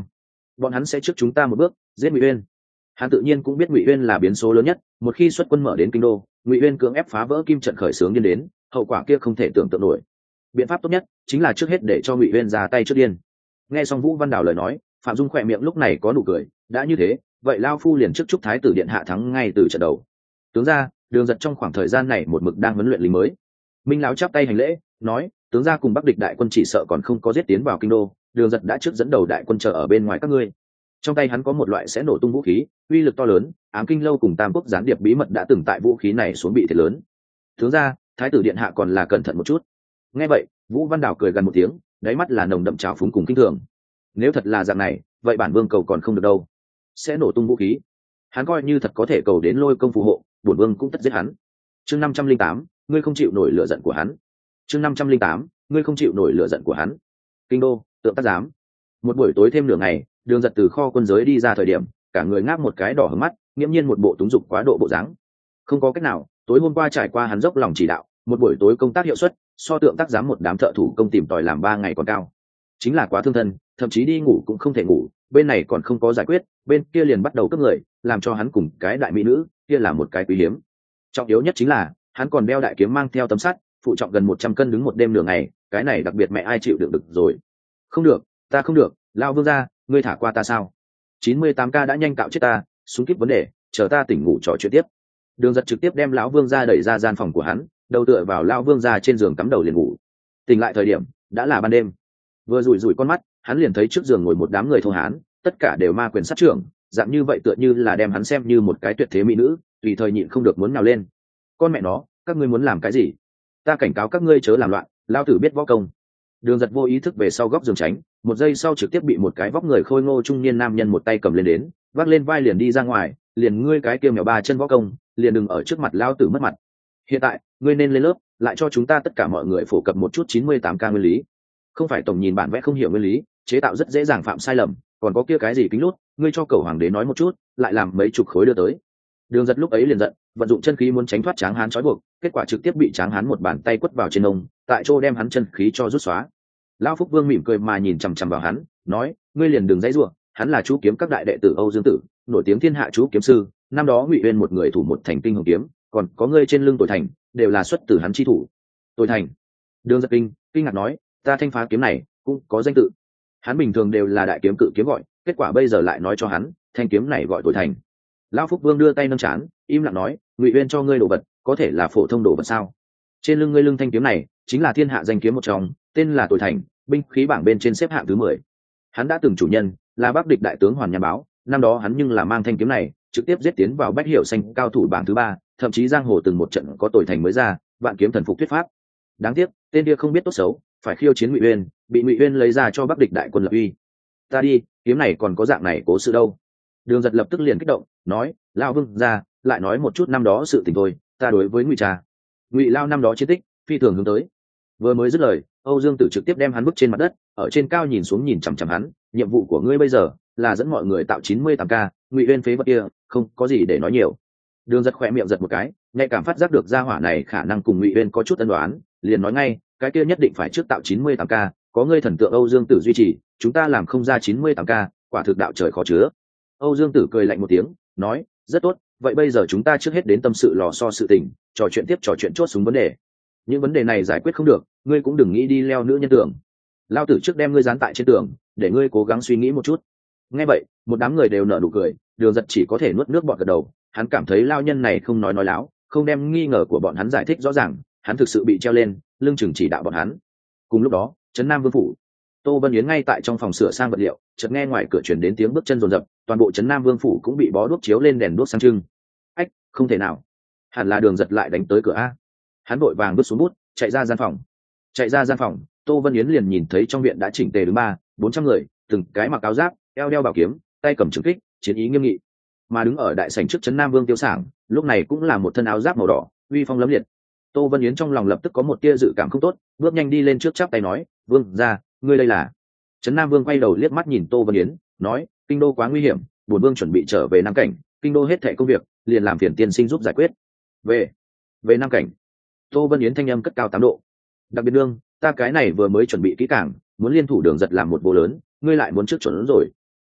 bọn hắn sẽ trước chúng ta một bước giết Ngụy Uyên. Hắn tự nhiên cũng biết Ngụy Uyên là biến số lớn nhất, một khi xuất quân mở đến kinh đô, Ngụy Uyên cưỡng ép phá vỡ kim trận khởi xướng điên đến, hậu quả kia không thể tưởng tượng nổi. Biện pháp tốt nhất chính là trước hết để cho Ngụy Uyên ra tay trước điên. Nghe xong Vũ Văn Đào lời nói, Phạm Dung khỏe miệng lúc này có nụ cười, đã như thế, vậy lao phu liền trước chúc thái tử điện hạ thắng ngay từ trận đầu. Tướng gia, Đường Giật trong khoảng thời gian này một mực đang huấn luyện lính mới. Minh lão chắp tay hành lễ, nói, tướng gia cùng Bắc địch đại quân chỉ sợ còn không có giết tiến vào kinh đô, Đường Giật đã trước dẫn đầu đại quân chờ ở bên ngoài các ngươi. Trong tay hắn có một loại sẽ nổ tung vũ khí, uy lực to lớn, Ám Kinh lâu cùng Tam Quốc gián điệp bí mật đã từng tại vũ khí này xuống bị thiệt lớn. Tướng gia, thái tử điện hạ còn là cẩn thận một chút. Nghe vậy, Vũ Văn Đào cười gần một tiếng, đáy mắt là nồng đậm trào phúng cùng kinh thường. Nếu thật là dạng này, vậy bản vương cầu còn không được đâu. Sẽ nổ tung vũ khí, hắn coi như thật có thể cầu đến lôi công phù hộ, bổn vương cũng tất giết hắn. Chương năm trăm linh tám, ngươi không chịu nổi lửa giận của hắn. Chương năm trăm linh tám, ngươi không chịu nổi lửa giận của hắn. Kinh đô, Tượng Tác Giám. Một buổi tối thêm nửa ngày, Đường Giật từ kho quân giới đi ra thời điểm, cả người ngáp một cái đỏ hứng mắt, nghiễm nhiên một bộ túng dục quá độ bộ dáng. Không có cách nào, tối hôm qua trải qua hắn dốc lòng chỉ đạo, một buổi tối công tác hiệu suất, so Tượng Tác Giám một đám thợ thủ công tìm tòi làm ba ngày còn cao. Chính là quá thương thân, thậm chí đi ngủ cũng không thể ngủ, bên này còn không có giải quyết, bên kia liền bắt đầu cướp người, làm cho hắn cùng cái đại mỹ nữ kia là một cái quý hiếm. Trọng yếu nhất chính là hắn còn đeo đại kiếm mang theo tấm sắt, phụ trọng gần một trăm cân đứng một đêm nửa ngày, cái này đặc biệt mẹ ai chịu đựng được rồi. Không được, ta không được, lao vương gia, ngươi thả qua ta sao? chín mươi tám k đã nhanh cạo chết ta, súng kíp vấn đề, chờ ta tỉnh ngủ trò chuyện tiếp. Đường Giật trực tiếp đem lão vương gia đẩy ra gian phòng của hắn, đầu tựa vào lão vương gia trên giường cắm đầu liền ngủ. Tỉnh lại thời điểm đã là ban đêm, vừa rủi rủi con mắt, hắn liền thấy trước giường ngồi một đám người thô hán, tất cả đều ma quyền sát trưởng, dạng như vậy tựa như là đem hắn xem như một cái tuyệt thế mỹ nữ, tùy thời nhịn không được muốn nào lên. Con mẹ nó, các ngươi muốn làm cái gì? Ta cảnh cáo các ngươi chớ làm loạn, lao tử biết võ công. Đường Giật vô ý thức về sau góc giường tránh, một giây sau trực tiếp bị một cái vóc người khôi ngô trung niên nam nhân một tay cầm lên đến, vác lên vai liền đi ra ngoài, liền ngươi cái kia mèo ba chân võ công, liền đừng ở trước mặt lao tử mất mặt. Hiện tại, ngươi nên lên lớp, lại cho chúng ta tất cả mọi người phổ cập một chút chín mươi tám k nguyên lý. Không phải tổng nhìn bản vẽ không hiểu nguyên lý, chế tạo rất dễ dàng phạm sai lầm, còn có kia cái gì kính lút, ngươi cho cẩu hoàng đế nói một chút, lại làm mấy chục khối đưa tới. Đường Giật lúc ấy liền giận, vận dụng chân khí muốn tránh thoát Tráng Hán trói buộc, kết quả trực tiếp bị Tráng Hán một bàn tay quất vào trên ông, tại chỗ đem hắn chân khí cho rút xóa. Lão Phúc Vương mỉm cười mà nhìn chằm chằm vào hắn, nói, ngươi liền đừng dãy rủa, hắn là chú kiếm các đại đệ tử Âu Dương Tử, nổi tiếng thiên hạ chú kiếm sư, năm đó Ngụy Uyên một người thủ một thành kinh hồng kiếm, còn có ngươi trên lưng Tồi Thành, đều là xuất từ hắn chi thủ. Tồi Thành? Đường Giật kinh, kinh ngạc nói, ta thanh phá kiếm này cũng có danh tự. Hắn bình thường đều là đại kiếm cự kiếm gọi, kết quả bây giờ lại nói cho hắn, thanh kiếm này gọi Tồi Thành. Lão Phúc Vương đưa tay nâng chán, im lặng nói, Ngụy Uyên cho ngươi đồ vật, có thể là phổ thông đồ vật sao? Trên lưng ngươi lưng thanh kiếm này, chính là thiên hạ danh kiếm một trong, tên là Tồi Thành, binh khí bảng bên trên xếp hạng thứ mười. Hắn đã từng chủ nhân, là Bắc địch đại tướng Hoàn Nham Báo, năm đó hắn nhưng là mang thanh kiếm này, trực tiếp giết tiến vào Bách Hiểu Xanh cao thủ bảng thứ ba, thậm chí giang hồ từng một trận có Tồi Thành mới ra, vạn kiếm thần phục thuyết pháp. Đáng tiếc, tên kia không biết tốt xấu, phải khiêu chiến Ngụy Uyên, bị Ngụy Uyên lấy ra cho Bắc địch đại quân lập uy. Ta đi, kiếm này còn có dạng này cố sự đâu. Đường Giật lập tức liền kích động, nói, lão vương gia, lại nói một chút năm đó sự tình thôi, ta đối với Ngụy cha, Ngụy lao năm đó chiến tích, phi thường hướng tới. Vừa mới dứt lời, Âu Dương Tử trực tiếp đem hắn vứt trên mặt đất, ở trên cao nhìn xuống nhìn chằm chằm hắn, nhiệm vụ của ngươi bây giờ là dẫn mọi người tạo chín mươi tám k, Ngụy Uyên phế vật kia, không có gì để nói nhiều. Đường Giật khỏe miệng giật một cái, nhạy cảm phát giác được gia hỏa này khả năng cùng Ngụy Uyên có chút ân đoán, liền nói ngay, cái kia nhất định phải trước tạo chín mươi tám k, có ngươi thần tượng Âu Dương Tử duy trì, chúng ta làm không ra chín mươi tám k, quả thực đạo trời khó chứa. Âu Dương Tử cười lạnh một tiếng, nói, rất tốt, vậy bây giờ chúng ta trước hết đến tâm sự lò so sự tình, trò chuyện tiếp trò chuyện chốt xuống vấn đề. Những vấn đề này giải quyết không được, ngươi cũng đừng nghĩ đi leo nữ nhân tưởng. Lao tử trước đem ngươi dán tại trên tường, để ngươi cố gắng suy nghĩ một chút. Nghe vậy, một đám người đều nở nụ cười, Đường Giật chỉ có thể nuốt nước bọt gật đầu, hắn cảm thấy lao nhân này không nói nói láo, không đem nghi ngờ của bọn hắn giải thích rõ ràng, hắn thực sự bị treo lên, lưng chừng chỉ đạo bọn hắn. Cùng lúc đó, trấn Nam Vương phủ, Tô Vân Yến ngay tại trong phòng sửa sang vật liệu, chợt nghe ngoài cửa truyền đến tiếng bước chân rồn rập, toàn bộ trấn Nam Vương phủ cũng bị bó đuốc chiếu lên đèn đuốc sáng trưng. Ách, không thể nào, hẳn là Đường Giật lại đánh tới cửa a. Hắn vội vàng bước xuống bút, chạy ra gian phòng. Chạy ra gian phòng, Tô Vân Yến liền nhìn thấy trong viện đã chỉnh tề đứng ba, bốn trăm người, từng cái mặc áo giáp, eo đeo bảo kiếm, tay cầm trường kích, chiến ý nghiêm nghị. Mà đứng ở đại sảnh trước trấn Nam Vương Tiêu Sảng, lúc này cũng là một thân áo giáp màu đỏ, uy phong lẫm liệt. Tô Vân Yến trong lòng lập tức có một tia dự cảm không tốt, bước nhanh đi lên trước chắp tay nói, "Vương gia, ngươi đây là?" Trấn Nam Vương quay đầu liếc mắt nhìn Tô Vân Yến, nói, "Kinh đô quá nguy hiểm, bổn vương chuẩn bị trở về Nam Cảnh, kinh đô hết thảy công việc, liền làm phiền tiên sinh giúp giải quyết." "Về? Về Nam Cảnh?" Tô Vân Yến thanh âm cất cao tám độ. "Đặc biệt nương, ta cái này vừa mới chuẩn bị kỹ càng, muốn liên thủ Đường Giật làm một vô lớn, ngươi lại muốn trước chuẩn rồi."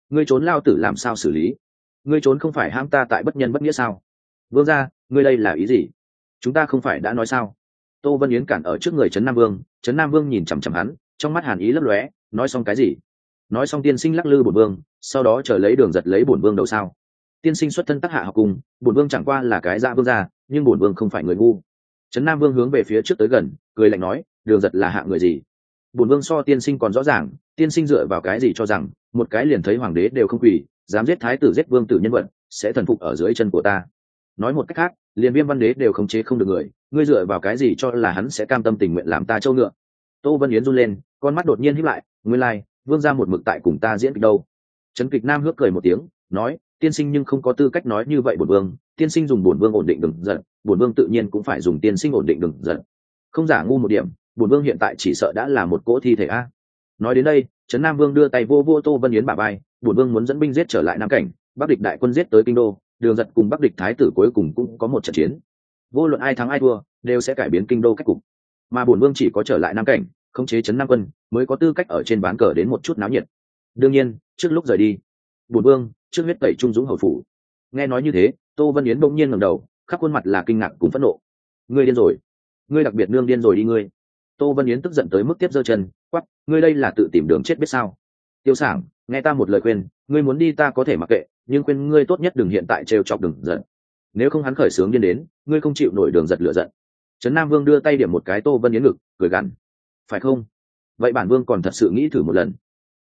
ngươi trốn lao tử làm sao xử lý? Ngươi trốn không phải ham ta tại bất nhân bất nghĩa sao? Vương gia, ngươi đây là ý gì? Chúng ta không phải đã nói sao? Tô Vân Yến cản ở trước người Trấn Nam Vương. Trấn Nam Vương nhìn chằm chằm hắn, trong mắt hàn ý lấp lóe. Nói xong cái gì? Nói xong tiên sinh lắc lư bổn vương, sau đó chờ lấy đường giật lấy bổn vương đầu sao? Tiên sinh xuất thân tác hạ học cùng, bổn vương chẳng qua là cái dạ vương gia, nhưng bổn vương không phải người ngu. Trấn Nam Vương hướng về phía trước tới gần, cười lạnh nói, đường giật là hạng người gì? Bổn vương so tiên sinh còn rõ ràng, tiên sinh dựa vào cái gì cho rằng một cái liền thấy hoàng đế đều không quỳ, dám giết thái tử giết vương tử nhân vật, sẽ thần phục ở dưới chân của ta? Nói một cách khác, liền Viêm Văn Đế đều khống chế không được người, ngươi dựa vào cái gì cho là hắn sẽ cam tâm tình nguyện làm ta trâu ngựa? Tô Vân Yến run lên, con mắt đột nhiên híp lại, nguyên lai, like, vương gia một mực tại cùng ta diễn kịch đâu. Trấn Kịch Nam hước cười một tiếng, nói, tiên sinh nhưng không có tư cách nói như vậy bổn vương, tiên sinh dùng bổn vương ổn định đừng giận, bổn vương tự nhiên cũng phải dùng tiên sinh ổn định đừng giận. Không giả ngu một điểm, bổn vương hiện tại chỉ sợ đã là một cỗ thi thể a. Nói đến đây, Trấn Nam Vương đưa tay vô vô Tô Vân Yến bả vai, bổn vương muốn dẫn binh giết trở lại Nam Cảnh, Bắc địch đại quân giết tới kinh đô, đường giật cùng Bắc địch thái tử cuối cùng cũng có một trận chiến. Vô luận ai thắng ai thua, đều sẽ cải biến kinh đô cách cục. Mà bổn vương chỉ có trở lại Nam Cảnh, khống chế Trấn Nam quân, mới có tư cách ở trên ván cờ đến một chút náo nhiệt. Đương nhiên, trước lúc rời đi, bổn vương trước huyết tẩy trung dũng hầu phủ. Nghe nói như thế, Tô Vân Yến bỗng nhiên ngẩng đầu, khắp khuôn mặt là kinh ngạc cùng phẫn nộ. Ngươi điên rồi, ngươi đặc biệt nương điên rồi đi ngươi. Tô Vân Yến tức giận tới mức tiếp giơ chân, quát, ngươi đây là tự tìm đường chết biết sao? Tiêu Sảng, nghe ta một lời khuyên, ngươi muốn đi ta có thể mặc kệ, nhưng khuyên ngươi tốt nhất đừng hiện tại trêu chọc đừng giận. Nếu không hắn khởi sướng điên đến, ngươi không chịu nổi đường giật lửa giận. Trấn Nam Vương đưa tay điểm một cái Tô Vân Yến ngực, cười gằn, phải không? Vậy bản vương còn thật sự nghĩ thử một lần.